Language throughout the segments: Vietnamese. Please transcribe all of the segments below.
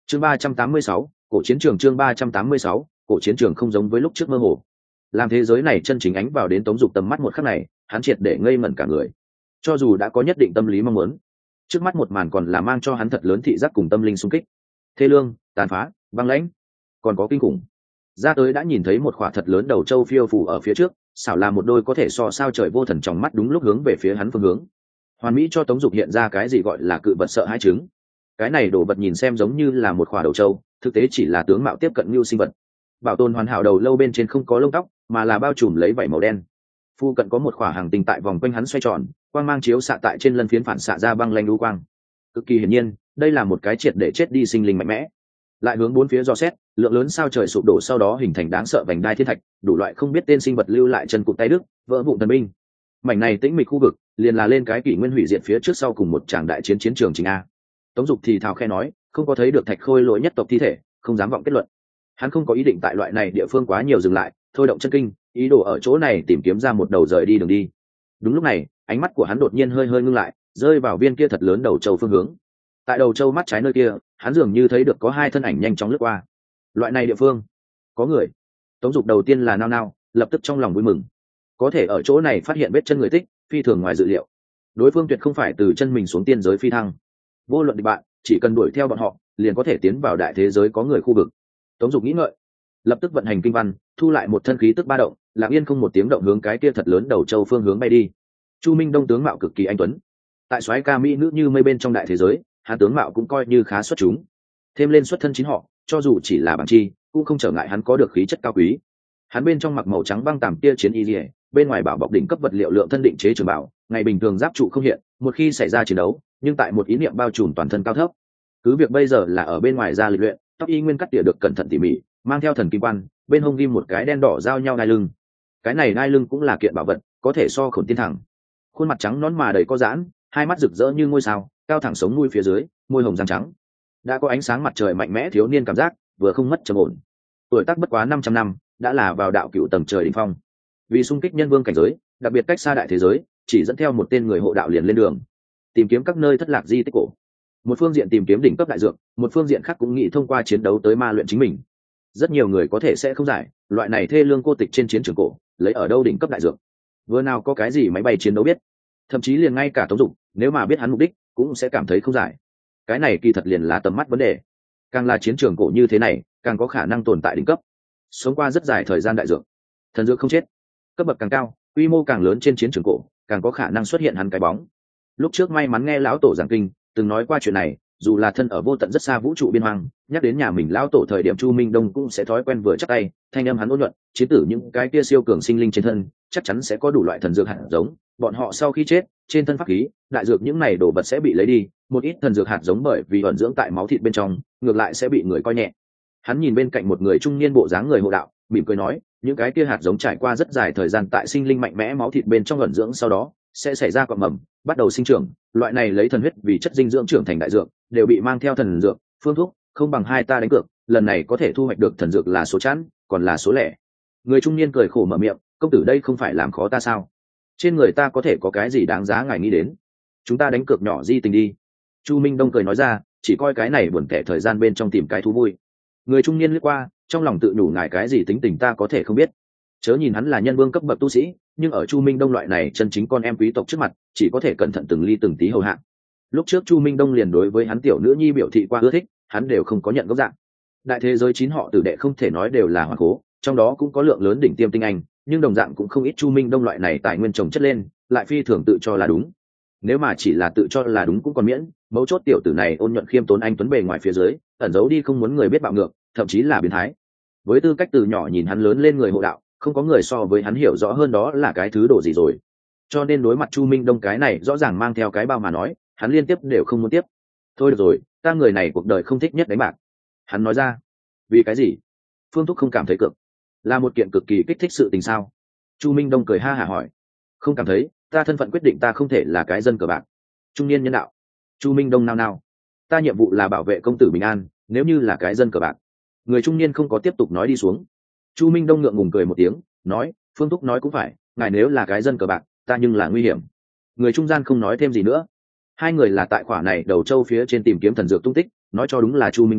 Chương 386, cổ chiến trường. Chương 386, cổ chiến trường. Không giống với lúc trước mơ hồ, làm thế giới này chân chính ánh vào đến Tống Dục tầm mắt một khắc này, hắn triệt để ngây ngẩn cả người. Cho dù đã có nhất định tâm lý mong muốn, trước mắt một màn còn là mang cho hắn thật lớn thị giác cùng tâm linh xung kích. Thê lương, tàn phá, băng lãnh, còn có kinh khủng. Ra tới đã nhìn thấy một khỏa thật lớn đầu trâu phiêu phù ở phía trước, xảo là một đôi có thể so sao trời vô thần trong mắt đúng lúc hướng về phía hắn phương hướng. Hoàn mỹ cho Tống Dục hiện ra cái gì gọi là cự vật sợ hãi trứng. Cái này đồ vật nhìn xem giống như là một khỏa đầu trâu, thực tế chỉ là tướng mạo tiếp cận như sinh vật. Bảo tồn hoàn hảo đầu lâu bên trên không có lông tóc, mà là bao trùm lấy vảy màu đen. Phu cận có một khỏa hàng tinh tại vòng quanh hắn xoay tròn, quang mang chiếu xạ tại trên lân phiến phản xạ ra băng lanh lưu quang. Cực kỳ hiển nhiên, đây là một cái triệt để chết đi sinh linh mạnh mẽ. Lại hướng bốn phía dò xét, lượng lớn sao trời sụp đổ sau đó hình thành đáng sợ vành đai thiên thạch, đủ loại không biết tên sinh vật lưu lại chân cụt tay đứt, vỡ vụn thần binh. Mảnh này tĩnh mịch khu vực, liền là lên cái kỷ nguyên hủy diệt phía trước sau cùng một tràng đại chiến chiến trường chính a. Tống Dục thì thào khe nói, không có thấy được thạch khôi lỗi nhất tộc thi thể, không dám vọng kết luận. Hắn không có ý định tại loại này địa phương quá nhiều dừng lại, thôi động chân kinh, ý đồ ở chỗ này tìm kiếm ra một đầu rời đi đường đi. Đúng lúc này, ánh mắt của hắn đột nhiên hơi hơi ngưng lại, rơi vào viên kia thật lớn đầu châu phương hướng. Tại đầu châu mắt trái nơi kia, hắn dường như thấy được có hai thân ảnh nhanh chóng lướt qua. Loại này địa phương có người. Tống Dục đầu tiên là nao nao, lập tức trong lòng vui mừng. Có thể ở chỗ này phát hiện vết chân người tích, phi thường ngoài dự liệu. Đối phương tuyệt không phải từ chân mình xuống tiên giới phi thăng. Vô luận địch bạn, chỉ cần đuổi theo bọn họ, liền có thể tiến vào đại thế giới có người khu vực. Tống Dục nghĩ ngợi, lập tức vận hành kinh văn, thu lại một thân khí tức ba động, lặng yên không một tiếng động hướng cái kia thật lớn đầu châu phương hướng bay đi. Chu Minh Đông tướng mạo cực kỳ anh tuấn, tại soái ca mỹ nữ như mây bên trong đại thế giới, hắn tướng mạo cũng coi như khá xuất chúng. Thêm lên xuất thân chính họ, cho dù chỉ là bằng chi, cũng không trở ngại hắn có được khí chất cao quý. Hắn bên trong mặc màu trắng băng tàm tia chiến y liễu, bên ngoài bảo bọc đỉnh cấp vật liệu lượng thân định chế trường bảo, ngày bình thường giáp trụ không hiện, một khi xảy ra chiến đấu, nhưng tại một ý niệm bao trùm toàn thân cao thấp. Cứ việc bây giờ là ở bên ngoài ra lịch luyện, tóc y nguyên cắt tỉa được cẩn thận tỉ mỉ, mang theo thần kim quan, bên hông ghim một cái đen đỏ giao nhau đai lưng. Cái này đai lưng cũng là kiện bảo vật, có thể so Khổn Tiên thẳng. Khuôn mặt trắng nõn mà đầy có giãn, hai mắt rực rỡ như ngôi sao, cao thẳng sống nuôi phía dưới, môi hồng răng trắng. Đã có ánh sáng mặt trời mạnh mẽ thiếu niên cảm giác, vừa không mất trầm ổn. Tuổi tác bất quá 500 năm, đã là vào đạo cựu tầng trời đỉnh phong. Vì xung kích nhân vương cảnh giới, đặc biệt cách xa đại thế giới, chỉ dẫn theo một tên người hộ đạo liền lên đường, tìm kiếm các nơi thất lạc di tích cổ. Một phương diện tìm kiếm đỉnh cấp đại dược, một phương diện khác cũng nghĩ thông qua chiến đấu tới ma luyện chính mình. Rất nhiều người có thể sẽ không giải, loại này thê lương cô tịch trên chiến trường cổ, lấy ở đâu đỉnh cấp đại dược? Vừa nào có cái gì máy bay chiến đấu biết? Thậm chí liền ngay cả Tống Dục, nếu mà biết hắn mục đích, cũng sẽ cảm thấy không giải. Cái này kỳ thật liền là tầm mắt vấn đề. Càng là chiến trường cổ như thế này, càng có khả năng tồn tại đỉnh cấp. Sống qua rất dài thời gian đại dược, thần dược không chết. Cấp bậc càng cao, quy mô càng lớn trên chiến trường cổ, càng có khả năng xuất hiện hắn cái bóng. Lúc trước may mắn nghe lão tổ giảng kinh, từng nói qua chuyện này, dù là thân ở vô tận rất xa vũ trụ biên hoang, nhắc đến nhà mình lão tổ thời điểm Chu Minh Đông cũng sẽ thói quen vừa chắc tay, thanh âm hắn ôn nhuận, chiến tử những cái kia siêu cường sinh linh trên thân, chắc chắn sẽ có đủ loại thần dược hạt giống, bọn họ sau khi chết, trên thân pháp khí, đại dược những này đồ vật sẽ bị lấy đi, một ít thần dược hạt giống bởi vì ẩn dưỡng tại máu thịt bên trong, ngược lại sẽ bị người coi nhẹ. Hắn nhìn bên cạnh một người trung niên bộ dáng người hộ đạo, mỉm cười nói, những cái kia hạt giống trải qua rất dài thời gian tại sinh linh mạnh mẽ máu thịt bên trong ẩn dưỡng sau đó sẽ xảy ra quặng mầm, bắt đầu sinh trưởng, loại này lấy thần huyết vì chất dinh dưỡng trưởng thành đại dược, đều bị mang theo thần dược, phương thuốc, không bằng hai ta đánh cược, lần này có thể thu hoạch được thần dược là số chẵn, còn là số lẻ. Người trung niên cười khổ mở miệng, công tử đây không phải làm khó ta sao? Trên người ta có thể có cái gì đáng giá ngài nghĩ đến? Chúng ta đánh cược nhỏ di tình đi. Chu Minh Đông cười nói ra, chỉ coi cái này buồn tẻ thời gian bên trong tìm cái thú vui. Người trung niên lướt qua, trong lòng tự nhủ ngài cái gì tính tình ta có thể không biết. Chớ nhìn hắn là nhân vương cấp bậc tu sĩ, nhưng ở Chu Minh Đông loại này chân chính con em quý tộc trước mặt, chỉ có thể cẩn thận từng ly từng tí hầu hạ. Lúc trước Chu Minh Đông liền đối với hắn tiểu nữ nhi biểu thị qua ưa thích, hắn đều không có nhận gốc dạng. Đại thế giới 9 họ tử đệ không thể nói đều là hoàng cố, trong đó cũng có lượng lớn đỉnh tiêm tinh anh, nhưng đồng dạng cũng không ít Chu Minh Đông loại này tài nguyên trồng chất lên, lại phi thường tự cho là đúng. Nếu mà chỉ là tự cho là đúng cũng còn miễn, mấu chốt tiểu tử này ôn nhuận khiêm tốn anh tuấn bề ngoài phía dưới, ẩn giấu đi không muốn người biết bạo ngược, thậm chí là biến thái. Với tư cách từ nhỏ nhìn hắn lớn lên người hộ đạo, không có người so với hắn hiểu rõ hơn đó là cái thứ đồ gì rồi. Cho nên đối mặt Chu Minh Đông cái này rõ ràng mang theo cái bao mà nói, hắn liên tiếp đều không muốn tiếp. Thôi được rồi, ta người này cuộc đời không thích nhất đánh bạc. Hắn nói ra. Vì cái gì? Phương Thúc không cảm thấy cược là một kiện cực kỳ kích thích sự tình sao? Chu Minh Đông cười ha hả hỏi. Không cảm thấy, ta thân phận quyết định ta không thể là cái dân cờ bạc. Trung niên nhân đạo. Chu Minh Đông nao nao. Ta nhiệm vụ là bảo vệ công tử bình an, nếu như là cái dân cờ bạc. Người trung niên không có tiếp tục nói đi xuống. Chu Minh Đông ngượng ngùng cười một tiếng, nói, Phương Thúc nói cũng phải, ngài nếu là cái dân cờ bạc, ta nhưng là nguy hiểm. Người trung gian không nói thêm gì nữa. Hai người là tại khỏa này đầu châu phía trên tìm kiếm thần dược tung tích, nói cho đúng là Chu Minh Đông,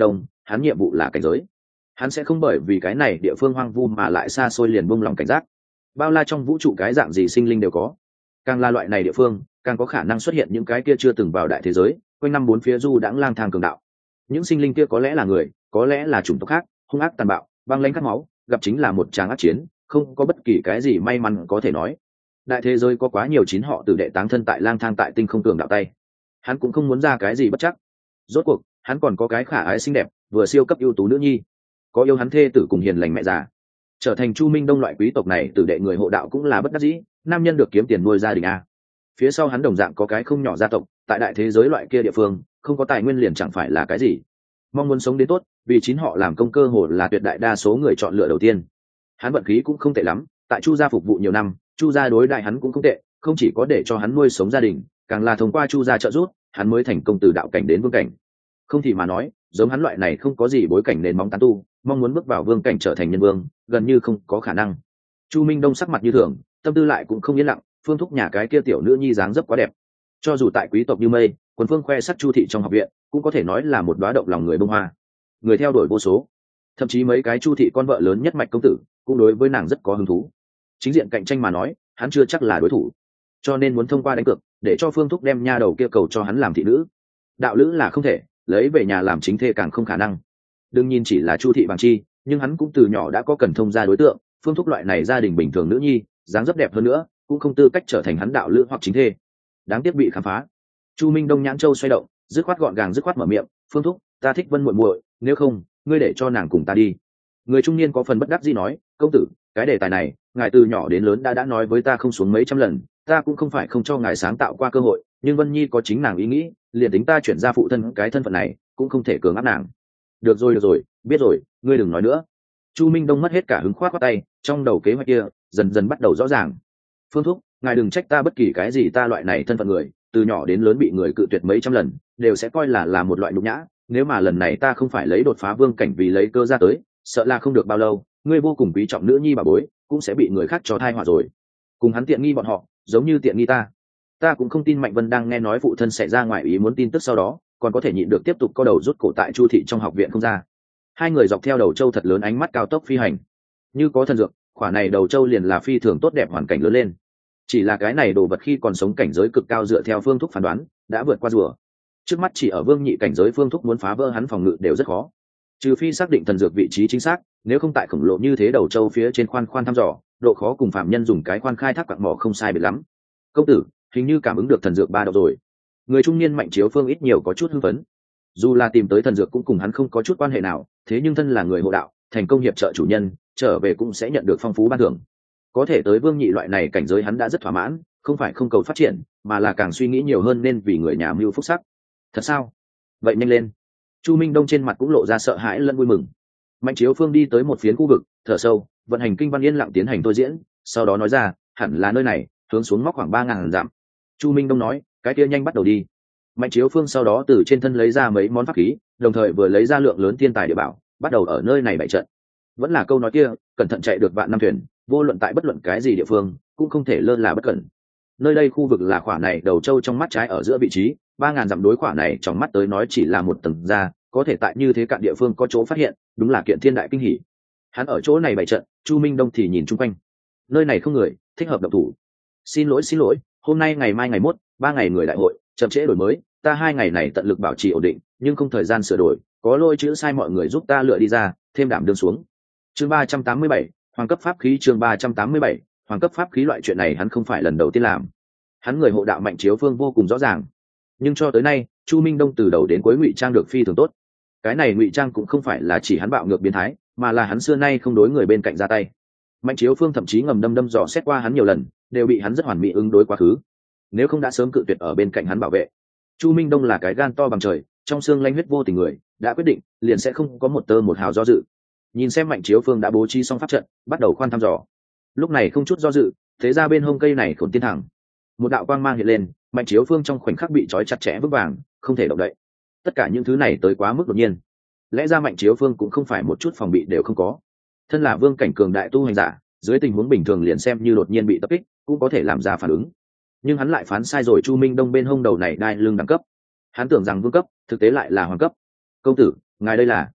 hắn nhiệm vụ là cảnh giới, hắn sẽ không bởi vì cái này địa phương hoang vu mà lại xa xôi liền buông lòng cảnh giác. Bao la trong vũ trụ cái dạng gì sinh linh đều có, càng là loại này địa phương càng có khả năng xuất hiện những cái kia chưa từng vào đại thế giới, quanh năm bốn phía du đãng lang thang cường đạo. Những sinh linh kia có lẽ là người, có lẽ là chủng tộc khác, hung ác tàn bạo, băng lãnh khát máu, gặp chính là một tràng ác chiến, không có bất kỳ cái gì may mắn có thể nói. Đại thế giới có quá nhiều chín họ tử đệ táng thân tại lang thang tại tinh không cường đạo tay, hắn cũng không muốn ra cái gì bất chắc. Rốt cuộc hắn còn có cái khả ái xinh đẹp vừa siêu cấp ưu tú nữ nhi, có yêu hắn thê tử cùng hiền lành mẹ già. Trở thành Chu Minh Đông loại quý tộc này tử đệ người hộ đạo cũng là bất đắc dĩ, nam nhân được kiếm tiền nuôi gia đình a. Phía sau hắn đồng dạng có cái không nhỏ gia tộc, tại đại thế giới loại kia địa phương không có tài nguyên liền chẳng phải là cái gì. Mong muốn sống đến tốt, vì chín họ làm công cơ hội là tuyệt đại đa số người chọn lựa đầu tiên. Hắn vận khí cũng không tệ lắm, tại Chu gia phục vụ nhiều năm, Chu gia đối đại hắn cũng không tệ, không chỉ có để cho hắn nuôi sống gia đình, càng là thông qua Chu gia trợ giúp, hắn mới thành công từ đạo cảnh đến vương cảnh. Không thì mà nói, giống hắn loại này không có gì bối cảnh nền móng tán tu, mong muốn bước vào vương cảnh trở thành nhân vương, gần như không có khả năng. Chu Minh Đông sắc mặt như thường, tâm tư lại cũng không yên lặng. Phương Thúc nhà cái kia tiểu nữ nhi dáng dấp quá đẹp, cho dù tại quý tộc như mây, quần phương khoe sắc Chu thị trong học viện cũng có thể nói là một đóa động lòng người bông hoa, người theo đuổi vô số. Thậm chí mấy cái Chu thị con vợ lớn nhất mạch công tử cũng đối với nàng rất có hứng thú. Chính diện cạnh tranh mà nói, hắn chưa chắc là đối thủ, cho nên muốn thông qua đánh cược để cho Phương Thúc đem nha đầu kia cầu cho hắn làm thị nữ. Đạo lữ là không thể, lấy về nhà làm chính thê càng không khả năng. Đương nhiên chỉ là Chu thị bằng chi, nhưng hắn cũng từ nhỏ đã có cần thông gia đối tượng. Phương Thúc loại này gia đình bình thường nữ nhi, dáng dấp đẹp hơn nữa, cũng không tư cách trở thành hắn đạo lữ hoặc chính thê. Đáng tiếc bị khám phá. Chu Minh Đông nhãn châu xoay động, dứt khoát gọn gàng dứt khoát mở miệng, Phương Thúc, ta thích Vân muội muội, nếu không ngươi để cho nàng cùng ta đi. Người trung niên có phần bất đắc dĩ nói, công tử, cái đề tài này ngài từ nhỏ đến lớn đã nói với ta không xuống mấy trăm lần, ta cũng không phải không cho ngài sáng tạo qua cơ hội, nhưng Vân Nhi có chính nàng ý nghĩ, liền tính ta chuyển ra phụ thân cái thân phận này cũng không thể cưỡng áp nàng. Được rồi, biết rồi, ngươi đừng nói nữa. Chu Minh Đông mất hết cả hứng, khoát khoát tay, trong đầu kế hoạch kia dần dần bắt đầu rõ ràng. Phương Thúc, ngài đừng trách ta bất kỳ cái gì, ta loại này thân phận người, từ nhỏ đến lớn bị người cự tuyệt mấy trăm lần, đều sẽ coi là một loại nhục nhã. Nếu mà lần này ta không phải lấy đột phá vương cảnh vì lấy cơ ra tới, sợ là không được bao lâu, ngươi vô cùng quý trọng nữ nhi bà bối cũng sẽ bị người khác cho thai họa rồi. Cùng hắn tiện nghi bọn họ, giống như tiện nghi ta. Ta cũng không tin Mạnh Vân đang nghe nói phụ thân sẽ ra ngoài ý muốn tin tức sau đó, còn có thể nhịn được tiếp tục co đầu rút cổ tại Chu thị trong học viện không ra. Hai người dọc theo đầu châu thật lớn, ánh mắt cao tốc phi hành. Như có thần dược, khỏa này đầu châu liền là phi thường tốt đẹp hoàn cảnh lớn lên. Chỉ là cái này đồ vật khi còn sống cảnh giới cực cao, dựa theo Phương Thúc phán đoán đã vượt qua rùa. Trước mắt chỉ ở vương nhị cảnh giới, Phương Thúc muốn phá vỡ hắn phòng ngự đều rất khó, trừ phi xác định thần dược vị trí chính xác, nếu không tại khổng lồ như thế đầu châu phía trên khoan thăm dò, độ khó cùng phạm nhân dùng cái khoan khai thác quặng mỏ không sai biệt lắm. Công tử, hình như cảm ứng được thần dược ba độc rồi. Người trung niên Mạnh Chiếu Phương ít nhiều có chút hưng phấn. Dù là tìm tới thần dược cũng cùng hắn không có chút quan hệ nào, thế nhưng thân là người hộ đạo, thành công hiệp trợ chủ nhân, trở về cũng sẽ nhận được phong phú ban thưởng. Có thể tới vương nhị loại này cảnh giới hắn đã rất thỏa mãn, không phải không cầu phát triển, mà là càng suy nghĩ nhiều hơn, nên vì người nhà mưu phúc sắc. Thật sao? Vậy nhanh lên. Chu Minh Đông trên mặt cũng lộ ra sợ hãi lẫn vui mừng. Mạnh Chiếu Phương đi tới một phiến khu vực, thở sâu, vận hành kinh văn yên lặng tiến hành tôi diễn, sau đó nói ra, hẳn là nơi này, hướng xuống móc khoảng 3000 dặm. Chu Minh Đông nói, cái kia nhanh bắt đầu đi. Mạnh Chiếu Phương sau đó từ trên thân lấy ra mấy món pháp khí, đồng thời vừa lấy ra lượng lớn thiên tài địa bảo, bắt đầu ở nơi này bày trận. Vẫn là câu nói kia, cẩn thận chạy được vạn năm thuyền, vô luận tại bất luận cái gì địa phương, cũng không thể lơ là bất cẩn. Nơi đây khu vực là khỏa này đầu châu trong mắt trái ở giữa vị trí, 3000 dặm đối khỏa này trong mắt tới nói chỉ là một tầng da, có thể tại như thế cạn địa phương có chỗ phát hiện, đúng là kiện thiên đại kinh hỉ. Hắn ở chỗ này bày trận, Chu Minh Đông thì nhìn chung quanh. Nơi này không người, thích hợp động thủ. Xin lỗi, hôm nay ngày mai ngày mốt, 3 ngày người đại hội, chậm trễ đổi mới, ta 2 ngày này tận lực bảo trì ổn định, nhưng không thời gian sửa đổi, có lỗi chữ sai mọi người giúp ta lựa đi ra, thêm đảm đương xuống. Chương 387, hoàng cấp pháp khí. Chương 387, hoàng cấp pháp khí. Loại chuyện này hắn không phải lần đầu tiên làm. Hắn người hộ đạo Mạnh Chiếu Phương vô cùng rõ ràng, nhưng cho tới nay Chu Minh Đông từ đầu đến cuối ngụy trang được phi thường tốt. Cái này ngụy trang cũng không phải là chỉ hắn bạo ngược biến thái, mà là hắn xưa nay không đối người bên cạnh ra tay. Mạnh Chiếu Phương thậm chí ngầm đâm dò xét qua hắn nhiều lần, đều bị hắn rất hoàn mỹ ứng đối quá khứ, nếu không đã sớm cự tuyệt ở bên cạnh hắn bảo vệ. Chu Minh Đông là cái gan to bằng trời, trong xương lanh huyết vô tình người, đã quyết định liền sẽ không có một tơ một hào do dự. Nhìn xem Mạnh Chiếu Phương đã bố trí xong pháp trận, bắt đầu khoan thăm dò. Lúc này không chút do dự, thế ra bên hông cây này Khổn Tiên Thẳng, một đạo quang mang hiện lên, Mạnh Chiếu Phương trong khoảnh khắc bị trói chặt chẽ vững vàng, không thể động đậy. Tất cả những thứ này tới quá mức đột nhiên, lẽ ra Mạnh Chiếu Phương cũng không phải một chút phòng bị đều không có. Thân là vương cảnh cường đại tu hành giả, dưới tình huống bình thường liền xem như đột nhiên bị tập kích cũng có thể làm ra phản ứng, nhưng hắn lại phán sai rồi. Chu Minh Đông bên hông đầu này đai lưng đẳng cấp, hắn tưởng rằng vương cấp, thực tế lại là hoàng cấp. Công tử, ngài đây là?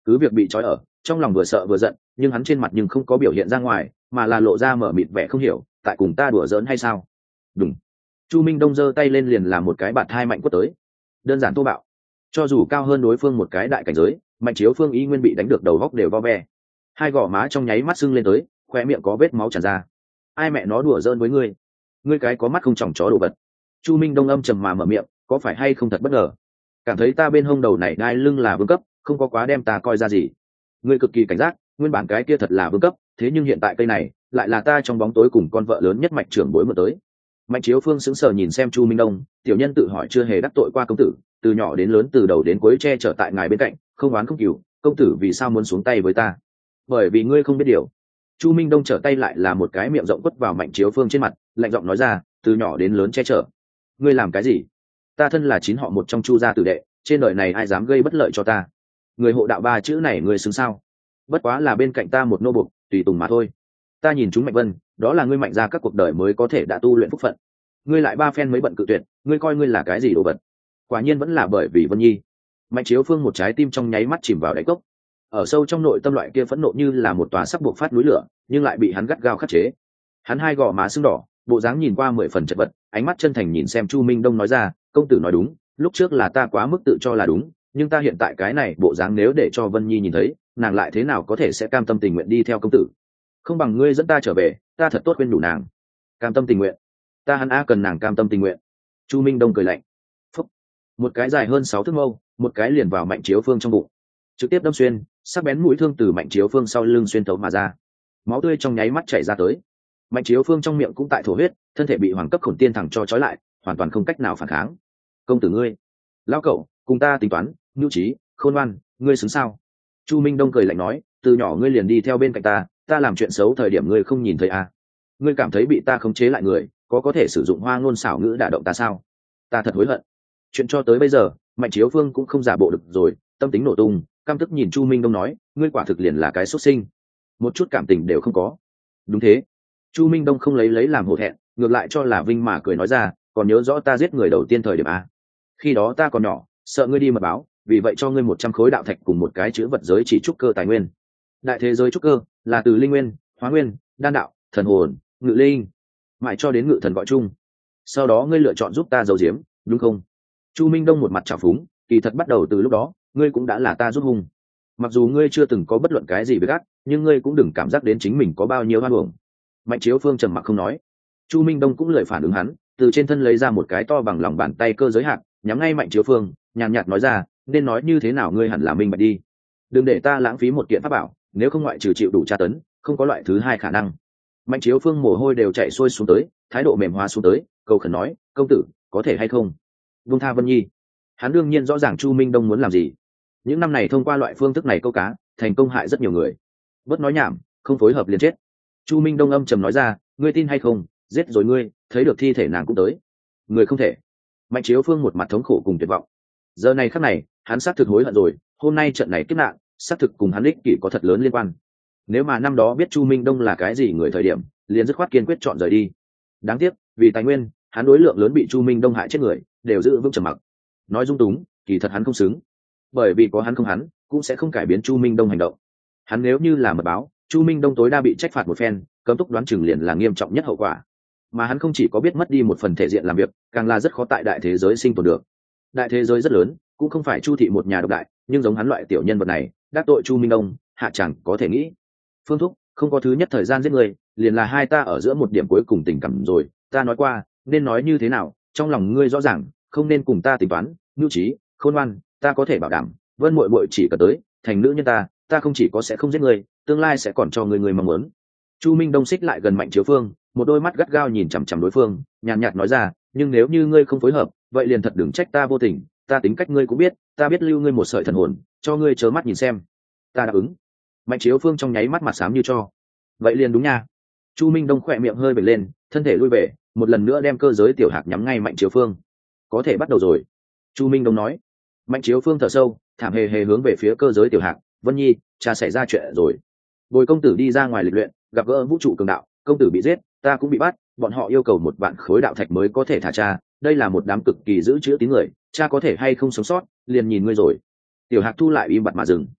cứ việc bị trói ở, trong lòng vừa sợ vừa giận, nhưng hắn trên mặt nhưng không có biểu hiện ra ngoài, mà là lộ ra mở mịt vẻ không hiểu, tại cùng ta đùa giỡn hay sao? Đúng. Chu Minh Đông giơ tay lên liền làm một cái bạt hai mạnh quất tới, đơn giản thô bạo. Cho dù cao hơn đối phương một cái đại cảnh giới, Mạnh Chiếu Phương y nguyên bị đánh được đầu góc đều vo ve, hai gò má trong nháy mắt sưng lên tới, khoe miệng có vết máu tràn ra. Ai mẹ nó đùa giỡn với ngươi? Ngươi cái có mắt không tròng chó đồ vật. Chu Minh Đông âm trầm mà mở miệng, có phải hay không thật bất ngờ? Cảm thấy ta bên hông đầu này đai lưng là vương cấp, không có quá đem ta coi ra gì. Ngươi cực kỳ cảnh giác, nguyên bản cái kia thật là vương cấp, thế nhưng hiện tại cây này lại là ta trong bóng tối cùng con vợ lớn nhất Mạnh trưởng bối mượn tới. Mạnh Chiếu Phương sững sờ nhìn xem Chu Minh Đông, tiểu nhân tự hỏi chưa hề đắc tội qua công tử, từ nhỏ đến lớn từ đầu đến cuối che chở tại ngài bên cạnh, không oán không cừu, công tử vì sao muốn xuống tay với ta? Bởi vì ngươi không biết điều. Chu Minh Đông trở tay lại là một cái miệng rộng quất vào Mạnh Chiếu Phương trên mặt, lạnh giọng nói ra, từ nhỏ đến lớn che chở. Ngươi làm cái gì? Ta thân là chín họ một trong Chu gia tử đệ, trên đời này ai dám gây bất lợi cho ta? Người hộ đạo ba chữ này ngươi xứng sao? Bất quá là bên cạnh ta một nô bộc, tùy tùng mà thôi. Ta nhìn chúng Mạnh Vân, đó là ngươi Mạnh gia các cuộc đời mới có thể đã tu luyện phúc phận. Ngươi lại ba phen mới bận cự tuyệt, ngươi coi ngươi là cái gì đồ vật? Quả nhiên vẫn là bởi vì Vân Nhi. Mạnh Chiếu Phương một trái tim trong nháy mắt chìm vào đáy cốc. Ở sâu trong nội tâm loại kia phẫn nộ như là một tòa sắp buộc phát núi lửa, nhưng lại bị hắn gắt gao khắc chế. Hắn hai gò má sưng đỏ, bộ dáng nhìn qua 10 phần chật vật, ánh mắt chân thành nhìn xem Chu Minh Đông nói ra, công tử nói đúng, lúc trước là ta quá mức tự cho là đúng, nhưng ta hiện tại cái này bộ dáng nếu để cho Vân Nhi nhìn thấy, nàng lại thế nào có thể sẽ cam tâm tình nguyện đi theo công tử? Không bằng ngươi dẫn ta trở về, ta thật tốt khuyên đủ nàng. Cam tâm tình nguyện? Ta hắn cần nàng cam tâm tình nguyện? Chu Minh Đông cười lạnh. Phúc. Một cái dài hơn 6 thước mâu, một cái liền vào Mạnh Chiếu Phương trong bụng, trực tiếp đâm xuyên, sắc bén mũi thương từ Mạnh Chiếu Phương sau lưng xuyên thấu mà ra, máu tươi trong nháy mắt chảy ra tới. Mạnh Chiếu Phương trong miệng cũng tại thổ huyết, thân thể bị hoàng cấp khổn tiên thẳng cho trói lại, hoàn toàn không cách nào phản kháng. Công tử ngươi, lão cậu, cùng ta tính toán, nhu trí, khôn ngoan, ngươi xứng sao? Chu Minh Đông cười lạnh nói, từ nhỏ ngươi liền đi theo bên cạnh ta, ta làm chuyện xấu thời điểm ngươi không nhìn thấy à? Ngươi cảm thấy bị ta khống chế lại người, có thể sử dụng hoa ngôn xảo ngữ đả động ta sao? Ta thật hối hận. Chuyện cho tới bây giờ, Mạnh Chiếu Phương cũng không giả bộ được rồi, tâm tính nổ tung, căm tức nhìn Chu Minh Đông nói, ngươi quả thực liền là cái xuất sinh, một chút cảm tình đều không có. Đúng thế. Chu Minh Đông không lấy làm hổ thẹn, ngược lại cho là vinh mà cười nói ra, còn nhớ rõ ta giết người đầu tiên thời điểm à? Khi đó ta còn nhỏ, sợ ngươi đi mật báo, vì vậy cho ngươi 100 khối đạo thạch cùng một cái chữ vật giới chỉ trúc cơ tài nguyên. Đại thế giới trúc cơ là từ linh nguyên, hóa nguyên, đan đạo, thần hồn, ngự linh, mãi cho đến ngự thần gọi chung. Sau đó ngươi lựa chọn giúp ta giấu giếm, đúng không? Chu Minh Đông một mặt trào phúng, kỳ thật bắt đầu từ lúc đó, ngươi cũng đã là ta giúp hung. Mặc dù ngươi chưa từng có bất luận cái gì với gắt, nhưng ngươi cũng đừng cảm giác đến chính mình có bao nhiêu hoan uổng. Mạnh Chiếu Phương trầm mặc không nói. Chu Minh Đông cũng lời phản ứng hắn, từ trên thân lấy ra một cái to bằng lòng bàn tay cơ giới hạn, nhắm ngay Mạnh Chiếu Phương, nhàn nhạt nói ra, nên nói như thế nào ngươi hẳn là minh bạch đi. Đừng để ta lãng phí một kiện pháp bảo, nếu không ngoại trừ chịu đủ tra tấn, không có loại thứ hai khả năng. Mạnh Chiếu Phương mồ hôi đều chảy xuôi xuống tới, thái độ mềm hóa xuống tới, cầu khẩn nói, công tử, có thể hay không buông tha Vân Nhi? Hắn đương nhiên rõ ràng Chu Minh Đông muốn làm gì. Những năm này thông qua loại phương thức này câu cá, thành công hại rất nhiều người. Bớt nói nhảm, không phối hợp liền chết. Chu Minh Đông âm trầm nói ra, ngươi tin hay không, giết rồi ngươi, thấy được thi thể nàng cũng tới. Người không thể. Mạnh Chiếu Phương một mặt thống khổ cùng tuyệt vọng. Giờ này khắc này, hắn xác thực hối hận rồi, hôm nay trận này kiếp nạn, xác thực cùng hắn ích kỷ có thật lớn liên quan. Nếu mà năm đó biết Chu Minh Đông là cái gì người thời điểm, liền dứt khoát kiên quyết chọn rời đi. Đáng tiếc, vì tài nguyên, hắn đối lượng lớn bị Chu Minh Đông hại chết người, đều giữ vững trầm mặc. Nói dung túng, kỳ thật hắn không xứng. Bởi vì có hắn không hắn, cũng sẽ không cải biến Chu Minh Đông hành động. Hắn nếu như là mật báo, Chu Minh Đông tối đa bị trách phạt một phen, cấm túc đoán chừng liền là nghiêm trọng nhất hậu quả. Mà hắn không chỉ có biết mất đi một phần thể diện làm việc, càng là rất khó tại đại thế giới sinh tồn được. Đại thế giới rất lớn, cũng không phải Chu thị một nhà độc đại, nhưng giống hắn loại tiểu nhân vật này, đắc tội Chu Minh Đông, hạ chẳng có thể nghĩ. Phương Thúc, không có thứ nhất thời gian giết người, liền là hai ta ở giữa một điểm cuối cùng tình cảm rồi, ta nói qua, nên nói như thế nào, trong lòng ngươi rõ ràng, không nên cùng ta tính toán, nhu trí, khôn ngoan, ta có thể bảo đảm, Vân muội muội chỉ cần tới, thành nữ nhân ta không chỉ có sẽ không giết ngươi, tương lai sẽ còn cho người mong muốn. Chu Minh Đông xích lại gần Mạnh Chiếu Phương, một đôi mắt gắt gao nhìn chằm chằm đối phương, nhàn nhạt nói ra, nhưng nếu như ngươi không phối hợp, vậy liền thật đừng trách ta vô tình, ta tính cách ngươi cũng biết, ta biết lưu ngươi một sợi thần hồn, cho ngươi chớ mắt nhìn xem. Ta đáp ứng. Mạnh Chiếu Phương trong nháy mắt mặt xám như cho. Vậy liền đúng nha. Chu Minh Đông khỏe miệng hơi bật lên, thân thể lui về, một lần nữa đem cơ giới tiểu hạc nhắm ngay Mạnh Chiếu Phương. Có thể bắt đầu rồi. Chu Minh Đông nói. Mạnh Chiếu Phương thở sâu, thảm hề hề hướng về phía cơ giới tiểu hạc, Vân Nhi, cha xảy ra chuyện rồi. Bồi công tử đi ra ngoài lịch luyện, gặp gỡ vũ trụ cường đạo, công tử bị giết, ta cũng bị bắt, bọn họ yêu cầu 1 vạn khối đạo thạch mới có thể thả cha, đây là một đám cực kỳ giữ chữ tín người, cha có thể hay không sống sót, liền nhìn ngươi rồi. Tiểu hạc thu lại im bặt mà dừng.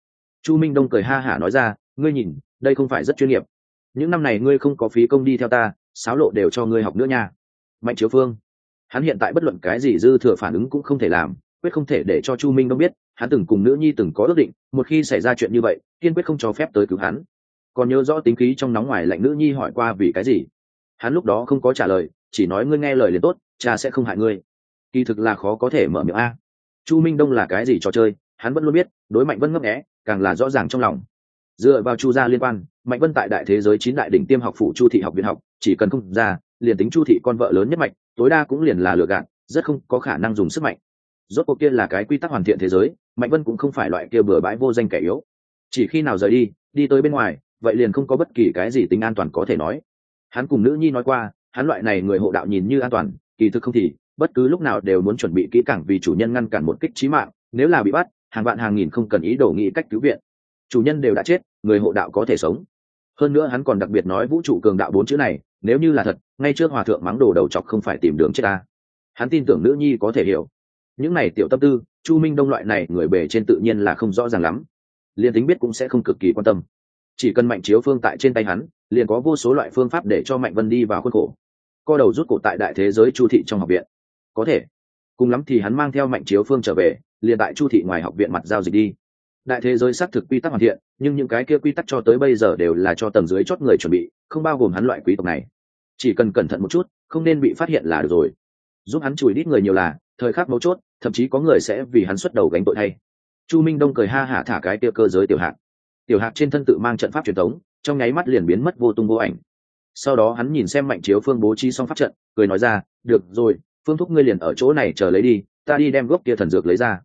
Chu Minh Đông cười ha hả nói ra, ngươi nhìn đây không phải rất chuyên nghiệp, những năm này ngươi không có phí công đi theo ta, sáo lộ đều cho ngươi học nữa nha. Mạnh Chiếu Phương, hắn hiện tại bất luận cái gì dư thừa phản ứng cũng không thể làm, quyết không thể để cho Chu Minh Đông biết hắn từng cùng nữ nhi từng có ước định, một khi xảy ra chuyện như vậy kiên quyết không cho phép tới cứu hắn. Còn nhớ rõ tính khí trong nóng ngoài lạnh nữ nhi hỏi qua vì cái gì, hắn lúc đó không có trả lời, chỉ nói ngươi nghe lời liền tốt, cha sẽ không hại ngươi. Kỳ thực là khó có thể mở miệng a. Chu Minh Đông là cái gì trò chơi hắn vẫn luôn biết, đối Mạnh Vân ngấp nghé càng là rõ ràng trong lòng. Dựa vào Chu gia liên quan, Mạnh Vân tại đại thế giới 9 đại đỉnh tiêm học phủ Chu thị học viện học, chỉ cần không ra liền tính Chu thị con vợ lớn nhất Mạnh, tối đa cũng liền là lừa gạt, rất không có khả năng dùng sức mạnh. Rốt cuộc kia là cái quy tắc hoàn thiện thế giới, Mạnh Vân cũng không phải loại kia bừa bãi vô danh kẻ yếu. Chỉ khi nào rời đi tới bên ngoài, vậy liền không có bất kỳ cái gì tính an toàn có thể nói. Hắn cùng nữ nhi nói qua, hắn loại này người hộ đạo nhìn như an toàn, kỳ thực không thì bất cứ lúc nào đều muốn chuẩn bị kỹ càng vì chủ nhân ngăn cản một kích chí mạng, nếu là bị bắt, hàng vạn hàng nghìn không cần ý đồ nghĩ cách cứu viện. Chủ nhân đều đã chết, người hộ đạo có thể sống. Hơn nữa hắn còn đặc biệt nói vũ trụ cường đạo 4 chữ này, nếu như là thật, ngay trước hòa thượng mắng đồ đầu chọc không phải tìm đường chết ta. Hắn tin tưởng nữ nhi có thể hiểu. Những này tiểu tâm tư, Chu Minh Đông loại này người bề trên tự nhiên là không rõ ràng lắm, liền tính biết cũng sẽ không cực kỳ quan tâm. Chỉ cần Mạnh Chiếu Phương tại trên tay hắn, liền có vô số loại phương pháp để cho Mạnh Vân đi vào khuôn khổ. Co đầu rút cổ tại đại thế giới Chu thị trong học viện, có thể cùng lắm thì hắn mang theo Mạnh Chiếu Phương trở về, liền tại Chu thị ngoài học viện mặt giao dịch đi. Đại thế giới xác thực quy tắc hoàn thiện, nhưng những cái kia quy tắc cho tới bây giờ đều là cho tầng dưới chót người chuẩn bị, không bao gồm hắn loại quý tộc này. Chỉ cần cẩn thận một chút, không nên bị phát hiện là được rồi. Giúp hắn chùi đít người nhiều là thời khắc mấu chốt, thậm chí có người sẽ vì hắn xuất đầu gánh tội thay. Chu Minh Đông cười ha hả thả cái kia cơ giới tiểu hạt. Tiểu hạt trên thân tự mang trận pháp truyền thống, trong nháy mắt liền biến mất vô tung vô ảnh. Sau đó hắn nhìn xem Mạnh Chiếu Phương bố trí xong pháp trận, cười nói ra, được rồi, Phương thúc ngươi liền ở chỗ này chờ lấy đi, ta đi đem gốc kia thần dược lấy ra.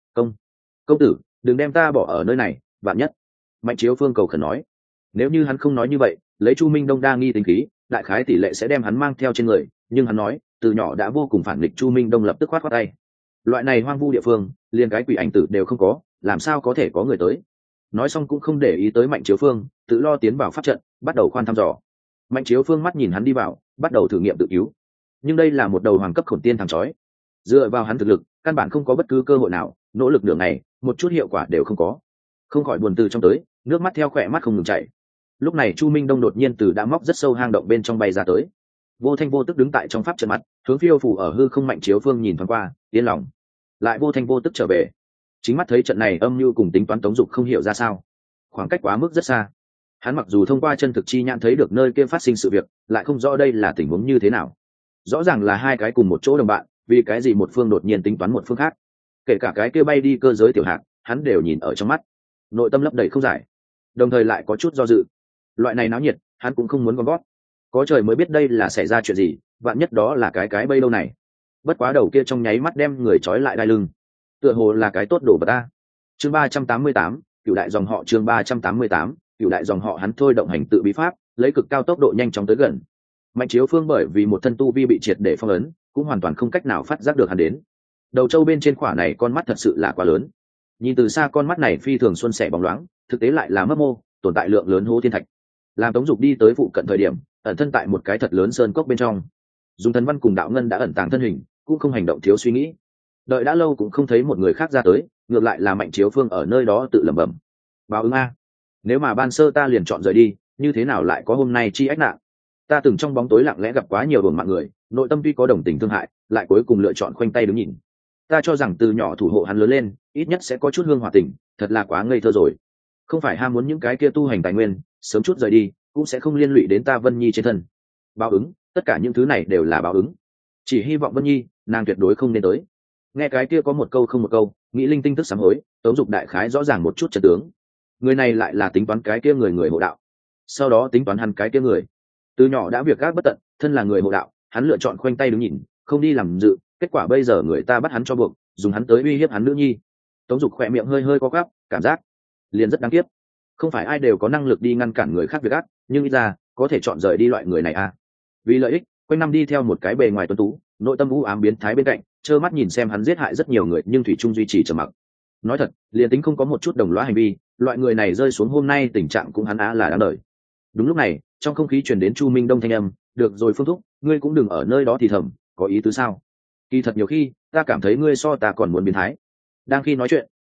Công tử, đừng đem ta bỏ ở nơi này, vạn nhất. Mạnh Chiếu Phương cầu khẩn nói. Nếu như hắn không nói như vậy, lấy Chu Minh Đông đa nghi tính khí, đại khái tỷ lệ sẽ đem hắn mang theo trên người, nhưng hắn nói từ nhỏ đã vô cùng phản nghịch. Chu Minh Đông lập tức khoát khoát tay. Loại này hoang vu địa phương, liền cái quỷ ảnh tử đều không có, làm sao có thể có người tới. Nói xong cũng không để ý tới Mạnh Chiếu Phương, tự lo tiến vào pháp trận, bắt đầu khoan thăm dò. Mạnh Chiếu Phương mắt nhìn hắn đi vào, bắt đầu thử nghiệm tự cứu. Nhưng đây là một đầu hoàng cấp khổn tiên thằng chói, dựa vào hắn thực lực căn bản không có bất cứ cơ hội nào, nỗ lực đường này một chút hiệu quả đều không có. Không khỏi buồn từ trong tới, nước mắt theo khỏe mắt không ngừng chảy. Lúc này Chu Minh Đông đột nhiên từ đã móc rất sâu hang động bên trong bay ra tới, vô thanh vô tức đứng tại trong pháp trận mặt, hướng phiêu phủ ở hư không Mạnh Chiếu Phương nhìn thoáng qua, yên lòng, lại vô thanh vô tức trở về. Chính mắt thấy trận này âm mưu cùng tính toán Tống Dục không hiểu ra sao, khoảng cách quá mức rất xa. Hắn mặc dù thông qua chân thực chi nhãn thấy được nơi kia phát sinh sự việc, lại không rõ đây là tình huống như thế nào. Rõ ràng là hai cái cùng một chỗ đồng bạn, vì cái gì một phương đột nhiên tính toán một phương khác. Kể cả cái kia bay đi cơ giới tiểu hạt, hắn đều nhìn ở trong mắt, nội tâm lấp đầy không giải, đồng thời lại có chút do dự. Loại này náo nhiệt, hắn cũng không muốn gom gót. Có trời mới biết đây là xảy ra chuyện gì, vạn nhất đó là cái bay lâu này. Bất quá đầu kia trong nháy mắt đem người trói lại đai lưng, tựa hồ là cái tốt đồ vật ta. Chương 388, cửu đại dòng họ. Chương 388, cửu đại dòng họ. Hắn thôi động hành tự bí pháp, lấy cực cao tốc độ nhanh chóng tới gần. Mạnh Chiếu Phương bởi vì một thân tu vi bị triệt để phong ấn, cũng hoàn toàn không cách nào phát giác được hắn đến. Đầu trâu bên trên khỏa này con mắt thật sự là quá lớn, nhìn từ xa con mắt này phi thường xuân sẻ bóng loáng, thực tế lại là mấp mô, tồn tại lượng lớn hố thiên thạch. Làm Tống Dục đi tới phụ cận thời điểm, ẩn thân tại một cái thật lớn sơn cốc bên trong, dùng thần văn cùng đạo ngân đã ẩn tàng thân hình, cũng không hành động thiếu suy nghĩ. Đợi đã lâu cũng không thấy một người khác ra tới, ngược lại là Mạnh Chiếu Phương ở nơi đó tự lẩm bẩm, báo ứng a, nếu mà ban sơ ta liền chọn rời đi, như thế nào lại có hôm nay chi ách nạn. Ta từng trong bóng tối lặng lẽ gặp quá nhiều đồn mạng người, nội tâm tuy có đồng tình thương hại, lại cuối cùng lựa chọn khoanh tay đứng nhìn. Ta cho rằng từ nhỏ thủ hộ hắn lớn lên, ít nhất sẽ có chút hương hòa tình, thật là quá ngây thơ rồi. Không phải ham muốn những cái kia tu hành tài nguyên, sớm chút rời đi, cũng sẽ không liên lụy đến ta Vân Nhi trên thân. Báo ứng, tất cả những thứ này đều là báo ứng. Chỉ hy vọng Vân Nhi, nàng tuyệt đối không nên tới. Nghe cái kia có một câu không một câu, nghĩ linh tinh tức sám hối, Tống Dục đại khái rõ ràng một chút trận tướng. Người này lại là tính toán cái kia người hộ đạo, sau đó tính toán hắn cái kia người. Từ nhỏ đã việc gác bất tận, thân là người hộ đạo, hắn lựa chọn khoanh tay đứng nhìn, không đi làm dự, kết quả bây giờ người ta bắt hắn cho buộc, dùng hắn tới uy hiếp hắn nữ nhi. Tống Dục khỏe miệng hơi hơi co quắp, cảm giác liền rất đáng tiếc. Không phải ai đều có năng lực đi ngăn cản người khác việc ác, nhưng ít ra có thể chọn rời đi loại người này à. Vì lợi ích, quanh năm đi theo một cái bề ngoài tuấn tú, nội tâm u ám biến thái bên cạnh, trơ mắt nhìn xem hắn giết hại rất nhiều người nhưng thủy chung duy trì trầm mặc. Nói thật, liền tính không có một chút đồng lõa hành vi, loại người này rơi xuống hôm nay tình trạng cũng hắn á là đáng đời. Đúng lúc này, trong không khí truyền đến Chu Minh Đông thanh âm, được rồi Phương thúc, ngươi cũng đừng ở nơi đó thì thầm, có ý tứ sao? Kỳ thật nhiều khi ta cảm thấy ngươi so ta còn muốn biến thái. Đang khi nói chuyện,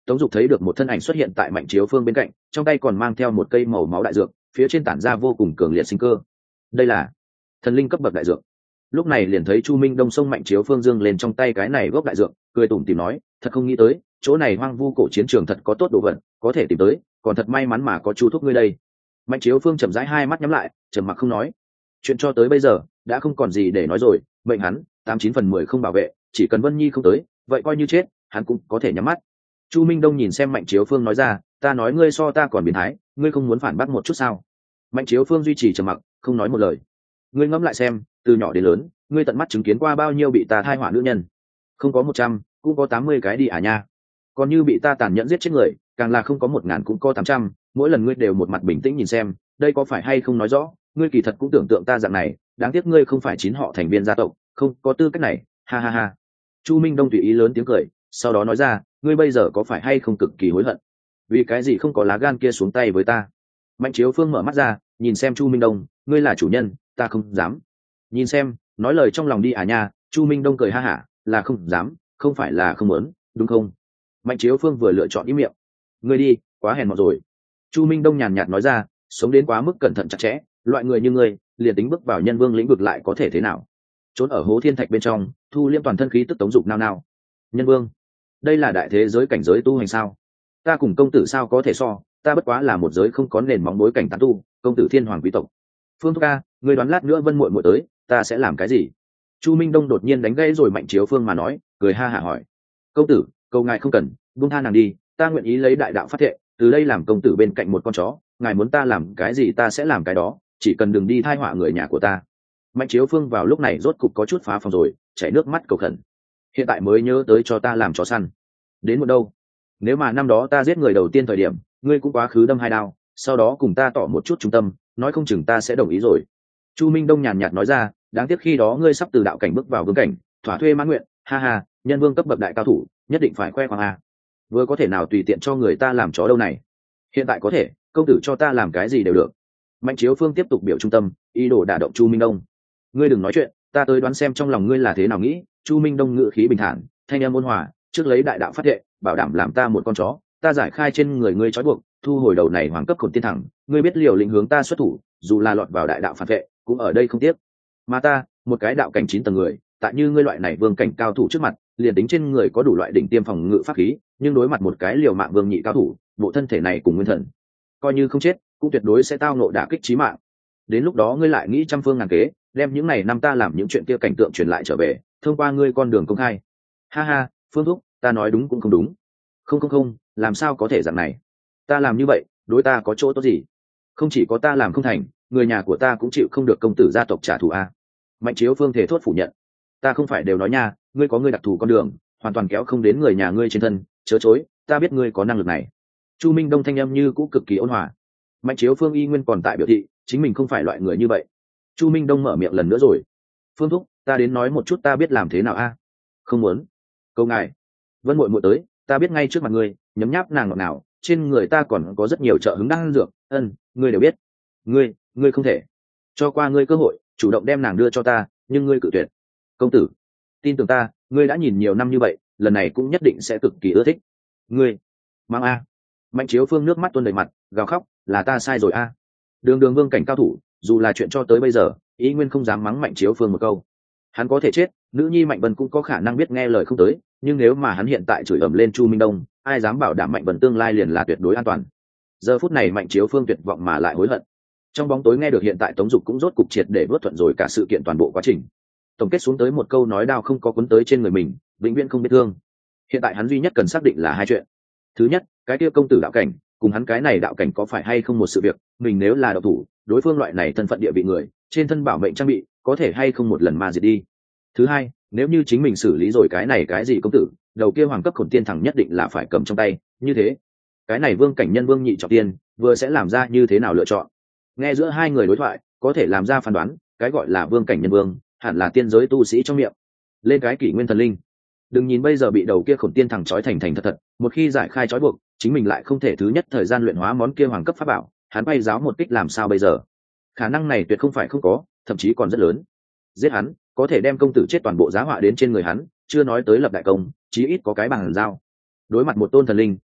Tống Dục thấy được một thân ảnh xuất hiện tại Mạnh Chiếu Phương bên cạnh, trong tay còn mang theo một cây màu máu đại dược, phía trên tản ra vô cùng cường liệt sinh cơ. Đây là thần linh cấp bậc đại dược. Lúc này liền thấy Chu Minh Đông xông Mạnh Chiếu Phương dương lên trong tay cái này gốc đại dược, cười tủm tỉm nói, thật không nghĩ tới, chỗ này hoang vu cổ chiến trường thật có tốt đồ vật, có thể tìm tới, còn thật may mắn mà có Chu thúc ngươi đây. Mạnh Chiếu Phương chậm rãi hai mắt nhắm lại, trầm mặc không nói. Chuyện cho tới bây giờ đã không còn gì để nói rồi, mệnh hắn 89/10 không bảo vệ, chỉ cần Vân Nhi không tới, vậy coi như chết, hắn cũng có thể nhắm mắt. Chu Minh Đông nhìn xem Mạnh Chiếu Phương nói ra, ta nói ngươi so ta còn biến thái, ngươi không muốn phản bác một chút sao? Mạnh Chiếu Phương duy trì trầm mặc, không nói một lời. Ngươi ngẫm lại xem, từ nhỏ đến lớn, ngươi tận mắt chứng kiến qua bao nhiêu bị ta thai họa nữ nhân? Không có 100, cũng có 80 cái đi à nha. Còn như bị ta tàn nhẫn giết chết người, càng là không có 1000 cũng có 800, mỗi lần ngươi đều một mặt bình tĩnh nhìn xem, đây có phải hay không nói rõ, ngươi kỳ thật cũng tưởng tượng ta dạng này, đáng tiếc ngươi không phải 9 họ thành viên gia tộc, không có tư cách này, ha ha ha. Chu Minh Đông tùy ý lớn tiếng cười, sau đó nói ra, ngươi bây giờ có phải hay không cực kỳ hối hận? Vì cái gì không có lá gan kia xuống tay với ta? Mạnh Chiếu Phương mở mắt ra, nhìn xem Chu Minh Đông, ngươi là chủ nhân, ta không dám. Nhìn xem, nói lời trong lòng đi à nha. Chu Minh Đông cười ha hả, là không dám, không phải là không muốn, đúng không? Mạnh Chiếu Phương vừa lựa chọn ý miệng. Ngươi đi, quá hèn mọn rồi. Chu Minh Đông nhàn nhạt nói ra, sống đến quá mức cẩn thận chặt chẽ, loại người như ngươi, liền tính bước vào nhân vương lĩnh vực lại có thể thế nào? Trốn ở hố thiên thạch bên trong, thu liêm toàn thân khí tức Tống Dục nao nao. Nhân vương, đây là đại thế giới cảnh giới tu hành sao? Ta cùng công tử sao có thể so, ta bất quá là một giới không có nền móng bối cảnh tán tu, công tử thiên hoàng quý tộc. Phương Thúc ca, ngươi đoán lát nữa Vân muội muội tới, ta sẽ làm cái gì? Chu Minh Đông đột nhiên đánh gãy rồi Mạnh Chiếu Phương mà nói, cười ha hả hỏi, công tử, cầu ngài không cần, buông tha nàng đi, ta nguyện ý lấy đại đạo phát thệ, từ đây làm công tử bên cạnh một con chó, ngài muốn ta làm cái gì ta sẽ làm cái đó, chỉ cần đừng đi thai họa người nhà của ta. Mạnh Chiếu Phương vào lúc này rốt cục có chút phá phòng rồi, chảy nước mắt cầu khẩn. Hiện tại mới nhớ tới cho ta làm chó săn. Đến một đâu? Nếu mà năm đó ta giết người đầu tiên thời điểm, ngươi cũng quá khứ đâm 2 đao, sau đó cùng ta tỏ một chút trung tâm, nói không chừng ta sẽ đồng ý rồi. Chu Minh Đông nhàn nhạt nói ra, đáng tiếc khi đó ngươi sắp từ đạo cảnh bước vào vương cảnh, thỏa thuê mãn nguyện, ha ha, nhân vương cấp bậc đại cao thủ, nhất định phải khoe khoang a. Vừa có thể nào tùy tiện cho người ta làm chó đâu này. Hiện tại có thể, công tử cho ta làm cái gì đều được. Mạnh Chiếu Phương tiếp tục biểu trung tâm, ý đồ đả động Chu Minh Đông. Ngươi đừng nói chuyện, ta tới đoán xem trong lòng ngươi là thế nào nghĩ. Chu Minh Đông ngữ khí bình thản, thanh âm ôn hòa, trước lấy đại đạo phát thệ, bảo đảm làm ta một con chó, ta giải khai trên người ngươi trói buộc, thu hồi đầu này hoàng cấp khổn tiên thẳng, ngươi biết liều lĩnh hướng ta xuất thủ, dù là lọt vào đại đạo phản vệ, cũng ở đây không tiếc. Mà ta, một cái đạo cảnh 9 tầng người, tại như ngươi loại này vương cảnh cao thủ trước mặt, liền tính trên người có đủ loại đỉnh tiêm phòng ngự pháp khí, nhưng đối mặt một cái liều mạng vương nhị cao thủ, bộ thân thể này cùng nguyên thần, coi như không chết, cũng tuyệt đối sẽ tao ngộ đả kích chí mạng. Đến lúc đó ngươi lại nghĩ trăm phương ngàn kế, đem những này năm ta làm những chuyện kia cảnh tượng truyền lại trở về, thông qua ngươi con đường công khai. Ha ha, Phương Thúc, ta nói đúng cũng không đúng. Không, làm sao có thể dạng này? Ta làm như vậy, đối ta có chỗ tốt gì? Không chỉ có ta làm không thành, người nhà của ta cũng chịu không được công tử gia tộc trả thù a. Mạnh Chiếu Phương thể thốt phủ nhận. Ta không phải đều nói nha, ngươi có ngươi đặc thù con đường, hoàn toàn kéo không đến người nhà ngươi trên thân, chớ chối, ta biết ngươi có năng lực này. Chu Minh Đông thanh âm như cũng cực kỳ ôn hòa. Mạnh Chiếu Phương y nguyên còn tại biểu thị, chính mình không phải loại người như vậy. Chu Minh Đông mở miệng lần nữa rồi. Phương Thúc, ta đến nói một chút ta biết làm thế nào a. Không muốn. Câu ngài. Vân muội muội tới, ta biết ngay trước mặt ngươi, nhấm nháp nàng ngọt nào, trên người ta còn có rất nhiều trợ hứng đang dược, ngươi đều biết. Ngươi không thể. Cho qua ngươi cơ hội, chủ động đem nàng đưa cho ta, nhưng ngươi cự tuyệt. Công tử, tin tưởng ta, ngươi đã nhìn nhiều năm như vậy, lần này cũng nhất định sẽ cực kỳ ưa thích. Ngươi, mang a. Mạnh Chiếu Phương nước mắt tuôn đầy mặt, gào khóc, là ta sai rồi a. Đường vương cảnh cao thủ, dù là chuyện cho tới bây giờ, ý nguyên không dám mắng Mạnh Chiếu Phương một câu. Hắn có thể chết, nữ nhi Mạnh Vân cũng có khả năng biết nghe lời không tới, nhưng nếu mà hắn hiện tại chửi ầm lên Chu Minh Đông, ai dám bảo đảm Mạnh Vân tương lai liền là tuyệt đối an toàn. Giờ phút này Mạnh Chiếu Phương tuyệt vọng mà lại hối hận. Trong bóng tối nghe được hiện tại Tống Dục cũng rốt cục triệt để vớt thuận rồi cả sự kiện toàn bộ quá trình. Tổng kết xuống tới một câu nói đao không có cuốn tới trên người mình, vĩnh viễn không biết thương. Hiện tại hắn duy nhất cần xác định là 2 chuyện. Thứ nhất, cái kia công tử đạo cảnh, cùng hắn cái này đạo cảnh có phải hay không một sự việc, mình nếu là đạo thủ, đối phương loại này thân phận địa vị người, trên thân bảo mệnh trang bị, có thể hay không một lần mà diệt đi. Thứ hai, nếu như chính mình xử lý rồi cái này cái gì công tử, đầu kia hoàng cấp khổn tiên thẳng nhất định là phải cầm trong tay, như thế, cái này vương cảnh nhân vương nhị trọng tiên, vừa sẽ làm ra như thế nào lựa chọn. Nghe giữa hai người đối thoại, có thể làm ra phán đoán, cái gọi là vương cảnh nhân vương, hẳn là tiên giới tu sĩ trong miệng. Lên cái kỷ nguyên thần linh. Đừng nhìn bây giờ bị đầu kia khổn tiên thẳng trói thành thật thật, một khi giải khai trói buộc, chính mình lại không thể thứ nhất thời gian luyện hóa món kia hoàng cấp pháp bảo, hắn bay giáo một kích làm sao bây giờ? Khả năng này tuyệt không phải không có, thậm chí còn rất lớn. Giết hắn, có thể đem công tử chết toàn bộ giá họa đến trên người hắn, chưa nói tới lập đại công, chí ít có cái bằng giao. Đối mặt một tôn thần linh,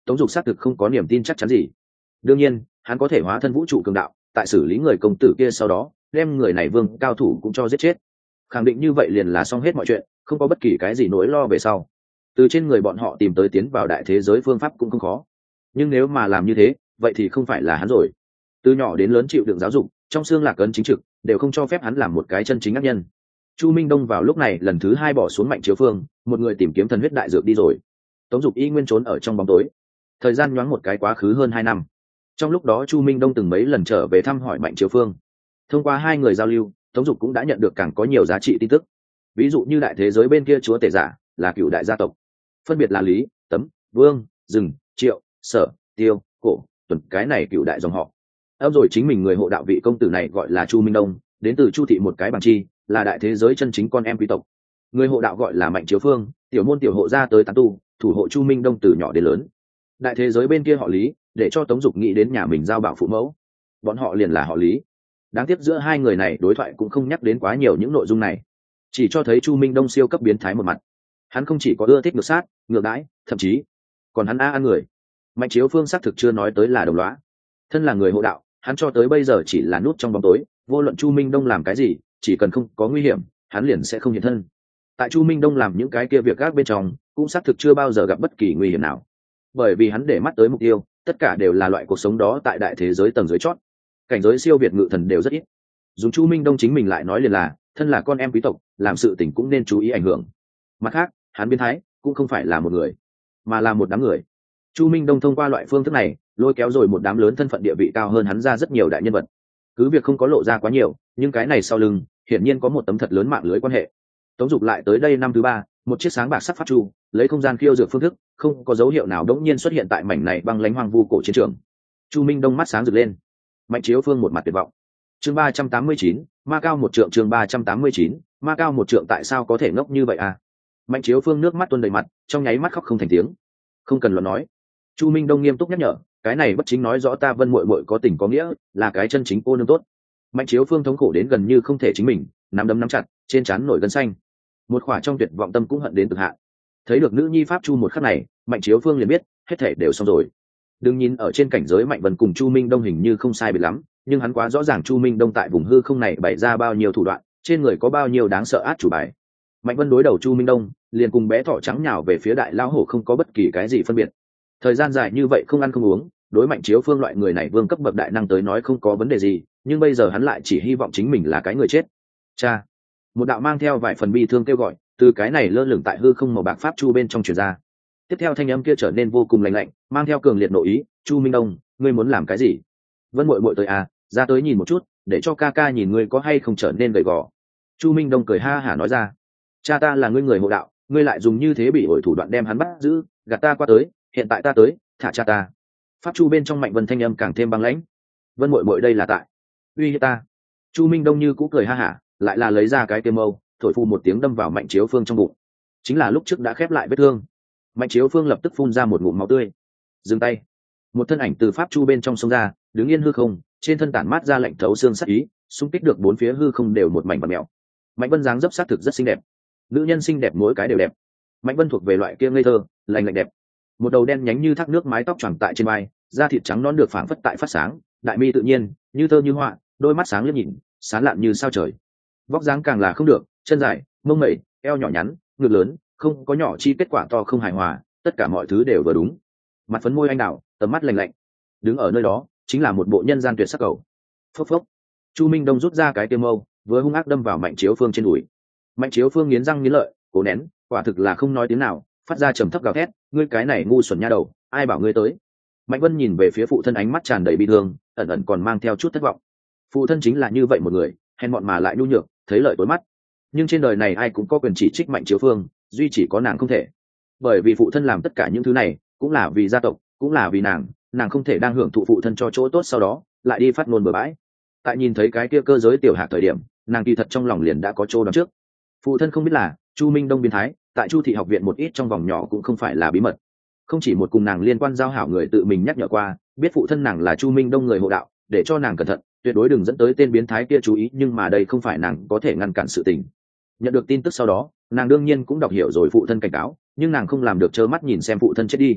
Tống Dục xác thực không có niềm tin chắc chắn gì. Đương nhiên hắn có thể hóa thân vũ trụ cường đạo, tại xử lý người công tử kia sau đó đem người này vương cao thủ cũng cho giết chết, khẳng định như vậy liền là xong hết mọi chuyện, không có bất kỳ cái gì nỗi lo về sau. Từ trên người bọn họ tìm tới tiến vào đại thế giới phương pháp cũng không khó, nhưng nếu mà làm như thế vậy thì không phải là hắn rồi. Từ nhỏ đến lớn chịu đựng giáo dục, trong xương lạc ấn chính trực đều không cho phép hắn làm một cái chân chính ác nhân. Chu Minh Đông vào lúc này lần thứ hai bỏ xuống Mạnh Chiếu Phương, một người tìm kiếm thần huyết đại dược đi rồi. Tống Dục y nguyên trốn ở trong bóng tối. Thời gian nhoáng một cái quá khứ hơn 2 năm. Trong lúc đó Chu Minh Đông từng mấy lần trở về thăm hỏi Mạnh Chiếu Phương. Thông qua hai người giao lưu, Tống Dục cũng đã nhận được càng có nhiều giá trị tin tức. Ví dụ như đại thế giới bên kia chúa tể giả là cựu đại gia tộc, phân biệt là Lý, Tấm, Vương, Dừng, Triệu, Sở, Tiêu, Cổ, Tuần, cái này cựu đại dòng họ. Âm rồi chính mình người hộ đạo vị công tử này gọi là Chu Minh Đông, đến từ Chu thị một cái bằng chi, là đại thế giới chân chính con em quý tộc. Người hộ đạo gọi là Mạnh Chiếu Phương, tiểu môn tiểu hộ ra tới tán tu, thủ hộ Chu Minh Đông từ nhỏ đến lớn. Đại thế giới bên kia họ Lý, để cho Tống Dục nghĩ đến nhà mình giao bảo phụ mẫu, bọn họ liền là họ Lý. Đáng tiếc giữa hai người này đối thoại cũng không nhắc đến quá nhiều những nội dung này, chỉ cho thấy Chu Minh Đông siêu cấp biến thái một mặt. Hắn không chỉ có ưa thích ngược sát ngược đãi, thậm chí còn hắn ăn người. Mạnh Chiếu Phương xác thực chưa nói tới là đồng lõa. Thân là người hộ đạo, hắn cho tới bây giờ chỉ là nút trong bóng tối, vô luận Chu Minh Đông làm cái gì, chỉ cần không có nguy hiểm hắn liền sẽ không hiện thân. Tại Chu Minh Đông làm những cái kia việc gác bên trong cũng xác thực chưa bao giờ gặp bất kỳ nguy hiểm nào, bởi vì hắn để mắt tới mục tiêu tất cả đều là loại cuộc sống đó tại đại thế giới tầng dưới chót, cảnh giới siêu việt ngự thần đều rất ít. Dùng Chu Minh Đông chính mình lại nói liền là thân là con em quý tộc, làm sự tình cũng nên chú ý ảnh hưởng. Mặt khác hắn biến thái cũng không phải là một người mà là một đám người. Chu Minh Đông thông qua loại phương thức này lôi kéo rồi một đám lớn thân phận địa vị cao hơn hắn ra rất nhiều đại nhân vật. Cứ việc không có lộ ra quá nhiều, nhưng cái này sau lưng hiển nhiên có một tấm thật lớn mạng lưới quan hệ. Tống Dục lại tới đây năm thứ 3, một chiếc sáng bạc sắc pháp chu lấy không gian khiêu dược phương thức, không có dấu hiệu nào đống nhiên xuất hiện tại mảnh này băng lánh hoang vu cổ chiến trường. Chu Minh Đông mắt sáng rực lên. Mạnh Chiếu Phương một mặt tuyệt vọng. Chương 389, ma cao một trượng. Chương 389, ma cao một trượng. Tại sao có thể ngốc như vậy à? Mạnh Chiếu Phương nước mắt tuôn đầy mặt, trong nháy mắt khóc không thành tiếng. Không cần luận nói. Chu Minh Đông nghiêm túc nhắc nhở, cái này bất chính nói rõ ta Vân muội muội có tình có nghĩa, là cái chân chính cô nương tốt. Mạnh Chiếu Phương thống khổ đến gần như không thể chính mình, nắm đấm nắm chặt, trên trán nổi gân xanh. Một khỏa trong tuyệt vọng tâm cũng hận đến cực hạn. Thấy được nữ nhi pháp chu một khắc này, Mạnh Chiếu Phương liền biết hết thể đều xong rồi. Đừng nhìn ở trên cảnh giới Mạnh Vân cùng Chu Minh Đông hình như không sai biệt lắm, nhưng hắn quá rõ ràng Chu Minh Đông tại vùng hư không này bày ra bao nhiêu thủ đoạn, trên người có bao nhiêu đáng sợ át chủ bài. Mạnh Vân đối đầu Chu Minh Đông, liền cùng bé thỏ trắng nhào về phía đại lao hổ không có bất kỳ cái gì phân biệt. Thời gian dài như vậy không ăn không uống, đối Mạnh Chiếu Phương loại người này vương cấp bậc đại năng tới nói không có vấn đề gì, nhưng bây giờ hắn lại chỉ hy vọng chính mình là cái người chết. Cha! Một đạo mang theo vài phần bi thương kêu gọi từ cái này lơ lửng tại hư không màu bạc pháp chu bên trong truyền ra. Tiếp theo thanh âm kia trở nên vô cùng lạnh lạnh, mang theo cường liệt nội ý. Chu Minh Đông, ngươi muốn làm cái gì? Vân muội muội tới à, ra tới nhìn một chút, để cho ca ca nhìn ngươi có hay không trở nên gầy gò. Chu Minh Đông cười ha hả nói ra, cha ta là ngươi người hộ đạo, ngươi lại dùng như thế bị ổi thủ đoạn đem hắn bắt giữ, gạt ta qua tới, hiện tại ta tới, thả cha ta. Pháp chu bên trong Mạnh Vân thanh âm càng thêm băng lãnh. Vân muội muội đây là tại uy hiếp ta. Chu Minh Đông như cũ cười ha hả, lại là lấy ra cái tiêm mâu, thổi phu một tiếng đâm vào Mạnh Chiếu Phương trong bụng. Chính là lúc trước đã khép lại vết thương. Mạnh Chiếu Phương lập tức phun ra một ngụm máu tươi. Dừng tay. Một thân ảnh từ pháp chu bên trong sông ra, đứng yên hư không, trên thân tản mát ra lạnh thấu xương sắc ý, xung kích được bốn phía hư không đều một mảnh bặm mèo. Mạnh Vân dáng dấp sát thực rất xinh đẹp. Nữ nhân xinh đẹp mỗi cái đều đẹp. Mạnh Vân thuộc về loại kia ngây thơ, lành lạnh đẹp. Một đầu đen nhánh như thác nước, mái tóc choàng tại trên vai, da thịt trắng nõn được phảng phất tại phát sáng, đại mi tự nhiên, như thơ như họa, đôi mắt sáng liếc nhìn, sáng lạn như sao trời. Vóc dáng càng là không được, chân dài, mông mẩy, eo nhỏ nhắn, ngực lớn, không có nhỏ chi kết quả to không hài hòa, tất cả mọi thứ đều vừa đúng. Mặt phấn môi anh đào, tầm mắt lạnh lạnh. Đứng ở nơi đó chính là một bộ nhân gian tuyệt sắc cầu. Phốc phốc. Chu Minh Đông rút ra cái tiêm mâu, vừa hung ác đâm vào Mạnh Chiếu Phương trên đùi. Mạnh Chiếu Phương nghiến răng nghiến lợi, cố nén, quả thực là không nói tiếng nào, phát ra trầm thấp gào thét, ngươi cái này ngu xuẩn nha đầu, ai bảo ngươi tới. Mạnh Vân nhìn về phía phụ thân, ánh mắt tràn đầy bi thương, ẩn ẩn còn mang theo chút thất vọng. Phụ thân chính là như vậy một người, hèn mọn mà lại nhu nhược, thấy lợi tối mắt. Nhưng trên đời này ai cũng có quyền chỉ trích Mạnh Chiếu Phương, duy chỉ có nàng không thể. Bởi vì phụ thân làm tất cả những thứ này cũng là vì gia tộc, cũng là vì nàng không thể đang hưởng thụ phụ thân cho chỗ tốt sau đó lại đi phát ngôn bừa bãi. Tại nhìn thấy cái kia cơ giới tiểu hạt thời điểm, nàng kỳ thật trong lòng liền đã có chỗ đoán trước. Phụ thân không biết là Chu Minh Đông biến thái, tại Chu thị học viện một ít trong vòng nhỏ cũng không phải là bí mật. Không chỉ một cùng nàng liên quan giao hảo người tự mình nhắc nhở qua, biết phụ thân nàng là Chu Minh Đông người hộ đạo, để cho nàng cẩn thận, tuyệt đối đừng dẫn tới tên biến thái kia chú ý, nhưng mà đây không phải nàng có thể ngăn cản sự tình. Nhận được tin tức sau đó, nàng đương nhiên cũng đọc hiểu rồi phụ thân cảnh cáo, nhưng nàng không làm được trơ mắt nhìn xem phụ thân chết đi.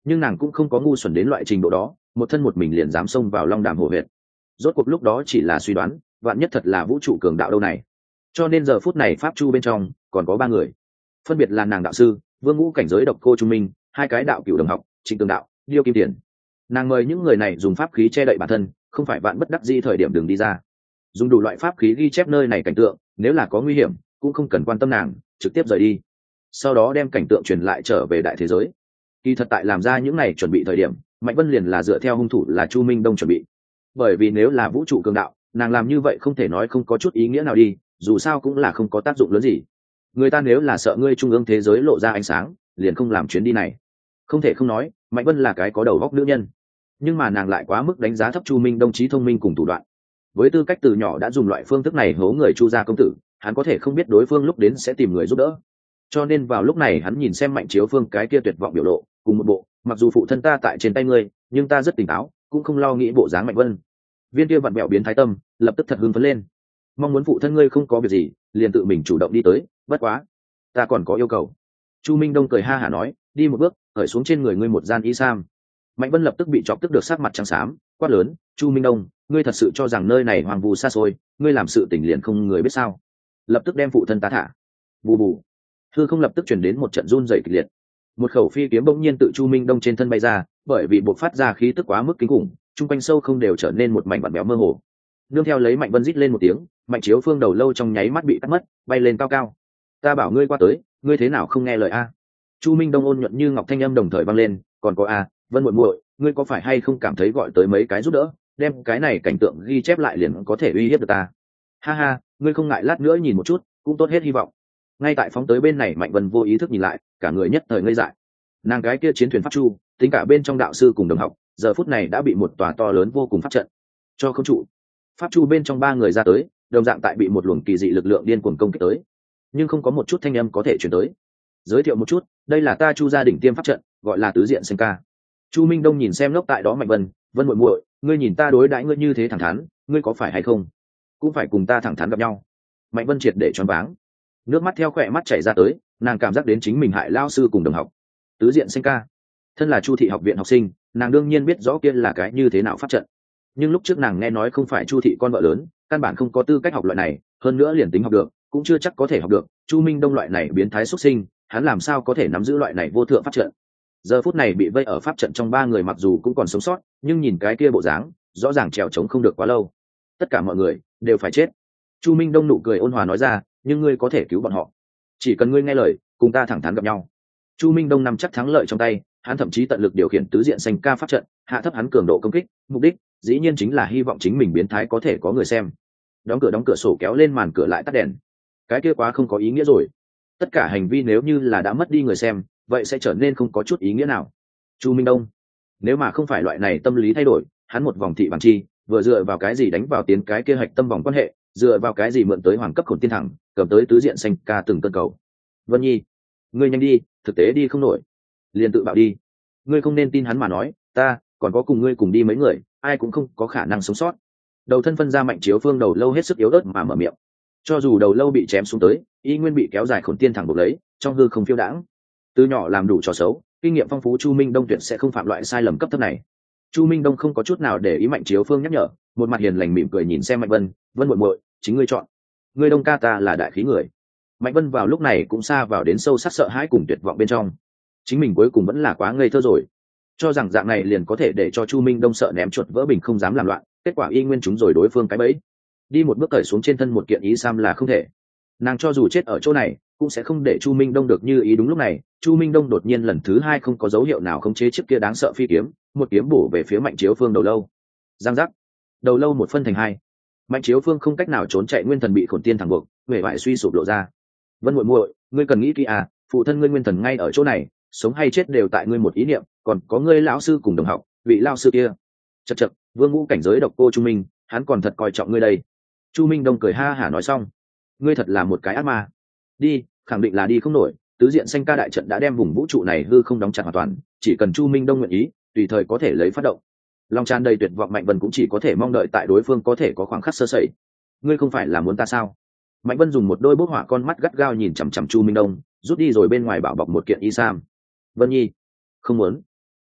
nhưng nàng cũng không có ngu xuẩn đến loại trình độ đó, một thân một mình liền dám xông vào long đàm hổ huyệt. Rốt cuộc lúc đó chỉ là suy đoán, vạn nhất thật là vũ trụ cường đạo đâu này. Cho nên giờ phút này pháp chu bên trong còn có ba người, phân biệt là nàng đạo sư, vương ngũ cảnh giới độc cô trung minh, hai cái đạo cửu đồng học, trịnh tường đạo, điêu kim tiền. Nàng mời những người này dùng pháp khí che đậy bản thân, không phải vạn bất đắc dĩ thời điểm đường đi ra, dùng đủ loại pháp khí ghi chép nơi này cảnh tượng, nếu là có nguy hiểm cũng không cần quan tâm nàng, trực tiếp rời đi, sau đó đem cảnh tượng truyền lại trở về đại thế giới. Kỳ thật tại làm ra những này chuẩn bị thời điểm, mạnh vân liền là dựa theo hung thủ là chu minh đông chuẩn bị, bởi vì nếu là vũ trụ cường đạo, nàng làm như vậy không thể nói không có chút ý nghĩa nào đi, dù sao cũng là không có tác dụng lớn gì. Người ta nếu là sợ ngươi trung ương thế giới lộ ra ánh sáng, liền không làm chuyến đi này. Không thể không nói, mạnh vân là cái có đầu óc nữ nhân, nhưng mà nàng lại quá mức đánh giá thấp chu minh đông trí thông minh cùng thủ đoạn. Với tư cách từ nhỏ đã dùng loại phương thức này hố người chu gia công tử, hắn có thể không biết đối phương lúc đến sẽ tìm người giúp đỡ. Cho nên vào lúc này hắn nhìn xem Mạnh Chiếu Phương cái kia tuyệt vọng biểu lộ, cùng một bộ mặc dù phụ thân ta tại trên tay ngươi, nhưng ta rất tỉnh táo, cũng không lo nghĩ bộ dáng Mạnh Vân. Viên kia vặn bẹo biến thái tâm lập tức thật hưng phấn lên, mong muốn phụ thân ngươi không có việc gì, liền tự mình chủ động đi tới. Bất quá ta còn có yêu cầu. Chu Minh Đông cười ha hả nói, đi một bước cởi xuống trên người ngươi một gian y sam. Mạnh Vân lập tức bị chọc tức được sắc mặt trắng xám, quát lớn, Chu Minh Đông, ngươi thật sự cho rằng nơi này hoang vu xa xôi, ngươi làm sự tình liền không người biết sao? Lập tức đem phụ thân ta thả. Bù bù. Hư không lập tức chuyển đến một trận run rẩy kịch liệt, một khẩu phi kiếm bỗng nhiên tự Chu Minh Đông trên thân bay ra, bởi vì bộc phát ra khí tức quá mức kinh khủng, chung quanh sâu không đều trở nên một mảnh vặn béo mơ hồ. Nương theo lấy Mạnh Vân rít lên một tiếng, Mạnh Chiếu Phương đầu lâu trong nháy mắt bị cắt mất, bay lên cao cao. Ta bảo ngươi qua tới, ngươi thế nào không nghe lời a? Chu Minh Đông ôn nhuận như ngọc thanh âm đồng thời vang lên, còn có a, Vân muội muội, ngươi có phải hay không cảm thấy gọi tới mấy cái giúp đỡ, đem cái này cảnh tượng ghi chép lại liền có thể uy hiếp được ta? Ha ha, ngươi không ngại lát nữa nhìn một chút, cũng tốt hết hy vọng. Ngay tại phóng tới bên này Mạnh Vân vô ý thức nhìn lại, cả người nhất thời ngây dại. Nàng cái kia chiến thuyền pháp chu, tính cả bên trong đạo sư cùng đồng học, giờ phút này đã bị một tòa to lớn vô cùng pháp trận cho không trụ. Pháp chu bên trong ba người ra tới, đồng dạng tại bị một luồng kỳ dị lực lượng điên cuồng công kích tới, nhưng không có một chút thanh âm có thể truyền tới. Giới thiệu một chút, đây là ta Chu gia đỉnh tiêm pháp trận, gọi là tứ diện sinh ca. Chu Minh Đông nhìn xem lốc tại đó Mạnh Vân, Vân muội muội, ngươi nhìn ta đối đãi ngươi như thế thẳng thắn, ngươi có phải hay không cũng phải cùng ta thẳng thắn gặp nhau? Mạnh Vân triệt để choáng váng, nước mắt theo khỏe mắt chảy ra tới, nàng cảm giác đến chính mình hại lao sư cùng đồng học. Tứ diện sinh ca, thân là Chu thị học viện học sinh, nàng đương nhiên biết rõ kia là cái như thế nào pháp trận, nhưng lúc trước nàng nghe nói không phải Chu thị con vợ lớn, căn bản không có tư cách học loại này, hơn nữa liền tính học được cũng chưa chắc có thể học được. Chu Minh Đông loại này biến thái xuất sinh, hắn làm sao có thể nắm giữ loại này vô thượng pháp trận? Giờ phút này bị vây ở pháp trận trong ba người mặc dù cũng còn sống sót, nhưng nhìn cái kia bộ dáng, rõ ràng trèo trống không được quá lâu. Tất cả mọi người đều phải chết. Chu Minh Đông nụ cười ôn hòa nói ra, nhưng ngươi có thể cứu bọn họ, chỉ cần ngươi nghe lời, cùng ta thẳng thắn gặp nhau. Chu Minh Đông nắm chắc thắng lợi trong tay, hắn thậm chí tận lực điều khiển tứ diện xanh ca pháp trận, hạ thấp hắn cường độ công kích, mục đích dĩ nhiên chính là hy vọng chính mình biến thái có thể có người xem. Đóng cửa sổ, kéo lên màn cửa lại tắt đèn, cái kia quá không có ý nghĩa rồi. Tất cả hành vi nếu như là đã mất đi người xem, vậy sẽ trở nên không có chút ý nghĩa nào. Chu Minh Đông nếu mà không phải loại này tâm lý thay đổi, hắn một vòng thị bằng chi, vừa dựa vào cái gì đánh vào tiến cái kia hạch tâm vòng quan hệ, dựa vào cái gì mượn tới hoàng cấp khổn tiên thẳng, cầm tới tứ diện xanh ca từng cơn cầu. Vân Nhi, ngươi nhanh đi, thực tế đi không nổi, liền tự bạo đi. Ngươi không nên tin hắn mà nói, ta còn có cùng ngươi cùng đi mấy người, ai cũng không có khả năng sống sót. Đầu thân phân ra Mạnh Chiếu Phương đầu lâu hết sức yếu ớt mà mở miệng, cho dù đầu lâu bị chém xuống tới, y nguyên bị kéo dài khổn tiên thẳng buộc lấy, trong hư không phiêu đãng. Từ nhỏ làm đủ trò xấu, kinh nghiệm phong phú Chu Minh Đông tuyệt sẽ không phạm loại sai lầm cấp thấp này. Chu Minh Đông không có chút nào để ý Mạnh Chiếu Phương nhắc nhở, một mặt hiền lành mỉm cười nhìn xem Mạnh Vân, Vân muội muội, chính ngươi chọn. Ngươi Đông ca ta là đại khí người. Mạnh Vân vào lúc này cũng xa vào đến sâu sắc sợ hãi cùng tuyệt vọng bên trong. Chính mình cuối cùng vẫn là quá ngây thơ rồi, cho rằng dạng này liền có thể để cho Chu Minh Đông sợ ném chuột vỡ bình không dám làm loạn, kết quả y nguyên chúng rồi đối phương cái bẫy. Đi một bước cởi xuống trên thân một kiện ý sam là không thể. Nàng cho dù chết ở chỗ này cũng sẽ không để Chu Minh Đông được như ý. Đúng lúc này, Chu Minh Đông đột nhiên lần thứ hai không có dấu hiệu nào khống chế chiếc kia đáng sợ phi kiếm, một kiếm bổ về phía Mạnh Chiếu Phương đầu lâu. Giang giác, đầu lâu một phân thành hai. Mạnh Chiếu Phương không cách nào trốn chạy, nguyên thần bị khổn tiên thẳng buộc, vẻ vải suy sụp lộ ra. Vân muội muội, ngươi cần nghĩ kỹ à, phụ thân ngươi nguyên thần ngay ở chỗ này, sống hay chết đều tại ngươi một ý niệm, còn có ngươi lão sư cùng đồng học, vị lão sư kia. Chậc chậc, Vương Ngũ cảnh giới độc cô Chu Minh, hắn còn thật coi trọng ngươi đây. Chu Minh Đông cười ha hả nói xong, ngươi thật là một cái ác ma. Đi, khẳng định là đi không nổi, tứ diện xanh ca đại trận đã đem vùng vũ trụ này hư không đóng chặt hoàn toàn, chỉ cần Chu Minh Đông nguyện ý, tùy thời có thể lấy phát động. Lòng tràn đầy tuyệt vọng Mạnh Vân cũng chỉ có thể mong đợi tại đối phương có thể có khoảng khắc sơ sẩy. Ngươi không phải là muốn ta sao? Mạnh Vân dùng một đôi bốc hỏa con mắt gắt gao nhìn chằm chằm Chu Minh Đông, rút đi rồi bên ngoài bảo bọc một kiện y sam. Vân Nhi, không muốn.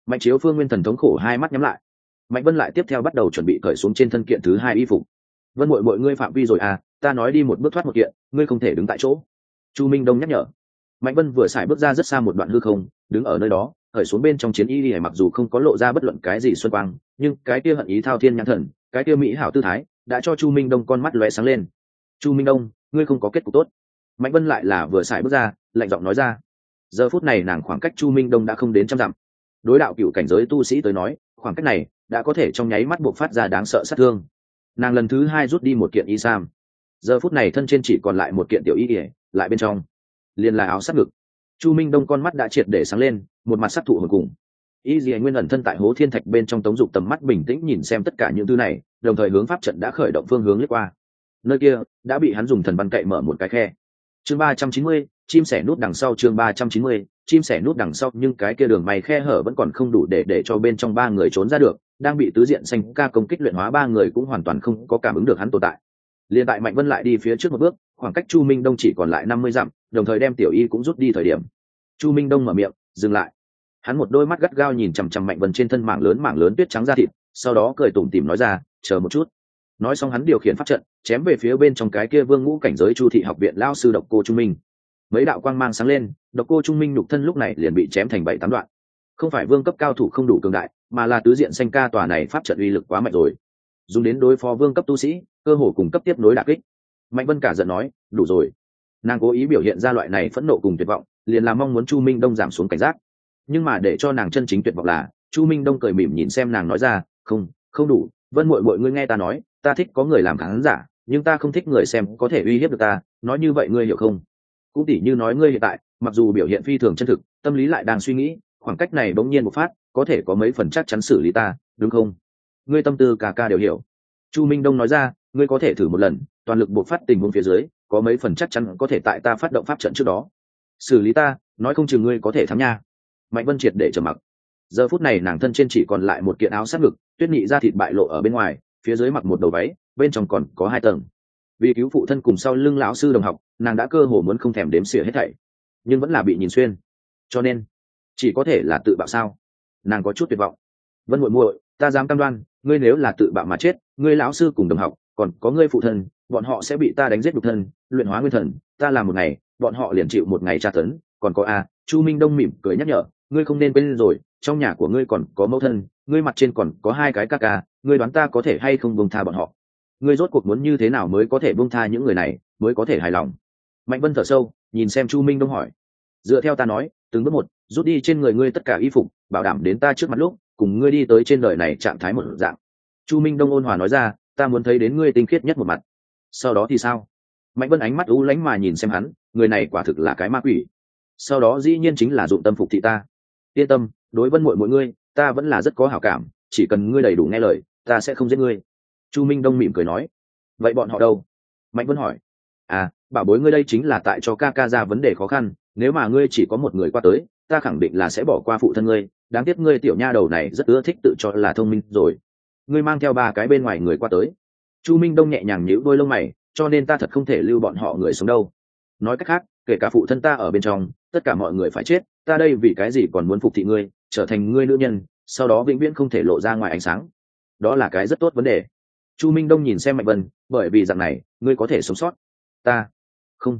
Mạnh Chiếu Phương nguyên thần thống khổ hai mắt nhắm lại. Mạnh Vân lại tiếp theo bắt đầu chuẩn bị cởi xuống trên thân kiện thứ hai y phục. Vân muội muội ngươi phạm vi rồi à, ta nói đi một bước thoát một kiện, ngươi không thể đứng tại chỗ. Chu Minh Đông nhắc nhở. Mạnh Vân vừa xài bước ra rất xa một đoạn hư không, đứng ở nơi đó, cởi xuống bên trong chiến y, mặc dù không có lộ ra bất luận cái gì xuân quang, nhưng cái kia hận ý thao thiên nhãn thần, cái kia mỹ hảo tư thái, đã cho Chu Minh Đông con mắt lóe sáng lên. Chu Minh Đông, ngươi không có kết cục tốt. Mạnh Vân lại là vừa xài bước ra, lạnh giọng nói ra. Giờ phút này nàng khoảng cách Chu Minh Đông đã không đến trăm dặm. Đối đạo cựu cảnh giới tu sĩ tới nói, khoảng cách này đã có thể trong nháy mắt buộc phát ra đáng sợ sát thương. Nàng lần thứ hai rút đi một kiện y sam, giờ phút này thân trên chỉ còn lại một kiện tiểu y ỉa, lại bên trong liền là áo sát ngực. Chu Minh Đông con mắt đã triệt để sáng lên, một mặt sắc thụ hồn cùng. Y Dì Nguyên ẩn thân tại hố thiên thạch bên trong Tống Dục tầm mắt bình tĩnh nhìn xem tất cả những thứ này, đồng thời hướng pháp trận đã khởi động phương hướng lướt qua. Nơi kia đã bị hắn dùng thần văn cậy mở một cái khe. Chương 390, chim sẻ nút đằng sau. Chương 390, chim sẻ nút đằng sau, nhưng cái kia đường mày khe hở vẫn còn không đủ để cho bên trong ba người trốn ra được. Đang bị tứ diện xanh ca công kích luyện hóa ba người cũng hoàn toàn không có cảm ứng được hắn tồn tại. Liên tại Mạnh Vân lại đi phía trước một bước, khoảng cách Chu Minh Đông chỉ còn lại 50 dặm, đồng thời đem tiểu y cũng rút đi thời điểm. Chu Minh Đông mở miệng, dừng lại. Hắn một đôi mắt gắt gao nhìn chằm chằm Mạnh Vân trên thân mảng lớn tuyết trắng da thịt, sau đó cười tủm tỉm nói ra, chờ một chút. Nói xong hắn điều khiển pháp trận, chém về phía bên trong cái kia vương ngũ cảnh giới Chu thị học viện lao sư Độc Cô Trung Minh. Mấy đạo quang mang sáng lên, Độc Cô Trung Minh nhục thân lúc này liền bị chém thành 7-8 đoạn. Không phải vương cấp cao thủ không đủ cường đại, mà là tứ diện xanh ca tòa này pháp trận uy lực quá mạnh rồi, dùng đến đối phó vương cấp tu sĩ, cơ hồ cùng cấp tiếp nối đả kích. Mạnh Vân cả giận nói, đủ rồi. Nàng cố ý biểu hiện ra loại này phẫn nộ cùng tuyệt vọng, liền là mong muốn Chu Minh Đông giảm xuống cảnh giác. Nhưng mà để cho nàng chân chính tuyệt vọng là, Chu Minh Đông cười mỉm nhìn xem nàng nói ra, không đủ. Vân muội muội ngươi nghe ta nói, ta thích có người làm khán giả, nhưng ta không thích người xem có thể uy hiếp được ta, nói như vậy ngươi hiểu không? Cũng tỉ như nói ngươi hiện tại, mặc dù biểu hiện phi thường chân thực, tâm lý lại đang suy nghĩ, khoảng cách này bỗng nhiên một phát, có thể có mấy phần chắc chắn xử lý ta, đúng không? Ngươi tâm tư cả ca đều hiểu. Chu Minh Đông nói ra, ngươi có thể thử một lần, toàn lực bộc phát tình huống phía dưới, có mấy phần chắc chắn có thể tại ta phát động pháp trận trước đó xử lý ta, nói không chừng ngươi có thể thắng nha. Mạnh Vân triệt để trầm mặc. Giờ phút này nàng thân trên chỉ còn lại một kiện áo sát ngực, tuyết nhị da thịt bại lộ ở bên ngoài, phía dưới mặc một đầu váy, bên trong còn có 2 tầng. Vì cứu phụ thân cùng sau lưng lão sư đồng học, nàng đã cơ hồ muốn không thèm đếm xỉa hết thảy, nhưng vẫn là bị nhìn xuyên, cho nên chỉ có thể là tự bạo sao? Nàng có chút tuyệt vọng. Vân muội muội, ta dám cam đoan, ngươi nếu là tự bạo mà chết, ngươi lão sư cùng đồng học, còn có ngươi phụ thân, bọn họ sẽ bị ta đánh giết nhục thân, luyện hóa nguyên thần, ta làm một ngày, bọn họ liền chịu một ngày tra tấn. Còn có Chu Minh Đông mỉm cười nhắc nhở, ngươi không nên quên rồi, trong nhà của ngươi còn có mẫu thân, ngươi mặt trên còn có 2 cái ca ca, ngươi đoán ta có thể hay không buông tha bọn họ? Ngươi rốt cuộc muốn như thế nào mới có thể buông tha những người này, mới có thể hài lòng? Mạnh Vân thở sâu, nhìn xem Chu Minh Đông hỏi. Dựa theo ta nói, từng bước một, rút đi trên người ngươi tất cả y phục, bảo đảm đến ta trước mặt lúc, cùng ngươi đi tới trên đời này trạng thái một dạng. Chu Minh Đông ôn hòa nói ra, ta muốn thấy đến ngươi tinh khiết nhất một mặt. Sau đó thì sao? Mạnh Vân ánh mắt u lánh mà nhìn xem hắn, người này quả thực là cái ma quỷ. Sau đó dĩ nhiên chính là dụng tâm phục thị ta. Yên tâm, đối Vân muội muội ngươi, ta vẫn là rất có hảo cảm, chỉ cần ngươi đầy đủ nghe lời, ta sẽ không giết ngươi. Chu Minh Đông mỉm cười nói. Vậy bọn họ đâu? Mạnh Vân hỏi. Bảo bối ngươi đây chính là tại cho ca ca ra vấn đề khó khăn, nếu mà ngươi chỉ có một người qua tới, ta khẳng định là sẽ bỏ qua phụ thân ngươi, đáng tiếc ngươi tiểu nha đầu này rất ưa thích tự cho là thông minh rồi. Ngươi mang theo 3 cái bên ngoài người qua tới. Chu Minh Đông nhẹ nhàng nhíu đôi lông mày, cho nên ta thật không thể lưu bọn họ người sống đâu. Nói cách khác, kể cả phụ thân ta ở bên trong, tất cả mọi người phải chết, ta đây vì cái gì còn muốn phục thị ngươi, trở thành ngươi nữ nhân, sau đó vĩnh viễn không thể lộ ra ngoài ánh sáng. Đó là cái rất tốt vấn đề. Chu Minh Đông nhìn xem Mạnh Vân, bởi vì dạng này, ngươi có thể sống sót. Ta không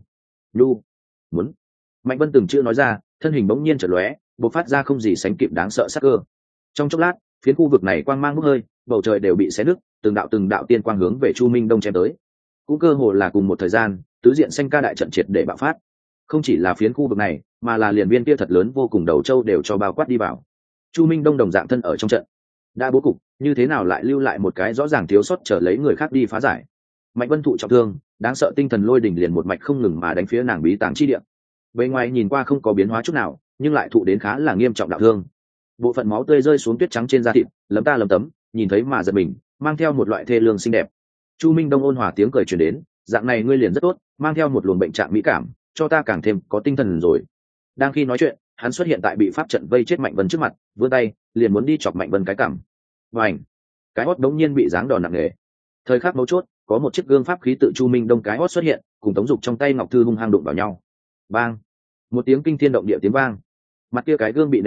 muốn. Mạnh Vân từng chữ nói ra, thân hình bỗng nhiên chợt lóe, bộc phát ra không gì sánh kịp đáng sợ sắc cơ. Trong chốc lát, phiến khu vực này quang mang bốc hơi, bầu trời đều bị xé nứt, từng đạo tiên quang hướng về Chu Minh Đông chém tới. Cũng cơ hồ là cùng một thời gian, tứ diện xanh ca đại trận triệt để bạo phát. Không chỉ là phiến khu vực này, mà là liền viên kia thật lớn vô cùng đầu châu đều cho bao quát đi vào. Chu Minh Đông đồng dạng thân ở trong trận, đã bố cục, như thế nào lại lưu lại một cái rõ ràng thiếu sót chờ lấy người khác đi phá giải? Mạnh Vân thụ trọng thương, đáng sợ tinh thần lôi đỉnh liền một mạch không ngừng mà đánh phía nàng bí tàng chi địa. Bề ngoài nhìn qua không có biến hóa chút nào, nhưng lại thụ đến khá là nghiêm trọng đạo thương. Bộ phận máu tươi rơi xuống tuyết trắng trên da thịt, lấm ta lấm tấm, nhìn thấy mà giật mình, mang theo một loại thê lương xinh đẹp. Chu Minh Đông ôn hòa tiếng cười truyền đến, dạng này ngươi liền rất tốt, mang theo một luồng bệnh trạng mỹ cảm, cho ta càng thêm có tinh thần rồi. Đang khi nói chuyện, hắn xuất hiện tại bị pháp trận vây chết Mạnh Vân trước mặt, vươn tay, liền muốn đi chọc Mạnh Vân cái cằm. Vành, cái hót đống nhiên bị giáng đòn nặng nề. Thời khắc mấu chốt, có một chiếc gương pháp khí tự Chu Minh Đông cái hót xuất hiện, cùng Tống Dục trong tay ngọc thư hung hăng đụng vào nhau. Bang! Một tiếng kinh thiên động địa tiếng vang. Mặt kia cái gương bị nện nát,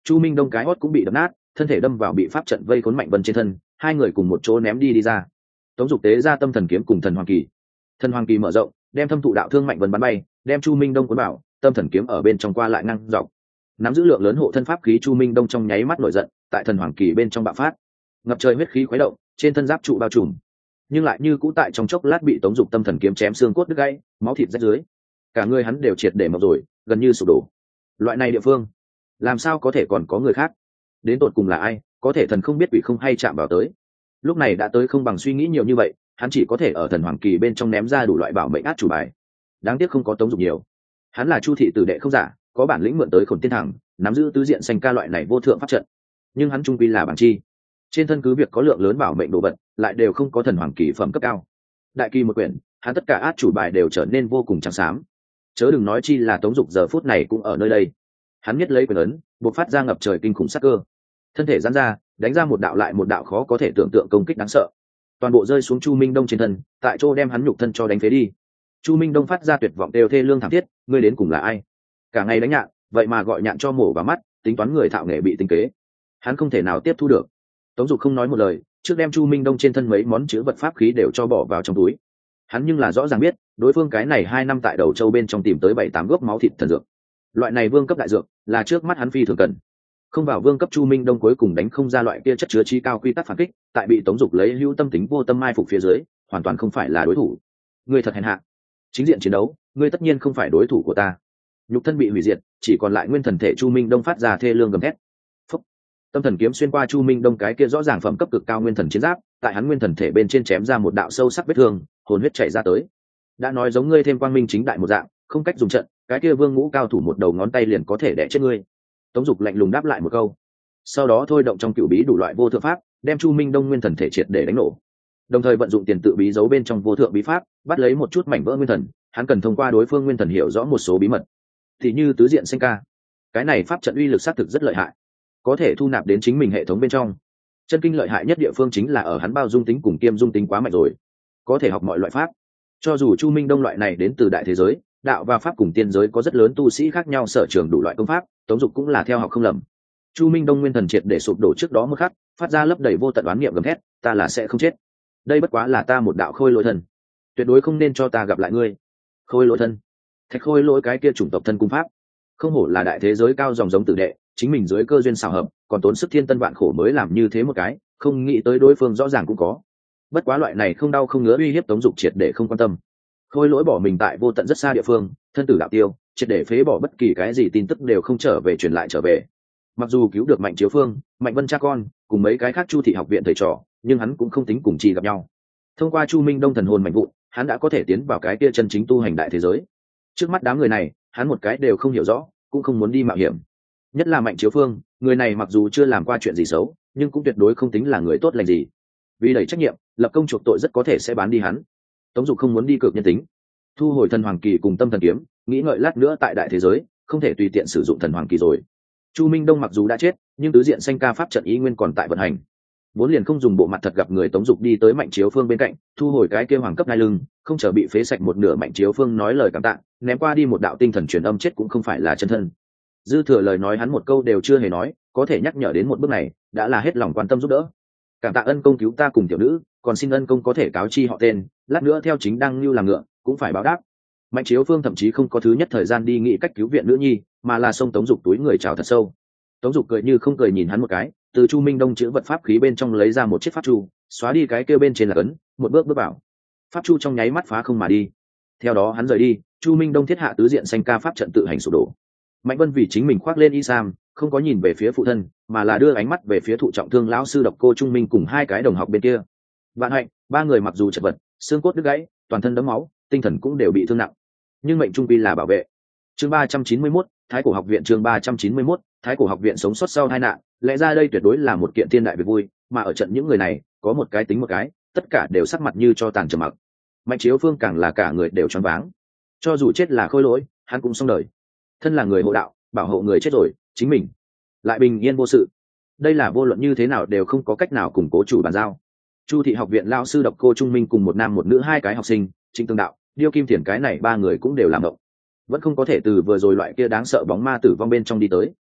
Chu Minh Đông cái hót cũng bị đập nát, thân thể đâm vào bị pháp trận vây khốn Mạnh Vân trên thân, hai người cùng một chỗ ném đi ra. Tống Dục tế ra tâm thần kiếm cùng thần hoàng kỳ. Thần hoàng kỳ mở rộng, đem thâm thụ đạo thương Mạnh Vân bắn bay, đem Chu Minh Đông cuốn vào, tâm thần kiếm ở bên trong qua lại ngăn dọc. Nắm giữ lượng lớn hộ thân pháp khí Chu Minh Đông trong nháy mắt nổi giận, tại thần hoàng kỳ bên trong bạo phát, ngập trời huyết khí khuấy động, trên thân giáp trụ bao trùm, nhưng lại như cũ tại trong chốc lát bị Tống Dục tâm thần kiếm chém xương cốt đứt gãy, máu thịt rách dưới, cả người hắn đều triệt để mọc rồi, gần như sụp đổ. Loại này địa phương, làm sao có thể còn có người khác? Đến tột cùng là ai, có thể thần không biết quỷ không hay chạm vào tới? Lúc này đã tới không bằng suy nghĩ nhiều như vậy, hắn chỉ có thể ở thần hoàng kỳ bên trong ném ra đủ loại bảo mệnh át chủ bài. Đáng tiếc không có Tống Dục nhiều, hắn là Chu thị tử đệ không giả, có bản lĩnh mượn tới Khổn Tiên Thẳng, nắm giữ tứ diện xanh ca loại này vô thượng pháp trận, nhưng hắn trung quy là bằng chi, trên thân cứ việc có lượng lớn bảo mệnh đồ vật, lại đều không có thần hoàng kỳ phẩm cấp cao. Đại kỳ một quyển, hắn tất cả át chủ bài đều trở nên vô cùng trắng xám, chớ đừng nói chi là Tống Dục giờ phút này cũng ở nơi đây. Hắn nhất lấy quyền ấn, buộc phát ra ngập trời kinh khủng sát cơ, thân thể giãn ra, đánh ra một đạo lại một đạo khó có thể tưởng tượng công kích đáng sợ, toàn bộ rơi xuống Chu Minh Đông trên thân, tại chỗ đem hắn nhục thân cho đánh phế đi. Chu Minh Đông phát ra tuyệt vọng đều thê lương thảm thiết, ngươi đến cùng là ai? Cả ngày đánh nhạn, vậy mà gọi nhạn cho mổ vào mắt, tính toán người thạo nghề bị tinh kế, hắn không thể nào tiếp thu được. Tống Dục không nói một lời, trước đem Chu Minh Đông trên thân mấy món chứa vật pháp khí đều cho bỏ vào trong túi. Hắn nhưng là rõ ràng biết, đối phương cái này 2 năm tại Đầu Châu bên trong tìm tới 7-8 gốc máu thịt thần dược. Loại này vương cấp đại dược, là trước mắt hắn phi thường cần. Không vào vương cấp Chu Minh Đông cuối cùng đánh không ra loại kia chất chứa trí cao quy tắc phản kích, tại bị Tống Dục lấy hữu tâm tính vô tâm mai phục phía dưới, hoàn toàn không phải là đối thủ. Ngươi thật hèn hạ. Chính diện chiến đấu, ngươi tất nhiên không phải đối thủ của ta. Nhục thân bị hủy diệt, chỉ còn lại nguyên thần thể Chu Minh Đông phát ra thê lương gầm thét. Phúc. Tâm thần kiếm xuyên qua Chu Minh Đông cái kia rõ ràng phẩm cấp cực cao nguyên thần chiến giáp, tại hắn nguyên thần thể bên trên chém ra một đạo sâu sắc vết thương, hồn huyết chảy ra tới. Đã nói giống ngươi thêm quang minh chính đại một dạng, không cách dùng trận, cái kia vương ngũ cao thủ một đầu ngón tay liền có thể đẻ chết ngươi. Tống Dục lạnh lùng đáp lại một câu, sau đó thôi động trong cựu bí đủ loại vô thượng pháp, đem Chu Minh Đông nguyên thần thể triệt để đánh nổ, đồng thời vận dụng tiền tự bí giấu bên trong vô thượng bí pháp, bắt lấy một chút mảnh vỡ nguyên thần. Hắn cần thông qua đối phương nguyên thần hiểu rõ một số bí mật, thì như tứ diện xanh ca, cái này pháp trận uy lực xác thực rất lợi hại, có thể thu nạp đến chính mình hệ thống bên trong. Chân kinh lợi hại nhất địa phương chính là ở hắn bao dung tính cùng kiêm dung tính quá mạnh rồi, có thể học mọi loại pháp. Cho dù Chu Minh Đông loại này đến từ đại thế giới, đạo và pháp cùng tiên giới có rất lớn tu sĩ khác nhau sở trường đủ loại công pháp, Tống Dục cũng là theo học không lầm. Chu Minh Đông nguyên thần triệt để sụp đổ trước đó một khắc, phát ra lấp đầy vô tận oán niệm gầm thét, ta là sẽ không chết, đây bất quá là ta một đạo khôi lỗi thân, tuyệt đối không nên cho ta gặp lại ngươi. Khôi lỗi thân, thạch khôi lỗi cái kia chủng tộc thân cung pháp, không hổ là đại thế giới cao dòng giống tử đệ, chính mình dưới cơ duyên xảo hợp, còn tốn sức thiên tân vạn khổ mới làm như thế một cái, không nghĩ tới đối phương rõ ràng cũng có. Bất quá loại này không đau không ngứa uy hiếp Tống Dục triệt để không quan tâm. Khôi lỗi bỏ mình tại vô tận rất xa địa phương, thân tử đạo tiêu, triệt để phế bỏ bất kỳ cái gì tin tức đều không trở về truyền lại trở về. Mặc dù cứu được Mạnh Chiếu Phương, Mạnh Vân cha con, cùng mấy cái khác Chu thị học viện thầy trò, nhưng hắn cũng không tính cùng chi gặp nhau. Thông qua Chu Minh Đông thần hồn mạnh vụn, hắn đã có thể tiến vào cái kia chân chính tu hành đại thế giới. Trước mắt đám người này, hắn một cái đều không hiểu rõ, cũng không muốn đi mạo hiểm. Nhất là Mạnh Chiếu Phương, người này mặc dù chưa làm qua chuyện gì xấu, nhưng cũng tuyệt đối không tính là người tốt lành gì. Vì đẩy trách nhiệm, lập công chuộc tội rất có thể sẽ bán đi hắn. Tống Dục không muốn đi cược nhân tính, thu hồi thần hoàng kỳ cùng tâm thần kiếm, nghĩ ngợi lát nữa tại đại thế giới không thể tùy tiện sử dụng thần hoàng kỳ rồi. Chu Minh Đông mặc dù đã chết, nhưng tứ diện xanh ca pháp trận ý nguyên còn tại vận hành, vốn liền không dùng bộ mặt thật gặp người. Tống Dục đi tới Mạnh Chiếu Phương bên cạnh, thu hồi cái kia hoàng cấp nai lưng, không chờ bị phế sạch một nửa. Mạnh Chiếu Phương nói lời cảm tạ, ném qua đi một đạo tinh thần truyền âm, chết cũng không phải là chân thân. Dư thừa lời nói hắn một câu đều chưa hề nói, có thể nhắc nhở đến một bước này đã là hết lòng quan tâm giúp đỡ. Cảm tạ ân công cứu ta cùng tiểu nữ, còn xin ân công có thể cáo chi họ tên, lát nữa theo chính đăng lưu làm ngựa cũng phải báo đáp. Mạnh Chiếu Phương thậm chí không có thứ nhất thời gian đi nghĩ cách cứu viện nữ nhi, mà là xông Tống Dục túi người chào thật sâu. Tống Dục cười như không cười nhìn hắn một cái, từ Chu Minh Đông chữ vật pháp khí bên trong lấy ra một chiếc pháp chu, xóa đi cái kêu bên trên là ấn, một bước bước vào. Pháp chu trong nháy mắt phá không mà đi. Theo đó hắn rời đi, Chu Minh Đông thiết hạ tứ diện xanh ca pháp trận tự hành sụp đổ. Mạnh Vân vì chính mình khoác lên y sam, không có nhìn về phía phụ thân, mà là đưa ánh mắt về phía thụ trọng thương lão sư Độc Cô Trung Minh cùng hai cái đồng học bên kia. Vạn Hạnh, ba người mặc dù chật vật, xương cốt đứt gãy, toàn thân đẫm máu, tinh thần cũng đều bị thương nặng, nhưng mệnh trung quy là bảo vệ. Chương 391, Thái Cổ học viện. Chương 391, Thái Cổ học viện sống sót sau tai nạn, lẽ ra đây tuyệt đối là một kiện thiên đại việc vui, mà ở trận những người này, có một cái tính một cái, tất cả đều sắc mặt như cho tàn trầm mặc. Mạnh Chiếu Phương càng là cả người đều choáng váng. Cho dù chết là khôi lỗi, hắn cũng xong đời. Thân là người hộ đạo, bảo hộ người chết rồi, chính mình lại bình yên vô sự. Đây là vô luận như thế nào đều không có cách nào củng cố chủ bàn giao. Chu thị học viện lão sư Độc Cô Trung Minh cùng một nam một nữ hai cái học sinh, Trịnh Tương Đạo, Điêu Kim Thiền, cái này ba người cũng đều làm động, vẫn không có thể từ vừa rồi loại kia đáng sợ bóng ma tử vong bên trong đi tới.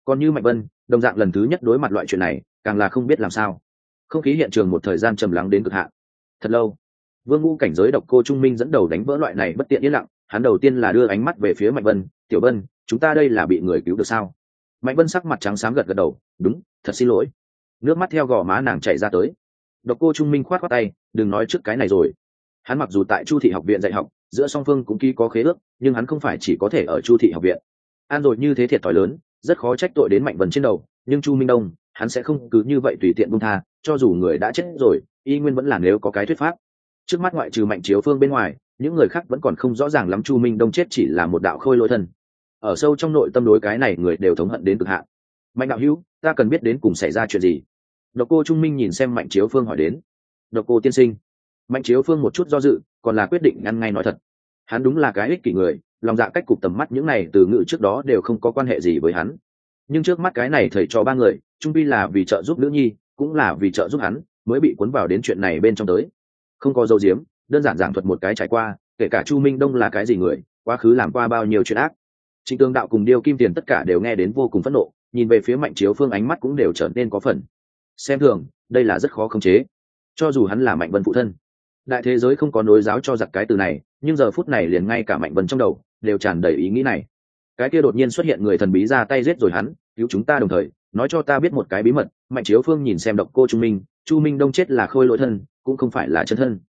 Còn như Mạnh Vân đồng dạng lần thứ nhất đối mặt loại chuyện này, càng là không biết làm sao. Không khí hiện trường một thời gian trầm lắng đến cực hạn. Thật lâu, Vương Ngũ cảnh giới Độc Cô Trung Minh dẫn đầu đánh vỡ loại này bất tiện yên lặng. Hắn đầu tiên là đưa ánh mắt về phía Mạnh Vân. Tiểu Vân, chúng ta đây là bị người cứu được sao? Mạnh Vân sắc mặt trắng xám gật gật đầu. Đúng, thật xin lỗi. Nước mắt theo gò má nàng chảy ra tới. Độc Cô Trung Minh khoát khoát tay. Đừng nói trước cái này rồi. Hắn mặc dù tại Chu thị học viện dạy học, giữa song phương cũng ký có khế ước, nhưng hắn không phải chỉ có thể ở Chu thị học viện. An rồi như thế thiệt thòi lớn, rất khó trách tội đến Mạnh Vân trên đầu. Nhưng Chu Minh Đông, hắn sẽ không cứ như vậy tùy tiện buông tha, cho dù người đã chết rồi, y nguyên vẫn là nếu có cái thuyết pháp. Trước mắt ngoại trừ Mạnh Chiếu Phương bên ngoài, những người khác vẫn còn không rõ ràng lắm Chu Minh Đông chết chỉ là một đạo khôi lỗi thân. Ở sâu trong nội tâm đối cái này người đều thống hận đến cực hạn. Mạnh đạo hữu, ta cần biết đến cùng xảy ra chuyện gì? Độc Cô Trung Minh nhìn xem Mạnh Chiếu Phương hỏi đến. Độc Cô tiên sinh. Mạnh Chiếu Phương một chút do dự, còn là quyết định ngăn ngay nói thật. Hắn đúng là cái ích kỷ người, lòng dạ cách cục tầm mắt những này từ ngữ trước đó đều không có quan hệ gì với hắn. Nhưng trước mắt cái này thầy trò ba người, trung pi là vì trợ giúp nữ nhi, cũng là vì trợ giúp hắn, mới bị cuốn vào đến chuyện này bên trong tới. Không có dấu diếm, đơn giản giảng thuật một cái trải qua, kể cả Chu Minh Đông là cái gì người, quá khứ làm qua bao nhiêu chuyện ác. Trịnh Tường Đạo cùng Điêu Kim Tiền tất cả đều nghe đến vô cùng phẫn nộ, nhìn về phía Mạnh Chiếu Phương ánh mắt cũng đều trở nên có phần xem thường, đây là rất khó khống chế. Cho dù hắn là Mạnh Vân phụ thân, đại thế giới không có nối giáo cho giặc cái từ này, nhưng giờ phút này liền ngay cả Mạnh Vân trong đầu đều tràn đầy ý nghĩ này. Cái kia đột nhiên xuất hiện người thần bí ra tay giết rồi hắn, cứu chúng ta đồng thời nói cho ta biết một cái bí mật. Mạnh Chiếu Phương nhìn xem Độc Cô Trung Minh, Chu Minh Đông chết là khôi lỗi thân, cũng không phải là chân thân.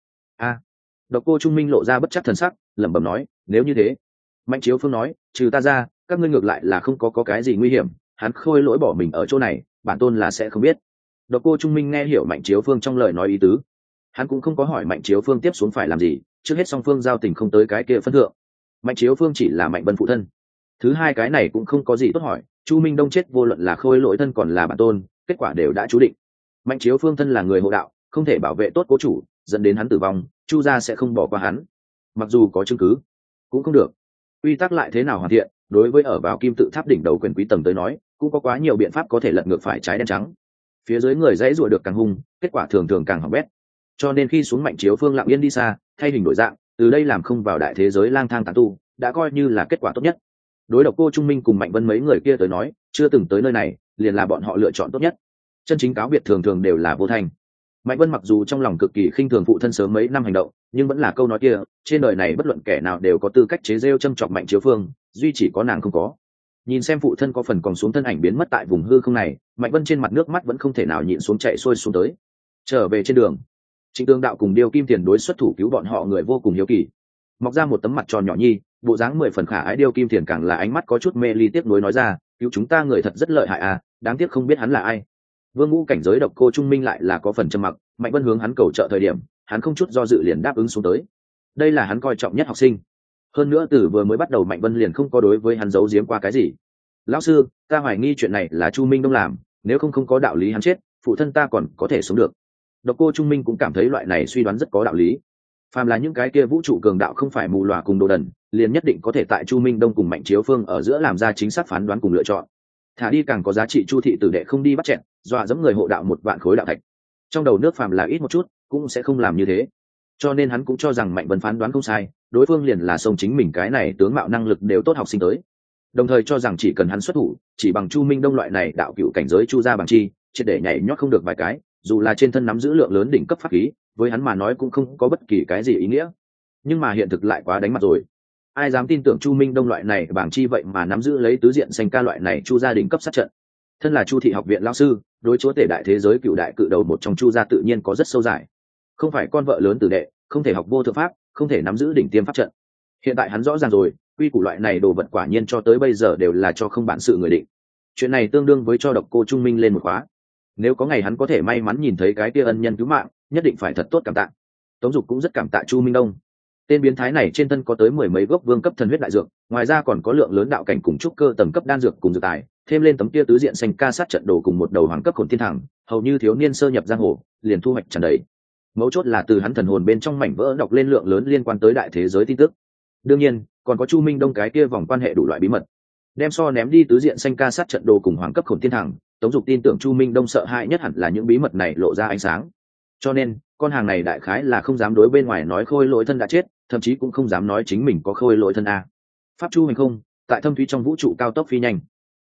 Độc Cô Trung Minh lộ ra bất chắc thần sắc, lẩm bẩm nói, nếu như thế. Mạnh Chiếu Phương nói, trừ ta ra, các ngươi ngược lại là không có cái gì nguy hiểm, hắn khôi lỗi bỏ mình ở chỗ này, bản tôn là sẽ không biết. Độc Cô Trung Minh nghe hiểu Mạnh Chiếu Phương trong lời nói ý tứ, hắn cũng không có hỏi Mạnh Chiếu Phương tiếp xuống phải làm gì, trước hết song phương giao tình không tới cái kia phân thượng. Mạnh Chiếu Phương chỉ là Mạnh Vân phụ thân, thứ hai cái này cũng không có gì tốt hỏi. Chu Minh Đông chết vô luận là khôi lỗi thân còn là bản tôn, kết quả đều đã chú định. Mạnh Chiếu Phương thân là người hộ đạo, không thể bảo vệ tốt cố chủ, dẫn đến hắn tử vong, Chu gia sẽ không bỏ qua hắn. Mặc dù có chứng cứ, cũng không được. Quy tắc lại thế nào hoàn thiện, đối với ở vào kim tự tháp đỉnh đầu quyền quý tầng tới nói, cũng có quá nhiều biện pháp có thể lật ngược phải trái đen trắng. Phía dưới người dãy rủa được càng hung, kết quả thường thường càng hỏng bét. Cho nên khi xuống Mạnh Chiếu Phương lặng yên đi xa, thay hình đổi dạng, từ đây làm không vào đại thế giới lang thang tán tu, đã coi như là kết quả tốt nhất. Đối Độc Cô Trung Minh cùng Mạnh Vân mấy người kia tới nói, chưa từng tới nơi này, liền là bọn họ lựa chọn tốt nhất. Chân chính cáo biệt thường thường đều là vô thành. Mạnh Vân mặc dù trong lòng cực kỳ khinh thường phụ thân sớm mấy năm hành động, nhưng vẫn là câu nói kia, trên đời này bất luận kẻ nào đều có tư cách chế rêu châm chọc Mạnh Chiếu Phương, duy chỉ có nàng không có. Nhìn xem phụ thân có phần còn xuống thân ảnh biến mất tại vùng hư không này, Mạnh Vân trên mặt nước mắt vẫn không thể nào nhịn xuống chạy xuôi xuống tới. Trở về trên đường, Trịnh Tường Đạo cùng Điêu Kim Tiền đối xuất thủ cứu bọn họ người vô cùng hiếu kỳ. Mọc ra một tấm mặt tròn nhỏ nhi, bộ dáng 10 phần khả ái. Điêu Kim Tiền càng là ánh mắt có chút mê ly tiếc nuối nói ra, cứu chúng ta người thật rất lợi hại à, đáng tiếc không biết hắn là ai. Vương Ngũ cảnh giới Độc Cô Trung Minh lại là có phần trầm mặc. Mạnh Vân hướng hắn cầu trợ thời điểm, hắn không chút do dự liền đáp ứng xuống tới. Đây là hắn coi trọng nhất học sinh. Hơn nữa từ vừa mới bắt đầu Mạnh Vân liền không có đối với hắn giấu giếm qua cái gì. Lão sư, ta hoài nghi chuyện này là Chu Minh Đông làm, nếu không có đạo lý hắn chết, phụ thân ta còn có thể sống được. Độc Cô Trung Minh cũng cảm thấy loại này suy đoán rất có đạo lý. Phàm là những cái kia vũ trụ cường đạo không phải mù lòa cùng đồ đần, liền nhất định có thể tại Chu Minh Đông cùng Mạnh Chiếu Phương ở giữa làm ra chính xác phán đoán cùng lựa chọn. Thả đi càng có giá trị Chu thị tử đệ không đi bắt chẹn, dọa dẫm người hộ đạo 1 vạn khối đạo thạch. Trong đầu nước phàm là ít một chút, cũng sẽ không làm như thế. Cho nên hắn cũng cho rằng Mạnh Vân phán đoán không sai, đối phương liền là sông chính mình cái này tướng mạo năng lực đều tốt học sinh tới. Đồng thời cho rằng chỉ cần hắn xuất thủ, chỉ bằng Chu Minh Đông loại này đạo cựu cảnh giới Chu gia bằng chi, triệt để nhảy nhót không được vài cái, dù là trên thân nắm giữ lượng lớn đỉnh cấp pháp khí, với hắn mà nói cũng không có bất kỳ cái gì ý nghĩa. Nhưng mà hiện thực lại quá đánh mặt rồi. Ai dám tin tưởng Chu Minh Đông loại này bảng chi vậy mà nắm giữ lấy tứ diện xanh ca loại này Chu gia đỉnh cấp sát trận. Thân là Chu thị học viện lão sư, đối chúa tể đại thế giới cựu đại cự đầu một trong Chu gia tự nhiên có rất sâu dài. Không phải con vợ lớn tử đệ, không thể học vô thượng pháp, không thể nắm giữ đỉnh tiêm pháp trận. Hiện tại hắn rõ ràng rồi, quy củ loại này đồ vật quả nhiên cho tới bây giờ đều là cho không bản sự người định. Chuyện này tương đương với cho Độc Cô Trung Minh lên một khóa. Nếu có ngày hắn có thể may mắn nhìn thấy cái kia ân nhân cứu mạng, nhất định phải thật tốt cảm tạ. Tống Dục cũng rất cảm tạ Chu Minh Đông. Tên biến thái này trên thân có tới 10 mấy gốc vương cấp thần huyết đại dược, ngoài ra còn có lượng lớn đạo cảnh cùng trúc cơ tầng cấp đan dược cùng dược tài, thêm lên tấm kia tứ diện xanh ca sát trận đồ cùng một đầu hoàng cấp hồn thiên thẳng, hầu như thiếu niên sơ nhập giang hồ, liền thu hoạch tràn đầy. Mấu chốt là từ hắn thần hồn bên trong mảnh vỡ đọc lên lượng lớn liên quan tới đại thế giới tin tức. Đương nhiên, còn có Chu Minh Đông cái kia vòng quan hệ đủ loại bí mật. Đem so ném đi tứ diện xanh ca sát trận đồ cùng hoàng cấp hồn thiên thẳng, Tống Dục tin tưởng Chu Minh Đông sợ hãi nhất hẳn là những bí mật này lộ ra ánh sáng. Cho nên, con hàng này đại khái là không dám đối bên ngoài nói khôi lỗi thân đã chết, thậm chí cũng không dám nói chính mình có khôi lỗi thân a. Pháp chu hành không, tại thâm thúy trong vũ trụ cao tốc phi nhanh.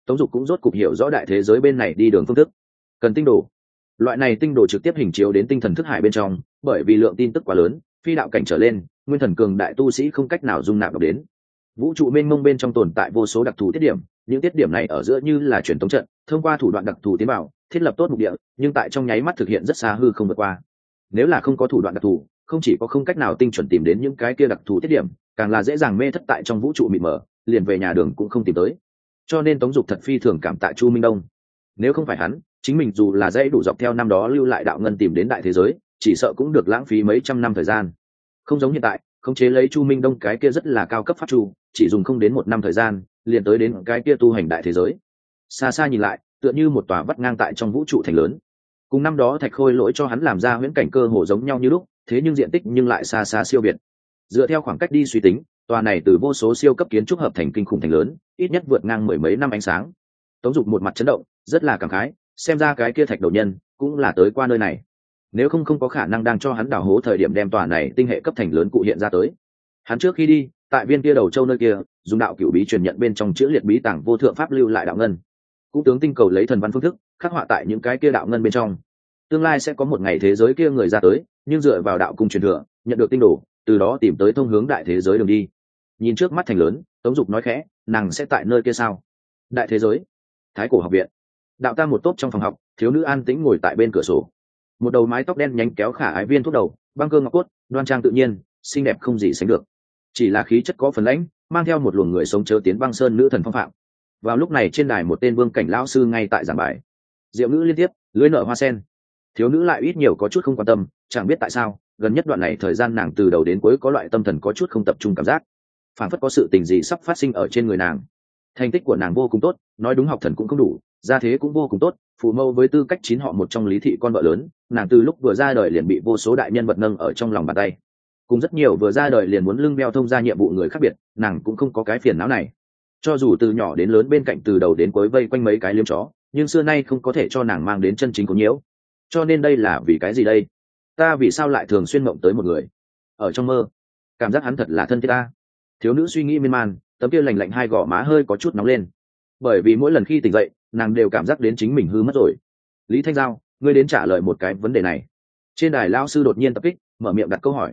Tống Dục cũng rốt cục hiểu rõ đại thế giới bên này đi đường phương thức. Cần tinh đồ. Loại này tinh đồ trực tiếp hình chiếu đến tinh thần thức hải bên trong, bởi vì lượng tin tức quá lớn, phi đạo cảnh trở lên, nguyên thần cường đại tu sĩ không cách nào dung nạp được đến. Vũ trụ mênh mông bên trong tồn tại vô số đặc thù tiết điểm, những tiết điểm này ở giữa như là truyền tống trận, thông qua thủ đoạn đặc thù tiến vào, thiết lập tốt mục địa, nhưng tại trong nháy mắt thực hiện rất xa hư không vượt qua. Nếu là không có thủ đoạn đặc thù, không chỉ có không cách nào tinh chuẩn tìm đến những cái kia đặc thù tiết điểm, càng là dễ dàng mê thất tại trong vũ trụ mịt mờ, liền về nhà đường cũng không tìm tới. Cho nên Tống Dục thật phi thường cảm tạ Chu Minh Đông. Nếu không phải hắn, chính mình dù là dãy đủ dọc theo năm đó lưu lại đạo ngân tìm đến đại thế giới, chỉ sợ cũng được lãng phí mấy trăm năm thời gian. Không giống hiện tại, khống chế lấy Chu Minh Đông cái kia rất là cao cấp pháp chu, chỉ dùng không đến một năm thời gian, liền tới đến cái kia tu hành đại thế giới. Xa xa nhìn lại, tựa như một tòa vắt ngang tại trong vũ trụ thành lớn. Cùng năm đó Thạch Khôi lỗi cho hắn làm ra huyễn cảnh cơ hồ giống nhau như lúc, thế nhưng diện tích nhưng lại xa xa siêu biệt. Dựa theo khoảng cách đi suy tính, tòa này từ vô số siêu cấp kiến trúc hợp thành kinh khủng thành lớn, ít nhất vượt ngang mười mấy năm ánh sáng. Tống Dục một mặt chấn động, rất là cảm khái, xem ra cái kia Thạch đầu nhân cũng là tới qua nơi này. Nếu không có khả năng đang cho hắn đào hố thời điểm đem tòa này tinh hệ cấp thành lớn cụ hiện ra tới. Hắn trước khi đi, tại viên kia đầu châu nơi kia, dùng đạo cửu bí truyền nhận bên trong chữ liệt bí tàng vô thượng pháp lưu lại đạo ngân. Cũng tướng tinh cầu lấy thần văn phương thức khắc họa tại những cái kia đạo ngân bên trong. Tương lai sẽ có một ngày thế giới kia người ra tới, nhưng dựa vào đạo cung truyền thừa, nhận được tinh đồ, từ đó tìm tới thông hướng đại thế giới đường đi. Nhìn trước mắt thành lớn, Tống Dục nói khẽ, nàng sẽ tại nơi kia sao? Đại thế giới? Thái cổ học viện. Đạo ta một tốp trong phòng học, thiếu nữ an tĩnh ngồi tại bên cửa sổ. Một đầu mái tóc đen nhánh kéo khả ái viên thuốc đầu, băng cơ ngọc cốt, đoan trang tự nhiên, xinh đẹp không gì sánh được. Chỉ là khí chất có phần lãnh, mang theo một luồng người sống chớ tiến băng sơn nữ thần phong phạm. Vào lúc này trên đài một tên vương cảnh lão sư ngay tại giảng bài. Diệu ngữ liên tiếp, lưới nở hoa sen. Thiếu nữ lại ít nhiều có chút không quan tâm, chẳng biết tại sao, gần nhất đoạn này thời gian nàng từ đầu đến cuối có loại tâm thần có chút không tập trung cảm giác, phản phất có sự tình gì sắp phát sinh ở trên người nàng. Thành tích của nàng vô cùng tốt, nói đúng học thần cũng không đủ, gia thế cũng vô cùng tốt, phụ mâu với tư cách chín họ một trong Lý thị con vợ lớn, nàng từ lúc vừa ra đời liền bị vô số đại nhân vật nâng ở trong lòng bàn tay. Cùng rất nhiều vừa ra đời liền muốn lưng beo thông ra nhiệm vụ người khác biệt, nàng cũng không có cái phiền não này. Cho dù từ nhỏ đến lớn bên cạnh từ đầu đến cuối vây quanh mấy cái liếm chó, nhưng xưa nay không có thể cho nàng mang đến chân chính có nhiễu. Cho nên đây là vì cái gì đây? Ta vì sao lại thường xuyên mộng tới một người? Ở trong mơ, cảm giác hắn thật là thân thiết ta. Thiếu nữ suy nghĩ miên man, tấm kia lạnh lạnh hai gò má hơi có chút nóng lên. Bởi vì mỗi lần khi tỉnh dậy, nàng đều cảm giác đến chính mình hư mất rồi. Lý Thanh Giao, ngươi đến trả lời một cái vấn đề này. Trên đài lao sư đột nhiên tập kích, mở miệng đặt câu hỏi.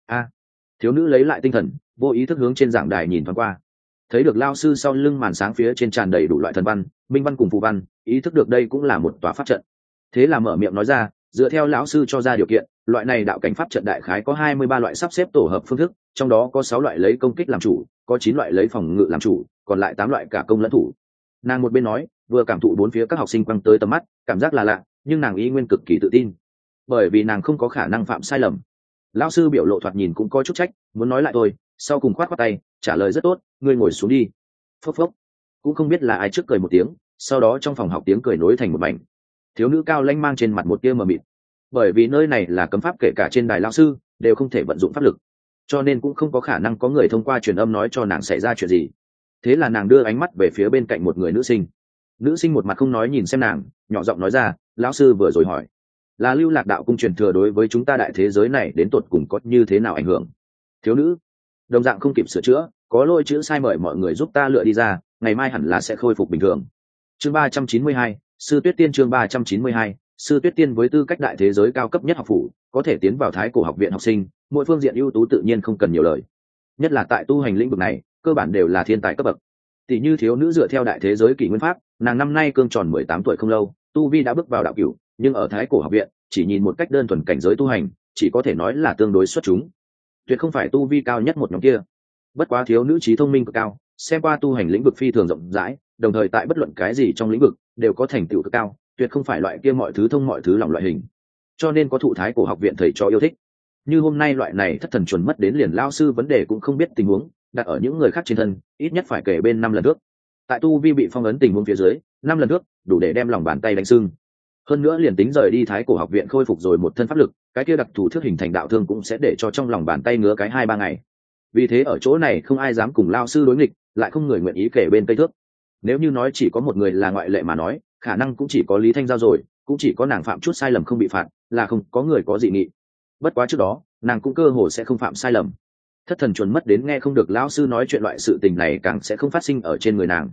Thiếu nữ lấy lại tinh thần, vô ý thức hướng trên giảng đài nhìn thoáng qua. Thấy được lao sư sau lưng màn sáng phía trên tràn đầy đủ loại thần văn, minh văn cùng phù văn, ý thức được đây cũng là một tòa pháp trận. Thế là mở miệng nói ra, dựa theo lão sư cho ra điều kiện, loại này đạo cảnh pháp trận đại khái có 23 loại sắp xếp tổ hợp phương thức, trong đó có 6 loại lấy công kích làm chủ, có 9 loại lấy phòng ngự làm chủ, còn lại 8 loại cả công lẫn thủ. Nàng một bên nói, vừa cảm thụ bốn phía các học sinh quăng tới tầm mắt, cảm giác là lạ, nhưng nàng y nguyên cực kỳ tự tin, bởi vì nàng không có khả năng phạm sai lầm. Lão sư biểu lộ thoạt nhìn cũng có chút trách, muốn nói lại thôi, sau cùng khoát khoát tay, trả lời rất tốt, ngươi ngồi xuống đi. Phốc phốc, cũng không biết là ai trước cười một tiếng, sau đó trong phòng học tiếng cười nối thành một mảnh. Thiếu nữ cao lãnh mang trên mặt một tia mờ mịt, bởi vì nơi này là cấm pháp, kể cả trên đài lão sư đều không thể vận dụng pháp lực, cho nên cũng không có khả năng có người thông qua truyền âm nói cho nàng xảy ra chuyện gì. Thế là nàng đưa ánh mắt về phía bên cạnh một người nữ sinh. Nữ sinh một mặt không nói nhìn xem nàng, nhỏ giọng nói ra, lão sư vừa rồi hỏi là lưu lạc đạo cung truyền thừa đối với chúng ta đại thế giới này đến tột cùng có như thế nào ảnh hưởng. Thiếu nữ đồng dạng không kịp sửa chữa, có lỗi chữ sai, mời mọi người giúp ta lựa đi ra, ngày mai hẳn là sẽ khôi phục bình thường. Chương 392, Sư Tuyết Tiên. Chương 392, Sư Tuyết Tiên. Với tư cách đại thế giới cao cấp nhất học phủ, có thể tiến vào Thái cổ học viện học sinh, mỗi phương diện ưu tú tự nhiên không cần nhiều lời, nhất là tại tu hành lĩnh vực này, cơ bản đều là thiên tài cấp bậc. Tỷ như thiếu nữ dựa theo đại thế giới kỷ nguyên pháp, nàng năm nay cương tròn 18 tuổi không lâu, tu vi đã bước vào đạo cửu, nhưng ở Thái cổ học viện, chỉ nhìn một cách đơn thuần cảnh giới tu hành, chỉ có thể nói là tương đối xuất chúng, tuyệt không phải tu vi cao nhất một nhóm kia. Bất quá thiếu nữ trí thông minh cực cao, xem qua tu hành lĩnh vực phi thường rộng rãi, đồng thời tại bất luận cái gì trong lĩnh vực đều có thành tựu cực cao, tuyệt không phải loại kia mọi thứ thông mọi thứ lòng loại hình, cho nên có thụ Thái cổ học viện thầy cho yêu thích. Như hôm nay loại này thất thần chuẩn mất đến liền lao sư vấn đề cũng không biết tình huống, đặt ở những người khác trên thân, ít nhất phải kể bên 5 lần nước. Tại tu vi bị phong ấn tình huống phía dưới, 5 lần nước đủ để đem lòng bàn tay đánh sưng. Hơn nữa liền tính rời đi Thái cổ học viện khôi phục rồi một thân pháp lực, cái kia đặc thù thước hình thành đạo thương cũng sẽ để cho trong lòng bàn tay ngứa cái 2-3 ngày. Vì thế ở chỗ này không ai dám cùng lao sư đối nghịch, lại không người nguyện ý kể bên cây thước. Nếu như nói chỉ có một người là ngoại lệ mà nói, khả năng cũng chỉ có Lý Thanh Giao rồi, cũng chỉ có nàng phạm chút sai lầm không bị phạt, là không có người có dị nghị. Bất quá trước đó, nàng cũng cơ hồ sẽ không phạm sai lầm. Thất thần chuẩn mất đến nghe không được lão sư nói chuyện, loại sự tình này càng sẽ không phát sinh ở trên người nàng.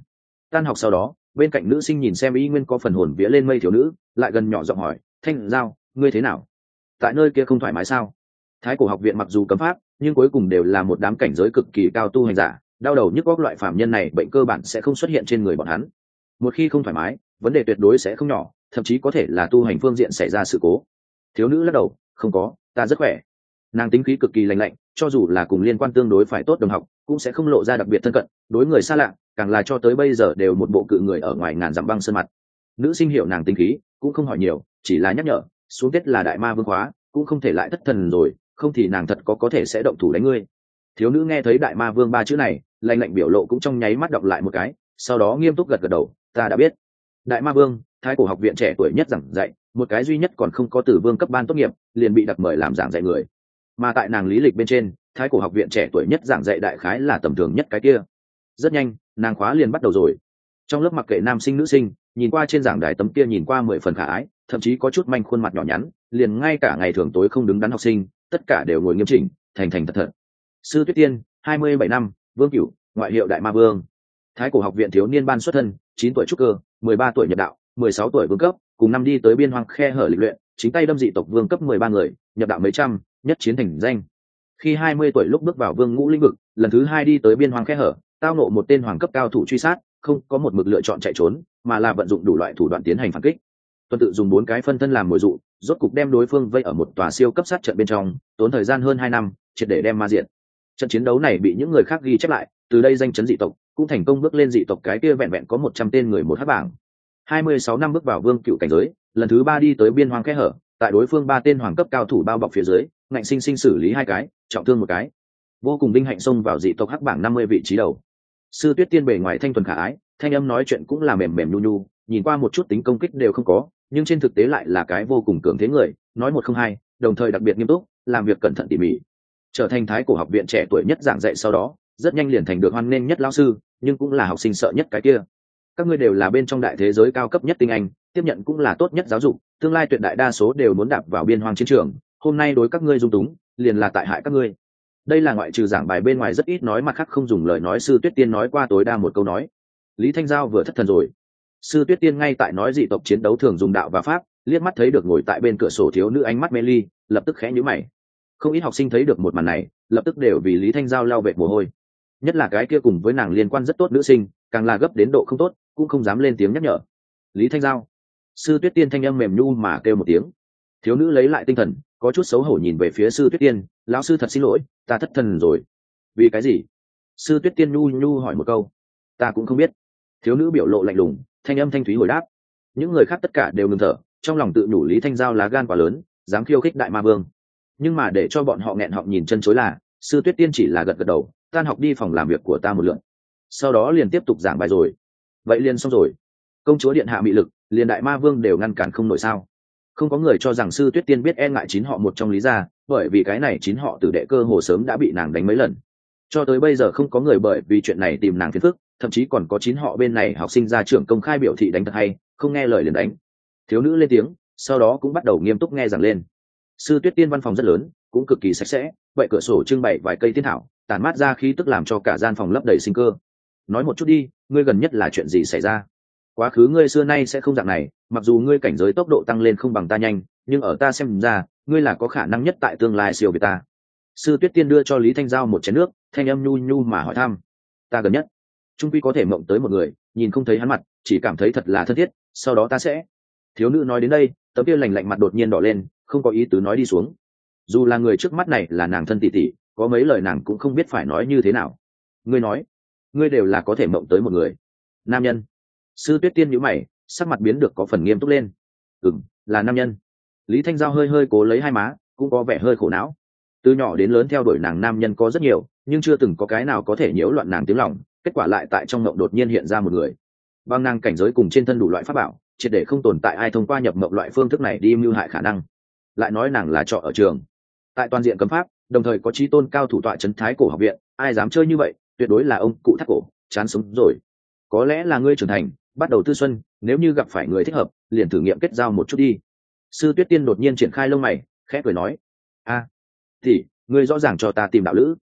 Tan học sau đó, bên cạnh nữ sinh nhìn xem y nguyên có phần hồn vía lên mây thiếu nữ, lại gần nhỏ giọng hỏi, Thanh Giao, ngươi thế nào, tại nơi kia không thoải mái sao? Thái cổ học viện mặc dù cấm pháp, nhưng cuối cùng đều là một đám cảnh giới cực kỳ cao tu hành giả, đau đầu nhức góc loại phạm nhân này bệnh cơ bản sẽ không xuất hiện trên người bọn hắn. Một khi không thoải mái, vấn đề tuyệt đối sẽ không nhỏ, thậm chí có thể là tu hành phương diện xảy ra sự cố. Thiếu nữ lắc đầu, không có, ta rất khỏe. Nàng tính khí cực kỳ lành lạnh, cho dù là cùng liên quan tương đối phải tốt đồng học, cũng sẽ không lộ ra đặc biệt thân cận, đối người xa lạ, càng là cho tới bây giờ đều một bộ cự người ở ngoài ngàn dặm băng sơn mặt. Nữ sinh hiểu nàng tính khí, cũng không hỏi nhiều, chỉ là nhắc nhở, xuống Tết là đại ma vương khóa, cũng không thể lại thất thần rồi, không thì nàng thật có thể sẽ động thủ đánh ngươi. Thiếu nữ nghe thấy đại ma vương ba chữ này, lạnh lạnh biểu lộ cũng trong nháy mắt đọc lại một cái, sau đó nghiêm túc gật gật đầu, ta đã biết. Đại ma vương, thái cổ học viện trẻ tuổi nhất giảng dạy, một cái duy nhất còn không có từ vương cấp ban tốt nghiệp, liền bị đặc mời làm giảng dạy người. Mà tại nàng lý lịch bên trên, thái cổ học viện trẻ tuổi nhất giảng dạy đại khái là tầm thường nhất cái kia. Rất nhanh, nàng khóa liền bắt đầu rồi. Trong lớp mặc kệ nam sinh nữ sinh, nhìn qua trên giảng đài tấm kia nhìn qua 10 phần khả ái, thậm chí có chút manh khuôn mặt nhỏ nhắn, liền ngay cả ngày thường tối không đứng đắn học sinh, tất cả đều ngồi nghiêm chỉnh, thành thành thật thật. Sư Tuyết Tiên, 27 năm, Vương Cửu, ngoại hiệu Đại Ma Vương. Thái cổ học viện thiếu niên ban xuất thân, 9 tuổi trúc cơ, 13 tuổi nhập đạo, 16 tuổi vương cấp, cùng năm đi tới biên hoang khe hở lịch luyện, chính tay đâm dị tộc vương cấp 13 người, nhập đạo mấy trăm, nhất chiến thành danh. Khi 20 tuổi lúc bước vào vương ngũ lĩnh vực, lần thứ 2 đi tới biên hoang khe hở, tao nộ một tên hoàng cấp cao thủ truy sát, không có một mực lựa chọn chạy trốn, mà là vận dụng đủ loại thủ đoạn tiến hành phản kích. Tuần tự dùng 4 cái phân thân làm mồi dụ, rốt cục đem đối phương vây ở một tòa siêu cấp sát trận bên trong, tốn thời gian hơn 2 năm, triệt để đem ma diệt. Trận chiến đấu này bị những người khác ghi chép lại, từ đây danh chấn dị tộc, cũng thành công bước lên dị tộc cái kia vẹn vẹn có 100 tên người một hắc bảng. 26 năm bước vào vương cựu cảnh giới, lần thứ 3 đi tới biên hoang khe hở, tại đối phương 3 tên hoàng cấp cao thủ bao bọc phía dưới, ngạnh sinh sinh xử lý 2 cái, trọng thương 1 cái. Vô cùng vinh hạnh xông vào dị tộc hắc bảng 50 vị trí đầu. Sư Tuyết Tiên bề ngoài thanh thuần khả ái, thanh âm nói chuyện cũng là mềm mềm nhu nhu, nhìn qua một chút tính công kích đều không có, nhưng trên thực tế lại là cái vô cùng cường thế người, nói một không hai, đồng thời đặc biệt nghiêm túc, làm việc cẩn thận tỉ mỉ. Trở thành thái cổ học viện trẻ tuổi nhất giảng dạy sau đó, rất nhanh liền thành được hoan nghênh nhất lão sư, nhưng cũng là học sinh sợ nhất cái kia. Các ngươi đều là bên trong đại thế giới cao cấp nhất tinh anh, tiếp nhận cũng là tốt nhất giáo dục, tương lai tuyệt đại đa số đều muốn đạp vào biên hoang chiến trường, hôm nay đối các ngươi dung túng, liền là tại hại các ngươi. Đây là ngoại trừ giảng bài bên ngoài rất ít nói, mặt khác không dùng lời nói. Sư Tuyết Tiên nói qua tối đa một câu nói. Lý Thanh Giao vừa thất thần rồi. Sư Tuyết Tiên ngay tại nói dị tộc chiến đấu thường dùng đạo và pháp, liếc mắt thấy được ngồi tại bên cửa sổ thiếu nữ ánh mắt mê ly, lập tức khẽ nhíu mày. Không ít học sinh thấy được một màn này, lập tức đều vì Lý Thanh Giao lau vệt mồ hôi. Nhất là cái kia cùng với nàng liên quan rất tốt nữ sinh, càng là gấp đến độ không tốt, cũng không dám lên tiếng nhắc nhở. Lý Thanh Giao. Sư Tuyết Tiên thanh âm mềm nhu mà kêu một tiếng. Thiếu nữ lấy lại tinh thần, có chút xấu hổ nhìn về phía Sư Tuyết Tiên, lão sư thật xin lỗi, ta thất thần rồi. Vì cái gì? Sư Tuyết Tiên nhu nhu hỏi một câu. Ta cũng không biết. Thiếu nữ biểu lộ lạnh lùng, thanh âm thanh thúy hồi đáp. Những người khác tất cả đều ngừng thở, trong lòng tự nhủ Lý Thanh Giao lá gan quá lớn, dám khiêu khích đại ma vương. Nhưng mà để cho bọn họ nghẹn họng nhìn chân chối là, Sư Tuyết Tiên chỉ là gật gật đầu, tan học đi phòng làm việc của ta một lượt, sau đó liền tiếp tục giảng bài rồi. Vậy liền xong rồi. Công chúa điện hạ mị lực, liền đại ma vương đều ngăn cản không nổi sao? Không có người cho rằng Sư Tuyết Tiên biết e ngại 9 họ một trong lý gia, bởi vì cái này 9 họ từ đệ cơ hồ sớm đã bị nàng đánh mấy lần. Cho tới bây giờ không có người bởi vì chuyện này tìm nàng phiền phức, thậm chí còn có 9 họ bên này học sinh ra trưởng công khai biểu thị đánh thật hay, không nghe lời liền đánh. Thiếu nữ lên tiếng, sau đó cũng bắt đầu nghiêm túc nghe giảng lên. Sư Tuyết Tiên văn phòng rất lớn, cũng cực kỳ sạch sẽ, vậy cửa sổ trưng bày vài cây tiên thảo, tản mát ra khí tức làm cho cả gian phòng lấp đầy sinh cơ. Nói một chút đi, ngươi gần nhất là chuyện gì xảy ra? Quá khứ ngươi xưa nay sẽ không dạng này, mặc dù ngươi cảnh giới tốc độ tăng lên không bằng ta nhanh, nhưng ở ta xem ra, ngươi là có khả năng nhất tại tương lai siêu việt ta. Sư Tuyết Tiên đưa cho Lý Thanh Giao một chén nước, thanh âm nhu nhu mà hỏi thăm. Ta gần nhất, trung quy có thể mộng tới một người, nhìn không thấy hắn mặt, chỉ cảm thấy thật là thân thiết, sau đó ta sẽ. Thiếu nữ nói đến đây, tấm kia lạnh lạnh mặt đột nhiên đỏ lên, không có ý tứ nói đi xuống. Dù là người trước mắt này là nàng thân tỷ tỷ, có mấy lời nàng cũng không biết phải nói như thế nào. Ngươi nói, ngươi đều là có thể mộng tới một người. Nam nhân. Sư Tuyết Tiên nhíu mày, sắc mặt biến được có phần nghiêm túc lên. Là nam nhân. Lý Thanh Giao hơi hơi cố lấy hai má, cũng có vẻ hơi khổ não. Từ nhỏ đến lớn theo đuổi nàng nam nhân có rất nhiều, nhưng chưa từng có cái nào có thể nhiễu loạn nàng tiếng lòng. Kết quả lại tại trong mộng đột nhiên hiện ra một người. Bằng nàng cảnh giới cùng trên thân đủ loại pháp bảo, triệt để không tồn tại ai thông qua nhập mộng loại phương thức này đi mưu hại khả năng. Lại nói nàng là trọ ở trường, tại toàn diện cấm pháp, đồng thời có chí tôn cao thủ tọa trấn thái cổ học viện, ai dám chơi như vậy, tuyệt đối là ông cụ thắt cổ, chán sống rồi. Có lẽ là ngươi trưởng thành, bắt đầu tư xuân, nếu như gặp phải người thích hợp, liền thử nghiệm kết giao một chút đi. Sư Tuyết Tiên đột nhiên triển khai lông mày, khẽ cười nói: thì ngươi rõ ràng cho ta tìm đạo lữ.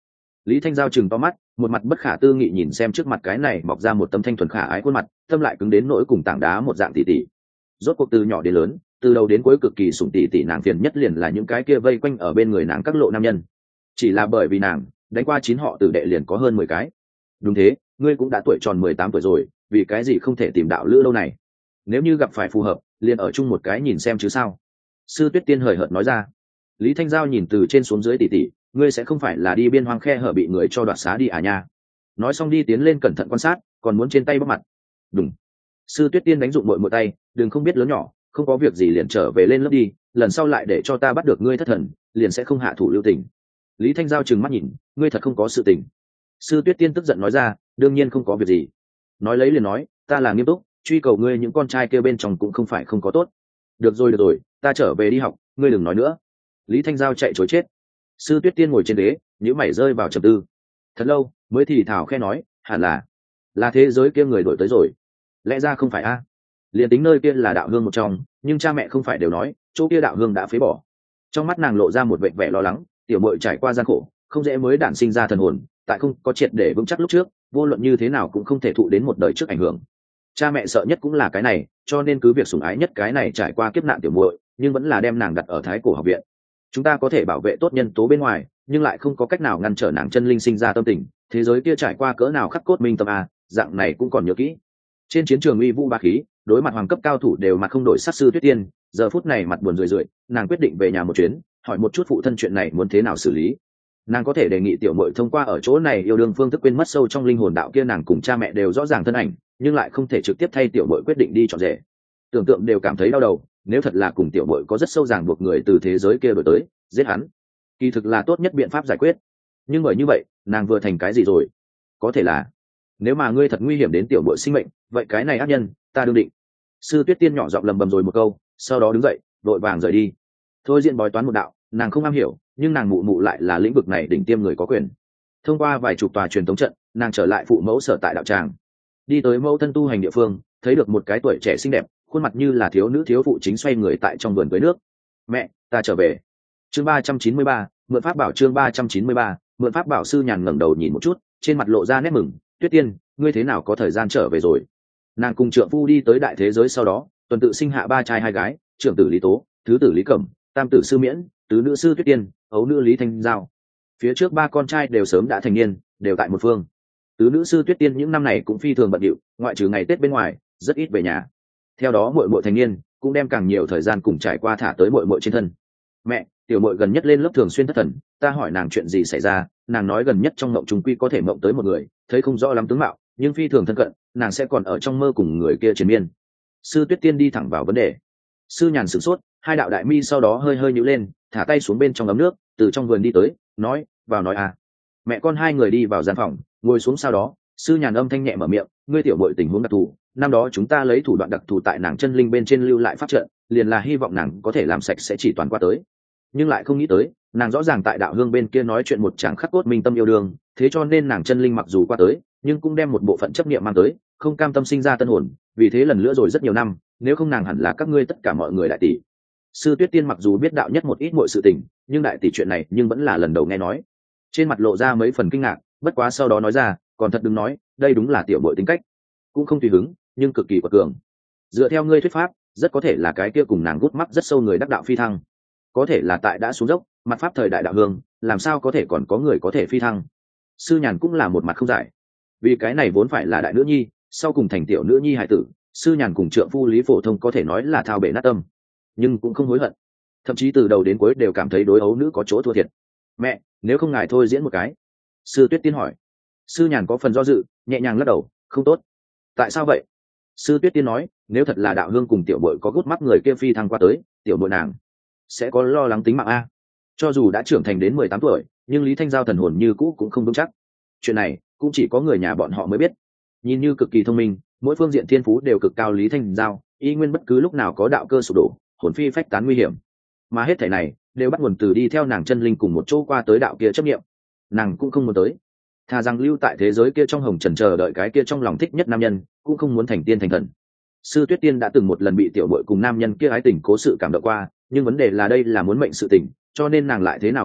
Lý Thanh Giao chừng to mắt, một mặt bất khả tư nghị nhìn xem trước mặt cái này mọc ra một tấm thanh thuần khả ái khuôn mặt, tâm lại cứng đến nỗi cùng tảng đá một dạng tỉ tỉ. Rốt cuộc từ nhỏ đến lớn, từ đầu đến cuối cực kỳ sủng tỉ tỉ nàng phiền nhất liền là những cái kia vây quanh ở bên người nàng các lộ nam nhân. Chỉ là bởi vì nàng đánh qua 9 họ tử đệ liền có hơn 10 cái. Đúng thế, ngươi cũng đã tuổi tròn 18 tuổi rồi, vì cái gì không thể tìm đạo lữ lâu này? Nếu như gặp phải phù hợp, liền ở chung một cái nhìn xem chứ sao? Sư Tuyết Tiên hời hợt nói ra. Lý Thanh Giao nhìn từ trên xuống dưới tỉ tỉ, ngươi sẽ không phải là đi biên hoang khe hở bị người cho đoạt xá đi à nha? Nói xong đi tiến lên cẩn thận quan sát, còn muốn trên tay bóp mặt. Đúng. Sư Tuyết Tiên đánh dụng mội tay, đừng không biết lớn nhỏ, không có việc gì liền trở về lên lớp đi, lần sau lại để cho ta bắt được ngươi thất thần, liền sẽ không hạ thủ lưu tình. Lý Thanh Giao trừng mắt nhìn, ngươi thật không có sự tình. Sư Tuyết Tiên tức giận nói ra, đương nhiên không có việc gì. Nói lấy liền nói, ta là nghiêm túc, truy cầu ngươi những con trai kêu bên trong cũng không phải không có tốt. Được rồi, ta trở về đi học, ngươi đừng nói nữa. Lý Thanh Giao chạy chối chết. Sư Tuyết Tiên ngồi trên ghế, nhíu mày rơi vào trầm tư. Thật lâu mới thì thảo khe nói, hẳn là thế giới kia người đổi tới rồi. Lẽ ra không phải a? Liền tính nơi kia là đạo hương một trong, nhưng cha mẹ không phải đều nói chỗ kia đạo hương đã phế bỏ. Trong mắt nàng lộ ra một vẻ lo lắng, tiểu muội trải qua gian khổ, không dễ mới đản sinh ra thần hồn, tại không có triệt để vững chắc lúc trước, vô luận như thế nào cũng không thể thụ đến một đời trước ảnh hưởng. Cha mẹ sợ nhất cũng là cái này, cho nên cứ việc sủng ái nhất cái này trải qua kiếp nạn tiểu muội, nhưng vẫn là đem nàng đặt ở Thái Cổ học viện. Chúng ta có thể bảo vệ tốt nhân tố bên ngoài, nhưng lại không có cách nào ngăn trở nàng chân linh sinh ra tâm tình. Thế giới kia trải qua cỡ nào khắc cốt minh tâm a, dạng này cũng còn nhớ kỹ. Trên chiến trường uy vũ bá khí, đối mặt hoàng cấp cao thủ đều mặt không đổi sắc. Sư Tuyết Tiên giờ phút này mặt buồn rười, nàng quyết định về nhà một chuyến, hỏi một chút phụ thân chuyện này muốn thế nào xử lý. Nàng có thể đề nghị tiểu muội thông qua ở chỗ này yêu đương phương thức quên mất sâu trong linh hồn đạo kia nàng cùng cha mẹ đều rõ ràng thân ảnh, nhưng lại không thể trực tiếp thay tiểu muội quyết định đi chọn rể. Tưởng tượng đều cảm thấy đau đầu, nếu thật là cùng tiểu muội có rất sâu ràng buộc người từ thế giới kia đổi tới, giết hắn, kỳ thực là tốt nhất biện pháp giải quyết. Nhưng bởi như vậy, nàng vừa thành cái gì rồi? Có thể là, nếu mà ngươi thật nguy hiểm đến tiểu muội sinh mệnh, vậy cái này ác nhân, ta đương định. Sư Tuyết Tiên nhỏ giọng lầm bầm rồi một câu, sau đó đứng dậy, vội vàng rời đi. Thôi diện bói toán một đạo, nàng không am hiểu, nhưng nàng mụ lại là lĩnh vực này đỉnh tiêm người có quyền. Thông qua vài chục tòa truyền thống trận, nàng trở lại phụ mẫu sở tại đạo tràng, đi tới mẫu thân tu hành địa phương, thấy được một cái tuổi trẻ xinh đẹp, khuôn mặt như là thiếu nữ thiếu phụ chính xoay người tại trong vườn tưới nước. Mẹ, ta trở về. Chương 393, mượn pháp bảo. Chương 393, mượn pháp bảo. Sư Nhàn ngẩng đầu nhìn một chút, trên mặt lộ ra nét mừng. Tuyết Tiên, ngươi thế nào có thời gian trở về rồi? Nàng cùng trượng phu đi tới đại thế giới sau đó, tuần tự sinh hạ 3 trai 2 gái, trưởng tử Lý Tố, thứ tử Lý Cẩm, tam tử Sư Miễn, tứ nữ Sư Tuyết Tiên, ấu nữ Lý Thanh Giao. Phía trước 3 con trai đều sớm đã thành niên, đều tại một phương. Tứ nữ Sư Tuyết Tiên những năm này cũng phi thường bận rộn, ngoại trừ ngày Tết bên ngoài, rất ít về nhà. Theo đó muội muội thành niên, cũng đem càng nhiều thời gian cùng trải qua thả tới muội muội trên thân. Mẹ, tiểu muội gần nhất lên lớp thường xuyên thất thần, ta hỏi nàng chuyện gì xảy ra, nàng nói gần nhất trong mộng trùng quy có thể mộng tới một người, thấy không rõ lắm tướng mạo, nhưng phi thường thân cận, nàng sẽ còn ở trong mơ cùng người kia triền miên. Sư Tuyết Tiên đi thẳng vào vấn đề. Sư Nhàn sửng sốt, hai đạo đại mi sau đó hơi hơi nhíu lên, thả tay xuống bên trong ấm nước, từ trong vườn đi tới, nói, vào nói à. Mẹ con hai người đi vào gian phòng, ngồi xuống sau đó, Sư Nhàn âm thanh nhẹ mở miệng, ngươi tiểu muội tình huống đặc thù, năm đó chúng ta lấy thủ đoạn đặc thù tại nàng chân linh bên trên lưu lại pháp trận, liền là hy vọng nàng có thể làm sạch sẽ chỉ toàn qua tới. Nhưng lại không nghĩ tới, nàng rõ ràng tại đạo hương bên kia nói chuyện một chàng khắc cốt minh tâm yêu đương, thế cho nên nàng chân linh mặc dù qua tới, nhưng cũng đem một bộ phận chấp niệm mang tới, không cam tâm sinh ra tân hồn, vì thế lần nữa rồi rất nhiều năm, nếu không nàng hẳn là các ngươi tất cả mọi người đại tỷ. Sư Tuyết Tiên mặc dù biết đạo nhất một ít mọi sự tình, nhưng đại tỷ chuyện này nhưng vẫn là lần đầu nghe nói. Trên mặt lộ ra mấy phần kinh ngạc, bất quá sau đó nói ra, còn thật đừng nói, đây đúng là tiểu muội tính cách, cũng không tùy hứng, nhưng cực kỳ quật cường. Dựa theo ngươi thuyết pháp, rất có thể là cái kia cùng nàng gút mắt rất sâu người đắc đạo phi thăng, có thể là tại đã xuống dốc, mặt pháp thời đại đạo hương, làm sao có thể còn có người có thể phi thăng? Sư Nhàn cũng là một mặt không giải, vì cái này vốn phải là đại nữ nhi, sau cùng thành tiểu nữ nhi hải tử, Sư Nhàn cùng trượng phu Lý Phổ Thông có thể nói là thao bể nát tâm, nhưng cũng không hối hận, thậm chí từ đầu đến cuối đều cảm thấy đối ấu nữ có chỗ thua thiệt. Mẹ, nếu không ngài thôi diễn một cái. Sư Tuyết Tiên hỏi. Sư Nhàn có phần do dự, nhẹ nhàng lắc đầu, không tốt. Tại sao vậy? Sư Tuyết Tiên nói, nếu thật là đạo hương cùng tiểu bội có gút mắt người kia phi thăng qua tới, tiểu bội nàng sẽ có lo lắng tính mạng a. Cho dù đã trưởng thành đến 18 tuổi, nhưng Lý Thanh Giao thần hồn như cũ cũng không vững chắc. Chuyện này cũng chỉ có người nhà bọn họ mới biết. Nhìn như cực kỳ thông minh, mỗi phương diện thiên phú đều cực cao Lý Thanh Giao, y nguyên bất cứ lúc nào có đạo cơ sụp đổ, hồn phi phách tán nguy hiểm. Mà hết thảy này đều bắt nguồn từ đi theo nàng chân linh cùng một chỗ qua tới đạo kia chấp niệm. Nàng cũng không muốn tới, thà rằng lưu tại thế giới kia trong hồng trần chờ đợi cái kia trong lòng thích nhất nam nhân, cũng không muốn thành tiên thành thần. Sư Tuyết Tiên đã từng một lần bị tiểu bội cùng nam nhân kia ái tình cố sự cảm động qua, nhưng vấn đề là đây là muốn mệnh sự tình, cho nên nàng lại thế nào cảm động,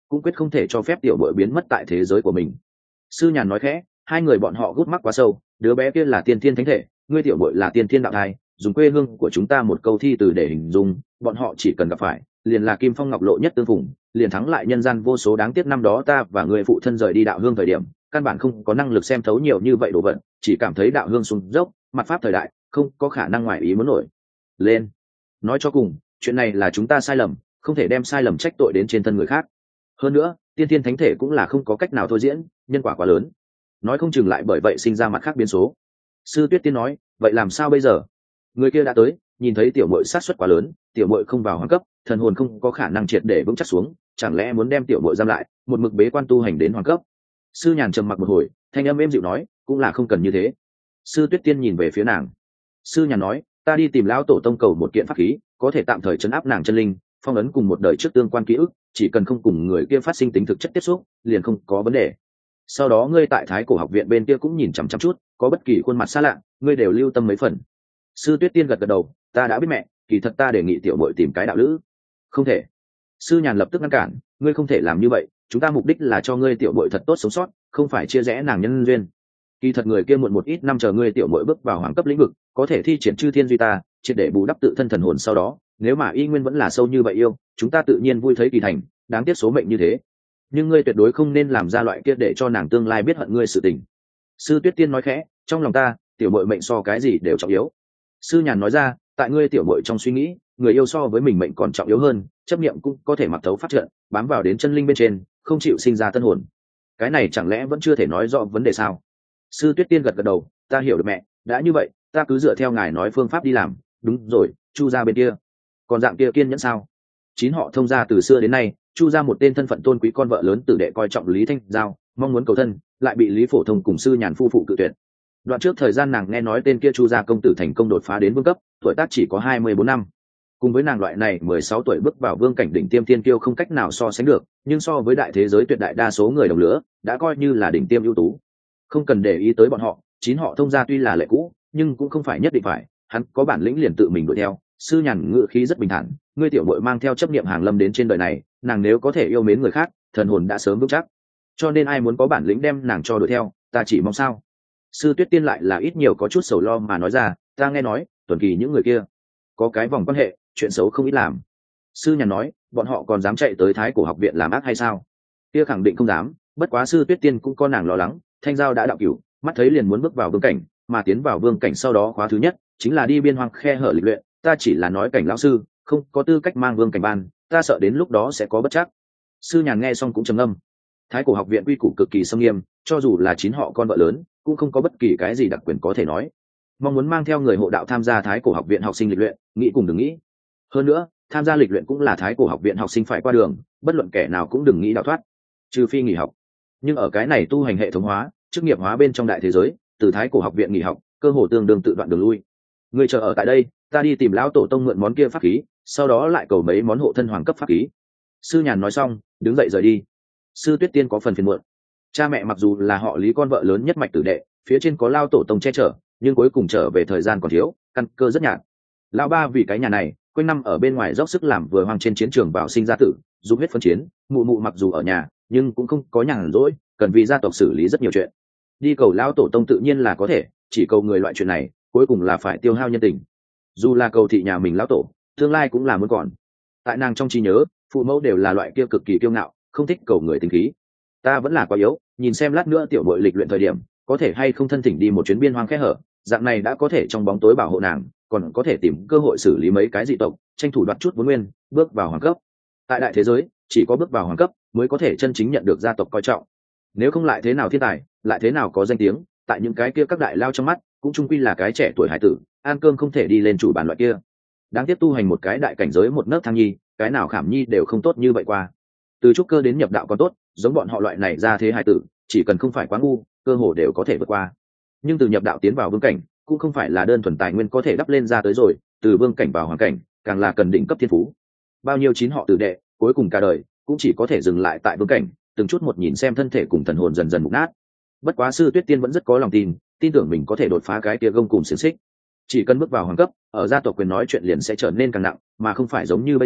cũng quyết không thể cho phép tiểu bội biến mất tại thế giới của mình. Sư nhàn nói khẽ, hai người bọn họ gút mắc quá sâu, đứa bé kia là tiên thiên thánh thể, ngươi tiểu bội là tiên thiên đạo thai, dùng quê hương của chúng ta một câu thi từ để hình dung, bọn họ chỉ cần gặp phải liền là kim phong ngọc lộ nhất tương phùng, liền thắng lại nhân gian vô số. Đáng tiếc năm đó ta và người phụ thân rời đi đạo hương thời điểm, căn bản không có năng lực xem thấu nhiều như vậy đồ vật, chỉ cảm thấy đạo hương xuống dốc, mặt pháp thời đại không có khả năng ngoại ý muốn nổi lên. Nói cho cùng, chuyện này là chúng ta sai lầm, không thể đem sai lầm trách tội đến trên thân người khác. Hơn nữa, tiên thiên thánh thể cũng là không có cách nào thôi diễn, nhân quả quá lớn, nói không chừng lại bởi vậy sinh ra mặt khác biến số. Sư Tuyết Tiên nói, vậy làm sao bây giờ? Người kia đã tới, nhìn thấy tiểu muội sát suất quá lớn, tiểu muội không vào hoàng cấp, thần hồn không có khả năng triệt để vững chắc xuống, chẳng lẽ muốn đem tiểu muội giam lại, một mực bế quan tu hành đến hoàng cấp? Sư Nhàn trầm mặc một hồi, thanh âm êm dịu nói, cũng là không cần như thế. Sư Tuyết Tiên nhìn về phía nàng. Sư Nhàn nói, ta đi tìm lão tổ tông cầu một kiện pháp khí, có thể tạm thời trấn áp nàng chân linh, phong ấn cùng một đời trước tương quan ký ức, chỉ cần không cùng người kia phát sinh tính thực chất tiếp xúc, liền không có vấn đề. Sau đó ngươi tại Thái Cổ học viện bên kia cũng nhìn chằm chằm chút, có bất kỳ khuôn mặt xa lạ, ngươi đều lưu tâm mấy phần. Sư Tuyết Tiên gật gật đầu, ta đã biết mẹ, kỳ thật ta đề nghị tiểu muội tìm cái đạo lữ. Không thể. Sư Nhàn lập tức ngăn cản, ngươi không thể làm như vậy, chúng ta mục đích là cho ngươi tiểu muội thật tốt sống sót, không phải chia rẽ nàng nhân duyên. Kỳ thật người kia muộn một ít năm chờ ngươi tiểu muội bước vào hoàng cấp lĩnh vực, có thể thi triển chư thiên duy ta, triệt để bù đắp tự thân thần hồn. Sau đó, nếu mà y nguyên vẫn là sâu như vậy yêu, chúng ta tự nhiên vui thấy kỳ thành, đáng tiếc số mệnh như thế. Nhưng ngươi tuyệt đối không nên làm ra loại kia để cho nàng tương lai biết hận ngươi sự tình. Sư Tuyết Tiên nói khẽ, trong lòng ta, tiểu muội mệnh so cái gì đều trọng yếu. Sư Nhàn nói ra, tại ngươi tiểu muội trong suy nghĩ, người yêu so với mình mệnh còn trọng yếu hơn, chấp niệm cũng có thể mặc thấu phát trận, bám vào đến chân linh bên trên, không chịu sinh ra tân hồn. Cái này chẳng lẽ vẫn chưa thể nói rõ vấn đề sao? Sư Tuyết Tiên gật gật đầu, ta hiểu được mẹ, đã như vậy, ta cứ dựa theo ngài nói phương pháp đi làm. Đúng rồi, Chu gia bên kia, còn dạng kia kiên nhẫn sao? Chín họ Thông gia từ xưa đến nay, Chu gia một tên thân phận tôn quý con vợ lớn tử đệ coi trọng Lý Thanh Giao, mong muốn cầu thân, lại bị Lý Phổ Thông cùng Sư Nhàn phu phụ cự tuyệt. Đoạn trước thời gian nàng nghe nói tên kia Chu gia công tử thành công đột phá đến vương cấp, tuổi tác chỉ có 24 năm. Cùng với nàng loại này 16 tuổi bước vào vương cảnh đỉnh tiêm tiên kiêu không cách nào so sánh được, nhưng so với đại thế giới tuyệt đại đa số người đồng lứa, đã coi như là đỉnh tiêm ưu tú. Không cần để ý tới bọn họ, chín họ Thông gia tuy là lệ cũ, nhưng cũng không phải nhất định phải, hắn có bản lĩnh liền tự mình đuổi theo. Sư Nhàn ngữ khí rất bình thản, ngươi tiểu muội mang theo chấp niệm hàng lâm đến trên đời này, nàng nếu có thể yêu mến người khác, thần hồn đã sớm vững chắc. Cho nên ai muốn có bản lĩnh đem nàng cho đuổi theo, ta chỉ mong sao. Sư Tuyết Tiên lại là ít nhiều có chút sầu lo mà nói ra, ta nghe nói Tuần Kỳ những người kia có cái vòng quan hệ, chuyện xấu không ít làm. Sư Nhàn nói, bọn họ còn dám chạy tới Thái Cổ học viện làm ác hay sao? Kia khẳng định không dám, bất quá Sư Tuyết Tiên cũng có nàng lo lắng, Thanh Giao đã đạo cửu, mắt thấy liền muốn bước vào vương cảnh, mà tiến vào vương cảnh sau đó khóa thứ nhất chính là đi biên hoang khe hở lịch luyện, ta chỉ là nói cảnh lão sư, không có tư cách mang vương cảnh ban, ta sợ đến lúc đó sẽ có bất trắc. Sư Nhàn nghe xong cũng trầm ngâm. Thái Cổ học viện quy củ cực kỳ xâm nghiêm, cho dù là chín họ con vợ lớn, cũng không có bất kỳ cái gì đặc quyền có thể nói. Mong muốn mang theo người hộ đạo tham gia Thái Cổ học viện học sinh lịch luyện, nghĩ cùng đừng nghĩ. Hơn nữa, tham gia lịch luyện cũng là Thái Cổ học viện học sinh phải qua đường, bất luận kẻ nào cũng đừng nghĩ đào thoát, trừ phi nghỉ học. Nhưng ở cái này tu hành hệ thống hóa, chức nghiệp hóa bên trong đại thế giới, từ Thái Cổ học viện nghỉ học, cơ hồ tương đương tự đoạn đường lui. Ngươi chờ ở tại đây, ta đi tìm lão tổ tông mượn món kia pháp khí, sau đó lại cầu mấy món hộ thân hoàng cấp pháp khí. Sư Nhàn nói xong, đứng dậy rời đi. Sư Tuyết Tiên có phần phiền muộn. Cha mẹ mặc dù là họ Lý con vợ lớn nhất mạch tử đệ, phía trên có lao tổ tông che chở, nhưng cuối cùng trở về thời gian còn thiếu, căn cơ rất nhạt. Lão ba vì cái nhà này, quanh năm ở bên ngoài dốc sức làm vừa hoang trên chiến trường vào sinh ra tử, giúp hết phân chiến. Mụ mụ mặc dù ở nhà, nhưng cũng không có nhàn rỗi, cần vì gia tộc xử lý rất nhiều chuyện. Đi cầu lão tổ tông tự nhiên là có thể, chỉ cầu người loại chuyện này, cuối cùng là phải tiêu hao nhân tình. Dù là cầu thị nhà mình lão tổ, tương lai cũng là muốn còn. Tại nàng trong trí nhớ, phụ mẫu đều là loại kia cực kỳ kiêu ngạo, không thích cầu người tính khí. Ta vẫn là quá yếu, nhìn xem lát nữa tiểu muội lịch luyện thời điểm, có thể hay không thân thỉnh đi một chuyến biên hoang khe hở, dạng này đã có thể trong bóng tối bảo hộ nàng, còn có thể tìm cơ hội xử lý mấy cái dị tộc, tranh thủ đoạt chút vốn nguyên, bước vào hoàng cấp. Tại đại thế giới, chỉ có bước vào hoàng cấp mới có thể chân chính nhận được gia tộc coi trọng. Nếu không lại thế nào thiên tài, lại thế nào có danh tiếng, tại những cái kia các đại lao trong mắt, cũng chung quy là cái trẻ tuổi hải tử, ăn cơm không thể đi lên chủ bàn loại kia. Đáng tiếc tu hành một cái đại cảnh giới một nấc thang nhi, cái nào khảm nhi đều không tốt như vậy qua. Từ trúc cơ đến nhập đạo còn tốt, giống bọn họ loại này ra thế hải tử, chỉ cần không phải quá ngu, cơ hồ đều có thể vượt qua. Nhưng từ nhập đạo tiến vào vương cảnh, cũng không phải là đơn thuần tài nguyên có thể đắp lên ra tới rồi, từ vương cảnh vào hoàng cảnh, càng là cần đỉnh cấp thiên phú. Bao nhiêu chín họ tử đệ, cuối cùng cả đời cũng chỉ có thể dừng lại tại vương cảnh, từng chút một nhìn xem thân thể cùng thần hồn dần dần mục nát. Bất quá Sư Tuyết Tiên vẫn rất có lòng tin tưởng mình có thể đột phá cái kia gông cùng xiềng xích. Chỉ cần bước vào hoàng cấp, ở gia tộc quyền nói chuyện liền sẽ trở nên càng nặng, mà không phải giống như bây giờ,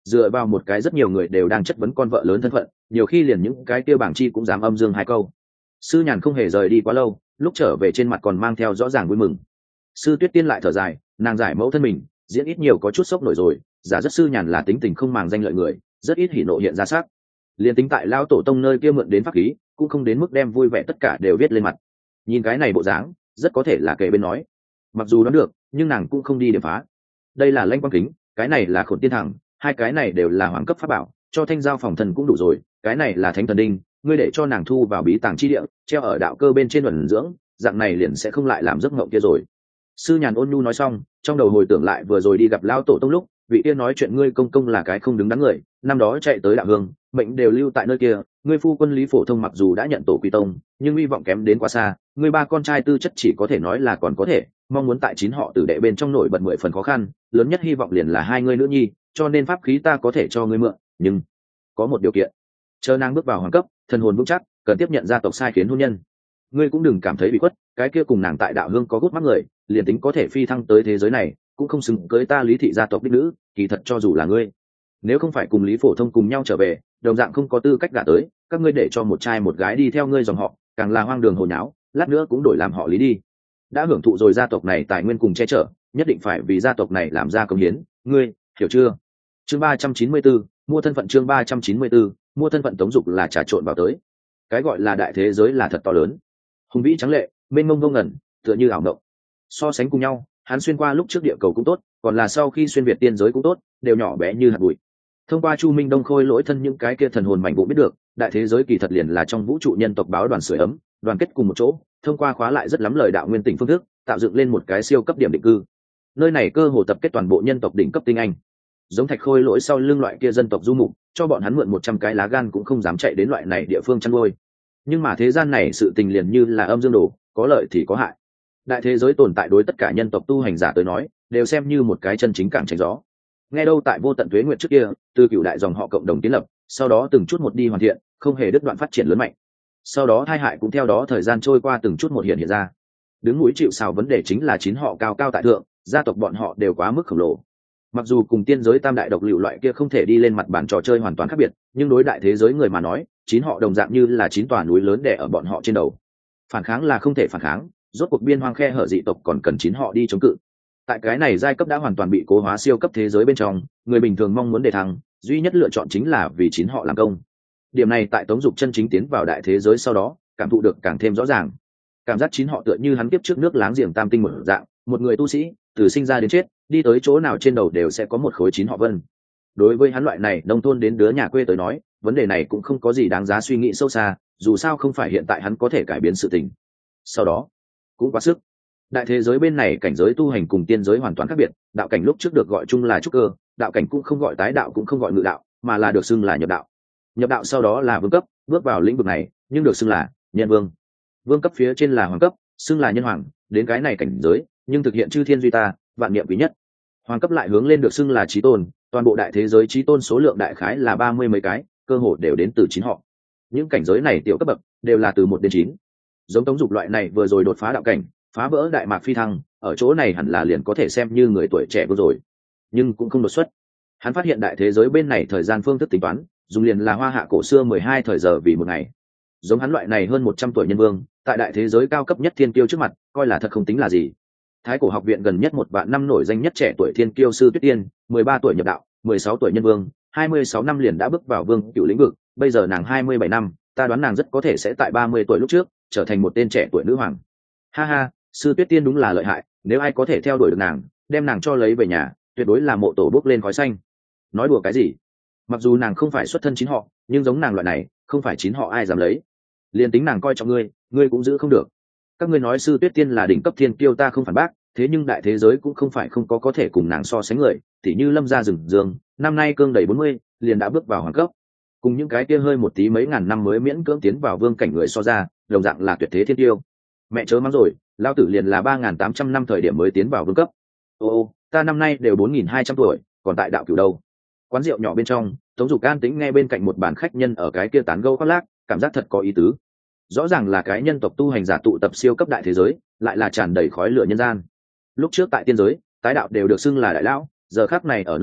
dựa vào một cái rất nhiều người đều đang chất vấn con vợ lớn thân phận, nhiều khi liền những cái kia bảng chi cũng dám âm dương hai câu. Sư nhàn không hề rời đi quá lâu, lúc trở về trên mặt còn mang theo rõ ràng vui mừng. Sư Tuyết Tiên lại thở dài, nàng giải mẫu thân mình diễn ít nhiều có chút sốc nổi rồi, giả rất sư nhàn là tính tình không màng danh lợi người, rất ít hỉ nộ hiện ra sắc. Liên tính tại lao tổ tông nơi kia mượn đến pháp khí, cũng không đến mức đem vui vẻ tất cả đều viết lên mặt. Nhìn cái này bộ dáng, rất có thể là kể bên nói. Mặc dù đoán được, nhưng nàng cũng không đi điểm phá. Đây là Lanh Quang Kính, cái này là Khổn Tiên Thẳng, hai cái này đều là hoàng cấp pháp bảo, cho thanh giao phòng thần cũng đủ rồi, cái này là Thánh Thần Đinh, ngươi để cho nàng thu vào bí tàng chi địa, treo ở đạo cơ bên trên ẩn dưỡng, dạng này liền sẽ không lại làm giấc mộng kia rồi. Sư nhàn ôn nhu nói xong, trong đầu hồi tưởng lại vừa rồi đi gặp lao tổ tông lúc vị kia nói chuyện ngươi công công là cái không đứng đắn người, năm đó chạy tới đạo hương mệnh đều lưu tại nơi kia, ngươi phu quân Lý Phổ Thông mặc dù đã nhận tổ quy tông nhưng hy vọng kém đến quá xa, ngươi ba con trai tư chất chỉ có thể nói là còn có thể, mong muốn tại 9 họ tử đệ bên trong nổi bật 10 phần khó khăn, lớn nhất hy vọng liền là hai ngươi nữ nhi, cho nên pháp khí ta có thể cho ngươi mượn, nhưng có một điều kiện, chờ nàng bước vào hoàng cấp, thần hồn vững chắc, cần tiếp nhận gia tộc sai khiến hôn nhân. Ngươi cũng đừng cảm thấy bị khuất, cái kia cùng nàng tại đạo hương có gút mắt người, liền tính có thể phi thăng tới thế giới này cũng không xứng cưới ta Lý thị gia tộc đích nữ, kỳ thật cho dù là ngươi, nếu không phải cùng Lý Phổ Thông cùng nhau trở về, đồng dạng không có tư cách gả tới, các ngươi để cho một trai một gái đi theo ngươi dòng họ, càng là hoang đường hồ nháo, lát nữa cũng đổi làm họ Lý đi. Đã hưởng thụ rồi gia tộc này tài nguyên cùng che chở, nhất định phải vì gia tộc này làm ra công hiến, ngươi hiểu chưa? Chương 394, mua thân phận. Chương 394, mua thân phận. Tống Dục là trà trộn vào tới. Cái gọi là đại thế giới là thật to lớn, hùng vĩ trắng lệ, mênh mông vô ngẩn, tựa như ảo mộng. So sánh cùng nhau, hắn xuyên qua lúc trước địa cầu cũng tốt, còn là sau khi xuyên việt tiên giới cũng tốt, đều nhỏ bé như hạt bụi. Thông qua Chu Minh Đông Khôi lỗi thân những cái kia thần hồn mạnh vụ biết được, đại thế giới kỳ thật liền là trong vũ trụ nhân tộc báo đoàn sưởi ấm, đoàn kết cùng một chỗ, thông qua khóa lại rất lắm lời đạo nguyên tỉnh phương thức, tạo dựng lên một cái siêu cấp điểm định cư. Nơi này cơ hồ tập kết toàn bộ nhân tộc đỉnh cấp tinh anh. Giống Thạch Khôi lỗi sau lưng loại kia dân tộc du mục, cho bọn hắn mượn 100 cái lá gan cũng không dám chạy đến loại này địa phương chăn nuôi. Nhưng mà thế gian này sự tình liền như là âm dương đồ, có lợi thì có hại. Đại thế giới tồn tại đối tất cả nhân tộc tu hành giả tới nói đều xem như một cái chân chính cảng tránh gió. Nghe đâu tại vô tận tuế nguyệt trước kia, từ cửu đại dòng họ cộng đồng kiến lập, sau đó từng chút một đi hoàn thiện, không hề đứt đoạn phát triển lớn mạnh. Sau đó tai hại cũng theo đó thời gian trôi qua từng chút một hiện ra. Đứng mũi chịu sào vấn đề chính là 9 họ cao cao tại thượng, gia tộc bọn họ đều quá mức khổng lồ. Mặc dù cùng tiên giới tam đại độc liệu loại kia không thể đi lên mặt bàn trò chơi hoàn toàn khác biệt, nhưng đối đại thế giới người mà nói, 9 họ đồng dạng như là 9 tòa núi lớn đè ở bọn họ trên đầu. Phản kháng là không thể phản kháng, rốt cuộc biên hoang khe hở dị tộc còn cần 9 họ đi chống cự. Tại cái này giai cấp đã hoàn toàn bị cố hóa siêu cấp thế giới bên trong, người bình thường mong muốn đề thăng, duy nhất lựa chọn chính là vì 9 họ làm công. Điểm này tại Tống Dục chân chính tiến vào đại thế giới sau đó, cảm thụ được càng thêm rõ ràng. Cảm giác 9 họ tựa như hắn kiếp trước nước láng giềng tam tinh một dạng, một người tu sĩ, từ sinh ra đến chết, đi tới chỗ nào trên đầu đều sẽ có một khối 9 họ vân. Đối với hắn loại này nông thôn đến đứa nhà quê tới nói, vấn đề này cũng không có gì đáng giá suy nghĩ sâu xa, dù sao không phải hiện tại hắn có thể cải biến sự tình. Sau đó, cũng quá sức. Đại thế giới bên này cảnh giới tu hành cùng tiên giới hoàn toàn khác biệt, đạo cảnh lúc trước được gọi chung là trúc cơ, đạo cảnh cũng không gọi tái đạo cũng không gọi ngự đạo, mà là được xưng là nhập đạo. Nhập đạo sau đó là vương cấp, bước vào lĩnh vực này, nhưng được xưng là nhân vương. Vương cấp phía trên là hoàng cấp, xưng là nhân hoàng, đến cái này cảnh giới, nhưng thực hiện chư thiên duy ta, vạn niệm quý nhất. Hoàng cấp lại hướng lên được xưng là chí tôn, toàn bộ đại thế giới chí tôn số lượng đại khái là 30 mấy cái, cơ hồ đều đến từ 9 họ. Những cảnh giới này tiểu cấp bậc đều là từ 1 đến 9. Giống Tống Dục loại này vừa rồi đột phá đạo cảnh, phá vỡ đại mạc phi thăng, ở chỗ này hẳn là liền có thể xem như người tuổi trẻ vừa rồi, nhưng cũng không đột xuất. Hắn phát hiện đại thế giới bên này thời gian phương thức tính toán, dùng liền là hoa hạ cổ xưa 12 thời giờ vì một ngày. Giống hắn loại này hơn 100 tuổi nhân vương, tại đại thế giới cao cấp nhất thiên kiêu trước mặt, coi là thật không tính là gì. Thái Cổ học viện gần nhất 1 vạn năm nổi danh nhất trẻ tuổi thiên kiêu sư Tuyết Tiên, 13 tuổi nhập đạo, 16 tuổi nhân vương, 26 năm liền đã bước vào vương cựu lĩnh vực, bây giờ nàng 27 năm, ta đoán nàng rất có thể sẽ tại 30 tuổi lúc trước trở thành một tên trẻ tuổi nữ hoàng. Ha ha, sư Tuyết Tiên đúng là lợi hại, nếu ai có thể theo đuổi được nàng, đem nàng cho lấy về nhà, tuyệt đối là mộ tổ bốc lên khói xanh. Nói đùa cái gì? Mặc dù nàng không phải xuất thân 9 họ, nhưng giống nàng loại này, không phải 9 họ ai dám lấy. Liên tính nàng coi trọng ngươi cũng giữ không được. Các ngươi nói sư Tuyết Tiên là đỉnh cấp thiên kiêu ta không phản bác, thế nhưng đại thế giới cũng không phải không có thể cùng nàng so sánh người, tỉ như Lâm gia Rừng Dương, năm nay cương đầy 40, liền đã bước vào hoàng cấp. Cùng những cái kia hơi một tí mấy ngàn năm mới miễn cưỡng tiến vào vương cảnh người so ra, đồng dạng là tuyệt thế thiên kiêu. Mẹ chớ mắng rồi, lao tử liền là 3800 năm thời điểm mới tiến vào vương cấp. Ô, ta năm nay đều 4200 tuổi, còn tại đạo cửu đâu. Quán rượu nhỏ bên trong, Tống Dục an tĩnh nghe bên cạnh một bàn khách nhân ở cái kia tán gẫu khoác lác, cảm giác thật có ý tứ. Rõ ràng là cái nhân tộc tu hành giả tụ tập siêu cấp đại thế giới, lại là tràn đầy khói lửa nhân gian. Lúc trước tại tiên giới, tái đạo đều được xưng là đại lão, giờ khắc này ở nơi này,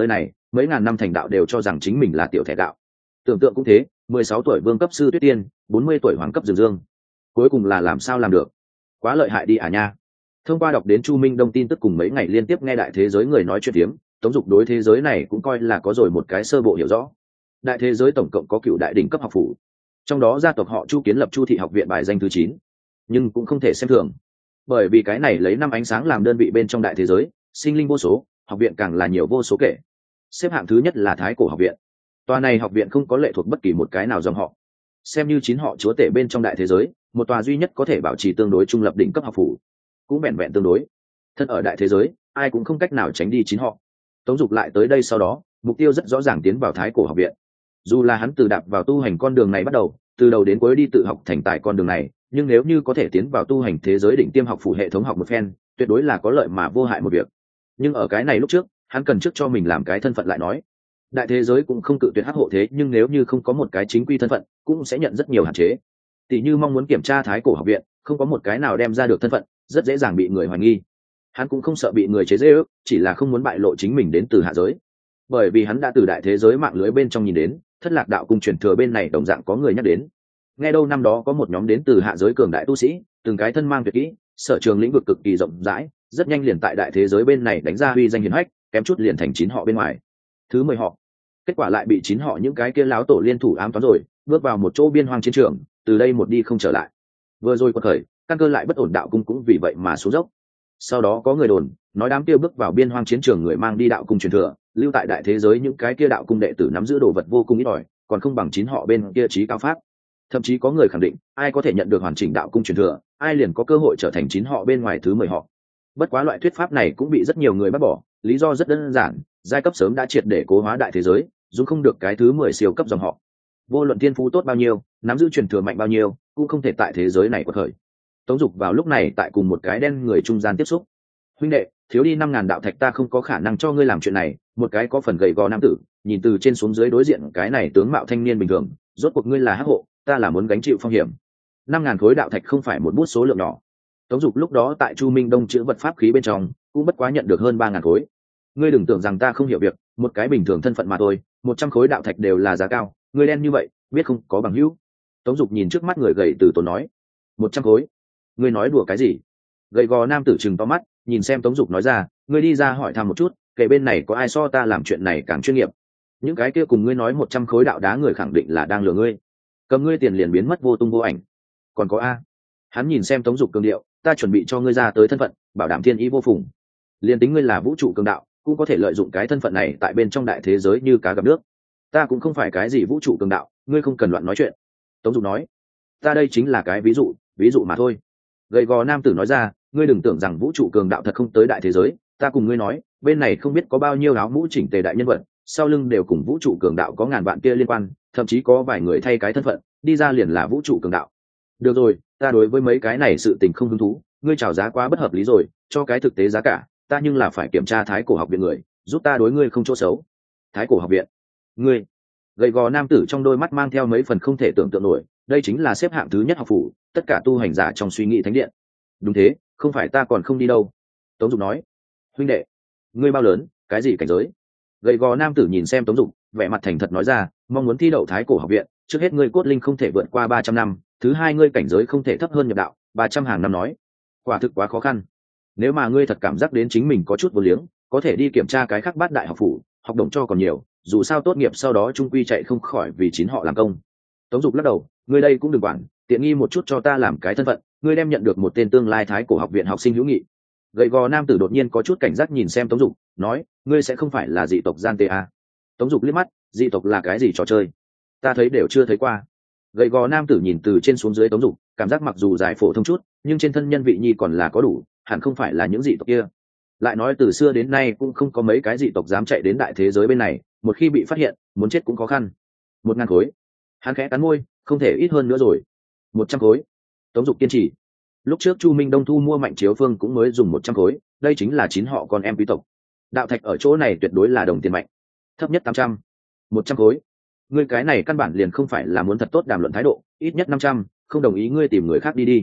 mấy ngàn năm thành đạo đều cho rằng chính mình là tiểu thẻ đạo. Tưởng tượng cũng thế, 16 tuổi vương cấp sư Tuyết Tiên, 40 tuổi hoàng cấp Dương Dương, cuối cùng là làm sao làm được? Quá lợi hại đi à nha. Thông qua đọc đến Chu Minh Đông tin tức cùng mấy ngày liên tiếp nghe đại thế giới người nói chuyện tiếng, Tống Dục đối thế giới này cũng coi là có rồi một cái sơ bộ hiểu rõ. Đại thế giới tổng cộng có cựu đại đỉnh cấp học phủ, trong đó gia tộc họ Chu kiến lập Chu thị học viện bài danh thứ 9, nhưng cũng không thể xem thường, bởi vì cái này lấy năm ánh sáng làm đơn vị bên trong đại thế giới, sinh linh vô số, học viện càng là nhiều vô số kể. Xếp hạng thứ nhất là Thái Cổ học viện. Tòa này học viện không có lệ thuộc bất kỳ một cái nào dòng họ, xem như 9 họ chúa tể bên trong đại thế giới, một tòa duy nhất có thể bảo trì tương đối trung lập đỉnh cấp học phủ, cũng vẹn vẹn tương đối. Thân ở đại thế giới, ai cũng không cách nào tránh đi 9 họ. Tống Dục lại tới đây sau đó, mục tiêu rất rõ ràng, tiến vào Thái Cổ học viện. Dù là hắn từ đạp vào tu hành con đường này bắt đầu, từ đầu đến cuối đi tự học thành tài con đường này, nhưng nếu như có thể tiến vào tu hành thế giới đỉnh tiêm học phủ hệ thống học một phen, tuyệt đối là có lợi mà vô hại một việc. Nhưng ở cái này lúc trước, hắn cần trước cho mình làm cái thân phận lại nói. Đại thế giới cũng không cự tuyệt hắc hộ thế, nhưng nếu như không có một cái chính quy thân phận, cũng sẽ nhận rất nhiều hạn chế. Tỷ như mong muốn kiểm tra Thái Cổ học viện, không có một cái nào đem ra được thân phận, rất dễ dàng bị người hoài nghi. Hắn cũng không sợ bị người chế giễu, chỉ là không muốn bại lộ chính mình đến từ hạ giới. Bởi vì hắn đã từ đại thế giới mạng lưới bên trong nhìn đến, Thất Lạc đạo cung truyền thừa bên này đồng dạng có người nhắc đến. Nghe đâu năm đó có một nhóm đến từ hạ giới cường đại tu sĩ, từng cái thân mang tuyệt kỹ, sở trường lĩnh vực cực kỳ rộng rãi, rất nhanh liền tại đại thế giới bên này đánh ra uy danh hiển hách, kém chút liền thành 9 họ bên ngoài. Thứ 10 họ, kết quả lại bị 9 họ những cái kia láo tổ liên thủ ám toán rồi, bước vào một chỗ biên hoang chiến trường, từ đây một đi không trở lại. Vừa rồi quật khởi, căn cơ lại bất ổn, đạo cung cũng vì vậy mà xuống dốc. Sau đó có người đồn nói đám kia bước vào biên hoang chiến trường người mang đi đạo cung truyền thừa, lưu tại đại thế giới những cái kia đạo cung đệ tử nắm giữ đồ vật vô cùng ít ỏi, còn không bằng 9 họ bên kia trí cao pháp. Thậm chí có người khẳng định, ai có thể nhận được hoàn chỉnh đạo cung truyền thừa, ai liền có cơ hội trở thành 9 họ bên ngoài thứ 10 họ. Bất quá loại thuyết pháp này cũng bị rất nhiều người bác bỏ, lý do rất đơn giản, giai cấp sớm đã triệt để cố hóa đại thế giới, dù không được cái thứ 10 siêu cấp dòng họ. Vô luận thiên phú tốt bao nhiêu, nắm giữ truyền thừa mạnh bao nhiêu, cũng không thể tại thế giới này quật khởi. Tống Dục vào lúc này tại cùng một cái đen người trung gian tiếp xúc. Huynh đệ, thiếu đi 5.000 đạo thạch, ta không có khả năng cho ngươi làm chuyện này. Một cái có phần gầy gò nam tử nhìn từ trên xuống dưới đối diện cái này tướng mạo thanh niên bình thường, rốt cuộc ngươi là hắc hộ, ta là muốn gánh chịu phong hiểm. 5.000 khối đạo thạch không phải một bút số lượng nhỏ. Tống Dục lúc đó tại Chu Minh Đông chữ vật pháp khí bên trong cũng bất quá nhận được hơn 3.000 khối. Ngươi đừng tưởng rằng ta không hiểu việc, một cái bình thường thân phận mà thôi, 100 khối đạo thạch đều là giá cao. Ngươi đen như vậy, biết không có bằng hữu. Tống Dục nhìn trước mắt người gầy từ tốn nói, 100 khối, ngươi nói đùa cái gì? Gầy gò nam tử trừng to mắt, nhìn xem Tống Dục nói ra, ngươi đi ra hỏi thăm một chút, kể bên này có ai so ta làm chuyện này càng chuyên nghiệp. Những cái kia cùng ngươi nói 100 khối đạo đá người khẳng định là đang lừa ngươi, cầm ngươi tiền liền biến mất vô tung vô ảnh. Còn có a? Hắn nhìn xem Tống Dục cường điệu, ta chuẩn bị cho ngươi ra tới thân phận, bảo đảm thiên ý vô phùng. Liên tính ngươi là vũ trụ cường đạo, cũng có thể lợi dụng cái thân phận này tại bên trong đại thế giới như cá gặp nước. Ta cũng không phải cái gì vũ trụ cường đạo, ngươi không cần loạn nói chuyện. Tống Dục nói, ta đây chính là cái ví dụ mà thôi. Gầy gò nam tử nói ra, ngươi đừng tưởng rằng vũ trụ cường đạo thật không tới đại thế giới, ta cùng ngươi nói, bên này không biết có bao nhiêu áo mũ chỉnh tề đại nhân vật, sau lưng đều cùng vũ trụ cường đạo có ngàn vạn kia liên quan, thậm chí có vài người thay cái thân phận đi ra liền là vũ trụ cường đạo. Được rồi, ta đối với mấy cái này sự tình không hứng thú, ngươi chào giá quá bất hợp lý rồi, cho cái thực tế giá cả, ta nhưng là phải kiểm tra Thái Cổ học viện người, giúp ta đối ngươi không chỗ xấu. Thái Cổ học viện? Ngươi? Gầy gò nam tử trong đôi mắt mang theo mấy phần không thể tưởng tượng nổi, đây chính là xếp hạng thứ nhất học phủ, tất cả tu hành giả trong suy nghĩ thánh điện. Đúng thế, không phải ta còn không đi đâu. Tống Dục nói, huynh đệ, ngươi bao lớn, cái gì cảnh giới? Gầy gò nam tử nhìn xem Tống Dục, vẻ mặt thành thật nói ra, mong muốn thi đậu Thái Cổ học viện, trước hết ngươi cốt linh không thể vượt qua 300 năm, thứ hai ngươi cảnh giới không thể thấp hơn nhập đạo 300 hàng năm nói. Quả thực quá khó khăn. Nếu mà ngươi thật cảm giác đến chính mình có chút vô liếng, có thể đi kiểm tra cái khác bát đại học phủ, học đồng cho còn nhiều, dù sao tốt nghiệp sau đó trung quy chạy không khỏi vì 9 họ làm công. Tống Dục lắc đầu, ngươi đây cũng đừng quản, tiện nghi một chút cho ta làm cái thân phận, ngươi đem nhận được một tên tương lai Thái Cổ học viện học sinh hữu nghị. Gầy gò nam tử đột nhiên có chút cảnh giác nhìn xem Tống Dục, nói, ngươi sẽ không phải là dị tộc gian tê à? Tống Dục liếc mắt, dị tộc là cái gì trò chơi? Ta thấy đều chưa thấy qua. Gầy gò nam tử nhìn từ trên xuống dưới Tống Dục, cảm giác mặc dù giải phổ thông chút, nhưng trên thân nhân vị nhi còn là có đủ, hẳn không phải là những dị tộc kia. Lại nói từ xưa đến nay cũng không có mấy cái dị tộc dám chạy đến đại thế giới bên này, một khi bị phát hiện, muốn chết cũng khó khăn. 1.000 khối. Hắn khẽ cắn môi, không thể ít hơn nữa rồi. 100 khối. Tống Dục kiên trì. Lúc trước Chu Minh Đông thu mua Mạnh Chiếu Phương cũng mới dùng 100 khối, đây chính là 9 họ con em quý tộc. Đạo thạch ở chỗ này tuyệt đối là đồng tiền mạnh. Thấp nhất 800. 100 khối. Ngươi cái này căn bản liền không phải là muốn thật tốt đàm luận thái độ, ít nhất 500, không đồng ý ngươi tìm người khác đi đi.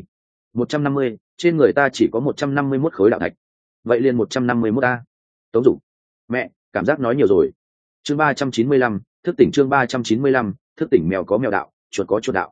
150, trên người ta chỉ có 151 khối đạo thạch. Vậy liền 151 a. Tống Dục. Mẹ, cảm giác nói nhiều rồi. chương 395, thức tỉnh. chương 395, thức tỉnh. Mèo có mèo đạo, chuột có chuột đạo.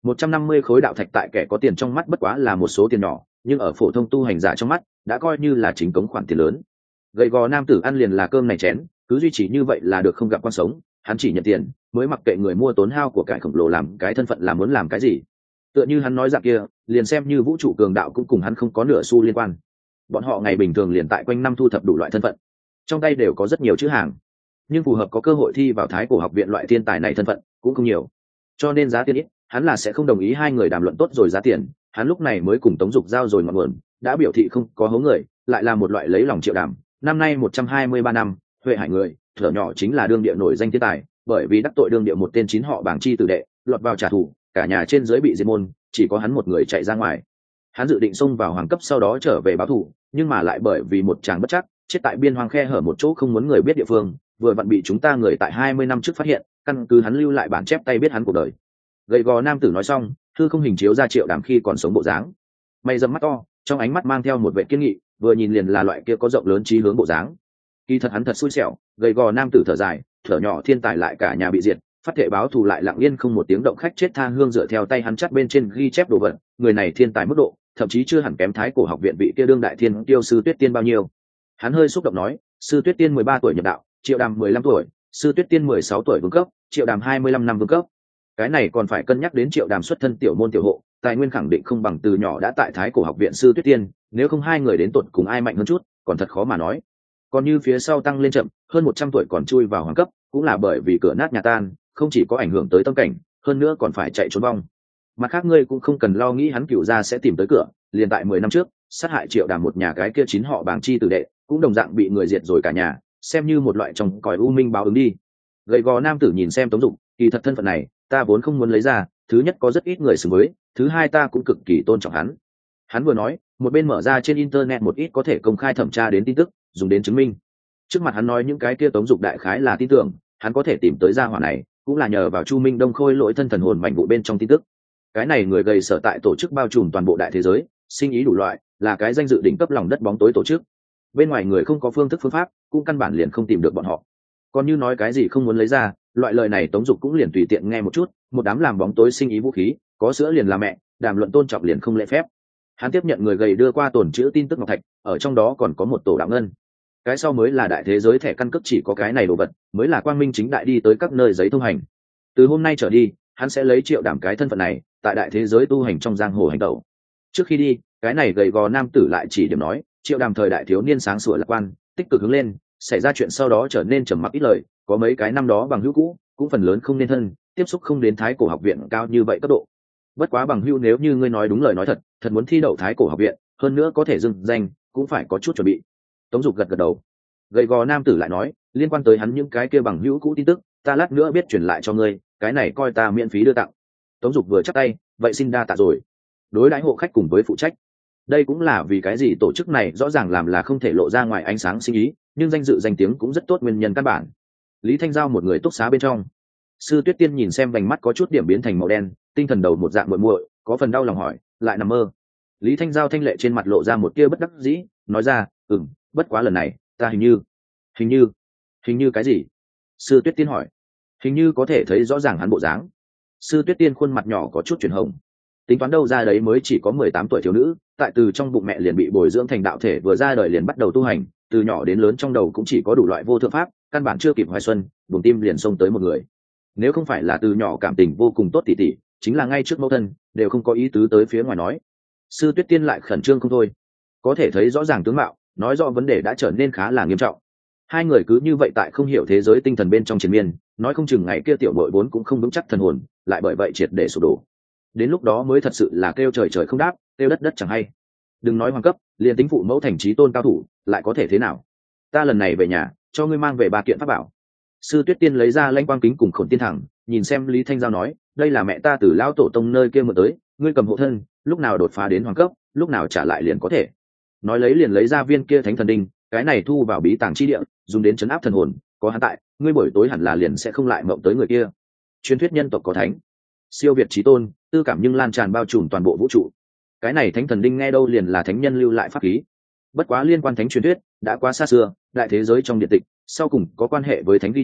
150 khối đạo thạch tại kẻ có tiền trong mắt bất quá là một số tiền nhỏ, nhưng ở phổ thông tu hành giả trong mắt đã coi như là chính cống khoản tiền lớn. Gầy gò nam tử ăn liền là cơm này chén, cứ duy trì như vậy là được không gặp quan sống. Hắn chỉ nhận tiền mới mặc kệ người mua tốn hao của cải khổng lồ làm cái thân phận là muốn làm cái gì. Tựa như hắn nói dạng kia, liền xem như vũ trụ cường đạo cũng cùng hắn không có nửa xu liên quan. Bọn họ ngày bình thường liền tại quanh năm thu thập đủ loại thân phận, trong tay đều có rất nhiều chữ hàng, nhưng phù hợp có cơ hội thi vào Thái Cổ học viện loại thiên tài này thân phận cũng không nhiều, cho nên giá tiền ít, hắn là sẽ không đồng ý. Hai người đàm luận tốt rồi giá tiền, hắn lúc này mới cùng Tống Dục giao rồi ngọn nguồn, đã biểu thị không có hố người, lại là một loại lấy lòng Triệu Đàm. Năm nay 123 năm, Huệ Hải người, thở nhỏ chính là đương địa nổi danh thiên tài, bởi vì đắc tội đương địa một tên 9 họ bảng chi tử đệ, lọt vào trả thù, cả nhà trên dưới bị diệt môn, chỉ có hắn một người chạy ra ngoài. Hắn dự định xông vào hoàng cấp sau đó trở về báo thù, nhưng mà lại bởi vì một chàng bất chắc, chết tại biên hoang khe hở một chỗ không muốn người biết địa phương, vừa vặn bị chúng ta người tại 20 năm trước phát hiện, căn cứ hắn lưu lại bản chép tay biết hắn cuộc đời. Gầy gò nam tử nói xong, thư không hình chiếu ra Triệu Đàm khi còn sống bộ dáng. Mày dầm mắt to, trong ánh mắt mang theo một vẻ kiên nghị, vừa nhìn liền là loại kia có rộng lớn chí hướng bộ dáng. Kỳ thật hắn thật xui xẻo, gầy gò nam tử thở dài, thở nhỏ thiên tài lại cả nhà bị diệt, phát thệ báo thù lại lặng yên không một tiếng động khách chết tha hương dựa theo tay hắn chắt bên trên ghi chép đồ vật, người này thiên tài mức độ, thậm chí chưa hẳn kém Thái Cổ học viện vị kia đương đại thiên tiêu sư Tuyết Tiên bao nhiêu. Hắn hơi xúc động nói, sư Tuyết Tiên 13 tuổi nhập đạo, Triệu Đàm 15 tuổi, sư Tuyết Tiên 16 tuổi vương cấp, Triệu Đàm 25 năm vương cấp. Cái này còn phải cân nhắc đến Triệu Đàm xuất thân tiểu môn tiểu hộ, tài nguyên khẳng định không bằng từ nhỏ đã tại Thái Cổ học viện sư Tuyết Tiên, nếu không hai người đến tột cùng ai mạnh hơn chút, còn thật khó mà nói. Còn như phía sau tăng lên chậm, hơn 100 tuổi còn chui vào hoàng cấp, cũng là bởi vì cửa nát nhà tan, không chỉ có ảnh hưởng tới tâm cảnh, hơn nữa còn phải chạy trốn vong. Mặt khác ngươi cũng không cần lo nghĩ hắn cựu gia sẽ tìm tới cửa, liền tại 10 năm trước, sát hại Triệu Đàm một nhà cái kia 9 họ bảng chi tử đệ, cũng đồng dạng bị người diệt rồi cả nhà, xem như một loại trong cõi u minh báo ứng đi. Gầy gò nam tử nhìn xem Tống Dục, kỳ thật thân phận này, ta vốn không muốn lấy ra, thứ nhất có rất ít người xứng với, thứ hai ta cũng cực kỳ tôn trọng hắn. Hắn vừa nói, một bên mở ra trên internet một ít có thể công khai thẩm tra đến tin tức, dùng đến chứng minh. Trước mặt hắn nói những cái kia Tống Dục đại khái là tin tưởng, hắn có thể tìm tới gia hỏa này, cũng là nhờ vào Chu Minh Đông khôi lỗi thân thần hồn mảnh vụ bên trong tin tức. Cái này người gầy sở tại tổ chức bao trùm toàn bộ đại thế giới, sinh ý đủ loại, là cái danh dự đỉnh cấp lòng đất bóng tối tổ chức. Bên ngoài người không có phương thức phương pháp, cũng căn bản liền không tìm được bọn họ. Còn như nói cái gì không muốn lấy ra, loại lời này Tống Dục cũng liền tùy tiện nghe một chút, một đám làm bóng tối sinh ý vũ khí, có sữa liền là mẹ, đàm luận tôn trọng liền không lễ phép. Hắn tiếp nhận người gầy đưa qua tổn chữ tin tức ngọc thạch, ở trong đó còn có một tổ đạo ngân. Cái sau mới là đại thế giới thẻ căn cước, chỉ có cái này đồ vật mới là quang minh chính đại đi tới các nơi giấy thông hành. Từ hôm nay trở đi, hắn sẽ lấy Triệu Đàm cái thân phận này, tại đại thế giới tu hành trong giang hồ hành tẩu. Trước khi đi, cái này gầy gò nam tử lại chỉ điểm nói, Triệu Đàm thời đại thiếu niên sáng sủa lạc quan, tích cực hướng lên, xảy ra chuyện sau đó trở nên trầm mặc ít lời, có mấy cái năm đó bằng hữu cũ, cũng phần lớn không nên thân, tiếp xúc không đến Thái Cổ học viện cao như vậy cấp độ. Bất quá bằng hữu nếu như ngươi nói đúng lời nói thật, thật muốn thi đậu Thái Cổ học viện, hơn nữa có thể dừng danh, cũng phải có chút chuẩn bị. Tống Dục gật gật đầu. Gầy gò nam tử lại nói, liên quan tới hắn những cái kia bằng hữu cũ tin tức, ta lát nữa biết chuyển lại cho ngươi, cái này coi ta miễn phí đưa tặng. Tống Dục vừa chắp tay, vậy xin đa tạ rồi. Đối đãi hộ khách cùng với phụ trách. Đây cũng là vì cái gì tổ chức này rõ ràng làm là không thể lộ ra ngoài ánh sáng sinh ý, nhưng danh dự danh tiếng cũng rất tốt, nguyên nhân căn bản. Lý Thanh Giao một người túc xá bên trong, sư Tuyết Tiên nhìn xem vành mắt có chút điểm biến thành màu đen, tinh thần đầu một dạng muội muội, có phần đau lòng hỏi, lại nằm mơ. Lý Thanh Giao thanh lệ trên mặt lộ ra một tia bất đắc dĩ, nói ra, bất quá lần này ta hình như cái gì? Sư Tuyết Tiên hỏi. Hình như có thể thấy rõ ràng hắn bộ dáng. Sư Tuyết Tiên khuôn mặt nhỏ có chút chuyển hồng. Tính toán đâu ra đấy mới chỉ có 18 tuổi thiếu nữ, tại từ trong bụng mẹ liền bị bồi dưỡng thành đạo thể, vừa ra đời liền bắt đầu tu hành, từ nhỏ đến lớn trong đầu cũng chỉ có đủ loại vô thượng pháp, căn bản chưa kịp hoài xuân, buồng tim liền xông tới một người. Nếu không phải là từ nhỏ cảm tình vô cùng tốt tỉ tỉ, chính là ngay trước mẫu thân đều không có ý tứ tới phía ngoài nói. Sư Tuyết Tiên lại khẩn trương không thôi. Có thể thấy rõ ràng tướng mạo, nói rõ vấn đề đã trở nên khá là nghiêm trọng. Hai người cứ như vậy tại không hiểu thế giới tinh thần bên trong triền miên, nói không chừng ngày kia tiểu nội vốn cũng không vững chắc thần hồn, lại bởi vậy triệt để sụp đổ. Đến lúc đó mới thật sự là kêu trời trời không đáp, kêu đất đất chẳng hay. Đừng nói hoàng cấp, liền tính phụ mẫu thành trí tôn cao thủ, lại có thể thế nào? Ta lần này về nhà, cho ngươi mang về 3 kiện pháp bảo. Sư Tuyết Tiên lấy ra lanh quang kính cùng Khổn Tiên Thẳng, nhìn xem Lý Thanh Giao nói, đây là mẹ ta từ lão tổ tông nơi kia mượn tới, ngươi cầm hộ thân, lúc nào đột phá đến hoàng cấp, lúc nào trả lại liền có thể. Nói lấy liền lấy ra viên kia thánh thần đinh, cái này thu vào bí tàng chi địa, dùng đến trấn áp thần hồn, có hắn tại, ngươi buổi tối hẳn là liền sẽ không lại mộng tới người kia. Truyền thuyết nhân tộc có thánh, siêu việt chí tôn, tư cảm nhưng lan tràn bao trùm toàn bộ vũ trụ. Cái này thánh thần đinh nghe đâu liền là thánh nhân lưu lại pháp khí. Bất quá liên quan thánh truyền thuyết đã quá xa xưa, đại thế giới trong điện tịch sau cùng có quan hệ với thánh ghi chép,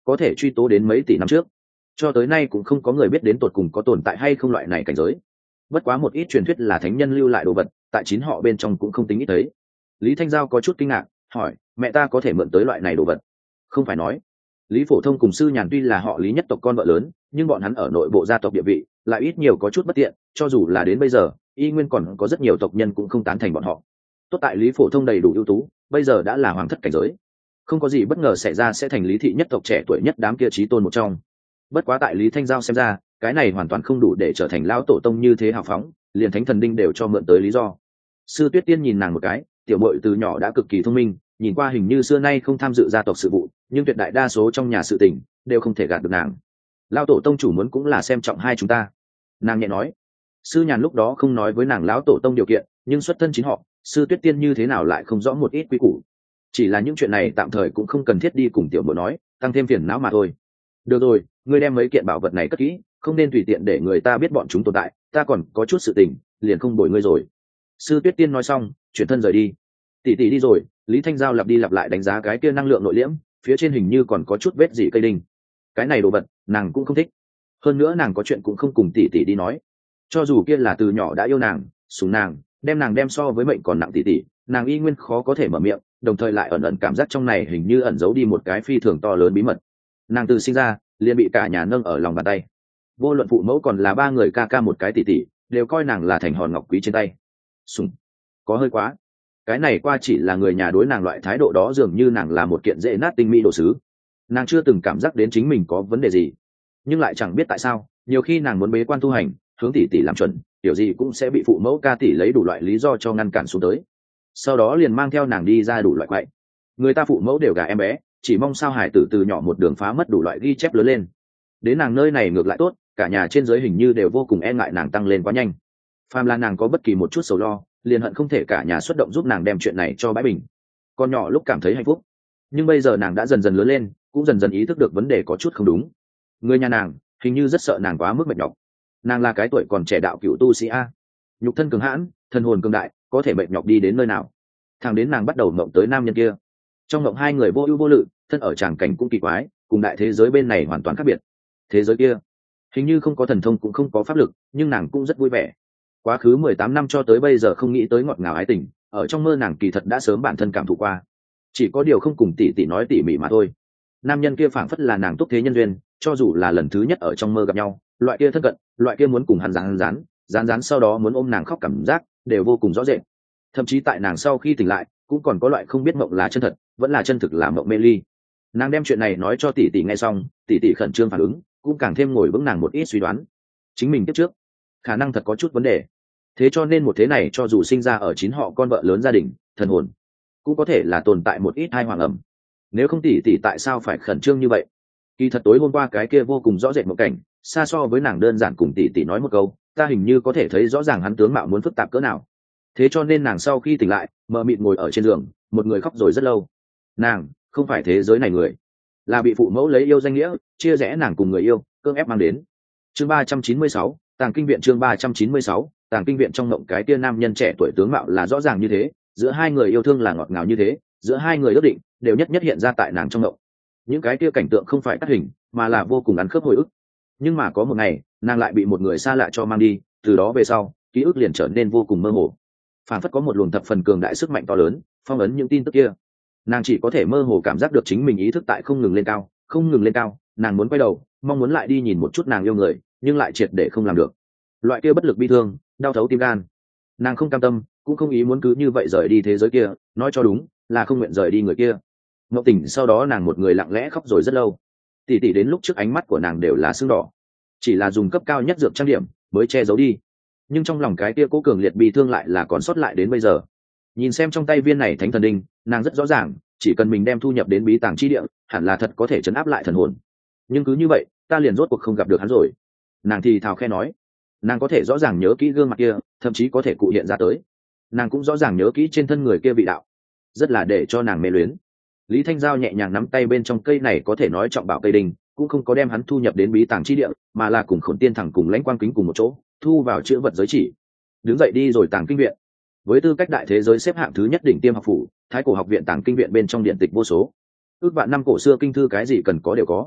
có thể truy tố đến mấy tỷ năm trước. Cho tới nay cũng không có người biết đến tột cùng có tồn tại hay không loại này cảnh giới. Bất quá một ít truyền thuyết là thánh nhân lưu lại đồ vật, tại chín họ bên trong cũng không tính ít thấy. Lý Thanh Giao có chút kinh ngạc, hỏi, mẹ ta có thể mượn tới loại này đồ vật? Không phải nói Lý Phổ Thông cùng Sư Nhàn tuy là họ Lý nhất tộc con vợ lớn, nhưng bọn hắn ở nội bộ gia tộc địa vị lại ít nhiều có chút bất tiện, cho dù là đến bây giờ y nguyên còn có rất nhiều tộc nhân cũng không tán thành bọn họ. Tốt tại Lý Phổ Thông đầy đủ ưu tú, bây giờ đã là hoàng thất cảnh giới, không có gì bất ngờ xảy ra sẽ thành Lý thị nhất tộc trẻ tuổi nhất đám kia chí tôn một trong. Bất quá tại Lý Thanh Giao xem ra, cái này hoàn toàn không đủ để trở thành lão tổ tông như thế hào phóng, liền thánh thần đinh đều cho mượn tới lý do. Sư Tuyết Tiên nhìn nàng một cái, tiểu muội từ nhỏ đã cực kỳ thông minh, nhìn qua hình như xưa nay không tham dự gia tộc sự vụ, nhưng tuyệt đại đa số trong nhà sự tình đều không thể gạt được nàng. Lão tổ tông chủ muốn cũng là xem trọng hai chúng ta, nàng nhẹ nói. Sư Nhàn lúc đó không nói với nàng lão tổ tông điều kiện, nhưng xuất thân chính họ, Sư Tuyết Tiên như thế nào lại không rõ một ít quy củ. Chỉ là những chuyện này tạm thời cũng không cần thiết đi cùng tiểu muội nói, tăng thêm phiền não mà thôi. Được rồi, ngươi đem mấy kiện bảo vật này cất kỹ, không nên tùy tiện để người ta biết bọn chúng tồn tại, ta còn có chút sự tình, liền không bồi ngươi rồi. Sư Tuyết Tiên nói xong, chuyển thân rời đi. Tỷ tỷ đi rồi. Lý Thanh Giao lặp đi lặp lại đánh giá cái kia năng lượng nội liễm, phía trên hình như còn có chút vết gì cây đinh. Cái này đồ vật nàng cũng không thích, hơn nữa nàng có chuyện cũng không cùng tỷ tỷ đi nói. Cho dù kia là từ nhỏ đã yêu nàng, sủng nàng, đem nàng đem so với mệnh còn nặng tỷ tỷ, nàng y nguyên khó có thể mở miệng, đồng thời lại ẩn ẩn cảm giác trong này hình như ẩn giấu đi một cái phi thường to lớn bí mật. Nàng từ sinh ra liền bị cả nhà nâng ở lòng bàn tay, vô luận phụ mẫu còn là ba người ca ca một cái tỷ tỷ, đều coi nàng là thành hòn ngọc quý trên tay. Sủng có hơi quá, cái này qua chỉ là người nhà đối nàng loại thái độ đó dường như nàng là một kiện dễ nát tinh mỹ đồ sứ. Nàng chưa từng cảm giác đến chính mình có vấn đề gì, nhưng lại chẳng biết tại sao nhiều khi nàng muốn bế quan tu hành, hướng tỷ tỷ làm chuẩn, kiểu gì cũng sẽ bị phụ mẫu ca tỷ lấy đủ loại lý do cho ngăn cản xuống tới, sau đó liền mang theo nàng đi ra đủ loại quậy. Người ta phụ mẫu đều gả em bé, chỉ mong sao hải tử từ nhỏ một đường phá mất đủ loại ghi chép lớn lên. Đến nàng nơi này ngược lại tốt, cả nhà trên giới hình như đều vô cùng e ngại nàng tăng lên quá nhanh. Phàm là nàng có bất kỳ một chút sầu lo, liền hận không thể cả nhà xuất động giúp nàng đem chuyện này cho bãi bình. Con nhỏ lúc cảm thấy hạnh phúc, nhưng bây giờ nàng đã dần dần lớn lên, cũng dần dần ý thức được vấn đề có chút không đúng. Người nhà nàng hình như rất sợ nàng quá mức mệt nhọc. Nàng là cái tuổi còn trẻ đạo cựu tu sĩ a, nhục thân cường hãn, thân hồn cường đại, có thể mệt nhọc đi đến nơi nào. Thằng đến nàng bắt đầu mộng tới nam nhân kia, trong mộng hai người vô ưu vô lự, thân ở tràng cảnh cũng kỳ quái, cùng đại thế giới bên này hoàn toàn khác biệt. Thế giới kia hình như không có thần thông cũng không có pháp lực, nhưng nàng cũng rất vui vẻ. Quá khứ 18 năm cho tới bây giờ không nghĩ tới ngọt ngào ái tình, ở trong mơ nàng kỳ thật đã sớm bản thân cảm thụ qua, chỉ có điều không cùng tỷ tỷ nói tỉ mỉ mà thôi. Nam nhân kia phảng phất là nàng túc thế nhân duyên, cho dù là lần thứ nhất ở trong mơ gặp nhau, loại kia thân cận, loại kia muốn cùng hắn rán sau đó muốn ôm nàng khóc cảm giác đều vô cùng rõ rệt. Thậm chí tại nàng sau khi tỉnh lại cũng còn có loại không biết mộng là chân thật vẫn là chân thực là mộng mê ly. Nàng đem chuyện này nói cho tỷ tỷ nghe xong, tỷ tỷ khẩn trương phản ứng, cũng càng thêm ngồi vững nàng một ít suy đoán. Chính mình tiếp trước khả năng thật có chút vấn đề, thế cho nên một thế này cho dù sinh ra ở chín họ con vợ lớn gia đình, thần hồn cũng có thể là tồn tại một ít hai hoàng ẩm. Nếu không tỷ tỷ tại sao phải khẩn trương như vậy? Kỳ thật tối hôm qua cái kia vô cùng rõ rệt một cảnh, xa so với nàng đơn giản cùng tỷ tỷ nói một câu, ta hình như có thể thấy rõ ràng hắn tướng mạo muốn phức tạp cỡ nào. Thế cho nên nàng sau khi tỉnh lại, mờ mịt ngồi ở trên giường, một người khóc rồi rất lâu. Nàng không phải thế giới này người, là bị phụ mẫu lấy yêu danh nghĩa chia rẽ nàng cùng người yêu, cưỡng ép mang đến. Chương 396, Tàng Kinh Viện. Chương 396, Tàng Kinh Viện. Trong mộng cái kia nam nhân trẻ tuổi tướng mạo là rõ ràng như thế, giữa hai người yêu thương là ngọt ngào như thế, giữa hai người ước định đều nhất nhất hiện ra tại nàng trong mộng. Những cái kia cảnh tượng không phải tác hình, mà là vô cùng ăn khớp hồi ức. Nhưng mà có một ngày, nàng lại bị một người xa lạ cho mang đi, từ đó về sau ký ức liền trở nên vô cùng mơ hồ, phản phất có một luồng thập phần cường đại sức mạnh to lớn phong ấn những tin tức kia. Nàng chỉ có thể mơ hồ cảm giác được chính mình ý thức tại không ngừng lên cao, không ngừng lên cao. Nàng muốn quay đầu, mong muốn lại đi nhìn một chút nàng yêu người, nhưng lại triệt để không làm được. Loại kia bất lực bi thương đau thấu tim gan. Nàng không cam tâm, cũng không ý muốn cứ như vậy rời đi thế giới kia, nói cho đúng là không nguyện rời đi người kia. Ngộ tỉnh sau đó nàng một người lặng lẽ khóc rồi rất lâu. Tỷ tỷ đến lúc trước ánh mắt của nàng đều là sưng đỏ, chỉ là dùng cấp cao nhất dược trang điểm mới che giấu đi, nhưng trong lòng cái kia cố cường liệt bi thương lại là còn sót lại đến bây giờ. Nhìn xem trong tay viên này thánh thần đinh, nàng rất rõ ràng, chỉ cần mình đem thu nhập đến bí tàng chi địa, hẳn là thật có thể chấn áp lại thần hồn. Nhưng cứ như vậy, ta liền rốt cuộc không gặp được hắn rồi. Nàng thì thào khe nói. Nàng có thể rõ ràng nhớ kỹ gương mặt kia, thậm chí có thể cụ hiện ra tới. Nàng cũng rõ ràng nhớ kỹ trên thân người kia vị đạo, rất là để cho nàng mê luyến. Lý Thanh Giao nhẹ nhàng nắm tay bên trong cây này có thể nói trọng bảo cây đinh, cũng không có đem hắn thu nhập đến bí tàng chi địa, mà là cùng Khổn Tiên Thẳng cùng Lãnh Quang Kính cùng một chỗ, thu vào chữ vật giới chỉ. Đứng dậy đi rồi Tàng Kinh Viện. Với tư cách đại thế giới xếp hạng thứ nhất đỉnh tiêm học phủ, Thái Cổ học viện Tàng Kinh Viện bên trong điện tịch vô số, ước vạn năm cổ xưa kinh thư cái gì cần có đều có.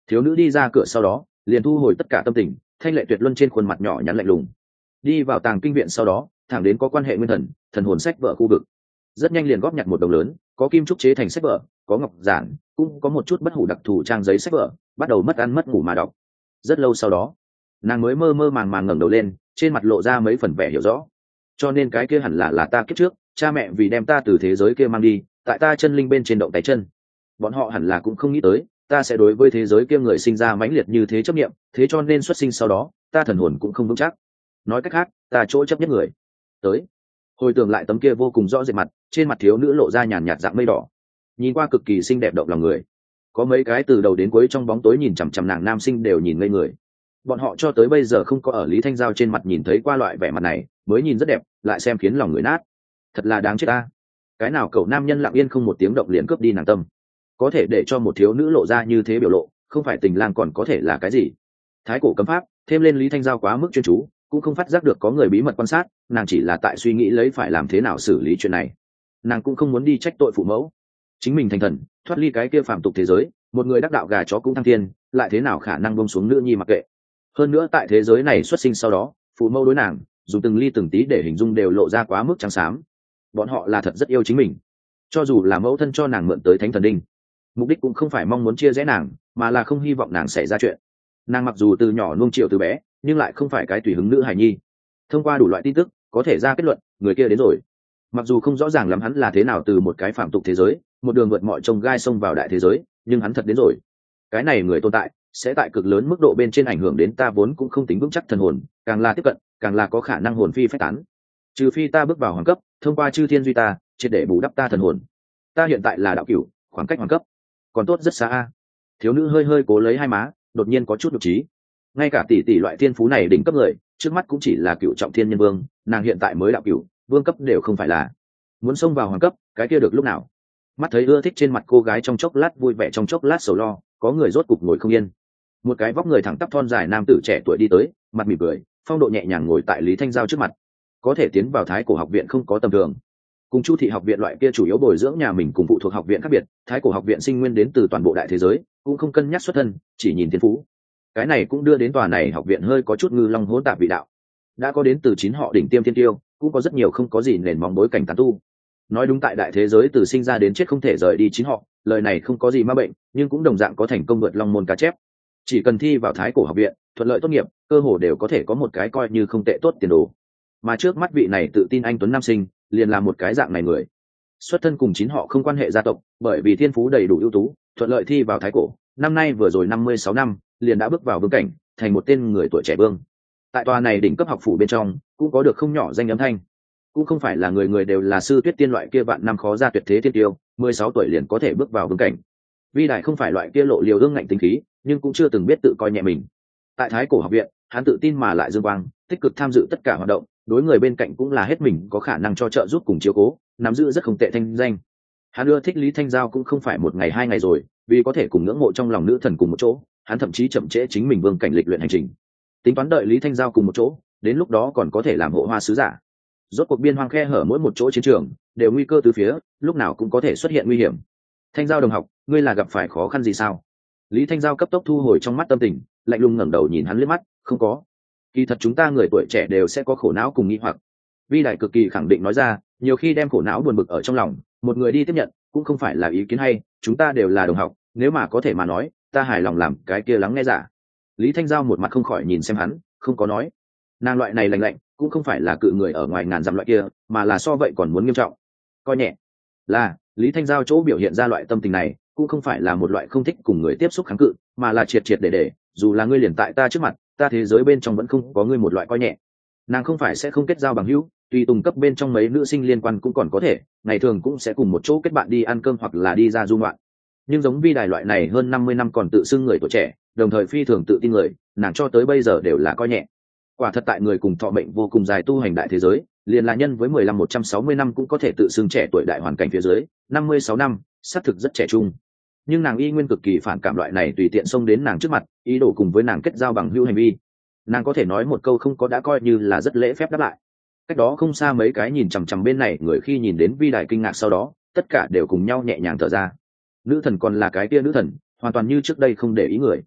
Thiếu nữ đi ra cửa sau đó liền thu hồi tất cả tâm tình, thanh lệ tuyệt luân trên khuôn mặt nhỏ nhắn lạnh lùng. Đi vào tàng kinh viện sau đó thẳng đến có quan hệ nguyên thần thần hồn sách vở khu vực, rất nhanh liền góp nhặt một đồng lớn, có kim trúc chế thành sách vở, có ngọc giản, cũng có một chút bất hủ đặc thù trang giấy sách vở, bắt đầu mất ăn mất ngủ mà đọc. Rất lâu sau đó nàng mới mơ mơ màng màng ngẩng đầu lên, trên mặt lộ ra mấy phần vẻ hiểu rõ. Cho nên cái kia hẳn là ta kiếp trước cha mẹ vì đem ta từ thế giới kia mang đi, tại ta chân linh bên trên động tay chân. Bọn họ hẳn là cũng không nghĩ tới ta sẽ đối với thế giới kia người sinh ra mãnh liệt như thế chấp niệm, thế cho nên xuất sinh sau đó ta thần hồn cũng không vững chắc. Nói cách khác ta chỗ chấp nhất người tới. Hồi tưởng lại tấm kia vô cùng rõ rệt mặt, trên mặt thiếu nữ lộ ra nhàn nhạt dạng mây đỏ, nhìn qua cực kỳ xinh đẹp động lòng người. Có mấy cái từ đầu đến cuối trong bóng tối nhìn chằm chằm nàng nam sinh đều nhìn ngây người. Bọn họ cho tới bây giờ không có ở Lý Thanh Giao trên mặt nhìn thấy qua loại vẻ mặt này, mới nhìn rất đẹp lại xem khiến lòng người nát. Thật là đáng chết ta. Cái nào cậu nam nhân lặng yên không một tiếng động liền cướp đi nàng tâm, có thể để cho một thiếu nữ lộ ra như thế biểu lộ, không phải tình lang còn có thể là cái gì? Thái cổ cấm pháp thêm lên Lý Thanh Giao quá mức chuyên chú, cũng không phát giác được có người bí mật quan sát, nàng chỉ là tại suy nghĩ lấy phải làm thế nào xử lý chuyện này. Nàng cũng không muốn đi trách tội phụ mẫu, chính mình thành thần thoát ly cái kia phàm tục thế giới, một người đắc đạo gà chó cũng thăng thiên, lại thế nào khả năng buông xuống nữ nhi mặc kệ. Hơn nữa tại thế giới này xuất sinh sau đó, phụ mẫu đối nàng dùng từng ly từng tí để hình dung đều lộ ra quá mức trắng xám. Bọn họ là thật rất yêu chính mình, cho dù là mẫu thân cho nàng mượn tới thánh thần đinh, mục đích cũng không phải mong muốn chia rẽ nàng, mà là không hy vọng nàng xảy ra chuyện. Nàng mặc dù từ nhỏ nuông chiều từ bé, nhưng lại không phải cái tùy hứng nữ hài nhi. Thông qua đủ loại tin tức có thể ra kết luận người kia đến rồi. Mặc dù không rõ ràng lắm hắn là thế nào từ một cái phạm tục thế giới một đường vượt mọi trông gai xông vào đại thế giới, nhưng hắn thật đến rồi. Cái này người tồn tại sẽ tại cực lớn mức độ bên trên ảnh hưởng đến ta vốn cũng không tính vững chắc thần hồn, càng là tiếp cận càng là có khả năng hồn phi phách tán. Trừ phi ta bước vào hoàng cấp, thông qua chư thiên duy ta triệt để bù đắp ta thần hồn. Ta hiện tại là đạo cửu, khoảng cách hoàng cấp còn tốt rất xa a. Thiếu nữ hơi hơi cố lấy hai má, đột nhiên có chút nhục trí. Ngay cả tỷ loại thiên phú này đỉnh cấp người trước mắt cũng chỉ là cựu trọng thiên nhân vương, nàng hiện tại mới đạo cửu, vương cấp đều không phải là. Muốn xông vào hoàng cấp cái kia được lúc nào? Mắt thấy ưa thích trên mặt cô gái trong chốc lát vui vẻ trong chốc lát sầu lo, có người rốt cục ngồi không yên. Một cái vóc người thẳng tắp thon dài nam tử trẻ tuổi đi tới, mặt mỉm cười, phong độ nhẹ nhàng ngồi tại Lý Thanh Giao trước mặt. Có thể tiến vào Thái cổ học viện không có tầm thường. Cùng Chu thị học viện loại kia chủ yếu bồi dưỡng nhà mình cùng phụ thuộc học viện khác biệt, Thái cổ học viện sinh nguyên đến từ toàn bộ đại thế giới, cũng không cân nhắc xuất thân, chỉ nhìn thiên phú. Cái này cũng đưa đến tòa này học viện hơi có chút ngư long hỗn tạp vị đạo. Đã có đến từ 9 họ đỉnh tiêm thiên tiêu, cũng có rất nhiều không có gì nền móng bối cảnh tán tu. Nói đúng, tại đại thế giới từ sinh ra đến chết không thể rời đi 9 họ, lời này không có gì ma bệnh, nhưng cũng đồng dạng có thành công vượt long môn cá chép. Chỉ cần thi vào Thái cổ học viện, thuận lợi tốt nghiệp, cơ hồ đều có thể có một cái coi như không tệ tốt tiền đồ. Mà trước mắt vị này tự tin anh tuấn nam sinh, liền là một cái dạng này người. Xuất thân cùng 9 họ không quan hệ gia tộc, bởi vì thiên phú đầy đủ ưu tú, thuận lợi thi vào Thái cổ, năm nay vừa rồi 56 năm, liền đã bước vào vương cảnh, thành một tên người tuổi trẻ vương. Tại tòa này đỉnh cấp học phủ bên trong, cũng có được không nhỏ danh âm thanh. Cũng không phải là người người đều là sư tuyết tiên loại kia vạn năm khó ra tuyệt thế thiên tiêu, 16 tuổi liền có thể bước vào vương cảnh. Vi đại không phải loại kia lộ liều ương ngạnh tính khí, nhưng cũng chưa từng biết tự coi nhẹ mình. Tại Thái cổ học viện, hắn tự tin mà lại dương quang, tích cực tham dự tất cả hoạt động, đối người bên cạnh cũng là hết mình có khả năng cho trợ giúp cùng chiếu cố, nắm giữ rất không tệ thanh danh. Hắn ưa thích Lý Thanh Giao cũng không phải một ngày hai ngày rồi, vì có thể cùng ngưỡng mộ trong lòng nữ thần cùng một chỗ, hắn thậm chí chậm trễ chính mình vương cảnh lịch luyện hành trình, tính toán đợi Lý Thanh Giao cùng một chỗ, đến lúc đó còn có thể làm hộ hoa sứ giả. Rốt cuộc biên hoang khe hở mỗi một chỗ chiến trường đều nguy cơ từ phía, lúc nào cũng có thể xuất hiện nguy hiểm. Thanh Giao đồng học, ngươi là gặp phải khó khăn gì sao? Lý Thanh Giao cấp tốc thu hồi trong mắt tâm tình, lạnh lùng ngẩng đầu nhìn hắn liếc mắt, không có. Kỳ thật chúng ta người tuổi trẻ đều sẽ có khổ não cùng nghi hoặc. Vi đại cực kỳ khẳng định nói ra, nhiều khi đem khổ não buồn bực ở trong lòng, một người đi tiếp nhận cũng không phải là ý kiến hay, chúng ta đều là đồng học, nếu mà có thể mà nói, ta hài lòng làm cái kia lắng nghe giả. Lý Thanh Giao một mặt không khỏi nhìn xem hắn, không có nói. Nàng loại này lạnh lạnh, cũng không phải là cự người ở ngoài ngàn dặm loại kia, mà là so vậy còn muốn nghiêm trọng. Coi nhẹ. Là, Lý Thanh Giao chỗ biểu hiện ra loại tâm tình này, cũng không phải là một loại không thích cùng người tiếp xúc kháng cự, mà là triệt triệt để, dù là ngươi liền tại ta trước mặt, ta thế giới bên trong vẫn không có ngươi một loại coi nhẹ. Nàng không phải sẽ không kết giao bằng hữu, tùy tùng cấp bên trong mấy nữ sinh liên quan cũng còn có thể, ngày thường cũng sẽ cùng một chỗ kết bạn đi ăn cơm hoặc là đi ra du ngoạn. Nhưng giống Vi đài loại này hơn 50 năm còn tự xưng người tuổi trẻ, đồng thời phi thường tự tin người, nàng cho tới bây giờ đều là coi nhẹ. Quả thật tại người cùng thọ mệnh vô cùng dài tu hành đại thế giới, liền là nhân với 15-160 năm cũng có thể tự xưng trẻ tuổi đại hoàn cảnh phía dưới, 56 năm, xác thực rất trẻ trung. Nhưng nàng y nguyên cực kỳ phản cảm loại này tùy tiện xông đến nàng trước mặt, ý đồ cùng với nàng kết giao bằng hữu hành vi. Nàng có thể nói một câu không có đã coi như là rất lễ phép đáp lại. Cách đó không xa mấy cái nhìn chằm chằm bên này người khi nhìn đến Vi đài kinh ngạc sau đó, tất cả đều cùng nhau nhẹ nhàng thở ra. Nữ thần còn là cái kia nữ thần, hoàn toàn như trước đây không để ý người.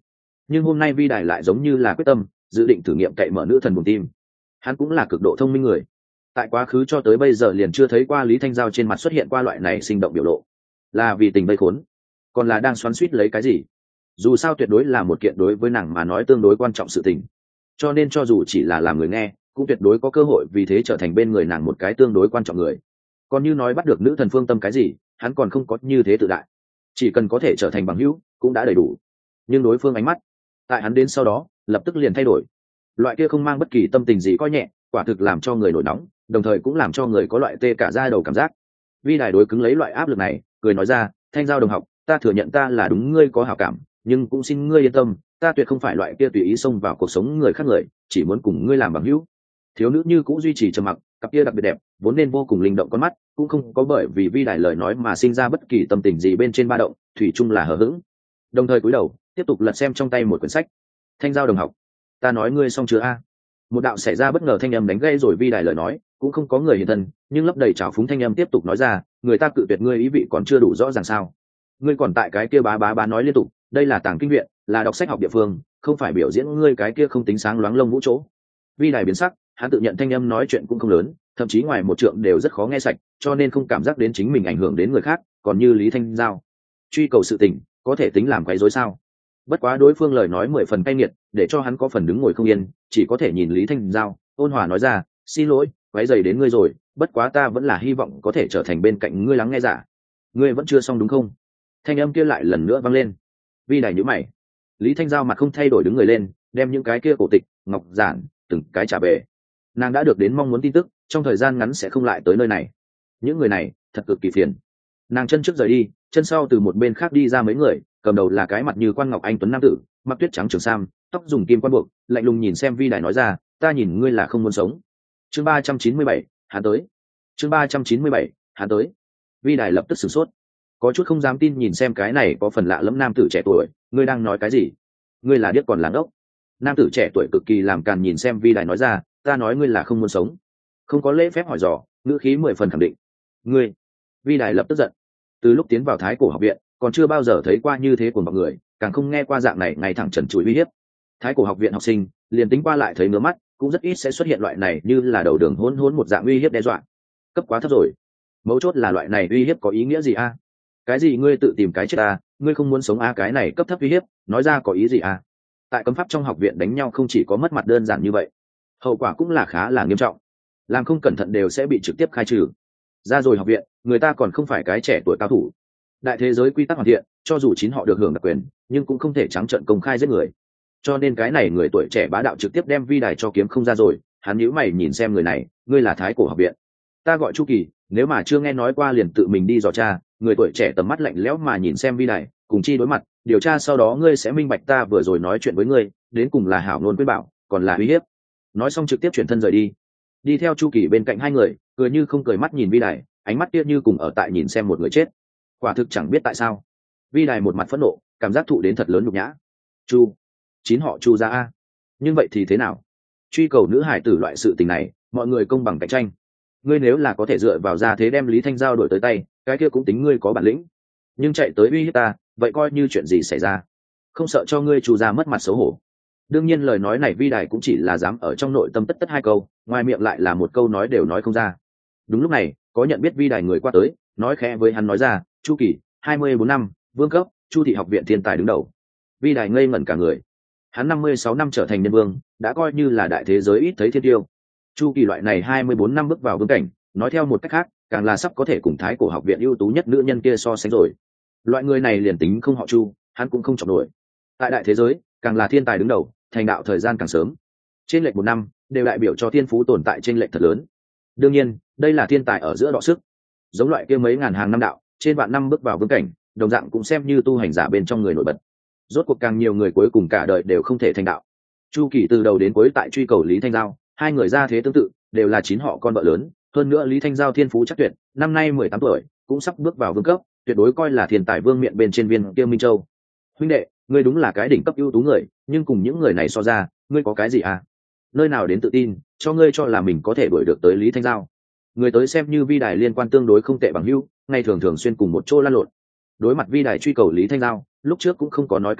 nhưng hôm nay vi đài lại giống như là quyết tâm dự định thử nghiệm cậy mở nữ thần buồng tim. Hắn cũng là cực độ thông minh người, tại quá khứ cho tới bây giờ liền chưa thấy qua Lý Thanh Giao trên mặt xuất hiện qua loại này sinh động biểu lộ. Là vì tình vây khốn, còn là đang xoắn suýt lấy cái gì? Dù sao tuyệt đối là một kiện đối với nàng mà nói tương đối quan trọng sự tình, cho nên cho dù chỉ là làm người nghe cũng tuyệt đối có cơ hội vì thế trở thành bên người nàng một cái tương đối quan trọng người. Còn như nói bắt được nữ thần phương tâm cái gì, hắn còn không có như thế tự đại, chỉ cần có thể trở thành bằng hữu cũng đã đầy đủ. Nhưng đối phương ánh mắt tại hắn đến sau đó lập tức liền thay đổi, loại kia không mang bất kỳ tâm tình gì coi nhẹ, quả thực làm cho người nổi nóng, đồng thời cũng làm cho người có loại tê cả da đầu cảm giác. Vi đài đối cứng lấy loại áp lực này, cười nói ra, Thanh Giao đồng học, ta thừa nhận ta là đúng ngươi có hảo cảm, nhưng cũng xin ngươi yên tâm, ta tuyệt không phải loại kia tùy ý xông vào cuộc sống người khác người, chỉ muốn cùng ngươi làm bằng hữu. Thiếu nữ như cũng duy trì trầm mặc, cặp kia đặc biệt đẹp vốn nên vô cùng linh động con mắt cũng không có bởi vì vi đài lời nói mà sinh ra bất kỳ tâm tình gì bên trên ba động, thủy chung là hờ hững. Đồng thời cúi đầu tiếp tục lật xem trong tay một quyển sách. Thanh Giao đồng học, ta nói ngươi xong chưa a? Một đạo xảy ra bất ngờ thanh âm đánh gây rồi vi đài lời nói, cũng không có người hiện thân, nhưng lấp đầy trào phúng thanh âm tiếp tục nói ra, người ta cự tuyệt ngươi ý vị còn chưa đủ rõ ràng sao? Ngươi còn tại cái kia bá bá nói liên tục, đây là tàng kinh viện, là đọc sách học địa phương, không phải biểu diễn ngươi cái kia không tính sáng loáng lông vũ chỗ. Vi đài biến sắc, hắn tự nhận thanh âm nói chuyện cũng không lớn, thậm chí ngoài một trượng đều rất khó nghe sạch, cho nên không cảm giác đến chính mình ảnh hưởng đến người khác. Còn như Lý Thanh Giao truy cầu sự tình, có thể tính làm quấy rối sao? Bất quá đối phương lời nói 10 phần cay nghiệt, để cho hắn có phần đứng ngồi không yên, chỉ có thể nhìn Lý Thanh Giao ôn hòa nói ra, xin lỗi quấy rầy đến ngươi rồi, bất quá ta vẫn là hy vọng có thể trở thành bên cạnh ngươi lắng nghe giả. Ngươi vẫn chưa xong đúng không? Thanh âm kia lại lần nữa vang lên. Vi đài nhíu mày. Lý Thanh Giao mặt không thay đổi đứng người lên, đem những cái kia cổ tịch ngọc giản từng cái trả về. Nàng đã được đến mong muốn tin tức, trong thời gian ngắn sẽ không lại tới nơi này. Những người này thật cực kỳ phiền. Nàng chân trước rời đi, chân sau từ một bên khác đi ra mấy người, cầm đầu là cái mặt như quan ngọc anh tuấn nam tử, mặc tuyết trắng trường sam, tóc dùng kim quan buộc, lạnh lùng nhìn xem Vi đài nói ra, ta nhìn ngươi là không muốn sống. Chương 397, hắn tới. Chương 397, hắn tới. Vi đài lập tức sửng sốt, có chút không dám tin nhìn xem cái này có phần lạ lẫm nam tử trẻ tuổi, ngươi đang nói cái gì? Ngươi là điếc còn làng ốc? Nam tử trẻ tuổi cực kỳ làm càn nhìn xem Vi đài nói ra, ta nói ngươi là không muốn sống. Không có lễ phép hỏi dò, ngữ khí 10 phần khẳng định. Ngươi? Vi đài lập tức giận. Từ lúc tiến vào Thái Cổ học viện, còn chưa bao giờ thấy qua như thế của mọi người, càng không nghe qua dạng này ngày thẳng trần trụi uy hiếp. Thái Cổ học viện học sinh, liền tính qua lại thấy ngứa mắt, cũng rất ít sẽ xuất hiện loại này như là đầu đường hỗn một dạng uy hiếp đe dọa. Cấp quá thấp rồi. Mấu chốt là loại này uy hiếp có ý nghĩa gì a? Cái gì ngươi tự tìm cái chết a? Ngươi không muốn sống a? Cái này cấp thấp uy hiếp, nói ra có ý gì a? Tại cấm pháp trong học viện đánh nhau không chỉ có mất mặt đơn giản như vậy, hậu quả cũng là khá là nghiêm trọng, làm không cẩn thận đều sẽ bị trực tiếp khai trừ. Ra rồi học viện, người ta còn không phải cái trẻ tuổi cao thủ. Đại thế giới quy tắc hoàn thiện, cho dù chính họ được hưởng đặc quyền, nhưng cũng không thể trắng trợn công khai giết người. Cho nên cái này người tuổi trẻ bá đạo trực tiếp đem Vi đài cho kiếm không ra rồi. Hắn nhíu mày nhìn xem người này, ngươi là Thái Cổ học viện? Ta gọi Chu Kỳ, nếu mà chưa nghe nói qua liền tự mình đi dò tra. Người tuổi trẻ tầm mắt lạnh lẽo mà nhìn xem Vi đài, cùng chi đối mặt, điều tra sau đó ngươi sẽ minh bạch ta vừa rồi nói chuyện với ngươi, đến cùng là hảo ngôn quyết bảo, còn là uy hiếp. Nói xong trực tiếp chuyển thân rời đi. Đi theo Chu Kỳ bên cạnh hai người, cười như không cười mắt nhìn Vi đài, ánh mắt kia như cùng ở tại nhìn xem một người chết. Quả thực chẳng biết tại sao, Vi đài một mặt phẫn nộ, cảm giác thụ đến thật lớn nhục nhã. Chu, chín họ Chu ra a. Nhưng vậy thì thế nào? Truy cầu nữ hải tử loại sự tình này, mọi người công bằng cạnh tranh. Ngươi nếu là có thể dựa vào ra thế đem Lý Thanh Giao đổi tới tay, cái kia cũng tính ngươi có bản lĩnh. Nhưng chạy tới uy hiếp ta, vậy coi như chuyện gì xảy ra? Không sợ cho ngươi Chu ra mất mặt xấu hổ? Đương nhiên lời nói này Vi đài cũng chỉ là dám ở trong nội tâm tất tất hai câu, ngoài miệng lại là một câu nói đều nói không ra. Đúng lúc này, có nhận biết Vi đài người qua tới, nói khẽ với hắn nói ra, Chu Kỳ, 24 năm, vương cấp, Chu thị học viện thiên tài đứng đầu. Vi đài ngây ngẩn cả người. Hắn 56 năm trở thành nhân vương, đã coi như là đại thế giới ít thấy thiên tiêu. Chu Kỳ loại này 24 năm bước vào vương cảnh, nói theo một cách khác, càng là sắp có thể cùng Thái Cổ học viện ưu tú nhất nữ nhân kia so sánh rồi. Loại người này liền tính không họ Chu, hắn cũng không chọc nổi. Tại đại thế giới, càng là thiên tài đứng đầu, thành đạo thời gian càng sớm. Trên lệch 1 năm, đều đại biểu cho thiên phú tồn tại trên lệch thật lớn. Đương nhiên, đây là thiên tài ở giữa đọ sức. Giống loại kia mấy ngàn hàng năm đạo, trên vạn năm bước vào vương cảnh, đồng dạng cũng xem như tu hành giả bên trong người nổi bật. Rốt cuộc càng nhiều người cuối cùng cả đời đều không thể thành đạo. Chu Kỳ từ đầu đến cuối tại truy cầu Lý Thanh Giao, hai người ra thế tương tự, đều là chín họ con vợ lớn, hơn nữa Lý Thanh Giao thiên phú chắc tuyệt, năm nay 18 tuổi, cũng sắp bước vào vương cấp, tuyệt đối coi là thiên tài vương miện bên trên viên kia Minh Châu. Huynh đệ, ngươi đúng là cái đỉnh cấp ưu tú người, nhưng cùng những người này so ra, ngươi có cái gì à? Nơi nào đến tự tin, cho ngươi cho là mình có thể đuổi được tới Lý Thanh Giao? Người tới xem như Vi đài liên quan tương đối không tệ bằng hữu, ngày thường thường xuyên cùng một chỗ lăn lộn. Đối mặt Vi đài truy cầu Lý Thanh Giao, lúc trước cũng không có nói cái gì,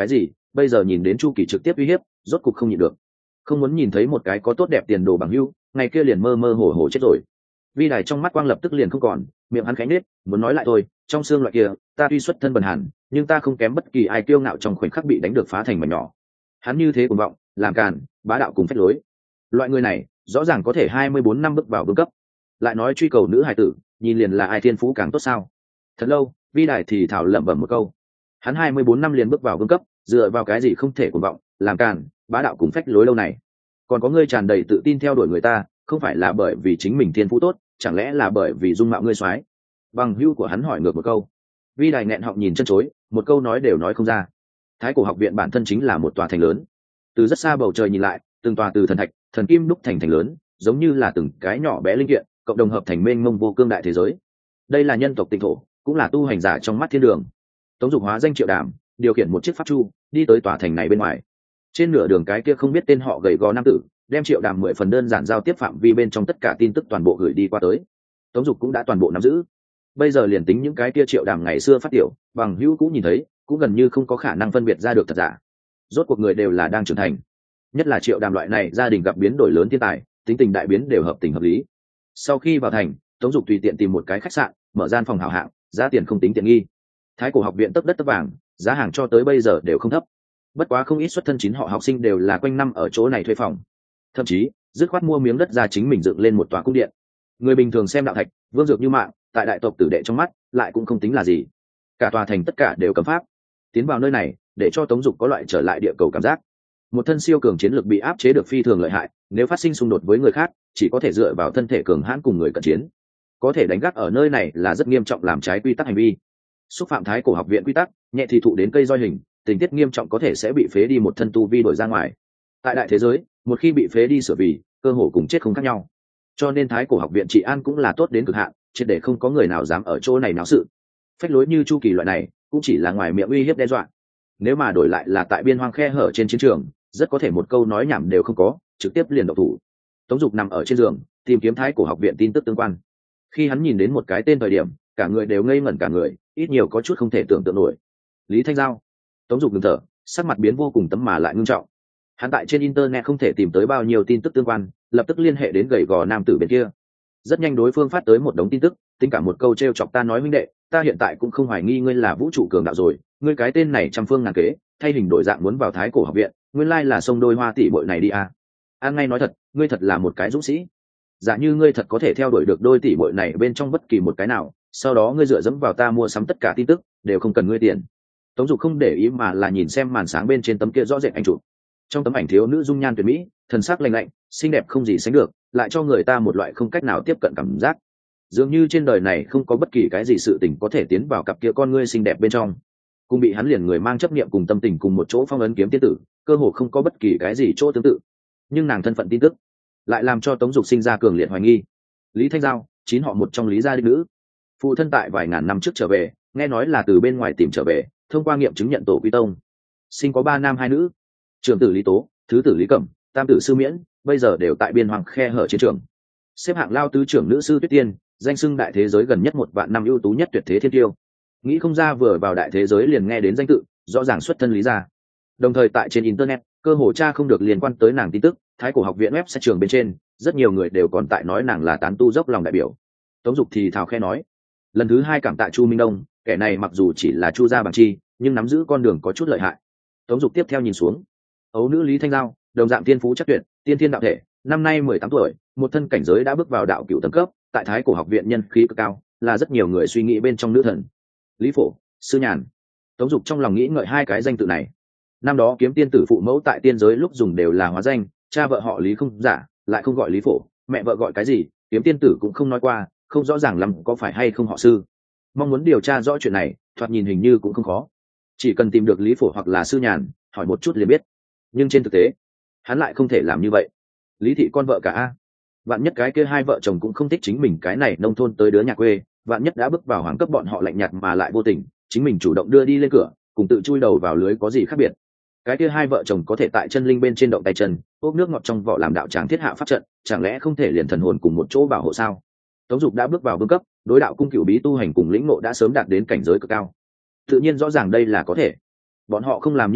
bây giờ nhìn đến Chu Kỳ trực tiếp uy hiếp, rốt cục không nhịn được, không muốn nhìn thấy một cái có tốt đẹp tiền đồ bằng hữu, ngày kia liền mơ mơ hồ hồ chết rồi. Vi Đài trong mắt quang lập tức liền không còn, miệng hắn khẽ nhếch, muốn nói lại thôi, trong xương loại kia, ta tuy xuất thân bần hàn, nhưng ta không kém bất kỳ ai kiêu ngạo trong khoảnh khắc bị đánh được phá thành mảnh nhỏ. Hắn như thế cuồng vọng, làm càn, bá đạo cùng phách lối. Loại người này, rõ ràng có thể 24 năm bước vào vương cấp. Lại nói truy cầu nữ hài tử, nhìn liền là ai thiên phú càng tốt sao? Thật lâu, Vi Đài thì thảo lẩm bẩm một câu. Hắn 24 năm liền bước vào vương cấp, dựa vào cái gì không thể cuồng vọng, làm càn, bá đạo cùng phách lối lâu này? Còn có ngươi tràn đầy tự tin theo đuổi người ta, không phải là bởi vì chính mình thiên phú tốt, chẳng lẽ là bởi vì dung mạo ngươi soái? Bằng hữu của hắn hỏi ngược một câu. Vi Đài nghẹn họng nhìn chân chối, một câu nói đều nói không ra. Thái Cổ học viện bản thân chính là một tòa thành lớn, từ rất xa bầu trời nhìn lại, từng tòa từ thần thạch, thần kim đúc thành thành lớn, giống như là từng cái nhỏ bé linh kiện, cộng đồng hợp thành mênh mông vô cương đại thế giới. Đây là nhân tộc tịnh thổ, cũng là tu hành giả trong mắt thiên đường. Tống Dục hóa danh Triệu Đàm, điều khiển một chiếc pháp chu, đi tới tòa thành này bên ngoài. Trên nửa đường cái kia không biết tên họ gầy gò nam tử, đem Triệu Đàm 10 phần đơn giản giao tiếp phạm vi bên trong tất cả tin tức toàn bộ gửi đi qua tới. Tống Dục cũng đã toàn bộ nắm giữ. Bây giờ liền tính những cái kia Triệu Đàm ngày xưa phát tiểu, bằng hữu cũng nhìn thấy, cũng gần như không có khả năng phân biệt ra được thật giả. Rốt cuộc người đều là đang trưởng thành, nhất là Triệu Đàm loại này gia đình gặp biến đổi lớn thiên tài, tính tình đại biến đều hợp tình hợp lý. Sau khi vào thành, Tống Dục tùy tiện tìm một cái khách sạn, mở gian phòng hảo hạng, giá tiền không tính tiện nghi. Thái Cổ học viện tấp đất tấp vàng, giá hàng cho tới bây giờ đều không thấp. Bất quá không ít xuất thân chính họ học sinh đều là quanh năm ở chỗ này thuê phòng, thậm chí dứt khoát mua miếng đất ra chính mình dựng lên một tòa cung điện. Người bình thường xem đạo thạch, vương dược như mạng, tại đại tộc tử đệ trong mắt lại cũng không tính là gì. Cả tòa thành tất cả đều cấm pháp, tiến vào nơi này để cho Tống Dục có loại trở lại địa cầu cảm giác. Một thân siêu cường chiến lược bị áp chế được phi thường lợi hại, nếu phát sinh xung đột với người khác, chỉ có thể dựa vào thân thể cường hãn cùng người cận chiến. Có thể đánh gác ở nơi này là rất nghiêm trọng làm trái quy tắc hành vi. Xúc phạm Thái Cổ học viện quy tắc, nhẹ thì thụ đến cây roi hình, tình tiết nghiêm trọng có thể sẽ bị phế đi một thân tu vi đổi ra ngoài. Tại đại thế giới, một khi bị phế đi sửa vì, cơ hồ cùng chết không khác nhau. Cho nên Thái Cổ học viện trị an cũng là tốt đến cực hạn, triệt để không có người nào dám ở chỗ này náo sự. Phách lối như Chu Kỳ loại này, cũng chỉ là ngoài miệng uy hiếp đe dọa. Nếu mà đổi lại là tại biên hoang khe hở trên chiến trường, rất có thể một câu nói nhảm đều không có, trực tiếp liền động thủ. Tống Dục nằm ở trên giường, tìm kiếm Thái Cổ học viện tin tức tương quan. Khi hắn nhìn đến một cái tên thời điểm, cả người đều ngây ngẩn cả người, ít nhiều có chút không thể tưởng tượng nổi. Lý Thanh Giao. Tống Dục ngừng thở, sắc mặt biến vô cùng tấm mà lại ngưng trọng. Hắn tại trên internet không thể tìm tới bao nhiêu tin tức tương quan, lập tức liên hệ đến gầy gò nam tử bên kia. Rất nhanh đối phương phát tới một đống tin tức, tính cả một câu trêu chọc ta nói huynh đệ, ta hiện tại cũng không hoài nghi ngươi là vũ trụ cường đạo rồi, ngươi cái tên này trăm phương ngàn kế, thay hình đổi dạng muốn vào Thái Cổ học viện, nguyên lai là sông đôi hoa tỷ bội này đi à. An ngay nói thật, ngươi thật là một cái dũng sĩ. Giả như ngươi thật có thể theo đuổi được đôi tỷ bội này bên trong bất kỳ một cái nào, sau đó ngươi dựa dẫm vào ta mua sắm tất cả tin tức, đều không cần ngươi tiền. Tống Dục không để ý mà là nhìn xem màn sáng bên trên tấm kia rõ rệt ảnh chụp. Trong tấm ảnh thiếu nữ dung nhan tuyệt mỹ, thần sắc lành lạnh, xinh đẹp không gì sánh được, lại cho người ta một loại không cách nào tiếp cận cảm giác. Dường như trên đời này không có bất kỳ cái gì sự tình có thể tiến vào cặp kia con ngươi xinh đẹp bên trong. Cùng bị hắn liền người mang chấp niệm cùng tâm tình cùng một chỗ phong ấn kiếm tiên tử, cơ hồ không có bất kỳ cái gì chỗ tương tự. Nhưng nàng thân phận tin tức lại làm cho Tống Dục sinh ra cường liệt hoài nghi. Lý Thanh Giao, chín họ một trong Lý gia đích nữ, phụ thân tại vài ngàn năm trước trở về, nghe nói là từ bên ngoài tìm trở về, thông qua nghiệm chứng nhận tổ quy tông, sinh có 3 nam 2 nữ, trưởng tử Lý Tố, thứ tử Lý Cẩm, tam tử Sư Miễn, bây giờ đều tại biên hoàng khe hở chiến trường, xếp hạng lao tứ trưởng nữ sư Tuyết Tiên, danh xưng đại thế giới gần nhất 1 vạn năm ưu tú nhất tuyệt thế thiên tiêu. Nghĩ không ra vừa vào đại thế giới liền nghe đến danh tự, rõ ràng xuất thân Lý gia. Đồng thời tại trên internet, cơ hồ tra không được liên quan tới nàng tin tức, Thái Cổ học viện web sẽ trường bên trên, rất nhiều người đều còn tại nói nàng là tán tu dốc lòng đại biểu. Tống Dục thì thào khe nói, lần thứ 2 cảm tạ Chu Minh Đông, kẻ này mặc dù chỉ là Chu gia bằng chi, nhưng nắm giữ con đường có chút lợi hại. Tống Dục tiếp theo nhìn xuống, ấu nữ Lý Thanh Giao, đồng dạng tiên phú chắc tuyệt, tiên thiên đạo thể, năm nay 18 tuổi, một thân cảnh giới đã bước vào đạo cửu tầng cấp, tại Thái Cổ học viện nhân khí cực cao, là rất nhiều người suy nghĩ bên trong nữ thần. Lý Phổ, Sư Nhàn. Tống Dục trong lòng nghĩ ngợi 2 cái danh tự này. Năm đó kiếm tiên tử phụ mẫu tại tiên giới lúc dùng đều là hóa danh, cha vợ họ Lý không giả, lại không gọi Lý Phổ, mẹ vợ gọi cái gì, kiếm tiên tử cũng không nói qua, không rõ ràng lắm có phải hay không họ Sư. Mong muốn điều tra rõ chuyện này, thoạt nhìn hình như cũng không khó, chỉ cần tìm được Lý Phổ hoặc là Sư Nhàn, hỏi một chút liền biết. Nhưng trên thực tế, hắn lại không thể làm như vậy. Lý thị con vợ cả a, vạn nhất cái kia 2 vợ chồng cũng không thích chính mình cái này nông thôn tới đứa nhà quê, vạn nhất đã bước vào hoàng cấp bọn họ lạnh nhạt mà lại vô tình, chính mình chủ động đưa đi lên cửa, cùng tự chui đầu vào lưới có gì khác biệt. Cái kia 2 vợ chồng có thể tại chân linh bên trên động tay chân, ốp nước ngọt trong vỏ làm đạo tràng thiết hạ pháp trận, chẳng lẽ không thể liền thần hồn cùng một chỗ bảo hộ sao? Tống Dục đã bước vào vương cấp, đối đạo cung cửu bí tu hành cùng lĩnh ngộ đã sớm đạt đến cảnh giới cực cao, tự nhiên rõ ràng đây là có thể. Bọn họ không làm như vậy,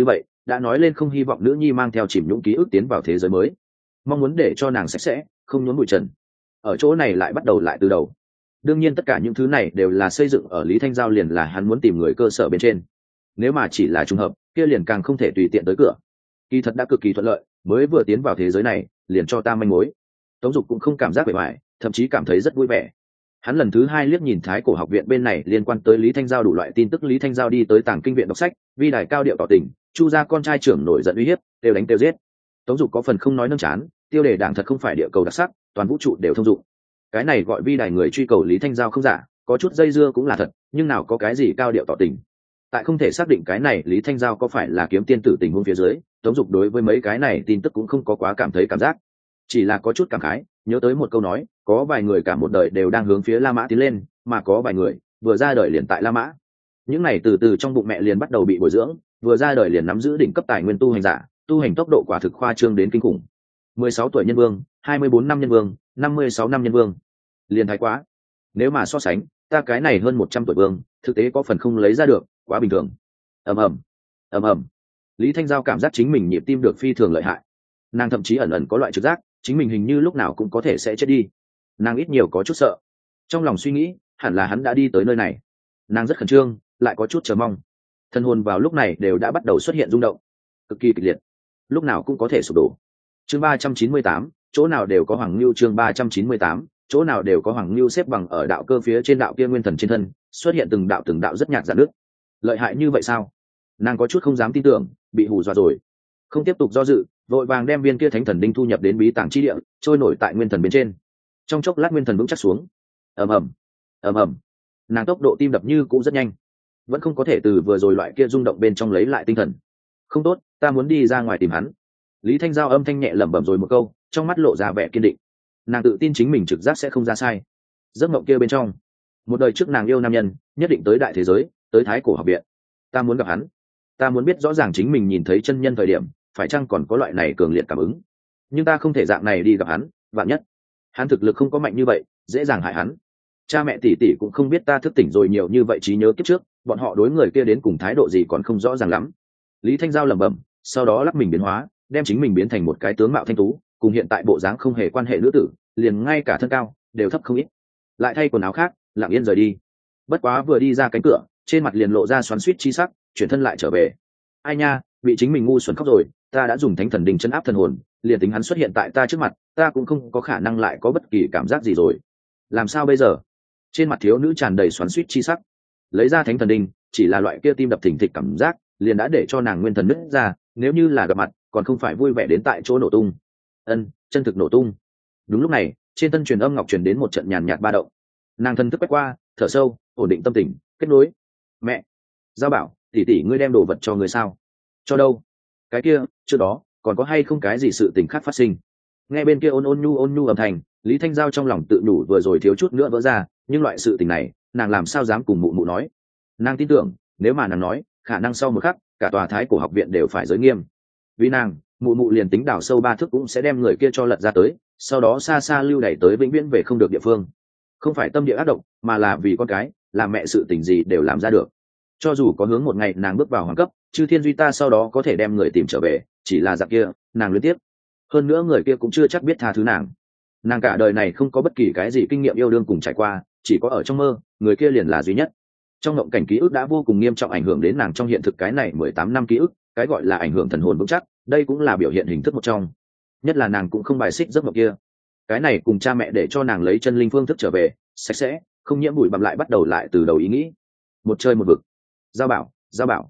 đã nói lên không hy vọng nữ nhi mang theo chìm nhũng ký ức tiến vào thế giới mới, mong muốn để cho nàng sạch sẽ không nhốn bụi trần. Ở chỗ này lại bắt đầu lại từ đầu. Đương nhiên tất cả những thứ này đều là xây dựng ở Lý Thanh Giao liền là hắn muốn tìm người cơ sở bên trên. Nếu mà chỉ là trùng hợp, kia liền càng không thể tùy tiện tới cửa. Kỳ thật đã cực kỳ thuận lợi, mới vừa tiến vào thế giới này liền cho ta manh mối. Tống Dục cũng không cảm giác bề ngoài, thậm chí cảm thấy rất vui vẻ. Hắn lần thứ hai liếc nhìn Thái Cổ học viện bên này liên quan tới Lý Thanh Giao đủ loại tin tức. Lý Thanh Giao đi tới Tàng Kinh viện đọc sách, vi đài cao điệu tỏ tình, Chu gia con trai trưởng nổi giận uy hiếp, đều đánh đều giết. Tống Dục có phần không nói nâng chán, tiêu đề đảng thật không phải địa cầu đặc sắc, toàn vũ trụ đều thông dụng. Cái này gọi vi đài người truy cầu Lý Thanh Giao không giả, có chút dây dưa cũng là thật, nhưng nào có cái gì cao điệu tỏ tình. Tại không thể xác định cái này Lý Thanh Giao có phải là kiếm tiên tử tình huống phía dưới, Tống Dục đối với mấy cái này tin tức cũng không có quá cảm thấy cảm giác, chỉ là có chút cảm khái, nhớ tới một câu nói, có vài người cả một đời đều đang hướng phía La Mã tiến lên, mà có vài người vừa ra đời liền tại La Mã. Những này từ từ trong bụng mẹ liền bắt đầu bị bồi dưỡng, vừa ra đời liền nắm giữ đỉnh cấp tài nguyên tu hành giả, tu hành tốc độ quả thực khoa trương đến kinh khủng. 16 tuổi nhân vương, 24 năm nhân vương, 56 năm nhân vương, liền thái quá. Nếu mà so sánh, ta cái này hơn 100 tuổi vương, thực tế có phần không lấy ra được, quá bình thường. Ầm ầm, ầm ầm. Lý Thanh Giao cảm giác chính mình nhịp tim được phi thường lợi hại. Nàng thậm chí ẩn ẩn có loại trực giác, chính mình hình như lúc nào cũng có thể sẽ chết đi. Nàng ít nhiều có chút sợ. Trong lòng suy nghĩ, hẳn là hắn đã đi tới nơi này. Nàng rất khẩn trương, lại có chút chờ mong. Thân hồn vào lúc này đều đã bắt đầu xuất hiện rung động, cực kỳ kịch liệt, lúc nào cũng có thể sụp đổ. Chương 398, chỗ nào đều có Hoàng Nưu. Chương 398, chỗ nào đều có Hoàng Nưu xếp bằng ở đạo cơ phía trên đạo kia nguyên thần trên thân, xuất hiện từng đạo rất nhạt dạn nước. Lợi hại như vậy sao? Nàng có chút không dám tin tưởng, bị hù dọa rồi. Không tiếp tục do dự, vội vàng đem viên kia thánh thần đinh thu nhập đến bí tàng chi địa, trôi nổi tại nguyên thần bên trên. Trong chốc lát nguyên thần vững chắc xuống. Ầm ầm, ầm ầm. Nàng tốc độ tim đập như cũng rất nhanh, vẫn không có thể từ vừa rồi loại kia rung động bên trong lấy lại tinh thần. Không tốt, ta muốn đi ra ngoài tìm hắn. Lý Thanh Giao âm thanh nhẹ lẩm bẩm rồi một câu, trong mắt lộ ra vẻ kiên định. Nàng tự tin chính mình trực giác sẽ không ra sai. Giấc mộng kia bên trong, một đời trước nàng yêu nam nhân, nhất định tới đại thế giới, tới Thái Cổ học viện. Ta muốn gặp hắn, ta muốn biết rõ ràng chính mình nhìn thấy chân nhân thời điểm, phải chăng còn có loại này cường liệt cảm ứng. Nhưng ta không thể dạng này đi gặp hắn, vạn nhất hắn thực lực không có mạnh như vậy, dễ dàng hại hắn. Cha mẹ tỷ tỷ cũng không biết ta thức tỉnh rồi nhiều như vậy trí nhớ kiếp trước, bọn họ đối người kia đến cùng thái độ gì còn không rõ ràng lắm. Lý Thanh Giao lẩm bẩm, sau đó lắc mình biến hóa, đem chính mình biến thành một cái tướng mạo thanh tú, cùng hiện tại bộ dáng không hề quan hệ nữ tử, liền ngay cả thân cao đều thấp không ít. Lại thay quần áo khác, lặng yên rời đi. Bất quá vừa đi ra cánh cửa, trên mặt liền lộ ra xoắn xuýt chi sắc, chuyển thân lại trở về. Ai nha, bị chính mình ngu xuẩn khóc rồi, ta đã dùng thánh thần đình chân áp thần hồn, liền tính hắn xuất hiện tại ta trước mặt, ta cũng không có khả năng lại có bất kỳ cảm giác gì rồi. Làm sao bây giờ? Trên mặt thiếu nữ tràn đầy xoắn xuýt chi sắc. Lấy ra thánh thần đình, chỉ là loại kia tim đập thình thịch cảm giác, liền đã để cho nàng nguyên thần nứt ra, nếu như là gặp mặt, còn không phải vui vẻ đến tại chỗ nổ tung. Chân thực nổ tung. Đúng lúc này, trên thân truyền âm ngọc truyền đến một trận nhàn nhạt ba động. Nàng thân thức quét qua, thở sâu, ổn định tâm tình, kết nối. Mẹ, Giao bảo, tỷ tỷ ngươi đem đồ vật cho người sao? Cho đâu? Cái kia, trước đó còn có hay không cái gì sự tình khác phát sinh? Nghe bên kia ôn nhu âm thanh, Lý Thanh Giao trong lòng tự nhủ vừa rồi thiếu chút nữa vỡ ra, nhưng loại sự tình này, nàng làm sao dám cùng mụ mụ nói? Nàng tin tưởng, nếu mà nàng nói, khả năng sau một khắc, cả tòa Thái Cổ học viện đều phải giới nghiêm. Vì nàng, mụ mụ liền tính đào sâu 3 thước cũng sẽ đem người kia cho lật ra tới, sau đó xa xa lưu đẩy tới vĩnh viễn về không được địa phương. Không phải tâm địa ác độc, mà là vì con cái, làm mẹ sự tình gì đều làm ra được. Cho dù có hướng một ngày nàng bước vào hoàng cấp, chư thiên duy ta sau đó có thể đem người tìm trở về, chỉ là dạng kia, nàng liên tiếp. Hơn nữa người kia cũng chưa chắc biết tha thứ nàng. Nàng cả đời này không có bất kỳ cái gì kinh nghiệm yêu đương cùng trải qua, chỉ có ở trong mơ, người kia liền là duy nhất. Trong ngộng cảnh ký ức đã vô cùng nghiêm trọng ảnh hưởng đến nàng trong hiện thực cái này 18 năm ký ức, cái gọi là ảnh hưởng thần hồn vững chắc, đây cũng là biểu hiện hình thức một trong. Nhất là nàng cũng không bài xích giấc mộng kia. Cái này cùng cha mẹ để cho nàng lấy chân linh phương thức trở về, sạch sẽ, không nhiễm bụi bặm lại bắt đầu lại từ đầu ý nghĩ. Một chơi một vực. Giao bảo.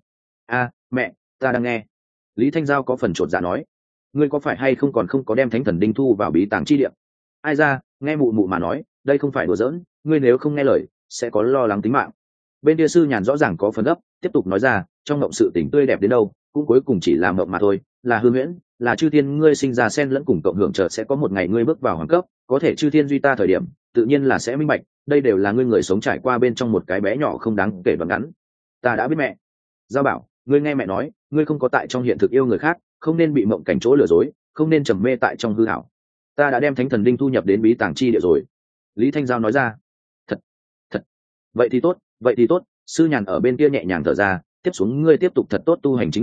Mẹ, ta đang nghe. Lý Thanh Giao có phần chột dạ nói. Ngươi có phải hay không còn không có đem thánh thần đinh thu vào bí tàng chi địa? Ai ra, nghe mụ mụ mà nói, đây không phải đùa giỡn, ngươi nếu không nghe lời, sẽ có lo lắng tính mạng. Bên kia sư nhàn rõ ràng có phần gấp, tiếp tục nói ra, trong mộng sự tình tươi đẹp đến đâu, cũng cuối cùng chỉ là mộng mà thôi, là hư huyễn, là chư thiên ngươi sinh ra xen lẫn cùng cộng hưởng chờ sẽ có một ngày ngươi bước vào hoàng cấp, có thể chư thiên duy ta thời điểm, tự nhiên là sẽ minh bạch, đây đều là ngươi người sống trải qua bên trong một cái bé nhỏ không đáng kể đoạn ngắn. Ta đã biết mẹ. Giao bảo, ngươi nghe mẹ nói, ngươi không có tại trong hiện thực yêu người khác, không nên bị mộng cảnh chỗ lừa dối, không nên trầm mê tại trong hư ảo. Ta đã đem thánh thần đinh thu nhập đến bí tàng chi địa rồi. Lý Thanh Giao nói ra. Thật. Vậy thì tốt. Sư nhàn ở bên kia nhẹ nhàng thở ra, tiếp xuống ngươi tiếp tục thật tốt tu hành chính là,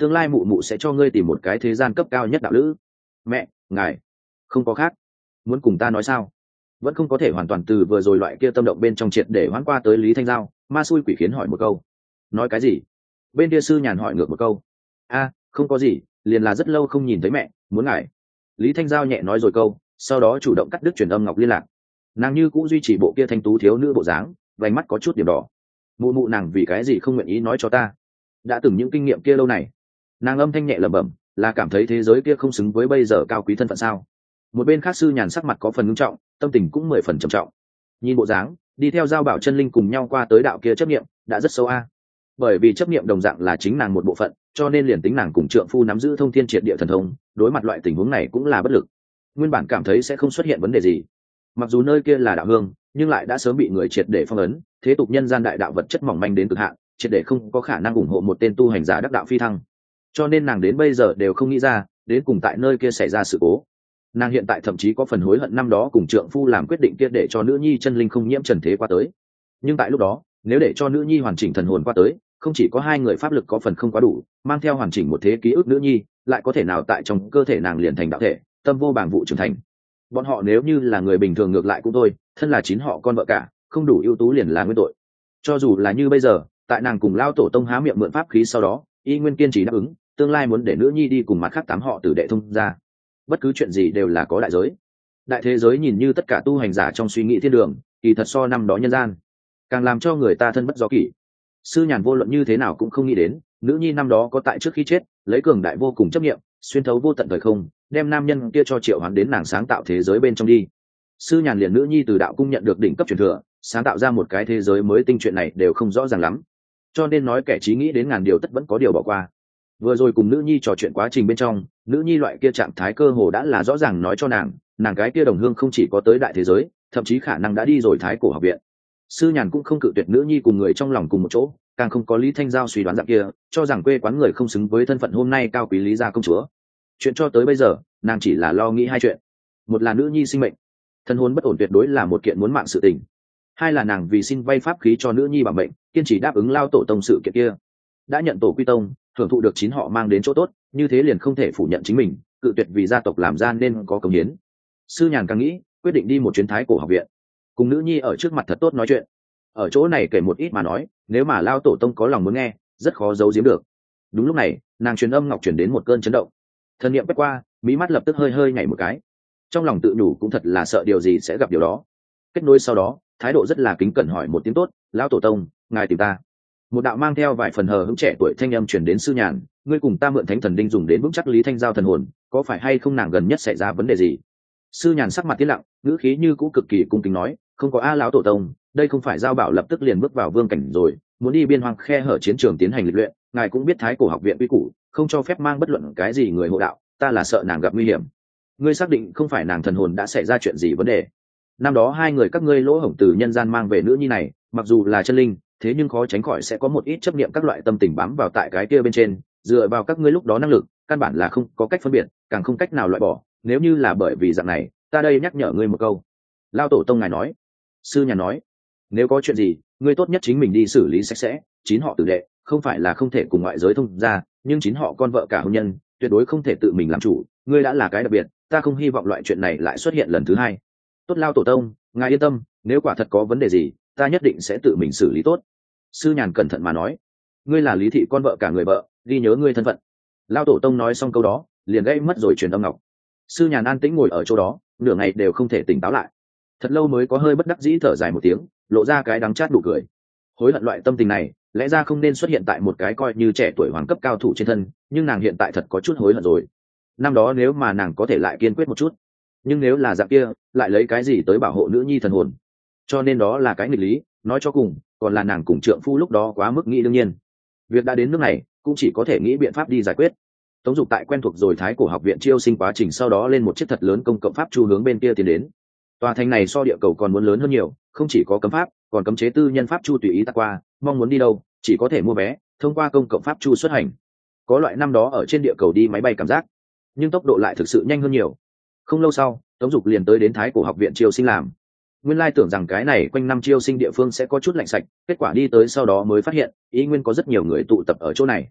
tương lai mụ mụ sẽ cho ngươi tìm một cái thế gian cấp cao nhất đạo lữ. Mẹ ngài không có khác muốn cùng ta nói sao? Vẫn không có thể hoàn toàn từ vừa rồi loại kia tâm động bên trong triệt để hoán qua tới Lý Thanh Giao, ma xui quỷ khiến hỏi một câu. Nói cái gì? Bên kia sư nhàn hỏi ngược một câu. Không có gì, liền là rất lâu không nhìn thấy mẹ, muốn ngài. Lý Thanh Giao nhẹ nói rồi câu, sau đó chủ động cắt đứt truyền âm ngọc liên lạc. Nàng như cũng duy trì bộ kia thanh tú thiếu nữ bộ dáng, vành mắt có chút điểm đỏ. Mụ mụ nàng vì cái gì không nguyện ý nói cho ta? Đã từng những kinh nghiệm kia lâu này. Nàng âm thanh nhẹ lẩm bẩm, là cảm thấy thế giới kia không xứng với bây giờ cao quý thân phận sao? Một bên khác sư nhàn sắc mặt có phần ngưng trọng, tâm tình cũng 10 phần trầm trọng. Nhìn bộ dáng, đi theo Giao Bảo chân linh cùng nhau qua tới đạo kia chấp niệm đã rất sâu bởi vì chấp niệm đồng dạng là chính nàng một bộ phận, cho nên liền tính nàng cùng trượng phu nắm giữ thông thiên triệt địa thần thông, đối mặt loại tình huống này cũng là bất lực. Nguyên bản cảm thấy sẽ không xuất hiện vấn đề gì, mặc dù nơi kia là đạo hương, nhưng lại đã sớm bị người triệt để phong ấn, thế tục nhân gian đại đạo vật chất mỏng manh đến cực hạn, triệt để không có khả năng ủng hộ một tên tu hành giả đắc đạo phi thăng. Cho nên nàng đến bây giờ đều không nghĩ ra, đến cùng tại nơi kia xảy ra sự cố. Nàng hiện tại thậm chí có phần hối hận năm đó cùng trượng phu làm quyết định kia để cho nữ nhi chân linh không nhiễm trần thế qua tới. Nhưng tại lúc đó, nếu để cho nữ nhi hoàn chỉnh thần hồn qua tới, không chỉ có hai người pháp lực có phần không quá đủ, mang theo hoàn chỉnh một thế ký ức nữ nhi, lại có thể nào tại trong cơ thể nàng liền thành đạo thể, tâm vô bàng vụ trưởng thành. Bọn họ nếu như là người bình thường ngược lại cũng thôi, thân là chín họ con vợ cả, không đủ ưu tú liền là nguyên tội. Cho dù là như bây giờ, tại nàng cùng lao tổ tông há miệng mượn pháp khí sau đó, y nguyên kiên trì đáp ứng, tương lai muốn để nữ nhi đi cùng mặt khác 8 họ tử đệ thông ra. Bất cứ chuyện gì đều là có đại giới. Đại thế giới nhìn như tất cả tu hành giả trong suy nghĩ thiên đường, kỳ thật so năm đó nhân gian, càng làm cho người ta thân bất do kỷ. Sư nhàn vô luận như thế nào cũng không nghĩ đến, nữ nhi năm đó có tại trước khi chết, lấy cường đại vô cùng chấp nghiệm, xuyên thấu vô tận thời không, đem nam nhân kia cho triệu hoán đến nàng sáng tạo thế giới bên trong đi. Sư nhàn liền nữ nhi từ đạo cung nhận được đỉnh cấp truyền thừa, sáng tạo ra một cái thế giới mới, tinh chuyện này đều không rõ ràng lắm, cho nên nói kẻ trí nghĩ đến ngàn điều tất vẫn có điều bỏ qua. Vừa rồi cùng nữ nhi trò chuyện quá trình bên trong, nữ nhi loại kia trạng thái cơ hồ đã là rõ ràng nói cho nàng cái kia đồng hương không chỉ có tới đại thế giới, thậm chí khả năng đã đi rồi Thái Cổ học viện. Sư nhàn cũng không cự tuyệt nữ nhi cùng người trong lòng cùng một chỗ, càng không có Lý Thanh Giao suy đoán dạng kia, cho rằng quê quán người không xứng với thân phận hôm nay cao quý Lý gia công chúa. Chuyện cho tới bây giờ, nàng chỉ là lo nghĩ hai chuyện: một là nữ nhi sinh mệnh, thân hồn bất ổn tuyệt đối là một kiện muốn mạng sự tình; hai là nàng vì xin vay pháp khí cho nữ nhi bảo mệnh, kiên trì đáp ứng lao tổ tông sự kiện kia. Đã nhận tổ quy tông, hưởng thụ được 9 họ mang đến chỗ tốt, như thế liền không thể phủ nhận chính mình, cự tuyệt vì gia tộc làm ra nên có công hiến. Sư nhàn càng nghĩ, quyết định đi một chuyến Thái Cổ học viện, cùng nữ nhi ở trước mặt thật tốt nói chuyện. Ở chỗ này kể một ít mà nói, nếu mà lao tổ tông có lòng muốn nghe, rất khó giấu giếm được. Đúng lúc này, nàng truyền âm ngọc truyền đến một cơn chấn động. Thần niệm quét qua, mí mắt lập tức hơi hơi nhảy một cái. Trong lòng tự nhủ cũng thật là sợ điều gì sẽ gặp điều đó. Kết nối sau đó, thái độ rất là kính cẩn hỏi một tiếng: tốt, lão tổ tông, ngài tìm ta. Một đạo mang theo vài phần hờ hững trẻ tuổi thanh âm truyền đến: sư nhàn, ngươi cùng ta mượn thánh thần đinh dùng đến vững chắc Lý Thanh Giao thần hồn, có phải hay không nàng gần nhất xảy ra vấn đề gì? Sư nhàn sắc mặt tiến lặng, ngữ khí như cũ cực kỳ cung kính nói: không có lão tổ tông, đây không phải Giao Bảo lập tức liền bước vào vương cảnh rồi, muốn đi biên hoang khe hở chiến trường tiến hành lịch luyện, ngài cũng biết Thái Cổ học viện quy củ, không cho phép mang bất luận cái gì người hộ đạo, ta là sợ nàng gặp nguy hiểm. Ngươi xác định không phải nàng thần hồn đã xảy ra chuyện gì vấn đề? Năm đó hai người các ngươi lỗ hổng từ nhân gian mang về nữ nhi này, mặc dù là chân linh, thế nhưng khó tránh khỏi sẽ có một ít chấp niệm các loại tâm tình bám vào tại cái kia bên trên, dựa vào các ngươi lúc đó năng lực, căn bản là không có cách phân biệt, càng không cách nào loại bỏ. Nếu như là bởi vì dạng này, ta đây nhắc nhở ngươi một câu. Lao tổ tông ngài nói. Sư nhà nói, nếu có chuyện gì, ngươi tốt nhất chính mình đi xử lý sạch sẽ. 9 họ tử đệ không phải là không thể cùng ngoại giới thông ra, nhưng 9 họ con vợ cả hôn nhân tuyệt đối không thể tự mình làm chủ. Ngươi đã là cái đặc biệt, ta không hy vọng loại chuyện này lại xuất hiện lần thứ hai. Tốt lao tổ tông, ngài yên tâm, nếu quả thật có vấn đề gì, ta nhất định sẽ tự mình xử lý tốt. Sư nhàn cẩn thận mà nói, ngươi là Lý thị con vợ cả người vợ, ghi nhớ ngươi thân phận. Lao tổ tông nói xong câu đó, liền gây mất rồi truyền âm ngọc. Sư nhàn an tĩnh ngồi ở chỗ đó, nửa ngày đều không thể tỉnh táo lại, thật lâu mới có hơi bất đắc dĩ thở dài một tiếng, lộ ra cái đắng chát nụ cười. Hối hận loại tâm tình này lẽ ra không nên xuất hiện tại một cái coi như trẻ tuổi hoàng cấp cao thủ trên thân, nhưng nàng hiện tại thật có chút hối hận rồi. Năm đó nếu mà nàng có thể lại kiên quyết một chút, nhưng nếu là dạng kia, lại lấy cái gì tới bảo hộ nữ nhi thần hồn? Cho nên đó là cái nghịch lý, nói cho cùng còn là nàng cùng trượng phu lúc đó quá mức nghĩ đương nhiên. Việc đã đến nước này, cũng chỉ có thể nghĩ biện pháp đi giải quyết. Tống Dục tại quen thuộc rồi Thái Cổ học viện chiêu sinh quá trình sau đó lên một chiếc thật lớn công cộng pháp chu hướng bên kia tiến đến. Tòa thành này so địa cầu còn muốn lớn hơn nhiều, không chỉ có cấm pháp, còn cấm chế tư nhân pháp chu tùy ý tạc qua, mong muốn đi đâu, chỉ có thể mua vé, thông qua công cộng pháp chu xuất hành. Có loại năm đó ở trên địa cầu đi máy bay cảm giác, nhưng tốc độ lại thực sự nhanh hơn nhiều. Không lâu sau, Tống Dục liền tới đến Thái Cổ học viện chiêu sinh làm. Nguyên lai tưởng rằng cái này quanh năm chiêu sinh địa phương sẽ có chút lạnh sạch, kết quả đi tới sau đó mới phát hiện, ý nguyên có rất nhiều người tụ tập ở chỗ này.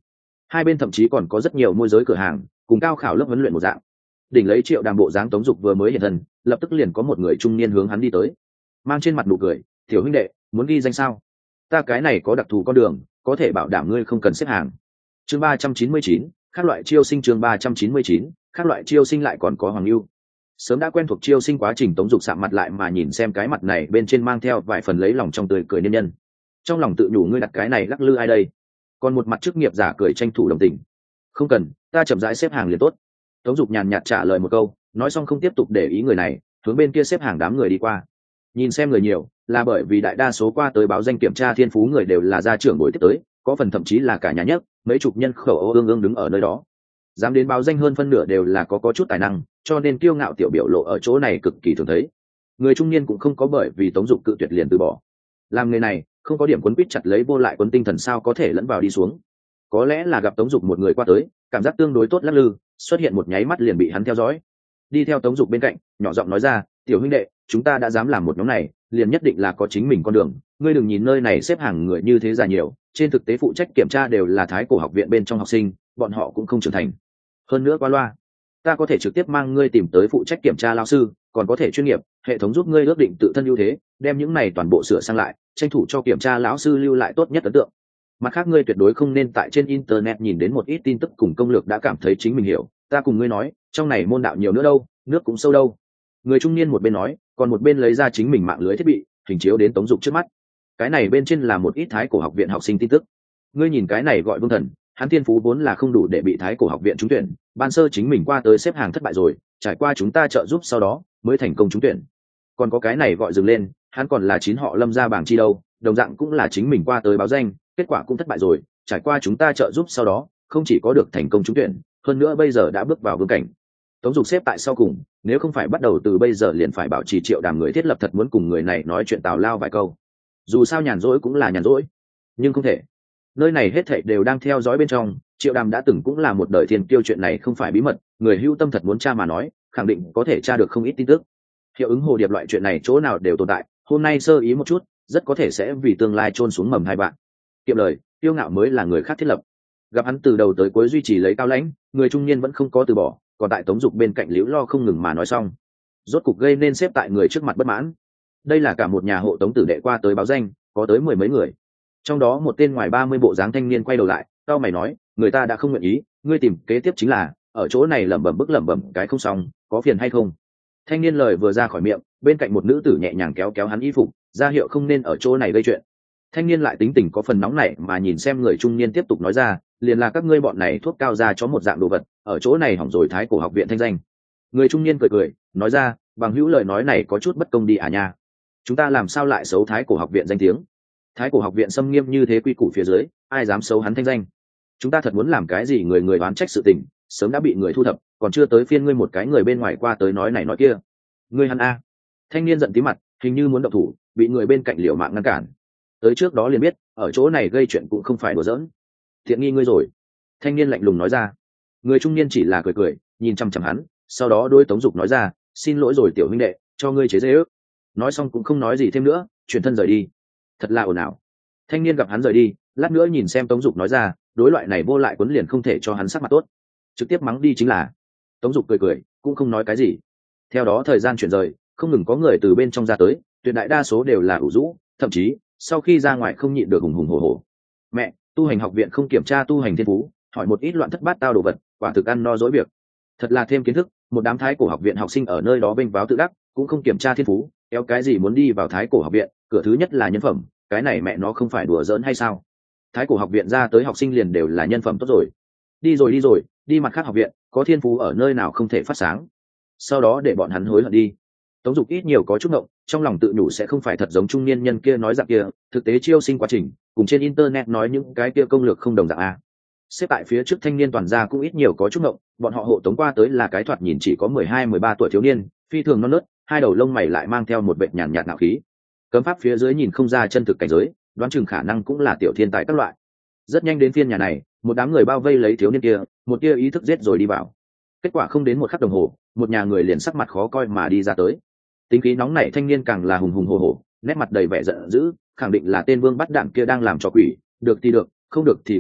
Hai bên thậm chí còn có rất nhiều môi giới cửa hàng cùng cao khảo lớp huấn luyện một dạng. Đỉnh lấy Triệu Đàm bộ dáng Tống Dục vừa mới hiện thân, lập tức liền có một người trung niên hướng hắn đi tới, mang trên mặt nụ cười. Tiểu huynh đệ, muốn ghi danh sao? Ta cái này có đặc thù con đường, có thể bảo đảm ngươi không cần xếp hàng. Chương 399, các loại chiêu sinh. Chương 399, các loại chiêu sinh. Lại còn có Hoàng Lưu. Sớm đã quen thuộc chiêu sinh quá trình, Tống Dục sạm mặt lại mà nhìn xem cái mặt này bên trên mang theo vài phần lấy lòng trong tươi cười niên nhân, trong lòng tự nhủ ngươi đặt cái này lắc lư ai đây? Còn một mặt chức nghiệp giả cười tranh thủ đồng tình. Không cần, ta chậm rãi xếp hàng liền tốt. Tống Dục nhàn nhạt trả lời một câu, nói xong không tiếp tục để ý người này, hướng bên kia xếp hàng đám người đi qua. Nhìn xem người nhiều, là bởi vì đại đa số qua tới báo danh kiểm tra thiên phú người đều là gia trưởng buổi tiếp tới, có phần thậm chí là cả nhà nhất, mấy chục nhân khẩu ương đứng ở nơi đó. Dám đến báo danh hơn phân nửa đều là có chút tài năng, cho nên kiêu ngạo tiểu biểu lộ ở chỗ này cực kỳ thường thấy. Người trung niên cũng không có bởi vì Tống Dục cự tuyệt liền từ bỏ. Làm người này, không có điểm quấn quýt chặt lấy vô lại quấn tinh thần sao có thể lẫn vào đi xuống. Có lẽ là gặp Tống Dục một người qua tới, cảm giác tương đối tốt lắc lư, xuất hiện một nháy mắt liền bị hắn theo dõi. Đi theo Tống Dục bên cạnh, nhỏ giọng nói ra, tiểu huynh đệ, chúng ta đã dám làm một nhóm này, liền nhất định là có chính mình con đường. Ngươi đừng nhìn nơi này xếp hàng người như thế dài nhiều, trên thực tế phụ trách kiểm tra đều là Thái Cổ học viện bên trong học sinh, bọn họ cũng không trưởng thành. Hơn nữa qua loa, ta có thể trực tiếp mang ngươi tìm tới phụ trách kiểm tra lao sư, còn có thể chuyên nghiệp, hệ thống giúp ngươi ước định tự thân ưu thế, đem những này toàn bộ sửa sang lại, tranh thủ cho kiểm tra lão sư lưu lại tốt nhất ấn tượng. Mặt khác ngươi tuyệt đối không nên tại trên internet nhìn đến một ít tin tức cùng công lược đã cảm thấy chính mình hiểu, ta cùng ngươi nói, trong này môn đạo nhiều nữa đâu, nước cũng sâu đâu. Người trung niên một bên nói, còn một bên lấy ra chính mình mạng lưới thiết bị, hình chiếu đến Tống Dục trước mắt. Cái này bên trên là một ít Thái Cổ học viện học sinh tin tức. Ngươi nhìn cái này gọi Vương Thần, hắn thiên phú vốn là không đủ để bị Thái Cổ học viện trúng tuyển, ban sơ chính mình qua tới xếp hàng thất bại rồi, trải qua chúng ta trợ giúp sau đó mới thành công trúng tuyển. Còn có cái này gọi dừng lên, hắn còn là 9 họ Lâm gia bảng chi đâu, đồng dạng cũng là chính mình qua tới báo danh, kết quả cũng thất bại rồi, trải qua chúng ta trợ giúp sau đó không chỉ có được thành công trúng tuyển, hơn nữa bây giờ đã bước vào vương cảnh. Tống Dục xếp tại sau cùng, nếu không phải bắt đầu từ bây giờ liền phải bảo trì Triệu Đàm người thiết lập thật muốn cùng người này nói chuyện tào lao vài câu. Dù sao nhàn rỗi cũng là nhàn rỗi, nhưng không thể. Nơi này hết thảy đều đang theo dõi bên trong, Triệu Đàm đã từng cũng là một đời thiên kiêu, chuyện này không phải bí mật, người hưu tâm thật muốn tra mà nói, khẳng định có thể tra được không ít tin tức. Hiệu ứng hồ điệp loại chuyện này chỗ nào đều tồn tại, hôm nay sơ ý một chút, rất có thể sẽ vì tương lai chôn xuống mầm hai bạn. Kiệm lời, kiêu ngạo mới là người khác thiết lập. Gặp hắn từ đầu tới cuối duy trì lấy cao lãnh, người trung niên vẫn không có từ bỏ, còn tại Tống Dục bên cạnh liễu lo không ngừng mà nói xong, rốt cục gây nên xếp tại người trước mặt bất mãn. Đây là cả một nhà hộ Tống tử đệ qua tới báo danh, có tới 10 mấy người. Trong đó một tên ngoài 30 bộ dáng thanh niên quay đầu lại, cao mày nói, người ta đã không nguyện ý, ngươi tìm kế tiếp chính là ở chỗ này lẩm bẩm cái không xong, có phiền hay không? Thanh niên lời vừa ra khỏi miệng, bên cạnh một nữ tử nhẹ nhàng kéo kéo hắn y phục, ra hiệu không nên ở chỗ này gây chuyện. Thanh niên lại tính tình có phần nóng nảy mà nhìn xem người trung niên tiếp tục nói ra, liền là các ngươi bọn này thuốc cao ra cho một dạng đồ vật, ở chỗ này hỏng rồi Thái Cổ học viện thanh danh. Người trung niên cười nói ra, bằng hữu lời nói này có chút bất công đi à nha. Chúng ta làm sao lại xấu Thái Cổ học viện danh tiếng? Thái Cổ học viện xâm nghiêm như thế quy củ phía dưới, ai dám xấu hắn thanh danh? Chúng ta thật muốn làm cái gì người oán trách sự tình, sớm đã bị người thu thập, còn chưa tới phiên ngươi một cái người bên ngoài qua tới nói này nói kia. Ngươi hắn a. Thanh niên giận tí mặt, hình như muốn động thủ, bị người bên cạnh liều mạng ngăn cản. Tới trước đó liền biết, ở chỗ này gây chuyện cũng không phải đùa giỡn. Thiện nghi ngươi rồi. Thanh niên lạnh lùng nói ra. Người trung niên chỉ là cười, nhìn chăm chăm hắn, sau đó đôi Tống Dục nói ra, xin lỗi rồi tiểu huynh đệ, cho ngươi chế giễu ước. Nói xong cũng không nói gì thêm nữa, chuyển thân rời đi. Thật là ồn ào. Thanh niên gặp hắn rời đi, lát nữa nhìn xem Tống Dục nói ra, đối loại này vô lại quấn liền không thể cho hắn sắc mặt tốt, trực tiếp mắng đi chính là. Tống Dục cười, cũng không nói cái gì. Theo đó thời gian chuyển rời, không ngừng có người từ bên trong ra tới, tuyệt đại đa số đều là ủ rũ, thậm chí sau khi ra ngoài không nhịn được hùng hùng hổ hổ. Mẹ, tu hành học viện không kiểm tra tu hành thiên phú, hỏi một ít loạn thất bát tao đồ vật, quả thực ăn no dỗi việc. Thật là thêm kiến thức, một đám Thái Cổ học viện học sinh ở nơi đó bênh váo tự đắc, cũng không kiểm tra thiên phú, kéo cái gì muốn đi vào Thái Cổ học viện, cửa thứ nhất là nhân phẩm, cái này mẹ nó không phải đùa giỡn hay sao? Thái Cổ học viện ra tới học sinh liền đều là nhân phẩm tốt rồi. Đi rồi, đi mặt khác học viện, có thiên phú ở nơi nào không thể phát sáng. Sau đó để bọn hắn hối hận đi. Tống Dục ít nhiều có chút ngộng, trong lòng tự nhủ sẽ không phải thật giống trung niên nhân kia nói dạng kia, thực tế chiêu sinh quá trình, cùng trên internet nói những cái kia công lược không đồng dạng a. Xếp tại phía trước thanh niên toàn gia cũng ít nhiều có chút ngộng, bọn họ hộ tống qua tới là cái thoạt nhìn chỉ có 12-13 tuổi thiếu niên, phi thường non nớt, hai đầu lông mày lại mang theo một vệt nhàn nhạt nạo khí. Cấm pháp phía dưới nhìn không ra chân thực cảnh giới, đoán chừng khả năng cũng là tiểu thiên tài các loại. Rất nhanh đến phiên nhà này, một đám người bao vây lấy thiếu niên kia, một tia ý thức giết rồi đi vào. Kết quả không đến một khắc đồng hồ, một nhà người liền sắc mặt khó coi mà đi ra tới. Tính khí nóng nảy thanh niên càng là hùng hùng hổ hổ, nét mặt đầy vẻ giận dữ, khẳng định là tên vương bắt đạn kia đang làm trò quỷ, được thì được, không được thì không được,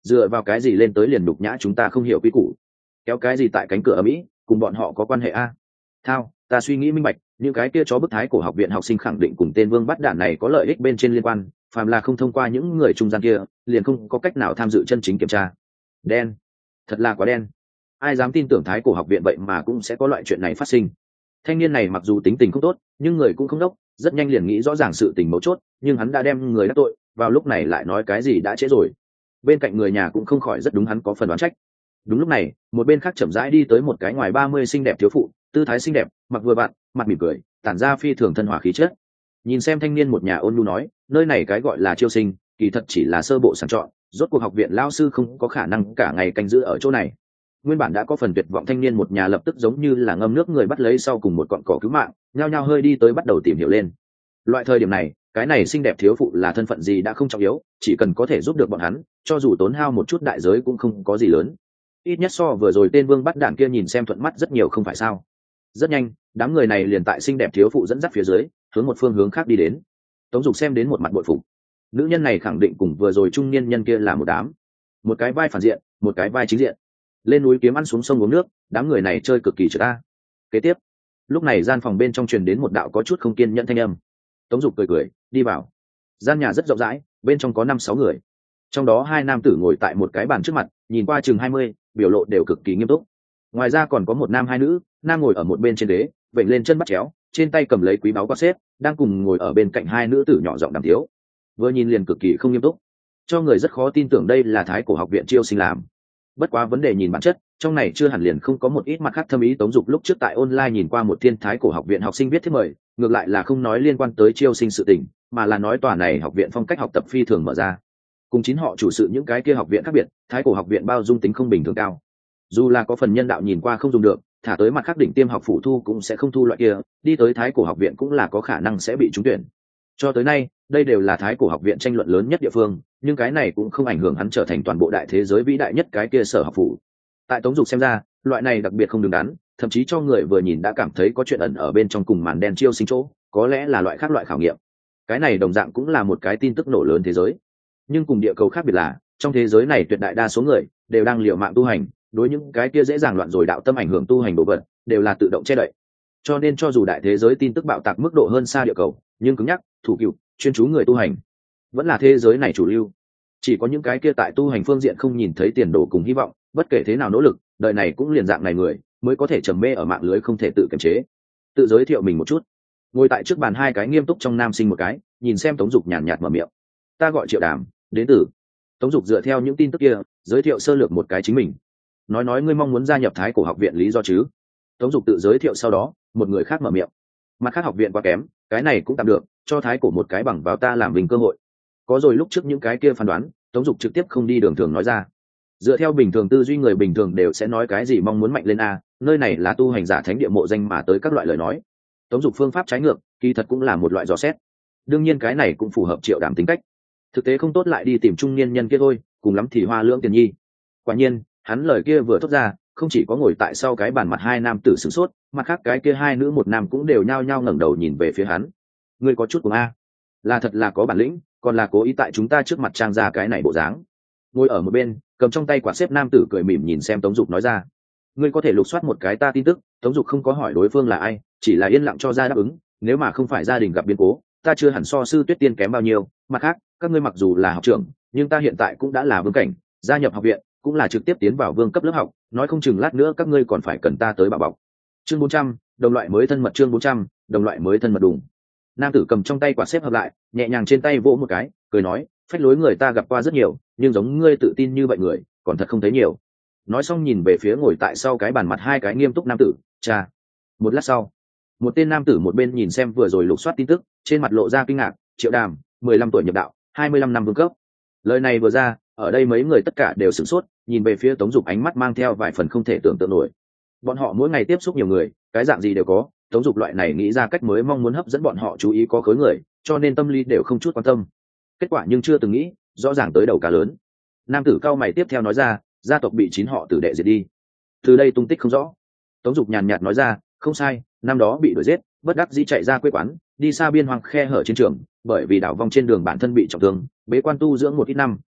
dựa vào cái gì lên tới liền đục nhã chúng ta không hiểu quy củ, kéo cái gì tại cánh cửa ở mỹ, cùng bọn họ có quan hệ a? Thao, ta suy nghĩ minh bạch, những cái kia chó bức thái cổ học viện học sinh khẳng định cùng tên vương bắt đạn này có lợi ích bên trên liên quan, phàm là không thông qua những người trung gian kia liền không có cách nào tham dự chân chính kiểm tra. Đen, thật là quá đen. Ai dám tin tưởng thái cổ học viện vậy mà cũng sẽ có loại chuyện này phát sinh. Thanh niên này mặc dù tính tình không tốt nhưng người cũng không đốc, rất nhanh liền nghĩ rõ ràng sự tình mấu chốt, nhưng hắn đã đem người đắc tội, vào lúc này lại nói cái gì đã trễ rồi. Bên cạnh người nhà cũng không khỏi rất đúng hắn có phần đoán trách. Đúng lúc này một bên khác chậm rãi đi tới một cái ngoài 30 xinh đẹp thiếu phụ, tư thái xinh đẹp, mặc vừa vặn, mặt mỉm cười, tản ra phi thường thân hòa khí chất. Nhìn xem thanh niên một nhà ôn nhu nói, nơi này cái gọi là chiêu sinh kỳ thật chỉ là sơ bộ sàng chọn, rốt cuộc học viện lao sư không có khả năng cả ngày canh giữ ở chỗ này. Nguyên bản đã có phần tuyệt vọng thanh niên một nhà lập tức giống như là ngâm nước người bắt lấy sau cùng một cọn cỏ cứu mạng, nhao nhao hơi đi tới bắt đầu tìm hiểu lên. Loại thời điểm này cái này xinh đẹp thiếu phụ là thân phận gì đã không trọng yếu, chỉ cần có thể giúp được bọn hắn, cho dù tốn hao một chút đại giới cũng không có gì lớn. Ít nhất so vừa rồi tên vương bắt đạn kia nhìn xem thuận mắt rất nhiều không phải sao? Rất nhanh đám người này liền tại xinh đẹp thiếu phụ dẫn dắt phía dưới hướng một phương hướng khác đi đến. Tống Dục xem đến một mặt bội phục, nữ nhân này khẳng định cùng vừa rồi trung niên nhân kia là một đám, một cái vai phản diện một cái vai chính diện, lên núi kiếm ăn xuống sông uống nước, đám người này chơi cực kỳ trượt ta. Kế tiếp lúc này gian phòng bên trong truyền đến một đạo có chút không kiên nhẫn thanh âm. Tống Dục cười cười đi vào. Gian nhà rất rộng rãi, bên trong có 5-6 người, trong đó 2 nam tử ngồi tại một cái bàn trước mặt, nhìn qua chừng 20, biểu lộ đều cực kỳ nghiêm túc. Ngoài ra còn có một nam 2 nữ, nam ngồi ở một bên trên ghế, vểnh lên chân bắt chéo, trên tay cầm lấy quý báu quạt xếp, đang cùng ngồi ở bên cạnh 2 nữ tử nhỏ giọng đàm tiếu. Vừa nhìn liền cực kỳ không nghiêm túc, cho người rất khó tin tưởng đây là thái cổ học viện chiêu sinh làm. Bất quá vấn đề nhìn bản chất, trong này chưa hẳn liền không có một ít mặt khác thâm ý. Tống Dục lúc trước tại online nhìn qua một thiên thái cổ học viện học sinh viết thiết mời, ngược lại là không nói liên quan tới chiêu sinh sự tình, mà là nói tòa này học viện phong cách học tập phi thường mở ra. Cùng chính họ chủ sự những cái kia học viện khác biệt, thái cổ học viện bao dung tính không bình thường cao. Dù là có phần nhân đạo nhìn qua không dùng được, thả tới mặt khác đỉnh tiêm học phủ thu cũng sẽ không thu loại kia, đi tới thái cổ học viện cũng là có khả năng sẽ bị trúng tuyển. Cho tới nay đây đều là thái cổ học viện tranh luận lớn nhất địa phương, nhưng cái này cũng không ảnh hưởng hắn trở thành toàn bộ đại thế giới vĩ đại nhất cái kia sở học phủ. Tại Tống Dục xem ra, loại này đặc biệt không đứng đắn, thậm chí cho người vừa nhìn đã cảm thấy có chuyện ẩn ở bên trong cùng màn đen chiêu sinh chỗ, có lẽ là loại khác loại khảo nghiệm. Cái này đồng dạng cũng là một cái tin tức nổ lớn thế giới, nhưng cùng địa cầu khác biệt là trong thế giới này tuyệt đại đa số người đều đang liều mạng tu hành, đối những cái kia dễ dàng loạn rồi đạo tâm ảnh hưởng tu hành đồ vật đều là tự động che đậy. Cho nên cho dù đại thế giới tin tức bạo tạc mức độ hơn xa địa cầu, nhưng cứng nhắc, thủ cựu, chuyên chú người tu hành vẫn là thế giới này chủ lưu. Chỉ có những cái kia tại tu hành phương diện không nhìn thấy tiền đồ cùng hy vọng, bất kể thế nào nỗ lực, đời này cũng liền dạng này người mới có thể trầm mê ở mạng lưới không thể tự kiềm chế. Tự giới thiệu mình một chút. Ngồi tại trước bàn 2 cái nghiêm túc trong nam sinh một cái, nhìn xem Tống Dục nhàn nhạt mở miệng. Ta gọi Triệu Đàm, đến từ. Tống Dục dựa theo những tin tức kia giới thiệu sơ lược một cái chính mình. Nói ngươi mong muốn gia nhập thái cổ học viện lý do chứ? Tống Dục tự giới thiệu sau đó một người khác mở miệng. Mặt khác học viện quá kém, cái này cũng tạm được, cho thái cổ một cái bằng vào ta làm mình cơ hội. Có rồi lúc trước những cái kia phán đoán, Tống Dục trực tiếp không đi đường thường nói ra. Dựa theo bình thường tư duy người bình thường đều sẽ nói cái gì mong muốn mạnh lên a, nơi này là tu hành giả thánh địa mộ danh mà tới các loại lời nói. Tống Dục phương pháp trái ngược, kỳ thật cũng là một loại dò xét. Đương nhiên cái này cũng phù hợp Triệu Đàm tính cách. Thực tế không tốt lại đi tìm trung niên nhân kia thôi, cùng lắm thì hoa lưỡng tiền nhi. Quả nhiên hắn lời kia vừa thốt ra, không chỉ có ngồi tại sau cái bàn mặt 2 nam tử sửng sốt, mặt khác cái kia 2 nữ 1 nam cũng đều nhao nhao ngẩng đầu nhìn về phía hắn. Ngươi có chút cuồng a, là thật là có bản lĩnh, còn là cố ý tại chúng ta trước mặt trang ra cái này bộ dáng. Ngồi ở một bên cầm trong tay quạt xếp nam tử cười mỉm nhìn xem Tống Dục nói ra. Ngươi có thể lục soát một cái ta tin tức. Tống Dục không có hỏi đối phương là ai, chỉ là yên lặng cho ra đáp ứng. Nếu mà không phải gia đình gặp biến cố, ta chưa hẳn so sư Tuyết Tiên kém bao nhiêu. Mặt khác các ngươi mặc dù là học trưởng, nhưng ta hiện tại cũng đã là vương cảnh, gia nhập học viện cũng là trực tiếp tiến vào vương cấp lớp học, nói không chừng lát nữa các ngươi còn phải cần ta tới bảo bọc. Chương 400, đồng loại mới thân mật. Chương 400, đồng loại mới thân mật đùng. Nam tử cầm trong tay quạt xếp hợp lại, nhẹ nhàng trên tay vỗ một cái, cười nói, phách lối người ta gặp qua rất nhiều, nhưng giống ngươi tự tin như vậy người còn thật không thấy nhiều. Nói xong nhìn về phía ngồi tại sau cái bàn mặt 2 cái nghiêm túc nam tử. Cha. Một lát sau, một tên nam tử một bên nhìn xem vừa rồi lục soát tin tức, trên mặt lộ ra kinh ngạc. Triệu Đàm, 15 tuổi nhập đạo, 25 năm vương cấp. Lời này vừa ra, ở đây mấy người tất cả đều sửng sốt, nhìn về phía Tống Dục ánh mắt mang theo vài phần không thể tưởng tượng nổi. Bọn họ mỗi ngày tiếp xúc nhiều người, cái dạng gì đều có, Tống Dục loại này nghĩ ra cách mới mong muốn hấp dẫn bọn họ chú ý có khối người, cho nên tâm lý đều không chút quan tâm. Kết quả nhưng chưa từng nghĩ, rõ ràng tới đầu cá lớn. Nam tử cao mày tiếp theo nói ra, gia tộc bị 9 họ tử đệ diệt đi, từ đây tung tích không rõ. Tống Dục nhàn nhạt nói ra, không sai, năm đó bị đuổi giết, bất đắc dĩ chạy ra quê quán, đi xa biên hoang khe hở chiến trường, bởi vì đảo vong trên đường bản thân bị trọng thương, bế quan tu dưỡng một ít năm,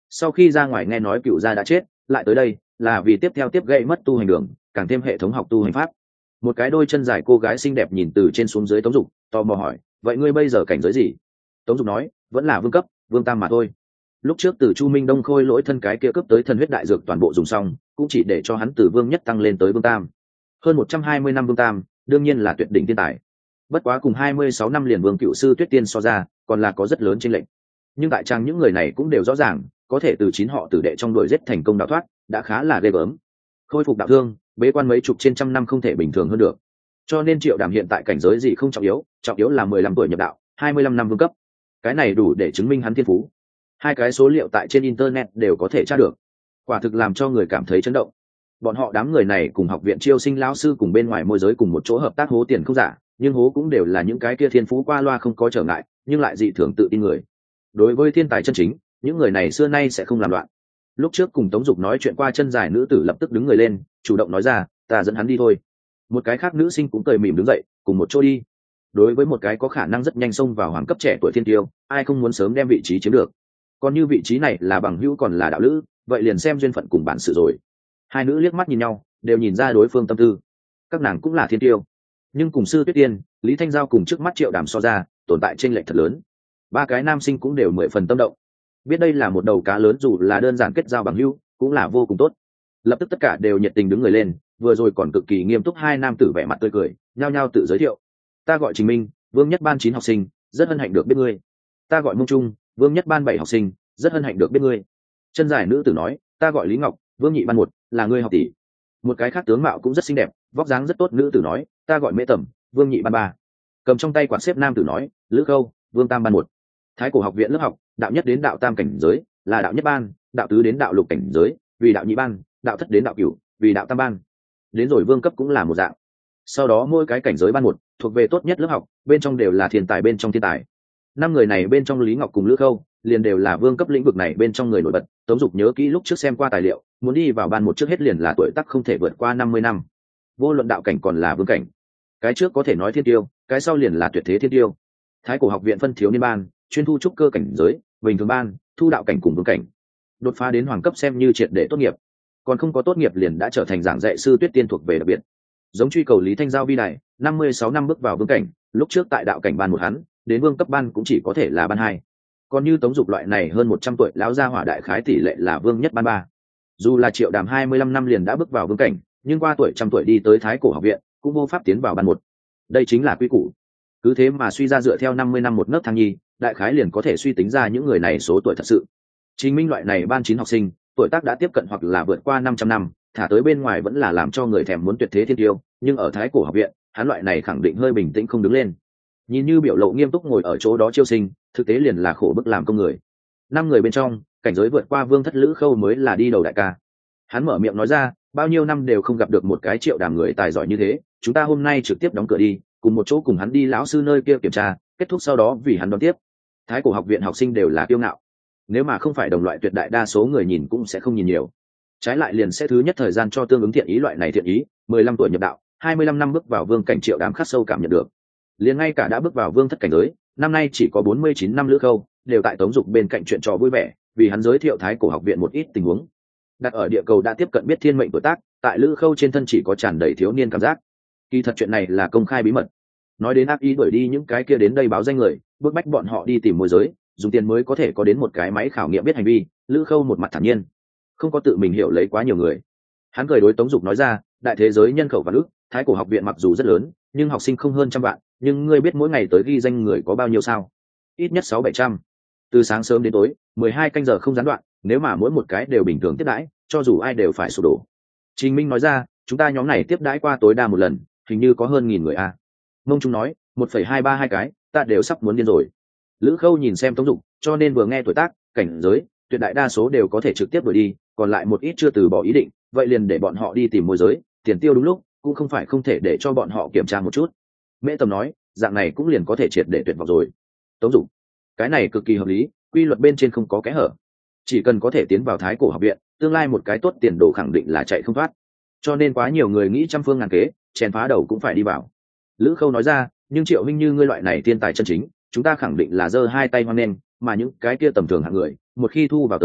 sau khi ra ngoài nghe nói cựu gia đã chết, lại tới đây là vì tiếp theo tiếp gãy mất tu hành đường, càng thêm hệ thống học tu hành pháp. Một cái đôi chân dài cô gái xinh đẹp nhìn từ trên xuống dưới Tống Dục, tò mò hỏi, vậy ngươi bây giờ cảnh giới gì? Tống Dục nói, vẫn là vương cấp, vương tam mà thôi. Lúc trước từ Chu Minh Đông khôi lỗi thân cái kia cướp tới thần huyết đại dược toàn bộ dùng xong, cũng chỉ để cho hắn từ vương nhất tăng lên tới vương tam. Hơn 120 năm vương tam, đương nhiên là tuyệt đỉnh thiên tài. Bất quá cùng 26 năm liền vương cựu sư Tuyết Tiên so ra, còn là có rất lớn chênh lệch. Nhưng tại trang những người này cũng đều rõ ràng, có thể từ 9 họ tử đệ trong đuổi giết thành công đào thoát, đã khá là ghê gớm. Khôi phục đạo thương, bế quan mấy chục trên trăm năm không thể bình thường hơn được. Cho nên Triệu Đàm hiện tại cảnh giới gì không trọng yếu là 15 tuổi nhập đạo, 25 năm vương cấp. Cái này đủ để chứng minh hắn thiên phú. Hai cái số liệu tại trên internet đều có thể tra được, quả thực làm cho người cảm thấy chấn động. Bọn họ đám người này cùng học viện chiêu sinh lão sư cùng bên ngoài môi giới cùng một chỗ hợp tác hố tiền không giả, nhưng hố cũng đều là những cái kia thiên phú qua loa không có trở ngại, nhưng lại dị thường tự tin người. Đối với thiên tài chân chính, những người này xưa nay sẽ không làm loạn. Lúc trước cùng Tống Dục nói chuyện qua chân dài nữ tử lập tức đứng người lên, chủ động nói ra, ta dẫn hắn đi thôi. Một cái khác nữ sinh cũng cười mỉm đứng dậy, cùng một chỗ đi. Đối với một cái có khả năng rất nhanh xông vào hoàng cấp trẻ tuổi thiên tiêu, ai không muốn sớm đem vị trí chiếm được. Còn như vị trí này là bằng hữu còn là đạo lữ, vậy liền xem duyên phận cùng bản sự rồi. Hai nữ liếc mắt nhìn nhau, đều nhìn ra đối phương tâm tư. Các nàng cũng là thiên tiêu, nhưng cùng sư Tuyết Tiên, Lý Thanh Giao cùng trước mắt Triệu Đàm so ra, tồn tại chênh lệch thật lớn. Ba cái nam sinh cũng đều 10 phần tâm động. Biết đây là một đầu cá lớn, dù là đơn giản kết giao bằng hữu, cũng là vô cùng tốt. Lập tức tất cả đều nhiệt tình đứng người lên, vừa rồi còn cực kỳ nghiêm túc hai nam tử vẻ mặt tươi cười, nhao nhao tự giới thiệu. Ta gọi Trình Minh, vương nhất ban 9 học sinh, rất hân hạnh được biết ngươi. Ta gọi Mông Trung, vương nhất ban 7 học sinh, rất hân hạnh được biết ngươi. Chân dài nữ tử nói, ta gọi Lý Ngọc, vương nhị ban 1, là ngươi học tỷ. Một cái khác tướng mạo cũng rất xinh đẹp, vóc dáng rất tốt nữ tử nói, ta gọi Mễ Tẩm, vương nhị ban 3. Cầm trong tay quạt xếp nam tử nói, Lữ Khâu, vương tam ban 1. Thái Cổ học viện lớp học, đạo nhất đến đạo tam cảnh giới, là đạo nhất ban, đạo tứ đến đạo lục cảnh giới, vì đạo nhị ban, đạo thất đến đạo cửu, vì đạo tam ban. Đến rồi vương cấp cũng là một dạng. Sau đó mỗi cái cảnh giới ban 1, thuộc về tốt nhất lớp học, bên trong đều là thiên tài bên trong thiên tài. 5 người này bên trong Lý Ngọc cùng Lữ Khâu, liền đều là vương cấp lĩnh vực này bên trong người nổi bật. Tống Dục nhớ kỹ lúc trước xem qua tài liệu, muốn đi vào ban 1 trước hết liền là tuổi tác không thể vượt qua 50 năm. Vô luận đạo cảnh còn là vương cảnh. Cái trước có thể nói thiên tiêu, cái sau liền là tuyệt thế thiên tiêu. Thái Cổ học viện phân thiếu niên ban, chuyên thu trúc cơ cảnh giới, bình thường ban, thu đạo cảnh cùng vương cảnh. Đột phá đến hoàng cấp xem như triệt để tốt nghiệp. Còn không có tốt nghiệp liền đã trở thành giảng dạy sư Tuyết Tiên thuộc về đặc biệt. Giống truy cầu Lý Thanh Giao vi đại, 56 năm bước vào vương cảnh, lúc trước tại đạo cảnh ban 1 hắn, đến vương cấp ban cũng chỉ có thể là ban 2. Còn như Tống Dục loại này hơn 100 tuổi lão gia hỏa đại khái tỷ lệ là vương nhất ban 3. Dù là Triệu Đàm 25 năm liền đã bước vào vương cảnh, nhưng qua tuổi trăm tuổi đi tới Thái Cổ học viện, cũng vô pháp tiến vào ban 1. Đây chính là quy củ. Cứ thế mà suy ra dựa theo 50 năm một nấc thang nhi, đại khái liền có thể suy tính ra những người này số tuổi thật sự. Trình Minh loại này ban 9 học sinh, tuổi tác đã tiếp cận hoặc là vượt qua 500 năm, thả tới bên ngoài vẫn là làm cho người thèm muốn tuyệt thế thiên tiêu, nhưng ở Thái Cổ học viện, hắn loại này khẳng định hơi bình tĩnh không đứng lên. Nhìn như biểu lộ nghiêm túc ngồi ở chỗ đó chiêu sinh, thực tế liền là khổ bức làm công người. 5 người bên trong, cảnh giới vượt qua vương thất Lữ Khâu mới là đi đầu đại ca. Hắn mở miệng nói ra, bao nhiêu năm đều không gặp được một cái Triệu Đàm người tài giỏi như thế, chúng ta hôm nay trực tiếp đóng cửa đi, cùng một chỗ cùng hắn đi lão sư nơi kia kiểm tra, kết thúc sau đó vì hắn đón tiếp. Thái Cổ học viện học sinh đều là kiêu ngạo, nếu mà không phải đồng loại tuyệt đại đa số người nhìn cũng sẽ không nhìn nhiều, trái lại liền sẽ thứ nhất thời gian cho tương ứng thiện ý loại này thiện ý. 15 tuổi nhập đạo, 25 năm bước vào vương cảnh Triệu Đàm khắc sâu cảm nhận được. Liền ngay cả đã bước vào vương thất cảnh giới, năm nay chỉ có 49 năm Lữ Khâu, đều tại Tống Dục bên cạnh chuyện trò vui vẻ, vì hắn giới thiệu Thái Cổ học viện một ít tình huống. Đặt ở địa cầu đã tiếp cận biết thiên mệnh tuổi tác, tại Lữ Khâu trên thân chỉ có tràn đầy thiếu niên cảm giác. Kỳ thật chuyện này là công khai bí mật. Nói đến ác ý đuổi đi những cái kia đến đây báo danh người, bức bách bọn họ đi tìm môi giới, dùng tiền mới có thể có đến một cái máy khảo nghiệm biết hành vi. Lữ Khâu một mặt thản nhiên, không có tự mình hiểu lấy quá nhiều người. Hắn cười đối Tống Dục nói ra, đại thế giới nhân khẩu và nước, Thái Cổ học viện mặc dù rất lớn, nhưng học sinh không hơn 100 vạn, nhưng ngươi biết mỗi ngày tới ghi danh người có bao nhiêu sao? Ít nhất 600-700. Từ sáng sớm đến tối, 12 canh giờ không gián đoạn, nếu mà mỗi một cái đều bình thường tiếp đãi, cho dù ai đều phải sụp đổ. Trình Minh nói ra, chúng ta nhóm này tiếp đãi qua tối đa một lần, hình như có hơn 1000 người a. Mông Trung nói, 1,232 cái, ta đều sắp muốn điên rồi. Lữ Khâu nhìn xem Tống Dục, cho nên vừa nghe tuổi tác, cảnh giới, tuyệt đại đa số đều có thể trực tiếp đuổi đi, còn lại một ít chưa từ bỏ ý định, vậy liền để bọn họ đi tìm môi giới, tiền tiêu đúng lúc, cũng không phải không thể để cho bọn họ kiểm tra một chút. Mễ Tầm nói, dạng này cũng liền có thể triệt để tuyệt vọng rồi. Tống Dục, cái này cực kỳ hợp lý, quy luật bên trên không có kẽ hở, chỉ cần có thể tiến vào Thái Cổ học viện, tương lai một cái tốt tiền đồ khẳng định là chạy không thoát. Cho nên quá nhiều người nghĩ trăm phương ngàn kế, chèn phá đầu cũng phải đi vào. Lữ Khâu nói ra, nhưng Triệu huynh như ngươi loại này thiên tài chân chính, chúng ta khẳng định là giơ hai tay hoan nghênh, mà những cái kia tầm thường hạng người, một khi thu vào tới,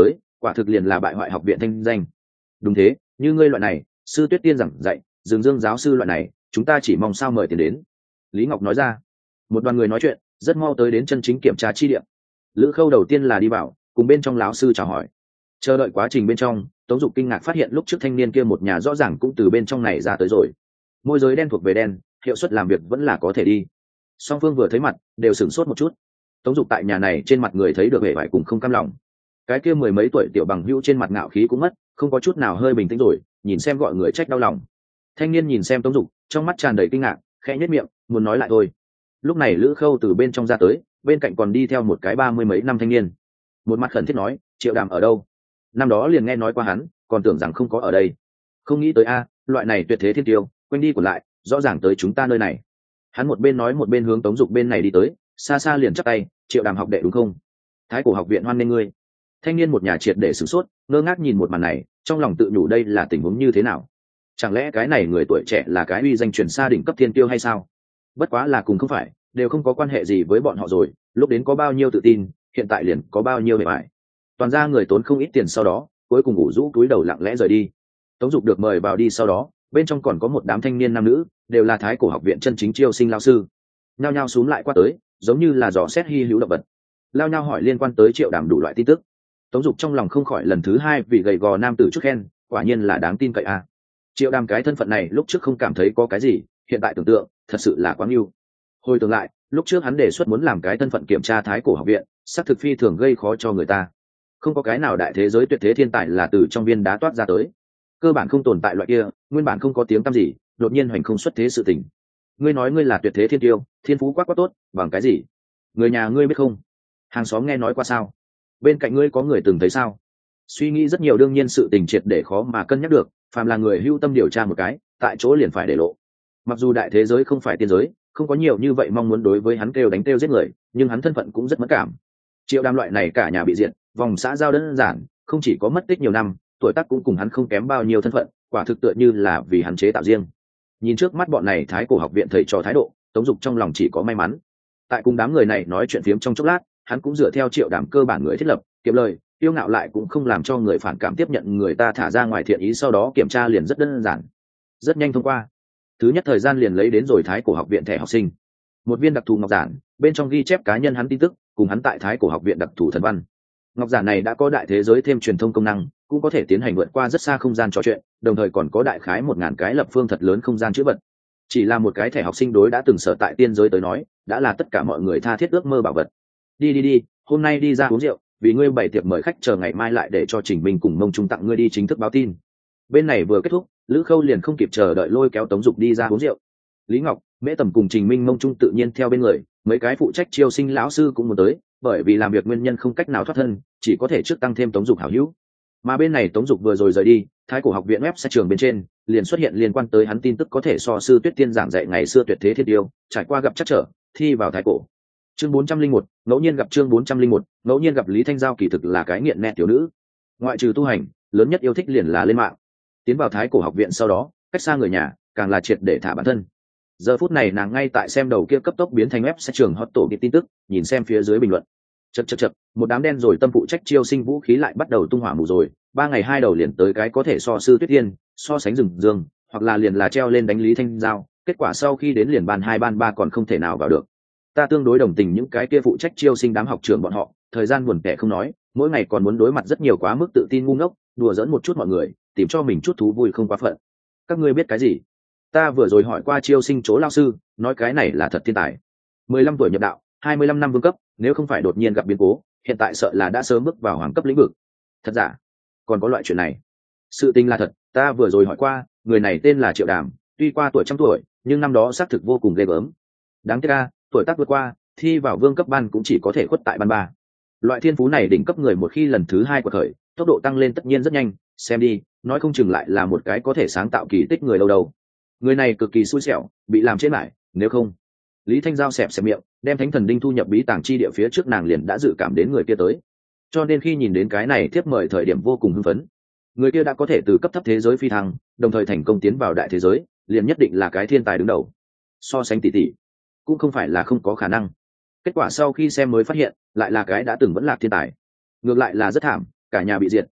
quả thực liền là bại hoại học viện thanh danh. Đúng thế, như ngươi loại này sư tuyết tiên giảng dạy, Dương Dương giáo sư loại này, chúng ta chỉ mong sao mời tiền đến. Lý Ngọc nói ra. Một đoàn người nói chuyện rất mau tới đến chân chính kiểm tra chi địa. Lữ Khâu đầu tiên là đi vào, cùng bên trong lão sư chào hỏi. Chờ đợi quá trình bên trong, Tống Dục kinh ngạc phát hiện lúc trước thanh niên kia một nhà rõ ràng cũng từ bên trong này ra tới rồi. Môi giới đen thuộc về đen, hiệu suất làm việc vẫn là có thể đi. Song phương vừa thấy mặt đều sửng sốt một chút. Tống Dục tại nhà này trên mặt người thấy được vẻ vải cùng không cam lòng. Cái kia mười mấy tuổi tiểu bằng hữu trên mặt ngạo khí cũng mất, không có chút nào hơi bình tĩnh rồi, nhìn xem gọi người trách đau lòng. Thanh niên nhìn xem Tống Dục, trong mắt tràn đầy kinh ngạc, khẽ nhếch miệng, muốn nói lại thôi. Lúc này Lữ Khâu từ bên trong ra tới, bên cạnh còn đi theo một cái 30 mấy năm thanh niên. Một mặt khẩn thiết nói, Triệu Đàm ở đâu? Năm đó liền nghe nói qua hắn, còn tưởng rằng không có ở đây. Không nghĩ tới a, loại này tuyệt thế thiên tiêu, quanh đi của lại, rõ ràng tới chúng ta nơi này. Hắn một bên nói một bên hướng Tống Dục bên này đi tới, xa xa liền chắp tay, Triệu Đàm học đệ đúng không? Thái Cổ học viện hoan nghênh ngươi. Thanh niên một nhà triệt để sửng sốt, ngơ ngác nhìn một màn này, trong lòng tự nhủ đây là tình huống như thế nào? Chẳng lẽ cái này người tuổi trẻ là cái uy danh truyền xa đỉnh cấp thiên tiêu hay sao? Bất quá là cùng không phải, đều không có quan hệ gì với bọn họ rồi, lúc đến có bao nhiêu tự tin, hiện tại liền có bao nhiêu bề bại. Toàn ra người tốn không ít tiền sau đó, cuối cùng ủ rũ túi đầu lặng lẽ rời đi. Tống Dục được mời vào đi sau đó, bên trong còn có một đám thanh niên nam nữ, đều là Thái Cổ học viện chân chính chiêu sinh lao sư. Nhao nhao xuống lại qua tới, giống như là dò xét hy hữu động vật. Lao nhao hỏi liên quan tới Triệu Đàm đủ loại tin tức. Tống Dục trong lòng không khỏi lần thứ hai vì gầy gò nam tử chút khen, quả nhiên là đáng tin cậy a. Triệu Đàm cái thân phận này lúc trước không cảm thấy có cái gì, hiện tại tưởng tượng, thật sự là quá ngưu. Hồi tưởng lại, lúc trước hắn đề xuất muốn làm cái thân phận kiểm tra Thái Cổ học viện, xác thực phi thường gây khó cho người ta. Không có cái nào đại thế giới tuyệt thế thiên tài là từ trong viên đá toát ra tới. Cơ bản không tồn tại loại kia, nguyên bản không có tiếng tăm gì, đột nhiên hoành không xuất thế sự tình. Ngươi nói ngươi là tuyệt thế thiên tiêu, thiên phú quá tốt, bằng cái gì? Người nhà ngươi biết không? Hàng xóm nghe nói qua sao? Bên cạnh ngươi có người từng thấy sao? Suy nghĩ rất nhiều đương nhiên sự tình triệt để khó mà cân nhắc được, phàm là người hưu tâm điều tra một cái, tại chỗ liền phải để lộ. Mặc dù đại thế giới không phải tiên giới, không có nhiều như vậy mong muốn đối với hắn kêu đánh kêu giết người, nhưng hắn thân phận cũng rất mất cảm. Triệu Đàm loại này cả nhà bị diệt, vòng xã giao đơn giản, không chỉ có mất tích nhiều năm, tuổi tác cũng cùng hắn không kém bao nhiêu thân phận, quả thực tựa như là vì hắn chế tạo riêng. Nhìn trước mắt bọn này Thái Cổ học viện thầy trò thái độ, Tống Dục trong lòng chỉ có may mắn. Tại cùng đám người này nói chuyện phiếm trong chốc lát, hắn cũng dựa theo Triệu Đàm cơ bản người thiết lập, kiếm lời, tiêu ngạo lại cũng không làm cho người phản cảm tiếp nhận người ta thả ra ngoài thiện ý, sau đó kiểm tra liền rất đơn giản, rất nhanh thông qua. Thứ nhất thời gian liền lấy đến rồi Thái Cổ học viện thẻ học sinh, một viên đặc thù ngọc giản, bên trong ghi chép cá nhân hắn tin tức, cùng hắn tại Thái Cổ học viện đặc thù thần văn. Ngọc giản này đã có đại thế giới thêm truyền thông công năng, cũng có thể tiến hành vượt qua rất xa không gian trò chuyện, đồng thời còn có đại khái 1000 cái lập phương thật lớn không gian chữ vật. Chỉ là một cái thẻ học sinh đối đã từng sở tại tiên giới tới nói, đã là tất cả mọi người tha thiết ước mơ bảo vật. Đi, hôm nay đi ra uống rượu, vì ngươi bày tiệc mời khách, chờ ngày mai lại để cho Trình Minh cùng Mông Trung tặng ngươi đi chính thức báo tin. Bên này vừa kết thúc, Lữ Khâu liền không kịp chờ đợi lôi kéo Tống Dục đi ra uống rượu. Lý Ngọc, Mễ Tầm cùng Trình Minh, Mông Trung tự nhiên theo bên người, mấy cái phụ trách chiêu sinh lão sư cũng muốn tới, bởi vì làm việc nguyên nhân không cách nào thoát thân, chỉ có thể trước tăng thêm Tống Dục hảo hữu. Mà bên này Tống Dục vừa rồi rời đi, Thái Cổ học viện website trường bên trên liền xuất hiện liên quan tới hắn tin tức, có thể so sư Tuyết Tiên giảng dạy ngày xưa tuyệt thế thiên tiêu, trải qua gặp trắc trở, thi vào Thái Cổ. Chương 401, ngẫu nhiên gặp chương 401, ngẫu nhiên gặp Lý Thanh Giao kỳ thực là cái nghiện nét tiểu nữ. Ngoại trừ tu hành, lớn nhất yêu thích liền là lên mạng. Tiến vào Thái Cổ học viện sau đó, cách xa người nhà, càng là triệt để thả bản thân. Giờ phút này nàng ngay tại xem đầu kia cấp tốc biến thành web sẽ trường hot tổ kịp tin tức, nhìn xem phía dưới bình luận. Chậc, một đám đen rồi tâm phụ trách chiêu sinh vũ khí lại bắt đầu tung hỏa mù rồi, 3 ngày 2 đầu liền tới cái có thể so sư Tuyết Tiên, so sánh rừng dương, hoặc là liền là treo lên đánh Lý Thanh Giao, kết quả sau khi đến liền ban 2 ban 3 còn không thể nào vào được. Ta tương đối đồng tình những cái kia phụ trách chiêu sinh đám học trưởng bọn họ, thời gian buồn tẻ không nói, mỗi ngày còn muốn đối mặt rất nhiều quá mức tự tin ngu ngốc, đùa giỡn một chút mọi người, tìm cho mình chút thú vui không quá phận. Các ngươi biết cái gì? Ta vừa rồi hỏi qua chiêu sinh chỗ lao sư, nói cái này là thật thiên tài. 15 tuổi nhập đạo, 25 năm vương cấp, nếu không phải đột nhiên gặp biến cố, hiện tại sợ là đã sớm bước vào hoàng cấp lĩnh vực. Thật giả? Còn có loại chuyện này? Sự tình là thật, ta vừa rồi hỏi qua, người này tên là Triệu Đàm, tuy qua tuổi trăm tuổi, nhưng năm đó xác thực vô cùng ghê gớm. Đáng tiếc a, tuổi tác vượt qua, thi vào vương cấp ban cũng chỉ có thể khuất tại ban 3. Loại thiên phú này đỉnh cấp người một khi lần thứ 2 của thời, tốc độ tăng lên tất nhiên rất nhanh, xem đi, nói không chừng lại là một cái có thể sáng tạo kỳ tích người đâu đâu. Người này cực kỳ xui xẻo, bị làm chết lại, nếu không. Lý Thanh Giao xẹp miệng, đem Thánh Thần Đinh thu nhập bí tàng chi địa phía trước, nàng liền đã dự cảm đến người kia tới. Cho nên khi nhìn đến cái này thiếp mời thời điểm vô cùng hưng phấn. Người kia đã có thể từ cấp thấp thế giới phi thăng, đồng thời thành công tiến vào đại thế giới, liền nhất định là cái thiên tài đứng đầu. So sánh tỷ cũng không phải là không có khả năng. Kết quả sau khi xem mới phát hiện, lại là cái đã từng vẫn là thiên tài. Ngược lại là rất thảm, cả nhà bị diệt,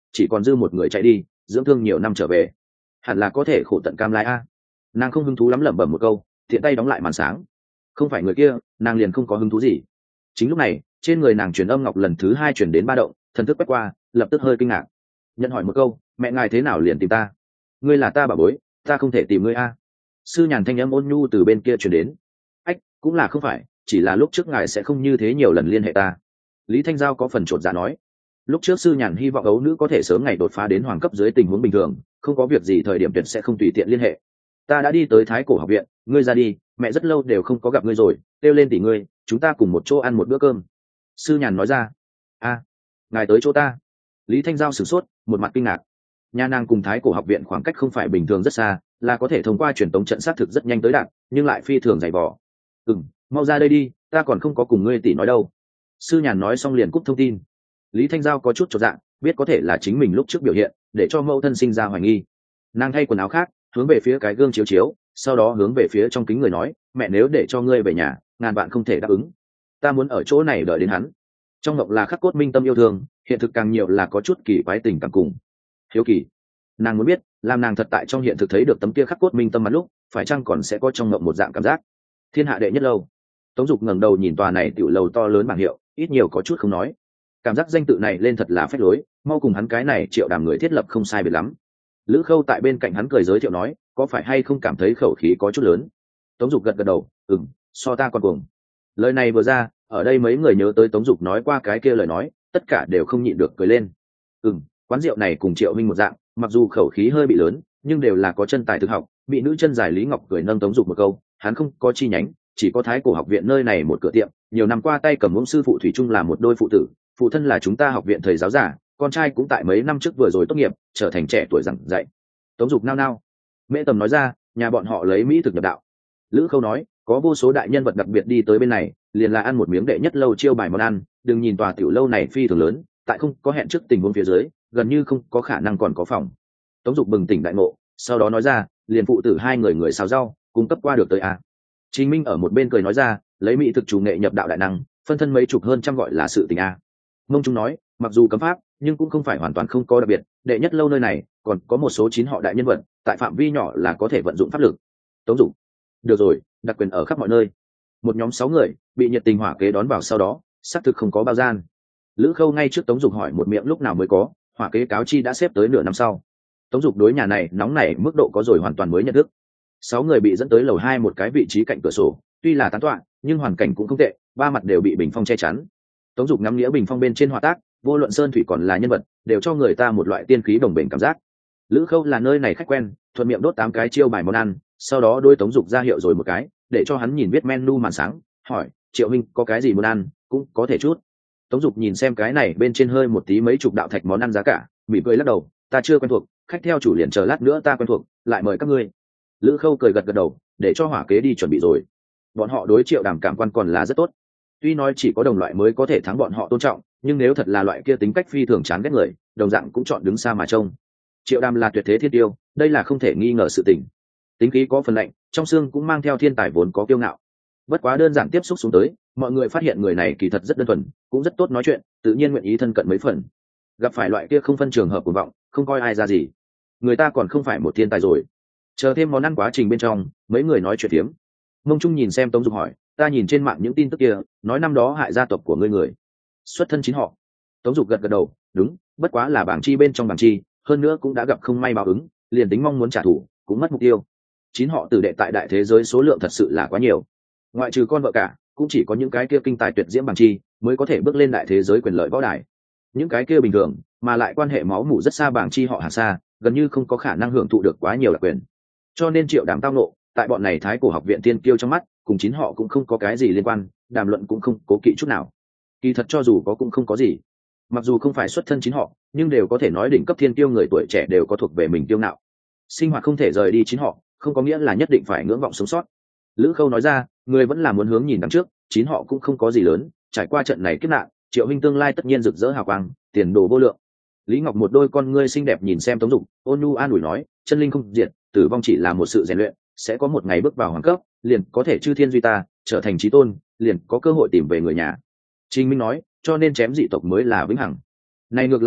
chỉ còn dư một người chạy đi dưỡng thương nhiều năm trở về, hẳn là có thể khổ tận cam lai a. Nàng không hứng thú lắm, lẩm bẩm một câu, thiện tay đóng lại màn sáng. Không phải người kia, nàng liền không có hứng thú gì. Chính lúc này, trên người nàng truyền âm ngọc lần thứ 2 truyền đến ba động, thần thức quét qua, lập tức hơi kinh ngạc, nhận hỏi một câu, mẹ ngài thế nào liền tìm ta? Ngươi là ta bảo bối, ta không thể tìm ngươi a. Sư nhàn thanh âm ôn nhu từ bên kia truyền đến. Ách, cũng là không phải, chỉ là lúc trước ngài sẽ không như thế nhiều lần liên hệ ta. Lý Thanh Giao có phần chột dạ nói. Lúc trước sư nhàn hy vọng ấu nữ có thể sớm ngày đột phá đến hoàng cấp dưới tình huống bình thường, không có việc gì thời điểm tuyệt sẽ không tùy tiện liên hệ. Ta đã đi tới Thái Cổ học viện, ngươi ra đi, mẹ rất lâu đều không có gặp ngươi rồi, kêu lên tỷ ngươi, chúng ta cùng một chỗ ăn một bữa cơm. Sư nhàn nói ra. A, ngài tới chỗ ta? Lý Thanh Giao sửng sốt, một mặt kinh ngạc. Nhà nàng cùng Thái Cổ học viện khoảng cách không phải bình thường rất xa, là có thể thông qua truyền tống trận xác thực rất nhanh tới đạt, nhưng lại phi thường dày vò. Mau ra đây đi, ta còn không có cùng ngươi tỷ nói đâu. Sư nhàn nói xong liền cúp thông tin. Lý Thanh Giao có chút chột dạ, biết có thể là chính mình lúc trước biểu hiện để cho mẫu thân sinh ra hoài nghi. Nàng thay quần áo khác, hướng về phía cái gương chiếu chiếu, sau đó hướng về phía trong kính người nói, mẹ nếu để cho ngươi về nhà, ngàn bạn không thể đáp ứng. Ta muốn ở chỗ này đợi đến hắn. Trong mộng là khắc cốt minh tâm yêu thương, hiện thực càng nhiều là có chút kỳ quái tình cảm cùng hiếu kỳ. Nàng muốn biết, làm nàng thật tại trong hiện thực thấy được tấm kia khắc cốt minh tâm mặt lúc, phải chăng còn sẽ có trong mộng một dạng cảm giác. Thiên hạ đệ nhất lâu. Tống Dục ngẩng đầu nhìn tòa này tiểu lầu to lớn bảng hiệu, ít nhiều có chút không nói. Cảm giác danh tự này lên thật là phách lối, mau cùng hắn cái này Triệu Đàm người thiết lập không sai biệt lắm. Lữ Khâu tại bên cạnh hắn cười giới thiệu nói, có phải hay không cảm thấy khẩu khí có chút lớn? Tống Dục gật gật đầu, so ta còn cuồng. Lời này vừa ra, ở đây mấy người nhớ tới Tống Dục nói qua cái kia lời nói, tất cả đều không nhịn được cười lên. Quán rượu này cùng Triệu Minh một dạng, mặc dù khẩu khí hơi bị lớn, nhưng đều là có chân tài thực học. Bị nữ chân dài Lý Ngọc cười nâng Tống Dục một câu, hắn không có chi nhánh, chỉ có Thái Cổ học viện nơi này một cửa tiệm, nhiều năm qua tay cầm ông sư phụ thủy chung là một đôi phụ tử, phụ thân là chúng ta học viện thầy giáo giả, con trai cũng tại mấy năm trước vừa rồi tốt nghiệp, trở thành trẻ tuổi giảng dạy. Tống Dục nao nao. Mễ Tầm nói ra, nhà bọn họ lấy mỹ thực nhập đạo. Lữ Khâu nói, có vô số đại nhân vật đặc biệt đi tới bên này, liền là ăn một miếng đệ nhất lâu chiêu bài món ăn, đừng nhìn tòa tiểu lâu này phi thường lớn, tại không có hẹn trước tình huống phía dưới, gần như không có khả năng còn có phòng. Tống Dục bừng tỉnh đại ngộ, sau đó nói ra, liền phụ tử hai người người xào rau, cung cấp qua được tới à. Trình Minh ở một bên cười nói ra, lấy mỹ thực chủ nghệ nhập đạo đại năng, phân thân mấy chục hơn trăm gọi là sự tình a. Mông Trung nói, mặc dù cấm pháp, nhưng cũng không phải hoàn toàn không có đặc biệt, đệ nhất lâu nơi này còn có một số 9 họ đại nhân vật, tại phạm vi nhỏ là có thể vận dụng pháp lực. Tống Dục, được rồi, đặc quyền ở khắp mọi nơi. Một nhóm 6 người bị nhiệt tình hỏa kế đón vào, sau đó xác thực không có bao gian. Lữ Khâu ngay trước Tống Dục hỏi một miệng lúc nào mới có, hỏa kế cáo chi đã xếp tới nửa năm sau. Tống Dục đối nhà này nóng nảy mức độ có rồi hoàn toàn mới nhận thức. 6 người bị dẫn tới lầu 2 một cái vị trí cạnh cửa sổ, tuy là tán tọa, nhưng hoàn cảnh cũng không tệ, ba mặt đều bị bình phong che chắn. Tống Dục ngắm nghĩa bình phong bên trên họa tác, vô luận sơn thủy còn là nhân vật, đều cho người ta một loại tiên khí đồng bền cảm giác. Lữ Khâu là nơi này khách quen, thuận miệng đốt 8 cái chiêu bài món ăn, sau đó đôi Tống Dục ra hiệu rồi một cái, để cho hắn nhìn biết menu màn sáng, hỏi, Triệu Minh có cái gì muốn ăn, cũng có thể chút. Tống Dục nhìn xem cái này bên trên hơi một tí mấy chục đạo thạch món ăn giá cả, mỉm cười lắc đầu, ta chưa quen thuộc, khách theo chủ liền chờ lát nữa ta quen thuộc, lại mời các ngươi. Lữ Khâu cười gật gật đầu, để cho hỏa kế đi chuẩn bị rồi. Bọn họ đối Triệu Đàm cảm quan còn là rất tốt, tuy nói chỉ có đồng loại mới có thể thắng bọn họ tôn trọng, nhưng nếu thật là loại kia tính cách phi thường chán ghét người, đồng dạng cũng chọn đứng xa mà trông. Triệu Đàm là tuyệt thế thiên tiêu, đây là không thể nghi ngờ sự tình. Tính khí có phần lạnh, trong xương cũng mang theo thiên tài vốn có kiêu ngạo. Bất quá đơn giản tiếp xúc xuống tới, mọi người phát hiện người này kỳ thật rất đơn thuần, cũng rất tốt nói chuyện, tự nhiên nguyện ý thân cận mấy phần. Gặp phải loại kia không phân trường hợp cuồng vọng, không coi ai ra gì. Người ta còn không phải một thiên tài rồi. Chờ thêm món ăn quá trình bên trong, mấy người nói chuyện phiếm. Mông Trung nhìn xem Tống Dục hỏi, ta nhìn trên mạng những tin tức kia, nói năm đó hại gia tộc của ngươi người xuất thân 9 họ. Tống Dục gật gật đầu, đúng, bất quá là bảng chi bên trong bảng chi, hơn nữa cũng đã gặp không may báo ứng, liền tính mong muốn trả thù cũng mất mục tiêu. 9 họ tử đệ tại đại thế giới số lượng thật sự là quá nhiều, ngoại trừ con vợ cả, cũng chỉ có những cái kia kinh tài tuyệt diễm bảng chi mới có thể bước lên đại thế giới quyền lợi võ đài. Những cái kia bình thường mà lại quan hệ máu mủ rất xa bảng chi họ hàng xa, gần như không có khả năng hưởng thụ được quá nhiều đặc quyền. Cho nên Triệu Đàm tao nộ, tại bọn này Thái Cổ học viện tiên kiêu trong mắt, cùng 9 họ cũng không có cái gì liên quan, đàm luận cũng không cố kỵ chút nào. Kỳ thật cho dù có cũng không có gì. Mặc dù không phải xuất thân 9 họ, nhưng đều có thể nói đỉnh cấp thiên kiêu người tuổi trẻ đều có thuộc về mình kiêu ngạo. Sinh hoạt không thể rời đi 9 họ, không có nghĩa là nhất định phải ngưỡng vọng sống sót. Lữ Khâu nói ra, người vẫn là muốn hướng nhìn đằng trước, 9 họ cũng không có gì lớn, trải qua trận này kiếp nạn, Triệu Minh tương lai tất nhiên rực rỡ hào quang, tiền đồ vô lượng. Lý Ngọc một đôi con ngươi xinh đẹp nhìn xem Tống Dục, ôn nhu an ủi nói, chân linh không diệt, tử vong chỉ là một sự rèn luyện, sẽ có một ngày bước vào hoàng cấp, liền có thể chư thiên duy ta, trở thành chí tôn, liền có cơ hội tìm về người nhà. Trình Minh nói, cho nên chém dị tộc mới là vĩnh hằng. Này ngược lại là thật,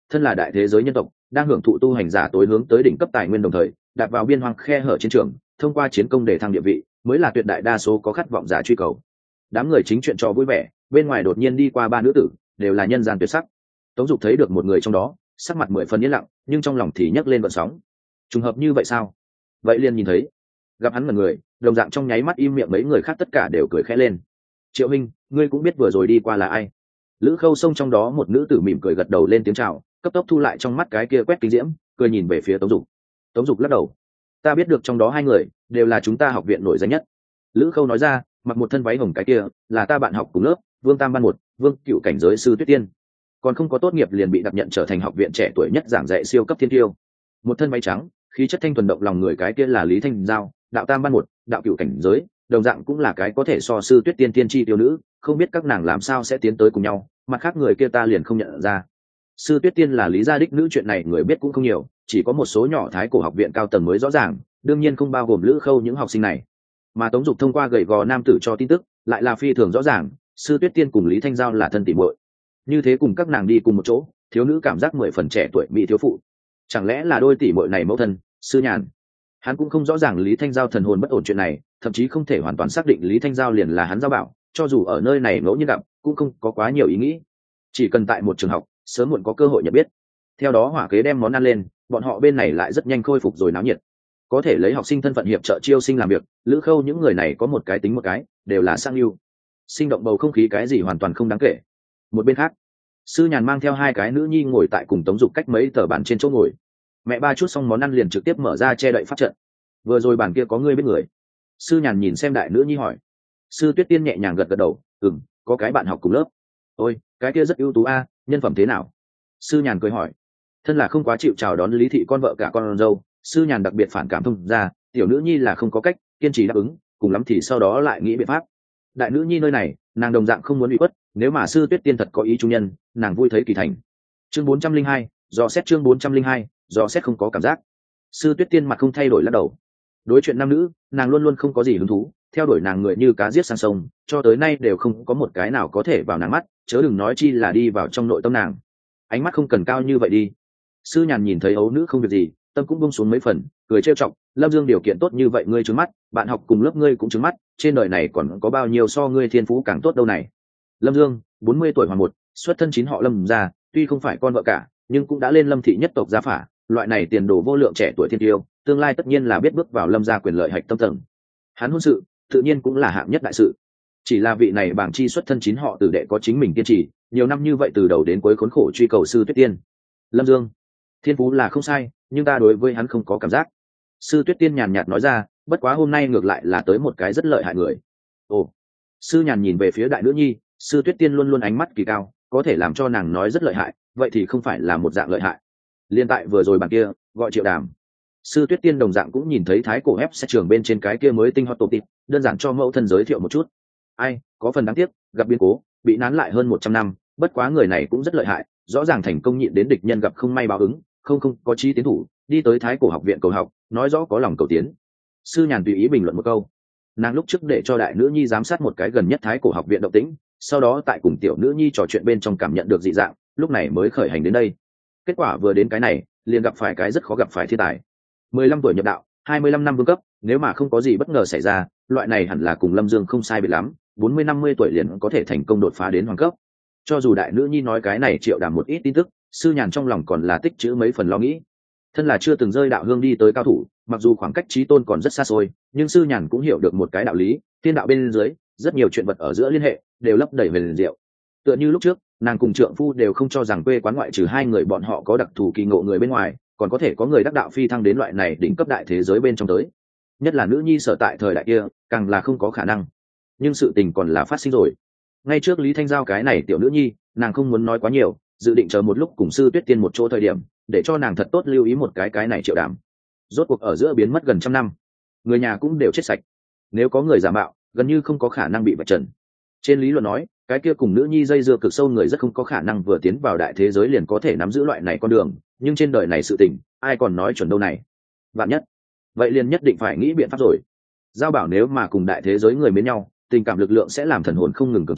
thân là đại thế giới nhân tộc đang hưởng thụ tu hành giả tối hướng tới đỉnh cấp tài nguyên đồng thời đạp vào biên hoang khe hở chiến trường, thông qua chiến công để thăng địa vị mới là tuyệt đại đa số có khát vọng giả truy cầu. Đám người chính chuyện trò vui vẻ, bên ngoài đột nhiên đi qua ba nữ tử, đều là nhân gian tuyệt sắc. Tống Dục thấy được một người trong đó, sắc mặt 10 phần yên lặng, nhưng trong lòng thì nhấc lên vận sóng. Trùng hợp như vậy sao? Vậy liền nhìn thấy, gặp hắn một người, đồng dạng trong nháy mắt im miệng, mấy người khác tất cả đều cười khẽ lên. Triệu Minh, ngươi cũng biết vừa rồi đi qua là ai? Lữ Khâu xông trong đó một nữ tử mỉm cười gật đầu lên tiếng chào, cấp tốc thu lại trong mắt cái kia quét kinh diễm, cười nhìn về phía Tống Dục. Tống Dục lắc đầu, ta biết được trong đó hai người đều là chúng ta học viện nổi danh nhất. Lữ Khâu nói ra, mặc một thân váy hồng cái kia là ta bạn học cùng lớp, Vương Tam Ban một, Vương Cựu cảnh giới sư Tuyết Tiên, còn không có tốt nghiệp liền bị đặc nhận trở thành học viện trẻ tuổi nhất giảng dạy siêu cấp thiên tiêu. Một thân váy trắng, khí chất thanh thuần động lòng người cái kia là Lý Thanh Giao, đạo Tam Ban một, đạo Cựu cảnh giới, đồng dạng cũng là cái có thể so sư Tuyết Tiên tiên tri tiêu nữ, không biết các nàng làm sao sẽ tiến tới cùng nhau, mặt khác người kia ta liền không nhận ra. Sư Tuyết Tiên là Lý gia đích nữ, chuyện này người biết cũng không nhiều, chỉ có một số nhỏ Thái Cổ học viện cao tầng mới rõ ràng, đương nhiên không bao gồm Lữ Khâu những học sinh này. Mà Tống Dục thông qua gầy gò nam tử cho tin tức lại là phi thường rõ ràng, sư Tuyết Tiên cùng Lý Thanh Giao là thân tỉ muội. Như thế cùng các nàng đi cùng một chỗ, thiếu nữ cảm giác 10 phần trẻ tuổi mỹ thiếu phụ. Chẳng lẽ là đôi tỉ muội này mẫu thân? Sư Nhàn hắn cũng không rõ ràng Lý Thanh Giao thần hồn bất ổn chuyện này, thậm chí không thể hoàn toàn xác định Lý Thanh Giao liền là hắn giao bảo, cho dù ở nơi này ngẫu nhiên gặp cũng không có quá nhiều ý nghĩ, chỉ cần tại một trường học sớm muộn có cơ hội nhận biết. Theo đó hỏa kế đem món ăn lên, bọn họ bên này lại rất nhanh khôi phục rồi náo nhiệt. Có thể lấy học sinh thân phận hiệp trợ chiêu sinh làm việc, Lữ Khâu những người này có một cái tính một cái, đều là sang yêu. Sinh động bầu không khí cái gì hoàn toàn không đáng kể. Một bên khác, Sư Nhàn mang theo hai cái nữ nhi ngồi tại cùng Tống Dục cách mấy tờ bàn trên chỗ ngồi. Mẹ ba chút xong món ăn liền trực tiếp mở ra che đậy pháp trận. Vừa rồi bàn kia có người biết người? Sư Nhàn nhìn xem đại nữ nhi hỏi. Sư Tuyết Tiên nhẹ nhàng gật gật đầu, có cái bạn học cùng lớp. Ôi, cái kia rất ưu tú a, nhân phẩm thế nào? Sư Nhàn cười hỏi. Thân là không quá chịu chào đón Lý thị con vợ cả con dâu, Sư Nhàn đặc biệt phản cảm thông ra, tiểu nữ nhi là không có cách, kiên trì đáp ứng, cùng lắm thì sau đó lại nghĩ biện pháp. Đại nữ nhi nơi này, nàng đồng dạng không muốn bị khuất, nếu mà Sư Tuyết Tiên thật có ý trung nhân, nàng vui thấy kỳ thành. Chương 402, dò xét chương 402, dò xét không có cảm giác. Sư Tuyết Tiên mặt không thay đổi lắc đầu. Đối chuyện nam nữ, nàng luôn luôn không có gì hứng thú, theo đuổi nàng người như cá giết sang sông, cho tới nay đều không có một cái nào có thể vào nàng mắt, chớ đừng nói chi là đi vào trong nội tâm nàng. Ánh mắt không cần cao như vậy đi. Sư Nhàn nhìn thấy ấu nữ không việc gì, tâm cũng buông xuống mấy phần, cười trêu chọc, Lâm Dương điều kiện tốt như vậy ngươi trứng mắt, bạn học cùng lớp ngươi cũng trứng mắt, trên đời này còn có bao nhiêu so ngươi thiên phú càng tốt đâu này. Lâm Dương, 40 tuổi hoàng một, xuất thân chính họ Lâm gia, tuy không phải con vợ cả, nhưng cũng đã lên Lâm thị nhất tộc gia phả, loại này tiền đồ vô lượng trẻ tuổi thiên tiêu, tương lai tất nhiên là biết bước vào Lâm gia quyền lợi hạch tâm tầng. Hắn hôn sự, tự nhiên cũng là hạng nhất đại sự. Chỉ là vị này bảng chi xuất thân chính họ tử đệ có chính mình kiên trì, nhiều năm như vậy từ đầu đến cuối khốn khổ truy cầu Sư Tuyết Tiên. Lâm Dương, thiên phú là không sai, nhưng ta đối với hắn không có cảm giác. Sư Tuyết Tiên nhàn nhạt nói ra, bất quá hôm nay ngược lại là tới một cái rất lợi hại người. Ồ. Sư Nhàn nhìn về phía đại nữ nhi, Sư Tuyết Tiên luôn luôn ánh mắt kỳ cao, có thể làm cho nàng nói rất lợi hại, vậy thì không phải là một dạng lợi hại. Liên tại vừa rồi bàn kia, gọi Triệu Đàm. Sư Tuyết Tiên đồng dạng cũng nhìn thấy thái cổ ép sẽ trường bên trên cái kia mới tinh hot topic, đơn giản cho mẫu thân giới thiệu một chút. Ai, có phần đáng tiếc, gặp biến cố, bị nán lại hơn 100 năm, bất quá người này cũng rất lợi hại, rõ ràng thành công nhịn đến địch nhân gặp không may báo ứng, không có chí tiến thủ, đi tới thái cổ học viện cầu học, nói rõ có lòng cầu tiến. Sư Nhàn tùy ý bình luận một câu. Nàng lúc trước để cho đại nữ nhi giám sát một cái gần nhất thái cổ học viện động tĩnh, sau đó tại cùng tiểu nữ nhi trò chuyện bên trong cảm nhận được dị dạng, lúc này mới khởi hành đến đây. Kết quả vừa đến cái này, liền gặp phải cái rất khó gặp phải thiên tài. 15 tuổi nhập đạo, 25 năm vương cấp, nếu mà không có gì bất ngờ xảy ra, loại này hẳn là cùng Lâm Dương không sai biệt lắm, 40-50 tuổi liền có thể thành công đột phá đến hoàng cấp. Cho dù đại nữ nhi nói cái này Triệu Đàm một ít tin tức, Sư Nhàn trong lòng còn là tích trữ mấy phần lo nghĩ. Thân là chưa từng rơi đạo hương đi tới cao thủ, mặc dù khoảng cách chí tôn còn rất xa xôi, nhưng Sư Nhàn cũng hiểu được một cái đạo lý, thiên đạo bên dưới, rất nhiều chuyện vật ở giữa liên hệ đều lấp đầy về liền diệu. Tựa như lúc trước, nàng cùng trượng phu đều không cho rằng quê quán ngoại trừ hai người bọn họ có đặc thù kỳ ngộ người bên ngoài, còn có thể có người đắc đạo phi thăng đến loại này đỉnh cấp đại thế giới bên trong tới. Nhất là nữ nhi sở tại thời đại kia, càng là không có khả năng. Nhưng sự tình còn là phát sinh rồi. Ngay trước Lý Thanh Giao cái này tiểu nữ nhi, nàng không muốn nói quá nhiều, dự định chờ một lúc cùng Sư Tuyết Tiên một chỗ thời điểm, để cho nàng thật tốt lưu ý một cái này Triệu Đàm. Rốt cuộc ở giữa biến mất gần 100 năm, người nhà cũng đều chết sạch. Nếu có người giả mạo, gần như không có khả năng bị vạch trần. Trên lý luận nói, cái kia cùng nữ nhi dây dưa cực sâu người rất không có khả năng vừa tiến vào đại thế giới liền có thể nắm giữ loại này con đường, nhưng trên đời này sự tình, ai còn nói chuẩn đâu này. Vạn nhất, vậy liền nhất định phải nghĩ biện pháp rồi. Giao bảo nếu mà cùng đại thế giới người mến nhau, tình cảm lực lượng sẽ làm thần hồn không ngừng cường tráng,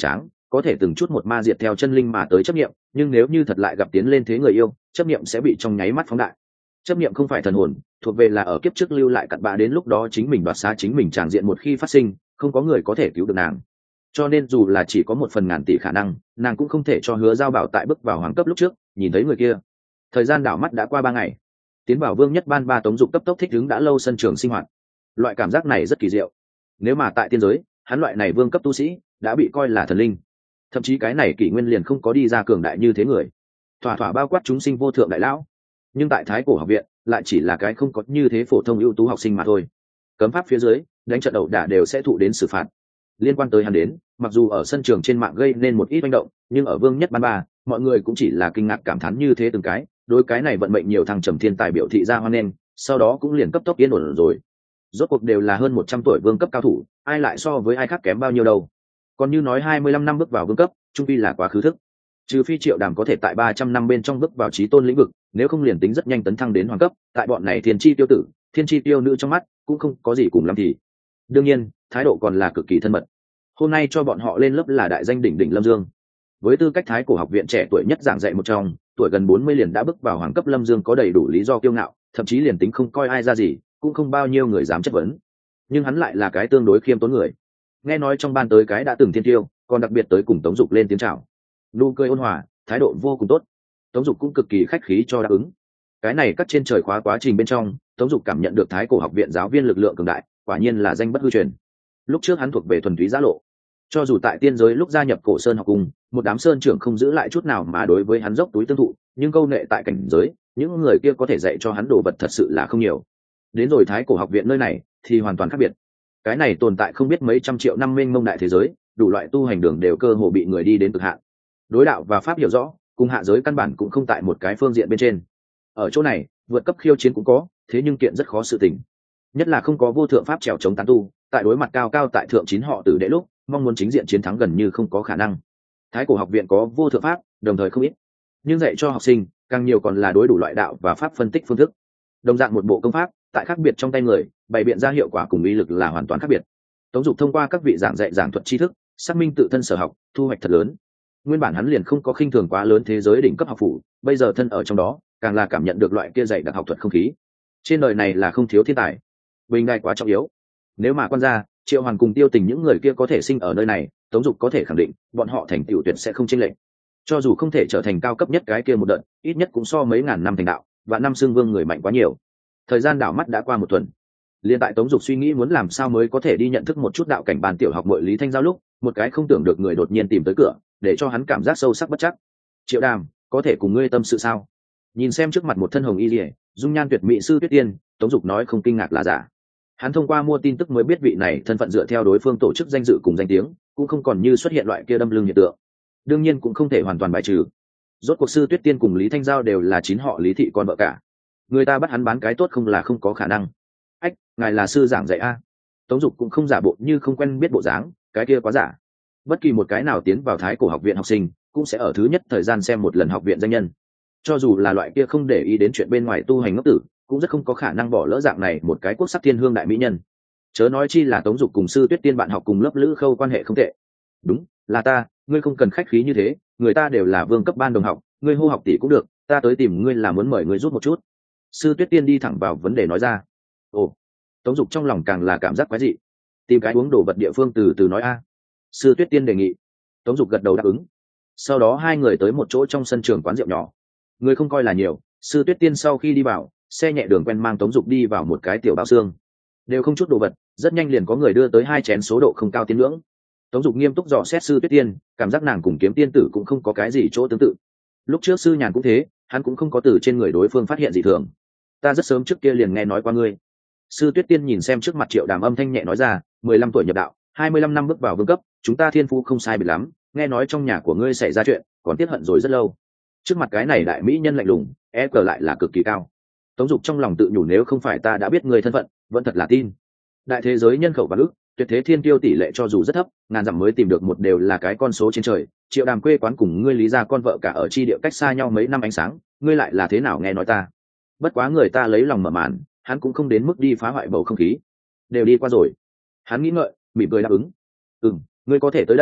có thể từng chút một ma diệt theo chân linh mà tới chấp niệm, nhưng nếu như thật lại gặp tiến lên thế người yêu, chấp niệm sẽ bị trong nháy mắt phóng đại. Chấp niệm không phải thần hồn, thuộc về là ở kiếp trước lưu lại cặn bã, đến lúc đó chính mình đoạt xá chính mình tràng diện một khi phát sinh, không có người có thể cứu được nàng. Cho nên dù là chỉ có 1/1000 tỷ khả năng, nàng cũng không thể cho Hứa Giao Bảo tại bước vào hoàng cấp lúc trước nhìn thấy người kia. Thời gian đảo mắt đã qua 3 ngày, tiến vào vương nhất ban 3 Tống Dục cấp tốc thích ứng đã lâu sân trường sinh hoạt. Loại cảm giác này rất kỳ diệu. Nếu mà tại tiên giới, hắn loại này vương cấp tu sĩ đã bị coi là thần linh, thậm chí cái này kỷ nguyên liền không có đi ra cường đại như thế người, thỏa thỏa bao quát chúng sinh vô thượng đại lão. Nhưng tại Thái Cổ học viện lại chỉ là cái không có như thế phổ thông ưu tú học sinh mà thôi. Cấm pháp phía dưới, đánh trận ẩu đả đều sẽ thụ đến xử phạt. Liên quan tới hắn đến, mặc dù ở sân trường trên mạng gây nên một ít manh động, nhưng ở vương nhất ban 3, mọi người cũng chỉ là kinh ngạc cảm thán như thế từng cái, đối cái này vận mệnh nhiều thằng trầm thiên tài biểu thị ra hoan nghênh, sau đó cũng liền cấp tốc yên ổn rồi. Rốt cuộc đều là hơn 100 tuổi vương cấp cao thủ, ai lại so với ai khác kém bao nhiêu đâu. Còn như nói 25 năm bước vào vương cấp, trung quy là quá khứ thức. Trừ phi Triệu Đàm có thể tại 300 năm bên trong bước vào chí tôn lĩnh vực, nếu không liền tính rất nhanh tấn thăng đến hoàng cấp, tại bọn này thiên chi tiêu tử, thiên chi tiêu nữ trong mắt, cũng không có gì cùng lắm thì. Đương nhiên, thái độ còn là cực kỳ thân mật. Hôm nay cho bọn họ lên lớp là đại danh đỉnh đỉnh Lâm Dương. Với tư cách Thái Cổ học viện trẻ tuổi nhất giảng dạy một trong, tuổi gần 40 liền đã bước vào hoàng cấp, Lâm Dương có đầy đủ lý do kiêu ngạo, thậm chí liền tính không coi ai ra gì, cũng không bao nhiêu người dám chất vấn. Nhưng hắn lại là cái tương đối khiêm tốn người. Nghe nói trong ban tới cái đã từng thiên tiêu, còn đặc biệt tới cùng Tống Dục lên tiếng chào. Nụ cười ôn hòa, thái độ vô cùng tốt. Tống Dục cũng cực kỳ khách khí cho đáp ứng. Cái này cắt trên trời khóa quá trình bên trong, Tống Dục cảm nhận được Thái Cổ học viện giáo viên lực lượng cường đại, quả nhiên là danh bất hư truyền. Lúc trước hắn thuộc về thuần túy giã lộ, cho dù tại tiên giới lúc gia nhập Cổ Sơn học cung, một đám sơn trưởng không giữ lại chút nào mà đối với hắn dốc túi tương thụ, nhưng câu nệ tại cảnh giới, những người kia có thể dạy cho hắn đồ vật thật sự là không nhiều. Đến rồi Thái Cổ học viện nơi này thì hoàn toàn khác biệt. Cái này tồn tại không biết mấy trăm triệu năm mênh mông đại thế giới, đủ loại tu hành đường đều cơ hồ bị người đi đến cực hạn. Đối đạo và pháp hiểu rõ, cùng hạ giới căn bản cũng không tại một cái phương diện bên trên. Ở chỗ này, vượt cấp khiêu chiến cũng có, thế nhưng kiện rất khó sự tình. Nhất là không có vô thượng pháp trèo chống tán tu, tại đối mặt cao cao tại thượng 9 họ tử đệ lúc, mong muốn chính diện chiến thắng gần như không có khả năng. Thái Cổ học viện có vô thượng pháp, đồng thời không ít, nhưng dạy cho học sinh càng nhiều còn là đối đủ loại đạo và pháp phân tích phương thức. Đồng dạng một bộ công pháp, tại khác biệt trong tay người, bày biện ra hiệu quả cùng uy lực là hoàn toàn khác biệt. Tống Dục thông qua các vị giảng dạy giảng thuật tri thức, xác minh tự thân sở học, thu hoạch thật lớn. Nguyên bản hắn liền không có khinh thường quá lớn thế giới đỉnh cấp học phủ, bây giờ thân ở trong đó, càng là cảm nhận được loại kia dạy đặc học thuật không khí. Trên đời này là không thiếu thiên tài, bình đại quá trọng yếu. Nếu mà quan gia, Triệu Hoàn cùng Tiêu Tình những người kia có thể sinh ở nơi này, Tống Dục có thể khẳng định, bọn họ thành tựu tuyệt sẽ không chênh lệch. Cho dù không thể trở thành cao cấp nhất cái kia một đợt, ít nhất cũng so mấy ngàn năm thành đạo, và năm xương vương người mạnh quá nhiều. Thời gian đảo mắt đã qua 1 tuần. Liên tại Tống Dục suy nghĩ muốn làm sao mới có thể đi nhận thức một chút đạo cảnh bàn tiểu học muội Lý Thanh Giao lúc, một cái không tưởng được người đột nhiên tìm tới cửa, để cho hắn cảm giác sâu sắc bất chắc. Triệu Đàm, có thể cùng ngươi tâm sự sao? Nhìn xem trước mặt một thân hồng y liễu, dung nhan tuyệt mỹ sư Tuyết Tiên, Tống Dục nói không kinh ngạc là giả. Hắn thông qua mua tin tức mới biết vị này thân phận dựa theo đối phương tổ chức danh dự cùng danh tiếng, cũng không còn như xuất hiện loại kia đâm lưng hiện tượng. Đương nhiên cũng không thể hoàn toàn bài trừ. Rốt cuộc sư Tuyết Tiên cùng Lý Thanh Giao đều là 9 họ Lý thị con vợ cả. Người ta bắt hắn bán cái tốt không là không có khả năng. Ách, ngài là sư giảng dạy a? Tống Dục cũng không giả bộ như không quen biết bộ dáng, cái kia quá giả. Bất kỳ một cái nào tiến vào Thái Cổ học viện học sinh, cũng sẽ ở thứ nhất thời gian xem một lần học viện danh nhân. Cho dù là loại kia không để ý đến chuyện bên ngoài tu hành ngốc tử, cũng rất không có khả năng bỏ lỡ dạng này một cái quốc sắc thiên hương đại mỹ nhân. Chớ nói chi là Tống Dục cùng sư Tuyết Tiên bạn học cùng lớp Lữ Khâu quan hệ không tệ. Đúng, là ta, ngươi không cần khách khí như thế, người ta đều là vương cấp ban đồng học, ngươi hô học tỷ cũng được, ta tới tìm ngươi là muốn mời ngươi rút một chút. Sư Tuyết Tiên đi thẳng vào vấn đề nói ra. Ồ, Tống Dục trong lòng càng là cảm giác quái dị. Tìm cái uống đồ vật địa phương từ từ nói a. Sư Tuyết Tiên đề nghị. Tống Dục gật đầu đáp ứng. Sau đó hai người tới một chỗ trong sân trường quán rượu nhỏ. Người không coi là nhiều, sư Tuyết Tiên sau khi đi vào, xe nhẹ đường quen mang Tống Dục đi vào một cái tiểu bao xương. Đều không chút đồ vật, rất nhanh liền có người đưa tới 2 chén số độ không cao tiến ngưỡng. Tống Dục nghiêm túc dò xét sư Tuyết Tiên, cảm giác nàng cùng Kiếm Tiên tử cũng không có cái gì chỗ tương tự. Lúc trước sư Nhàn cũng thế, hắn cũng không có từ trên người đối phương phát hiện gì thường. Ta rất sớm trước kia liền nghe nói qua ngươi. Sư Tuyết Tiên nhìn xem trước mặt Triệu Đàm âm thanh nhẹ nói ra, 15 tuổi nhập đạo, 25 năm bước vào vương cấp, chúng ta thiên phú không sai biệt lắm, nghe nói trong nhà của ngươi xảy ra chuyện, còn tiếc hận rồi rất lâu. Trước mặt cái này đại mỹ nhân lạnh lùng, EQ lại là cực kỳ cao. Tống Dục trong lòng tự nhủ nếu không phải ta đã biết ngươi thân phận, vẫn thật là tin. Đại thế giới nhân khẩu và ước, tuyệt thế thiên tiêu tỷ lệ cho dù rất thấp, ngàn dặm mới tìm được một đều là cái con số trên trời. Triệu Đàm quê quán cùng ngươi Lý gia con vợ cả ở chi địa cách xa nhau mấy năm ánh sáng, ngươi lại là thế nào nghe nói ta? Bất quá người ta lấy lòng mở màn, hắn cũng không đến mức đi phá hoại bầu không khí, đều đi qua rồi. Hắn nghĩ ngợi, mỉm cười đáp ứng. Ngươi có thể tới đây,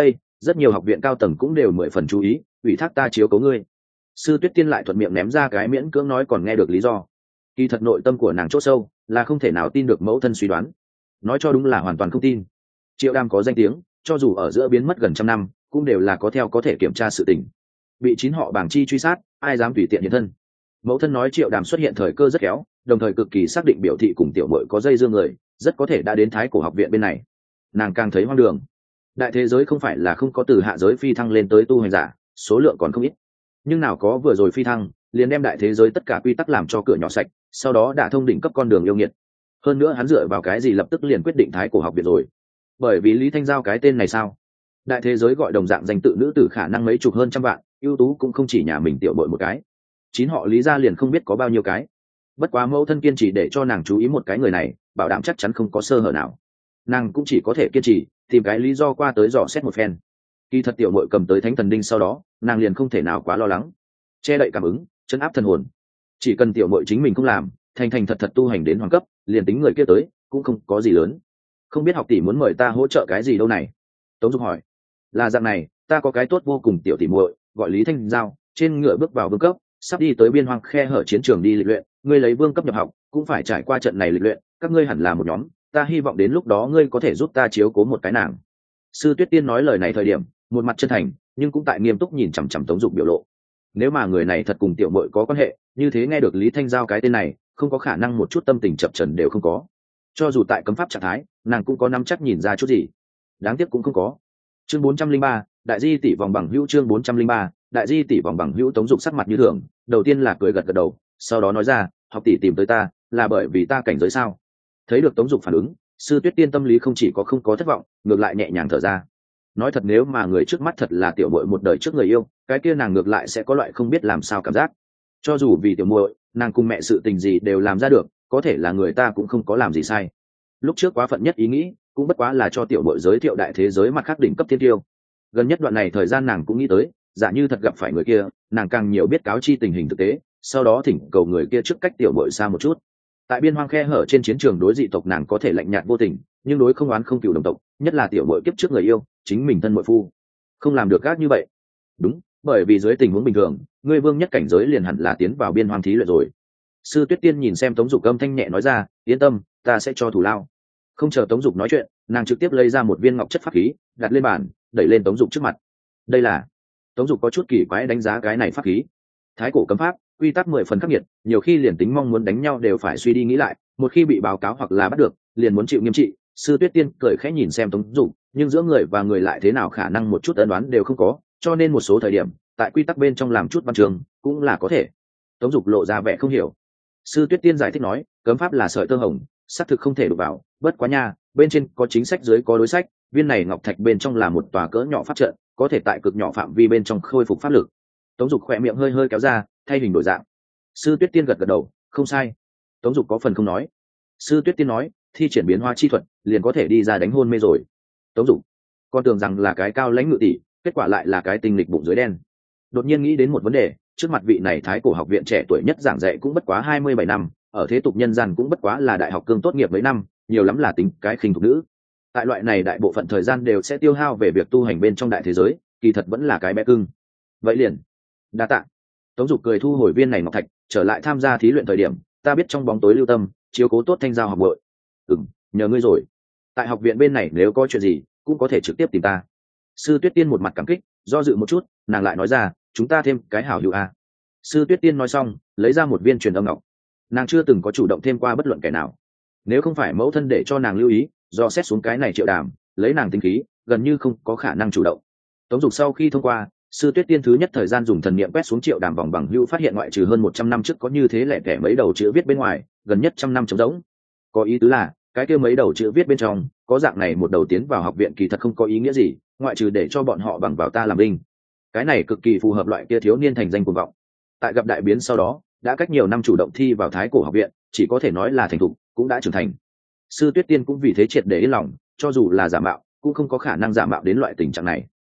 rất nhiều học viện cao tầng cũng đều 10 phần chú ý, ủy thác ta chiếu cố ngươi. Sư Tuyết Tiên lại thuận miệng ném ra cái miễn cưỡng nói còn nghe được lý do. Kỳ thật nội tâm của nàng chỗ sâu là không thể nào tin được mẫu thân suy đoán, nói cho đúng là hoàn toàn không tin. Triệu Đàm có danh tiếng, cho dù ở giữa biến mất gần trăm năm cũng đều là có theo có thể kiểm tra sự tình. Bị 9 họ bảng chi truy sát, ai dám tùy tiện hiện thân. Mẫu thân nói Triệu Đàm xuất hiện thời cơ rất khéo, đồng thời cực kỳ xác định biểu thị cùng tiểu muội có dây dưa người, rất có thể đã đến Thái Cổ học viện bên này. Nàng càng thấy hoang đường. Đại thế giới không phải là không có từ hạ giới phi thăng lên tới tu hành giả, số lượng còn không ít, nhưng nào có vừa rồi phi thăng liền đem đại thế giới tất cả quy tắc làm cho cửa nhỏ sạch, sau đó đã thông đỉnh cấp con đường yêu nghiệt. Hơn nữa hắn dựa vào cái gì lập tức liền quyết định Thái Cổ học viện rồi? Bởi vì Lý Thanh Giao cái tên này sao? Đại thế giới gọi đồng dạng danh tự nữ tử khả năng mấy chục hơn trăm vạn, ưu tú cũng không chỉ nhà mình tiểu bội một cái. 9 họ Lý gia liền không biết có bao nhiêu cái. Bất quá mẫu thân kiên trì để cho nàng chú ý một cái người này, bảo đảm chắc chắn không có sơ hở nào. Nàng cũng chỉ có thể kiên trì tìm cái lý do qua tới dò xét một phen. Kỳ thật tiểu muội cầm tới thánh thần đinh sau đó, nàng liền không thể nào quá lo lắng, che đậy cảm ứng, chấn áp thần hồn. Chỉ cần tiểu muội chính mình không làm, thành thành thật thật tu hành đến hoàng cấp, liền tính người kia tới cũng không có gì lớn. Không biết học tỷ muốn mời ta hỗ trợ cái gì đâu này? Tống Dục hỏi. Là dạng này, ta có cái tốt vô cùng tiểu tỷ muội, gọi Lý Thanh Giao, trên ngựa bước vào vương cấp, sắp đi tới biên hoang khe hở chiến trường đi lịch luyện, ngươi lấy vương cấp nhập học, cũng phải trải qua trận này lịch luyện, các ngươi hẳn là một nhóm, ta hy vọng đến lúc đó ngươi có thể giúp ta chiếu cố một cái nàng. Sư Tuyết Tiên nói lời này thời điểm, một mặt chân thành, nhưng cũng tại nghiêm túc nhìn chằm chằm Tống Dục biểu lộ. Nếu mà người này thật cùng tiểu muội có quan hệ, như thế nghe được Lý Thanh Giao cái tên này, không có khả năng một chút tâm tình chập chờn đều không có. Cho dù tại cấm pháp trạng thái, nàng cũng có nắm chắc nhìn ra chút gì. Đáng tiếc cũng không có. Chương 403, đại di tỷ vòng bằng hữu. Chương 403, đại di tỷ vòng bằng hữu. Tống Dục sắc mặt như thường, đầu tiên là cười gật gật đầu, sau đó nói ra, học tỷ tìm tới ta là bởi vì ta cảnh giới sao? Thấy được Tống Dục phản ứng, Sư Tuyết Tiên tâm lý không chỉ có không có thất vọng, ngược lại nhẹ nhàng thở ra. Nói thật, nếu mà người trước mắt thật là tiểu muội một đời trước người yêu, cái kia nàng ngược lại sẽ có loại không biết làm sao cảm giác. Cho dù vì tiểu muội, nàng cùng mẹ sự tình gì đều làm ra được, có thể là người ta cũng không có làm gì sai. Lúc trước quá phận nhất ý nghĩ, cũng bất quá là cho tiểu muội giới thiệu đại thế giới mặt khác đỉnh cấp thiên tiêu. Gần nhất đoạn này thời gian nàng cũng nghĩ tới, giả như thật gặp phải người kia, nàng càng nhiều biết cáo chi tình hình thực tế, sau đó thỉnh cầu người kia trước cách tiểu muội xa một chút. Tại biên hoang khe hở trên chiến trường đối dị tộc nàng có thể lạnh nhạt vô tình, nhưng đối không oán không cừu đồng tộc, nhất là tiểu muội kiếp trước người yêu, chính mình thân muội phu, không làm được gác như vậy. Đúng, bởi vì dưới tình huống bình thường, ngươi vương nhất cảnh giới liền hẳn là tiến vào biên hoang thí luyện rồi. Sư Tuyết Tiên nhìn xem Tống Dục âm thanh nhẹ nói ra, yên tâm, ta sẽ cho thủ lao. Không chờ Tống Dục nói chuyện, nàng trực tiếp lấy ra một viên ngọc chất pháp khí, đặt lên bàn, đẩy lên Tống Dục trước mặt. Đây là... Tống Dục có chút kỳ quái đánh giá cái này pháp khí. Thái cổ cấm pháp, quy tắc 10 phần khắc nghiệt, nhiều khi liền tính mong muốn đánh nhau đều phải suy đi nghĩ lại, một khi bị báo cáo hoặc là bắt được, liền muốn chịu nghiêm trị. Sư Tuyết Tiên cười khẽ nhìn xem Tống Dục, nhưng giữa người và người lại thế nào khả năng một chút ân đoán đều không có, cho nên một số thời điểm, tại quy tắc bên trong làm chút văn trường, cũng là có thể. Tống Dục lộ ra vẻ không hiểu. Sư Tuyết Tiên giải thích nói, cấm pháp là sợi tơ hồng, xác thực không thể đụng vào, bất quá nha, bên trên có chính sách, dưới có đối sách, viên này ngọc thạch bên trong là một tòa cỡ nhỏ pháp trận, có thể tại cực nhỏ phạm vi bên trong khôi phục pháp lực. Tống Dục khỏe miệng hơi hơi kéo ra, thay hình đổi dạng. Sư Tuyết Tiên gật gật đầu, không sai. Tống Dục có phần không nói. Sư Tuyết Tiên nói, thi triển biến hóa chi thuật, liền có thể đi ra đánh hôn mê rồi. Tống Dục con tưởng rằng là cái cao lãnh ngự tỷ, kết quả lại là cái tinh lịch bụng dưới đen. Đột nhiên nghĩ đến một vấn đề, trước mặt vị này Thái cổ học viện trẻ tuổi nhất giảng dạy cũng bất quá 27 năm, ở thế tục nhân gian cũng bất quá là đại học cương tốt nghiệp mấy năm, nhiều lắm là tính cái khinh thục nữ. Tại loại này đại bộ phận thời gian đều sẽ tiêu hao về việc tu hành bên trong đại thế giới, kỳ thật vẫn là cái bé cưng. Vậy liền, đa tạ. Tống Dục cười thu hồi viên này ngọc thạch, trở lại tham gia thí luyện thời điểm, ta biết trong bóng tối lưu tâm, chiếu cố tốt Thanh Giao học bội. Nhờ ngươi rồi. Tại học viện bên này nếu có chuyện gì, cũng có thể trực tiếp tìm ta. Sư Tuyết Tiên một mặt cảm kích, do dự một chút, nàng lại nói ra, chúng ta thêm cái hảo hữu a. Sư Tuyết Tiên nói xong, lấy ra một viên truyền âm ngọc. Nàng chưa từng có chủ động thêm qua bất luận kẻ nào. Nếu không phải mẫu thân để cho nàng lưu ý, do xét xuống cái này Triệu Đàm, lấy nàng tính khí, gần như không có khả năng chủ động. Tống Dục sau khi thông qua, Sư Tuyết Tiên thứ nhất thời gian dùng thần niệm quét xuống Triệu Đàm vòng bằng hữu, phát hiện ngoại trừ hơn 100 năm trước có như thế lẻ tẻ mấy đầu chữ viết bên ngoài, gần nhất trăm năm trống rỗng. Có ý tứ là, cái kia mấy đầu chữ viết bên trong, có dạng này một đầu tiến vào học viện kỳ thật không có ý nghĩa gì, ngoại trừ để cho bọn họ bằng vào ta làm binh. Cái này cực kỳ phù hợp loại kia thiếu niên thành danh cuồng vọng. Tại gặp đại biến sau đó, đã cách nhiều năm chủ động thi vào Thái cổ học viện, chỉ có thể nói là thành thục, cũng đã trưởng thành. Sư Tuyết Tiên cũng vì thế triệt để yên lòng, cho dù là giả mạo, cũng không có khả năng giả mạo đến loại tình trạng này.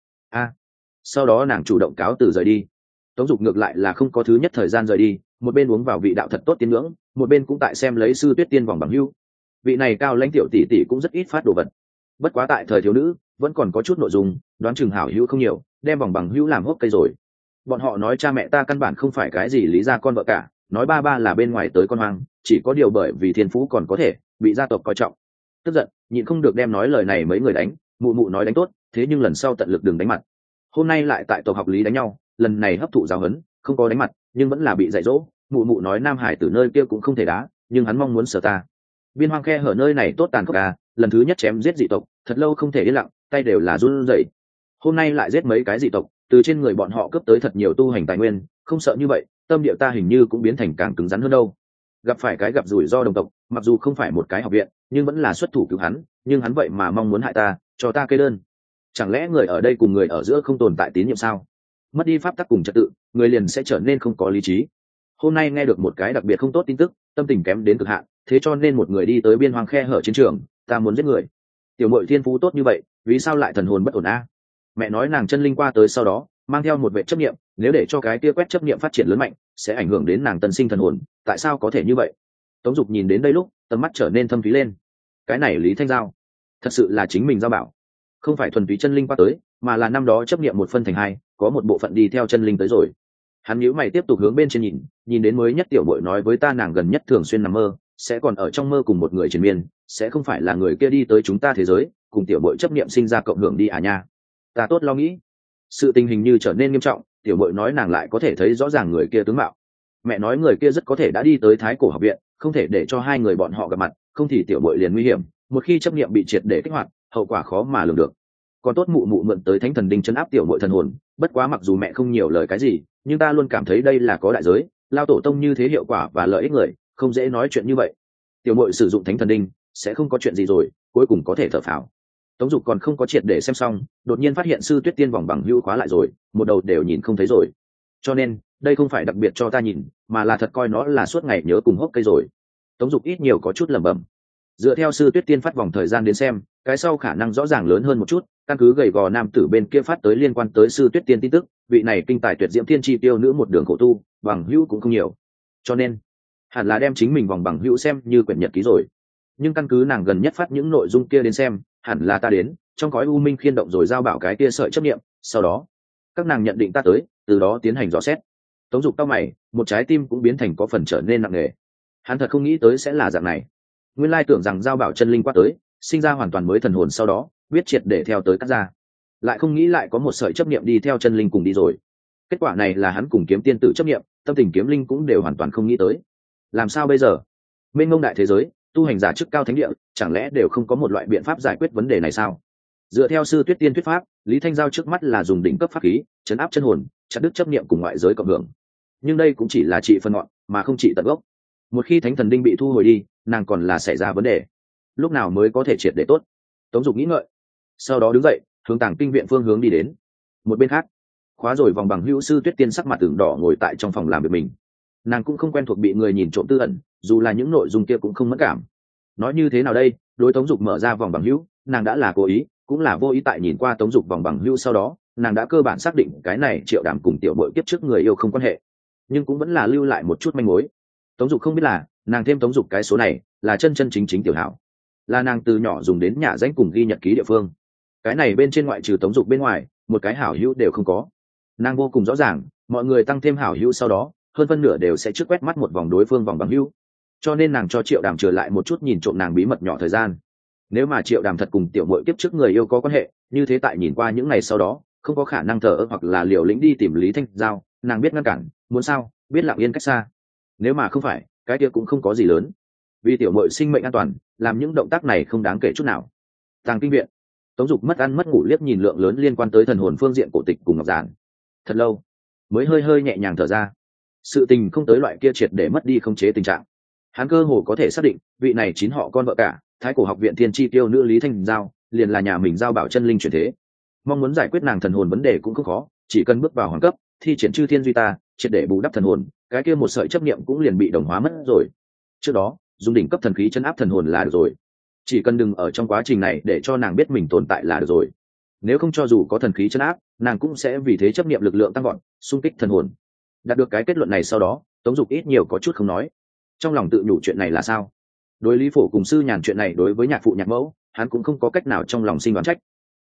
Sau đó nàng chủ động cáo từ rời đi. Tống Dục ngược lại là không có thứ nhất thời gian rời đi, một bên uống vào vị đạo thật tốt tiến ngưỡng, một bên cũng tại xem lấy Sư Tuyết Tiên vòng bằng hưu. Vị này cao lãnh tiểu tỷ tỷ cũng rất ít phát đồ vật. Bất quá tại thời thiếu nữ, vẫn còn có chút nội dung, đoán chừng hảo hữu không nhiều, đem vòng bằng hữu làm hốc cây rồi. Bọn họ nói cha mẹ ta căn bản không phải cái gì lý gia con vợ cả, nói ba ba là bên ngoài tới con hoang, chỉ có điều bởi vì thiên phú còn có thể bị gia tộc coi trọng. Tức giận nhịn không được đem nói lời này mấy người đánh. Mụ mụ nói đánh tốt, thế nhưng lần sau tận lực đừng đánh mặt. Hôm nay lại tại tộc học lý đánh nhau, lần này hấp thụ giáo huấn, không có đánh mặt nhưng vẫn là bị dạy dỗ. Mụ mụ nói nam hải từ nơi kia cũng không thể đá, nhưng hắn mong muốn sờ ta. Biên hoang khe hở nơi này tốt tàn khốc à, lần thứ nhất chém giết dị tộc thật lâu không thể yên lặng, tay đều là run rẩy. Hôm nay lại giết mấy cái dị tộc, từ trên người bọn họ cướp tới thật nhiều tu hành tài nguyên, không sợ như vậy, tâm địa ta hình như cũng biến thành càng cứng rắn hơn đâu. Gặp phải cái gặp rủi ro đồng tộc, mặc dù không phải một cái học viện nhưng vẫn là xuất thủ cứu hắn, nhưng hắn vậy mà mong muốn hại ta, cho ta kê đơn. Chẳng lẽ người ở đây cùng người ở giữa không tồn tại tín nhiệm sao? Mất đi pháp tắc cùng trật tự, người liền sẽ trở nên không có lý trí. Hôm nay nghe được một cái đặc biệt không tốt tin tức, tâm tình kém đến cực hạn, thế cho nên một người đi tới biên hoang khe hở chiến trường, ta muốn giết người. Tiểu muội thiên phú tốt như vậy, vì sao lại thần hồn bất ổn a? Mẹ nói nàng chân linh qua tới sau đó mang theo một vệ chấp niệm, nếu để cho cái kia quét chấp niệm phát triển lớn mạnh sẽ ảnh hưởng đến nàng tân sinh thần hồn, tại sao có thể như vậy? Tống Dục nhìn đến đây lúc tầm mắt trở nên thâm thúy lên. Cái này Lý Thanh Giao thật sự là chính mình giao bảo, không phải thuần túy chân linh qua tới, mà là năm đó chấp niệm một phân thành hai, có một bộ phận đi theo chân linh tới rồi. Hắn nhíu mày tiếp tục hướng bên trên nhìn, nhìn đến mới nhất tiểu muội nói với ta nàng gần nhất thường xuyên nằm mơ, sẽ còn ở trong mơ cùng một người triền miên, sẽ không phải là người kia đi tới chúng ta thế giới, cùng tiểu muội chấp niệm sinh ra cộng hưởng đi à nha. Ta tốt lo nghĩ, sự tình hình như trở nên nghiêm trọng, tiểu muội nói nàng lại có thể thấy rõ ràng người kia tướng mạo. Mẹ nói người kia rất có thể đã đi tới Thái Cổ học viện, không thể để cho hai người bọn họ gặp mặt, không thì tiểu muội liền nguy hiểm, một khi chấp niệm bị triệt để kích hoạt, hậu quả khó mà lường được. Còn tốt mụ mụ mượn tới Thánh Thần Đinh trấn áp tiểu muội thần hồn, bất quá mặc dù mẹ không nhiều lời cái gì, nhưng ta luôn cảm thấy đây là có đại giới, lao tổ tông như thế hiệu quả và lợi ích người, không dễ nói chuyện như vậy. Tiểu muội sử dụng Thánh Thần Đinh sẽ không có chuyện gì rồi, cuối cùng có thể thở phào. Tống Dục còn không có triệt để xem xong, đột nhiên phát hiện sư Tuyết Tiên vòng bằng hữu khóa lại rồi, một đầu đều nhìn không thấy rồi. Cho nên, đây không phải đặc biệt cho ta nhìn, mà là thật coi nó là suốt ngày nhớ cùng hốc cây rồi. Tống Dục ít nhiều có chút lẩm bẩm. Dựa theo sư Tuyết Tiên phát vòng thời gian đến xem, cái sau khả năng rõ ràng lớn hơn một chút, căn cứ gầy gò nam tử bên kia phát tới liên quan tới sư Tuyết Tiên tin tức, vị này kinh tài tuyệt diễm thiên chi tiêu nữ một đường khổ tu, bằng hữu cũng không nhiều. Cho nên, hẳn là đem chính mình vòng bằng hữu xem như quyển nhật ký rồi. Nhưng căn cứ nàng gần nhất phát những nội dung kia đến xem, hẳn là ta đến trong gói u minh khiên động rồi giao bảo cái kia sợi chấp niệm, sau đó các nàng nhận định ta tới, từ đó tiến hành dò xét. Tống Dục cao mày, một trái tim cũng biến thành có phần trở nên nặng nề. Hắn thật không nghĩ tới sẽ là dạng này, nguyên lai tưởng rằng giao bảo chân linh qua tới sinh ra hoàn toàn mới thần hồn, sau đó biết triệt để theo tới cắt ra, lại không nghĩ lại có một sợi chấp niệm đi theo chân linh cùng đi rồi. Kết quả này là hắn cùng kiếm tiên tử chấp niệm, tâm tình kiếm linh cũng đều hoàn toàn không nghĩ tới. Làm sao bây giờ? Mênh mông đại thế giới, tu hành giả chức cao thánh địa, chẳng lẽ đều không có một loại biện pháp giải quyết vấn đề này sao? Dựa theo sư Tuyết Tiên thuyết pháp, Lý Thanh Giao trước mắt là dùng đỉnh cấp pháp khí chấn áp chân hồn, chặt đứt chấp niệm cùng ngoại giới cộng hưởng. Nhưng đây cũng chỉ là trị phần ngọn, mà không trị tận gốc. Một khi Thánh Thần Đinh bị thu hồi đi, nàng còn là xảy ra vấn đề. Lúc nào mới có thể triệt để tốt? Tống Dục nghĩ ngợi, sau đó đứng dậy, hướng Tàng Kinh viện phương hướng đi đến. Một bên khác, khóa rồi vòng bằng hữu sư Tuyết Tiên sắc mặt ửng đỏ ngồi tại trong phòng làm việc mình. Nàng cũng không quen thuộc bị người nhìn trộm tư ẩn, dù là những nội dung kia cũng không mất cảm. Nói như thế nào đây, đối Tống Dục mở ra vòng bằng hữu, nàng đã là cố ý cũng là vô ý. Tại nhìn qua Tống Dục vòng bằng hữu sau đó, nàng đã cơ bản xác định cái này Triệu Đàm cùng tiểu bội kiếp trước người yêu không quan hệ, nhưng cũng vẫn là lưu lại một chút manh mối. Tống Dục không biết là nàng thêm Tống Dục cái số này là chân chân chính chính tiểu hảo, là nàng từ nhỏ dùng đến nhà danh cùng ghi nhật ký địa phương. Cái này bên trên ngoại trừ Tống Dục bên ngoài, một cái hảo hữu đều không có. Nàng vô cùng rõ ràng, mọi người tăng thêm hảo hữu sau đó, hơn phân nửa đều sẽ trước quét mắt một vòng đối phương vòng bằng hữu, cho nên nàng cho Triệu Đàm trở lại một chút nhìn trộm nàng bí mật nhỏ thời gian. Nếu mà Triệu Đàm thật cùng tiểu muội kiếp trước người yêu có quan hệ, như thế tại nhìn qua những ngày sau đó, không có khả năng thờ ơ hoặc là liều lĩnh đi tìm Lý Thanh Giao, nàng biết ngăn cản, muốn sao, biết lặng yên cách xa. Nếu mà không phải, cái kia cũng không có gì lớn. Vì tiểu muội sinh mệnh an toàn, làm những động tác này không đáng kể chút nào. Tàng Kinh viện, Tống Dục mất ăn mất ngủ liếc nhìn lượng lớn liên quan tới thần hồn phương diện cổ tịch cùng ngọc giản. Thật lâu, mới hơi hơi nhẹ nhàng thở ra. Sự tình không tới loại kia triệt để mất đi không chế tình trạng. Hắn cơ hồ có thể xác định, vị này chín họ con vợ cả, Thái Cổ học viện thiên chi tiêu nữ Lý Thanh Giao, liền là nhà mình giao bảo chân linh chuyển thế. Mong muốn giải quyết nàng thần hồn vấn đề cũng không khó, chỉ cần bước vào hoàng cấp, thi triển chư thiên duy ta, triệt để bù đắp thần hồn, cái kia một sợi chấp niệm cũng liền bị đồng hóa mất rồi. Trước đó, dùng đỉnh cấp thần khí chấn áp thần hồn là được rồi. Chỉ cần đừng ở trong quá trình này để cho nàng biết mình tồn tại là được rồi. Nếu không cho dù có thần khí chấn áp, nàng cũng sẽ vì thế chấp niệm lực lượng tăng vọt, xung kích thần hồn. Đạt được cái kết luận này sau đó, Tống Dục ít nhiều có chút không nói. Trong lòng tự nhủ chuyện này là sao? Đối Lý Phổ cùng sư nhàn chuyện này đối với nhạc phụ nhạc mẫu, hắn cũng không có cách nào trong lòng sinh đoán trách.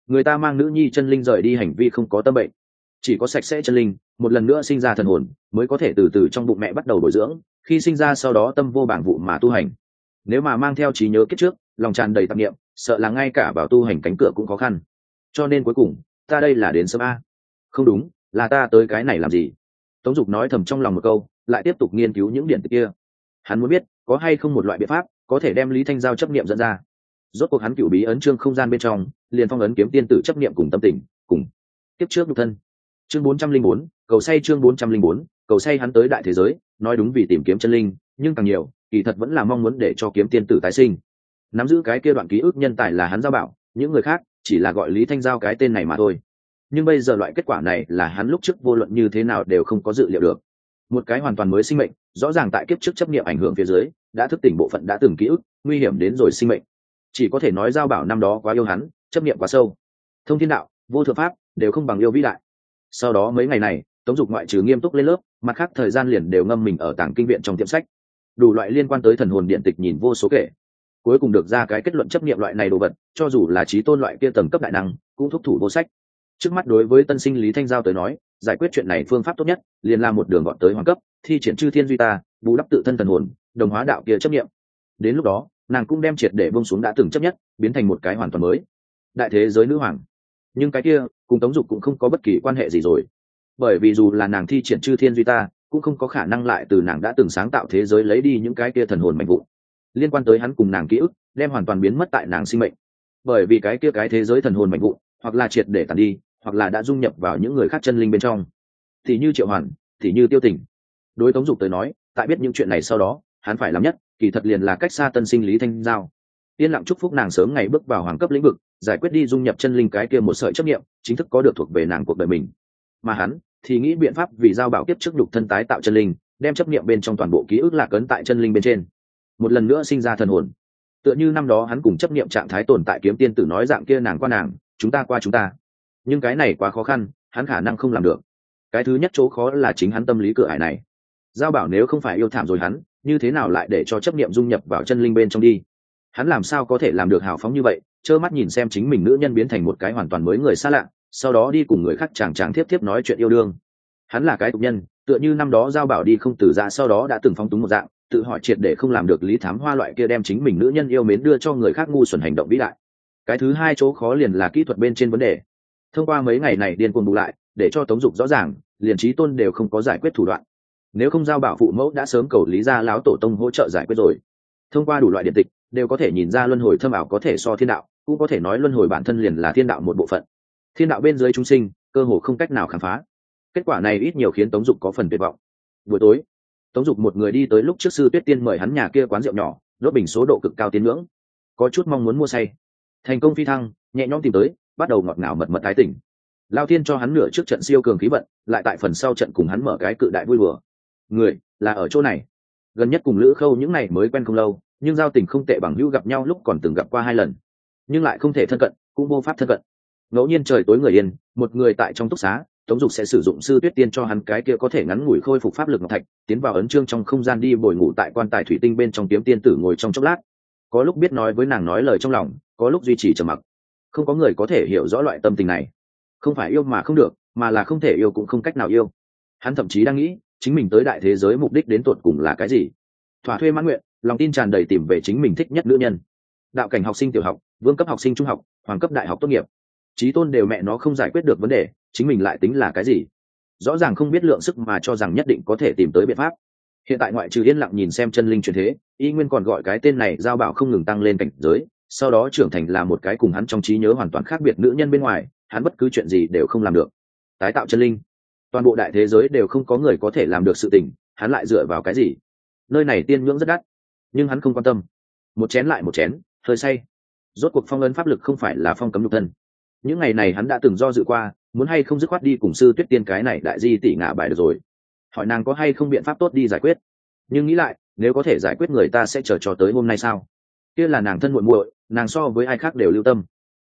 người ta mang nữ nhi chân linh rời đi hành vi không có tâm bệnh, chỉ có sạch sẽ chân linh một lần nữa sinh ra thần hồn mới có thể từ từ trong bụng mẹ bắt đầu bồi dưỡng, khi sinh ra sau đó tâm vô bảng vụ mà tu hành. Nếu mà mang theo trí nhớ kiếp trước, lòng tràn đầy tạp niệm, sợ là ngay cả vào tu hành cánh cửa cũng khó khăn. Cho nên cuối cùng ta đây là đến sớm a. Không đúng, là ta tới cái này làm gì? Tống Dục nói thầm trong lòng một câu, lại tiếp tục nghiên cứu những điển tịch kia. Hắn muốn biết có hay không một loại biện pháp có thể đem Lý Thanh Giao chấp niệm dẫn ra. Rốt cuộc hắn cửu bí ấn chương không gian bên trong liền phong ấn kiếm tiên tử chấp niệm cùng tâm tình cùng tiếp trước nhục thân. Chương 404, cầu say. Chương 404, cầu say. Hắn tới đại thế giới nói đúng vì tìm kiếm chân linh, nhưng càng nhiều kỳ thật vẫn là mong muốn để cho kiếm tiên tử tái sinh. Nắm giữ cái kia đoạn ký ức nhân tài là hắn Giao Bảo, những người khác chỉ là gọi Lý Thanh Giao cái tên này mà thôi. Nhưng bây giờ loại kết quả này là hắn lúc trước vô luận như thế nào đều không có dự liệu được. Một cái hoàn toàn mới sinh mệnh, rõ ràng tại kiếp trước chấp niệm ảnh hưởng phía dưới đã thức tỉnh bộ phận đã từng ký ức, nguy hiểm đến rồi sinh mệnh. Chỉ có thể nói Giao Bảo năm đó quá yêu hắn, chấp niệm quá sâu, thông thiên đạo vô thượng pháp đều không bằng yêu vĩ đại. Sau đó mấy ngày này Tống Dục ngoại trừ nghiêm túc lên lớp, mặt khác thời gian liền đều ngâm mình ở tàng kinh viện trong tiệm sách, đủ loại liên quan tới thần hồn điện tịch nhìn vô số kể. Cuối cùng được ra cái kết luận chấp niệm loại này đồ vật, cho dù là trí tôn loại kia tầng cấp đại năng cũng thúc thủ vô sách. Trước mắt đối với tân sinh Lý Thanh Giao tới nói, giải quyết chuyện này phương pháp tốt nhất liền là một đường gọn tới hoàng cấp, thi triển chư thiên duy ta, bù đắp tự thân thần hồn, đồng hóa đạo kia chấp niệm. Đến lúc đó nàng cũng đem triệt để buông xuống đã từng chấp nhất, biến thành một cái hoàn toàn mới đại thế giới nữ hoàng. Nhưng cái kia cùng Tống Dục cũng không có bất kỳ quan hệ gì rồi, bởi vì dù là nàng thi triển chư thiên duy ta cũng không có khả năng lại từ nàng đã từng sáng tạo thế giới lấy đi những cái kia thần hồn mạnh vụn liên quan tới hắn cùng nàng ký ức, đem hoàn toàn biến mất tại nàng sinh mệnh. Bởi vì cái kia cái thế giới thần hồn mạnh vụn hoặc là triệt để tàn đi, hoặc là đã dung nhập vào những người khác chân linh bên trong, thì như Triệu Hoàn, thì như Tiêu Tình. Đối Tống Dục tới nói, tại biết những chuyện này sau đó hắn phải làm nhất kỳ thật liền là cách xa tân sinh Lý Thanh Giao, yên lặng chúc phúc nàng sớm ngày bước vào hoàng cấp lĩnh vực, giải quyết đi dung nhập chân linh cái kia một sợi chấp niệm, chính thức có được thuộc về nàng cuộc đời mình. Mà hắn thì nghĩ biện pháp vì Giao Bảo kiếp trước đục thân tái tạo chân linh, đem chấp niệm bên trong toàn bộ ký ức lạc ấn tại chân linh bên trên, một lần nữa sinh ra thần hồn. Tựa như năm đó hắn cùng chấp niệm trạng thái tồn tại kiếm tiên tử nói dạng kia nàng qua nàng, chúng ta qua chúng ta. Nhưng cái này quá khó khăn, hắn khả năng không làm được. Cái thứ nhất chỗ khó là chính hắn tâm lý cửa ải này. Giao Bảo nếu không phải yêu thảm rồi hắn, như thế nào lại để cho chấp niệm dung nhập vào chân linh bên trong đi? Hắn làm sao có thể làm được hào phóng như vậy, trơ mắt nhìn xem chính mình nữ nhân biến thành một cái hoàn toàn mới người xa lạ, sau đó đi cùng người khác chàng chàng thiếp thiếp nói chuyện yêu đương. Hắn là cái tục nhân, tựa như năm đó Giao Bảo đi không từ ra sau đó đã từng phóng túng một dạng, tự hỏi triệt để không làm được Lý Thám Hoa loại kia đem chính mình nữ nhân yêu mến đưa cho người khác ngu xuẩn hành động vĩ đại. Cái thứ hai chỗ khó liền là kỹ thuật bên trên vấn đề. Thông qua mấy ngày này điên cuồng bù lại, để cho Tống Dục rõ ràng, liền trí tôn đều không có giải quyết thủ đoạn. Nếu không Giao Bảo phụ mẫu đã sớm cầu Lý gia lão tổ tông hỗ trợ giải quyết rồi. Thông qua đủ loại điện tịch, đều có thể nhìn ra luân hồi thâm ảo có thể so thiên đạo, cũng có thể nói luân hồi bản thân liền là thiên đạo một bộ phận. Thiên đạo bên dưới chúng sinh, cơ hồ không cách nào khám phá. Kết quả này ít nhiều khiến Tống Dục có phần tuyệt vọng. Buổi tối, Tống Dục một người đi tới lúc trước sư Tuyết Tiên mời hắn nhà kia quán rượu nhỏ, đốt bình số độ cực cao tiến ngưỡng, có chút mong muốn mua say. Thành công phi thăng, nhẹ nhõm tìm tới, bắt đầu ngọt ngào mật mật tái tỉnh. Lao Thiên cho hắn nửa trước trận siêu cường khí vận, lại tại phần sau trận cùng hắn mở cái cự đại vui đùa. Người là ở chỗ này. Gần nhất cùng Lữ Khâu những này mới quen không lâu, nhưng giao tình không tệ bằng hữu gặp nhau lúc còn từng gặp qua 2 lần, nhưng lại không thể thân cận, cũng vô pháp thân cận. Ngẫu nhiên trời tối người yên, một người tại trong túc xá, Tống Dục sẽ sử dụng sư Tuyết Tiên cho hắn cái kia có thể ngắn ngủi khôi phục pháp lực ngọc thạch, tiến vào ấn chương trong không gian đi bồi ngủ tại quan tài thủy tinh bên trong kiếm tiên tử ngồi trong chốc lát. Có lúc biết nói với nàng nói lời trong lòng, có lúc duy trì trầm mặc. Không có người có thể hiểu rõ loại tâm tình này. Không phải yêu mà không được, mà là không thể yêu cũng không cách nào yêu. Hắn thậm chí đang nghĩ, chính mình tới đại thế giới mục đích đến tột cùng là cái gì? Thỏa thuê mãn nguyện, lòng tin tràn đầy tìm về chính mình thích nhất nữ nhân. Đạo cảnh học sinh tiểu học, vương cấp học sinh trung học, hoàng cấp đại học tốt nghiệp, chí tôn đều mẹ nó không giải quyết được vấn đề, chính mình lại tính là cái gì? Rõ ràng không biết lượng sức mà cho rằng nhất định có thể tìm tới biện pháp. Hiện tại ngoại trừ yên lặng nhìn xem chân linh chuyển thế, y nguyên còn gọi cái tên này Giao Bảo không ngừng tăng lên cảnh giới, sau đó trưởng thành là một cái cùng hắn trong trí nhớ hoàn toàn khác biệt nữ nhân bên ngoài, hắn bất cứ chuyện gì đều không làm được. Tái tạo chân linh, toàn bộ đại thế giới đều không có người có thể làm được sự tình, hắn lại dựa vào cái gì? Nơi này tiên ngưỡng rất đắt, nhưng hắn không quan tâm. Một chén lại một chén, hơi say. Rốt cuộc phong ấn pháp lực không phải là phong cấm nhục thân. Những ngày này hắn đã từng do dự qua, muốn hay không dứt khoát đi cùng sư Tuyết Tiên cái này đại di tỷ ngạ bài được rồi, hỏi nàng có hay không biện pháp tốt đi giải quyết. Nhưng nghĩ lại, nếu có thể giải quyết người ta sẽ chờ cho tới hôm nay sao? Kia là nàng thân muội muội, nàng so với ai khác đều lưu tâm.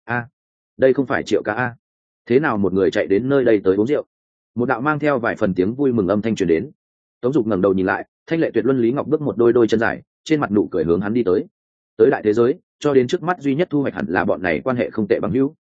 Đây không phải Triệu ca a? Thế nào một người chạy đến nơi đây tới uống rượu? Một đạo mang theo vài phần tiếng vui mừng âm thanh truyền đến. Tống Dục ngẩng đầu nhìn lại, thanh lệ tuyệt luân Lý Ngọc bước một đôi chân dài, trên mặt nụ cười hướng hắn đi tới. Tới đại thế giới, cho đến trước mắt duy nhất thu hoạch hẳn là bọn này quan hệ không tệ bằng hữu.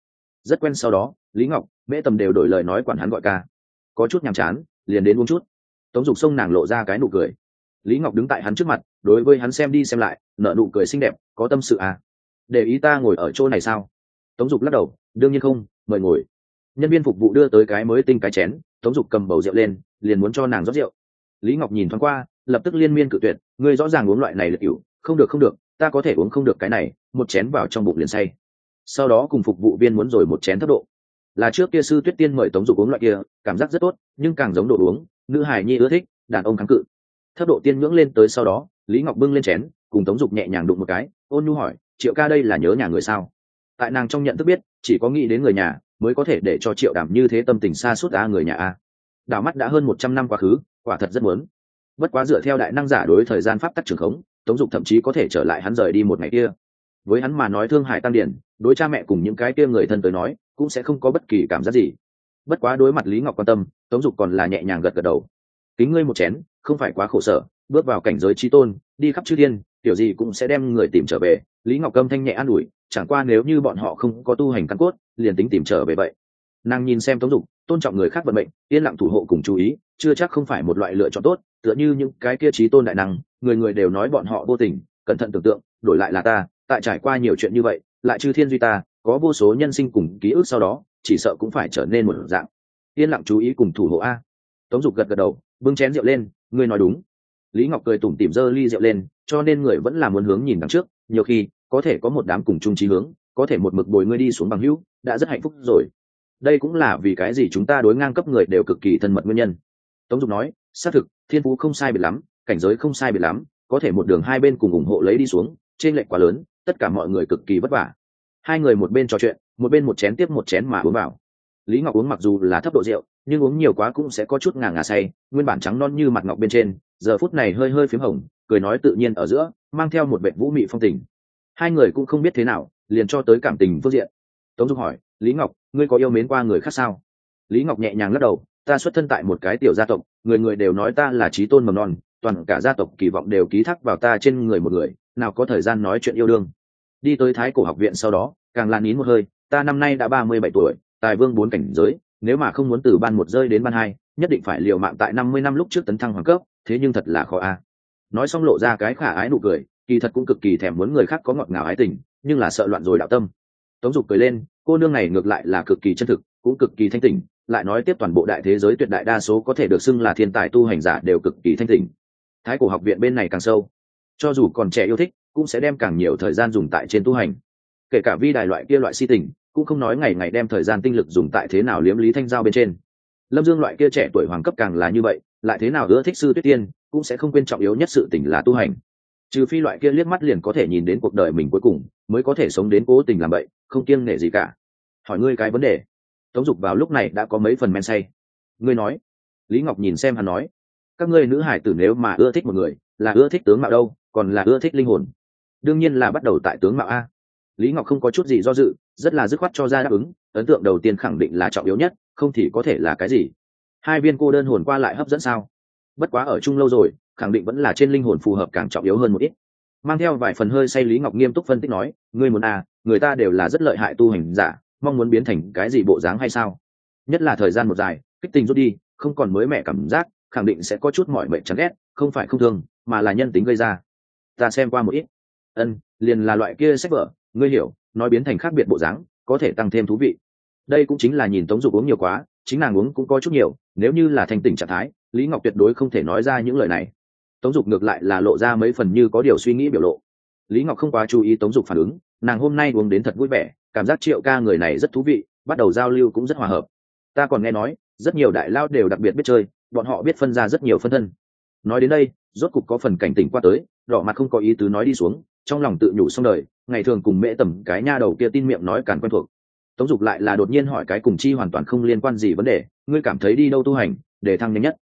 rất quen. Sau đó lý ngọc mễ tầm đều đổi lời nói quản hắn gọi ca, có chút nhàm chán liền đến uống chút. Tống Dục xông nàng lộ ra cái nụ cười. Lý Ngọc đứng tại hắn trước mặt, đối với hắn xem đi xem lại, nở nụ cười xinh đẹp. Có tâm sự à? Để ý ta ngồi ở chỗ này sao? Tống Dục lắc đầu, đương nhiên không, mời ngồi. Nhân viên phục vụ đưa tới cái mới tinh cái chén, Tống Dục cầm bầu rượu lên, liền muốn cho nàng rót rượu. Lý Ngọc nhìn thoáng qua, lập tức liên miên cự tuyệt, ngươi rõ ràng uống loại này là rượu, không được không được, ta có thể uống không được cái này, một chén vào trong bụng liền say. Sau đó cùng phục vụ viên muốn rồi một chén thấp độ. Là trước kia Sư Tuyết Tiên mời Tống Dục uống loại kia, cảm giác rất tốt, nhưng càng giống đồ uống, nữ hài nhi ưa thích, đàn ông kháng cự. Thấp độ tiên ngưỡng lên tới sau đó, Lý Ngọc bưng lên chén, cùng Tống Dục nhẹ nhàng đụng một cái, ôn nhu hỏi, Triệu ca đây là nhớ nhà người sao? Tại nàng trong nhận thức biết, chỉ có nghĩ đến người nhà mới có thể để cho Triệu Đàm như thế tâm tình xa suốt a người nhà a. Đảo mắt đã hơn 100 năm quá khứ, quả thật rất muốn. Bất quá dựa theo đại năng giả đối thời gian pháp tắc trường khống, Tống Dục thậm chí có thể trở lại hắn rời đi một ngày kia. Với hắn mà nói thương hải tăng điển, đối cha mẹ cùng những cái kia người thân tới nói, cũng sẽ không có bất kỳ cảm giác gì. Bất quá đối mặt Lý Ngọc quan tâm, Tống Dục còn là nhẹ nhàng gật gật đầu. Kính ngươi một chén, không phải quá khổ sở, bước vào cảnh giới trí tôn, đi khắp chư thiên, kiểu gì cũng sẽ đem người tìm trở về. Lý Ngọc âm thanh nhẹ an ủi, chẳng qua nếu như bọn họ không có tu hành căn cốt, liền tính tìm trở về vậy. Nàng nhìn xem Tống Dục, tôn trọng người khác vận mệnh, yên lặng thủ hộ cùng chú ý, chưa chắc không phải một loại lựa chọn tốt. Tựa như những cái kia trí tôn đại năng, người người đều nói bọn họ vô tình, cẩn thận tưởng tượng, đổi lại là ta, tại trải qua nhiều chuyện như vậy, lại chư thiên duy ta, có vô số nhân sinh cùng ký ức sau đó, chỉ sợ cũng phải trở nên một dạng. Yên lặng chú ý cùng thủ hộ a. Tống Dục gật gật đầu, bưng chén rượu lên, ngươi nói đúng. Lý Ngọc cười tủm tỉm giơ ly rượu lên, cho nên người vẫn là muốn hướng nhìn đằng trước, nhiều khi có thể có một đám cùng chung chí hướng, có thể một mực bồi ngươi đi xuống bằng hữu, đã rất hạnh phúc rồi. Đây cũng là vì cái gì chúng ta đối ngang cấp người đều cực kỳ thân mật nguyên nhân. Tống Dục nói, xác thực, thiên phú không sai biệt lắm, cảnh giới không sai biệt lắm, có thể một đường hai bên cùng ủng hộ lấy đi xuống, trên lệch quá lớn, tất cả mọi người cực kỳ vất vả. Hai người một bên trò chuyện, một bên một chén tiếp một chén mà uống vào. Lý Ngọc uống mặc dù là thấp độ rượu, nhưng uống nhiều quá cũng sẽ có chút ngà ngà say, nguyên bản trắng non như mặt ngọc bên trên, giờ phút này hơi hơi phím hồng, cười nói tự nhiên ở giữa, mang theo một vẻ vũ mị phong tình. Hai người cũng không biết thế nào, liền cho tới cảm tình phương diện. Tống Dục hỏi, Lý Ngọc, ngươi có yêu mến qua người khác sao? Lý Ngọc nhẹ nhàng lắc đầu, ta xuất thân tại một cái tiểu gia tộc, người người đều nói ta là chí tôn mầm non, toàn cả gia tộc kỳ vọng đều ký thác vào ta trên người một người, nào có thời gian nói chuyện yêu đương. Đi tới Thái Cổ học viện sau đó, càng lan nín một hơi, ta năm nay đã 37 tuổi, tài vương 4 cảnh giới, nếu mà không muốn từ ban 1 rơi đến ban 2, nhất định phải liều mạng tại 50 năm lúc trước tấn thăng hoàng cấp, thế nhưng thật là khó a. Nói xong lộ ra cái khả ái nụ cười, kỳ thật cũng cực kỳ thèm muốn người khác có ngọt ngào ái tình, nhưng là sợ loạn rồi đạo tâm. Tống Dục cười lên, cô nương này ngược lại là cực kỳ chân thực, cũng cực kỳ thanh tỉnh, lại nói tiếp toàn bộ đại thế giới tuyệt đại đa số có thể được xưng là thiên tài tu hành giả đều cực kỳ thanh tỉnh. Thái Cổ học viện bên này càng sâu, cho dù còn trẻ yêu thích, cũng sẽ đem càng nhiều thời gian dùng tại trên tu hành. Kể cả vi đài loại kia loại si tình, cũng không nói ngày ngày đem thời gian tinh lực dùng tại thế nào liếm lý thanh giao bên trên. Lâm Dương loại kia trẻ tuổi hoàng cấp càng là như vậy, lại thế nào ưa thích Sư Tuyết Tiên, cũng sẽ không quên trọng yếu nhất sự tình là tu hành. Trừ phi loại kia liếc mắt liền có thể nhìn đến cuộc đời mình cuối cùng, mới có thể sống đến cố tình làm vậy, không kiêng nể gì cả. Hỏi ngươi cái vấn đề. Tống Dục vào lúc này đã có mấy phần men say. Ngươi nói. Lý Ngọc nhìn xem hắn nói, các ngươi nữ hải tử nếu mà ưa thích một người, là ưa thích tướng mạo đâu, còn là ưa thích linh hồn? Đương nhiên là bắt đầu tại tướng mạo a. Lý Ngọc không có chút gì do dự, rất là dứt khoát cho ra đáp ứng, ấn tượng đầu tiên khẳng định là trọng yếu nhất, không thì có thể là cái gì? Hai viên cô đơn hồn qua lại hấp dẫn sao? Bất quá ở chung lâu rồi, khẳng định vẫn là trên linh hồn phù hợp càng trọng yếu hơn một ít. Mang theo vài phần hơi say, Lý Ngọc nghiêm túc phân tích nói, ngươi muốn à, người ta đều là rất lợi hại tu hành giả, mong muốn biến thành cái gì bộ dáng hay sao? Nhất là thời gian một dài, kích tình rút đi, không còn mới mẻ cảm giác, khẳng định sẽ có chút mỏi mệt chán ghét, không phải không thương, mà là nhân tính gây ra. Ta xem qua một ít. Liền là loại kia sách vở, ngươi hiểu, nói biến thành khác biệt bộ dáng, có thể tăng thêm thú vị. Đây cũng chính là nhìn Tống Dục uống nhiều quá, chính nàng uống cũng có chút nhiều, nếu như là thanh tỉnh trạng thái, Lý Ngọc tuyệt đối không thể nói ra những lời này. Tống Dục ngược lại là lộ ra mấy phần như có điều suy nghĩ biểu lộ. Lý Ngọc không quá chú ý Tống Dục phản ứng, nàng hôm nay uống đến thật vui vẻ, cảm giác Triệu ca người này rất thú vị, bắt đầu giao lưu cũng rất hòa hợp. Ta còn nghe nói, rất nhiều đại lao đều đặc biệt biết chơi, bọn họ biết phân ra rất nhiều phân thân. Nói đến đây, rốt cục có phần cảnh tỉnh qua tới, đỏ mặt không có ý tứ nói đi xuống, trong lòng tự nhủ xong đời, ngày thường cùng Mễ Tầm cái nha đầu kia tin miệng nói càng quen thuộc. Tống Dục lại là đột nhiên hỏi cái cùng chi hoàn toàn không liên quan gì vấn đề, ngươi cảm thấy đi đâu tu hành để thăng nhanh nhất?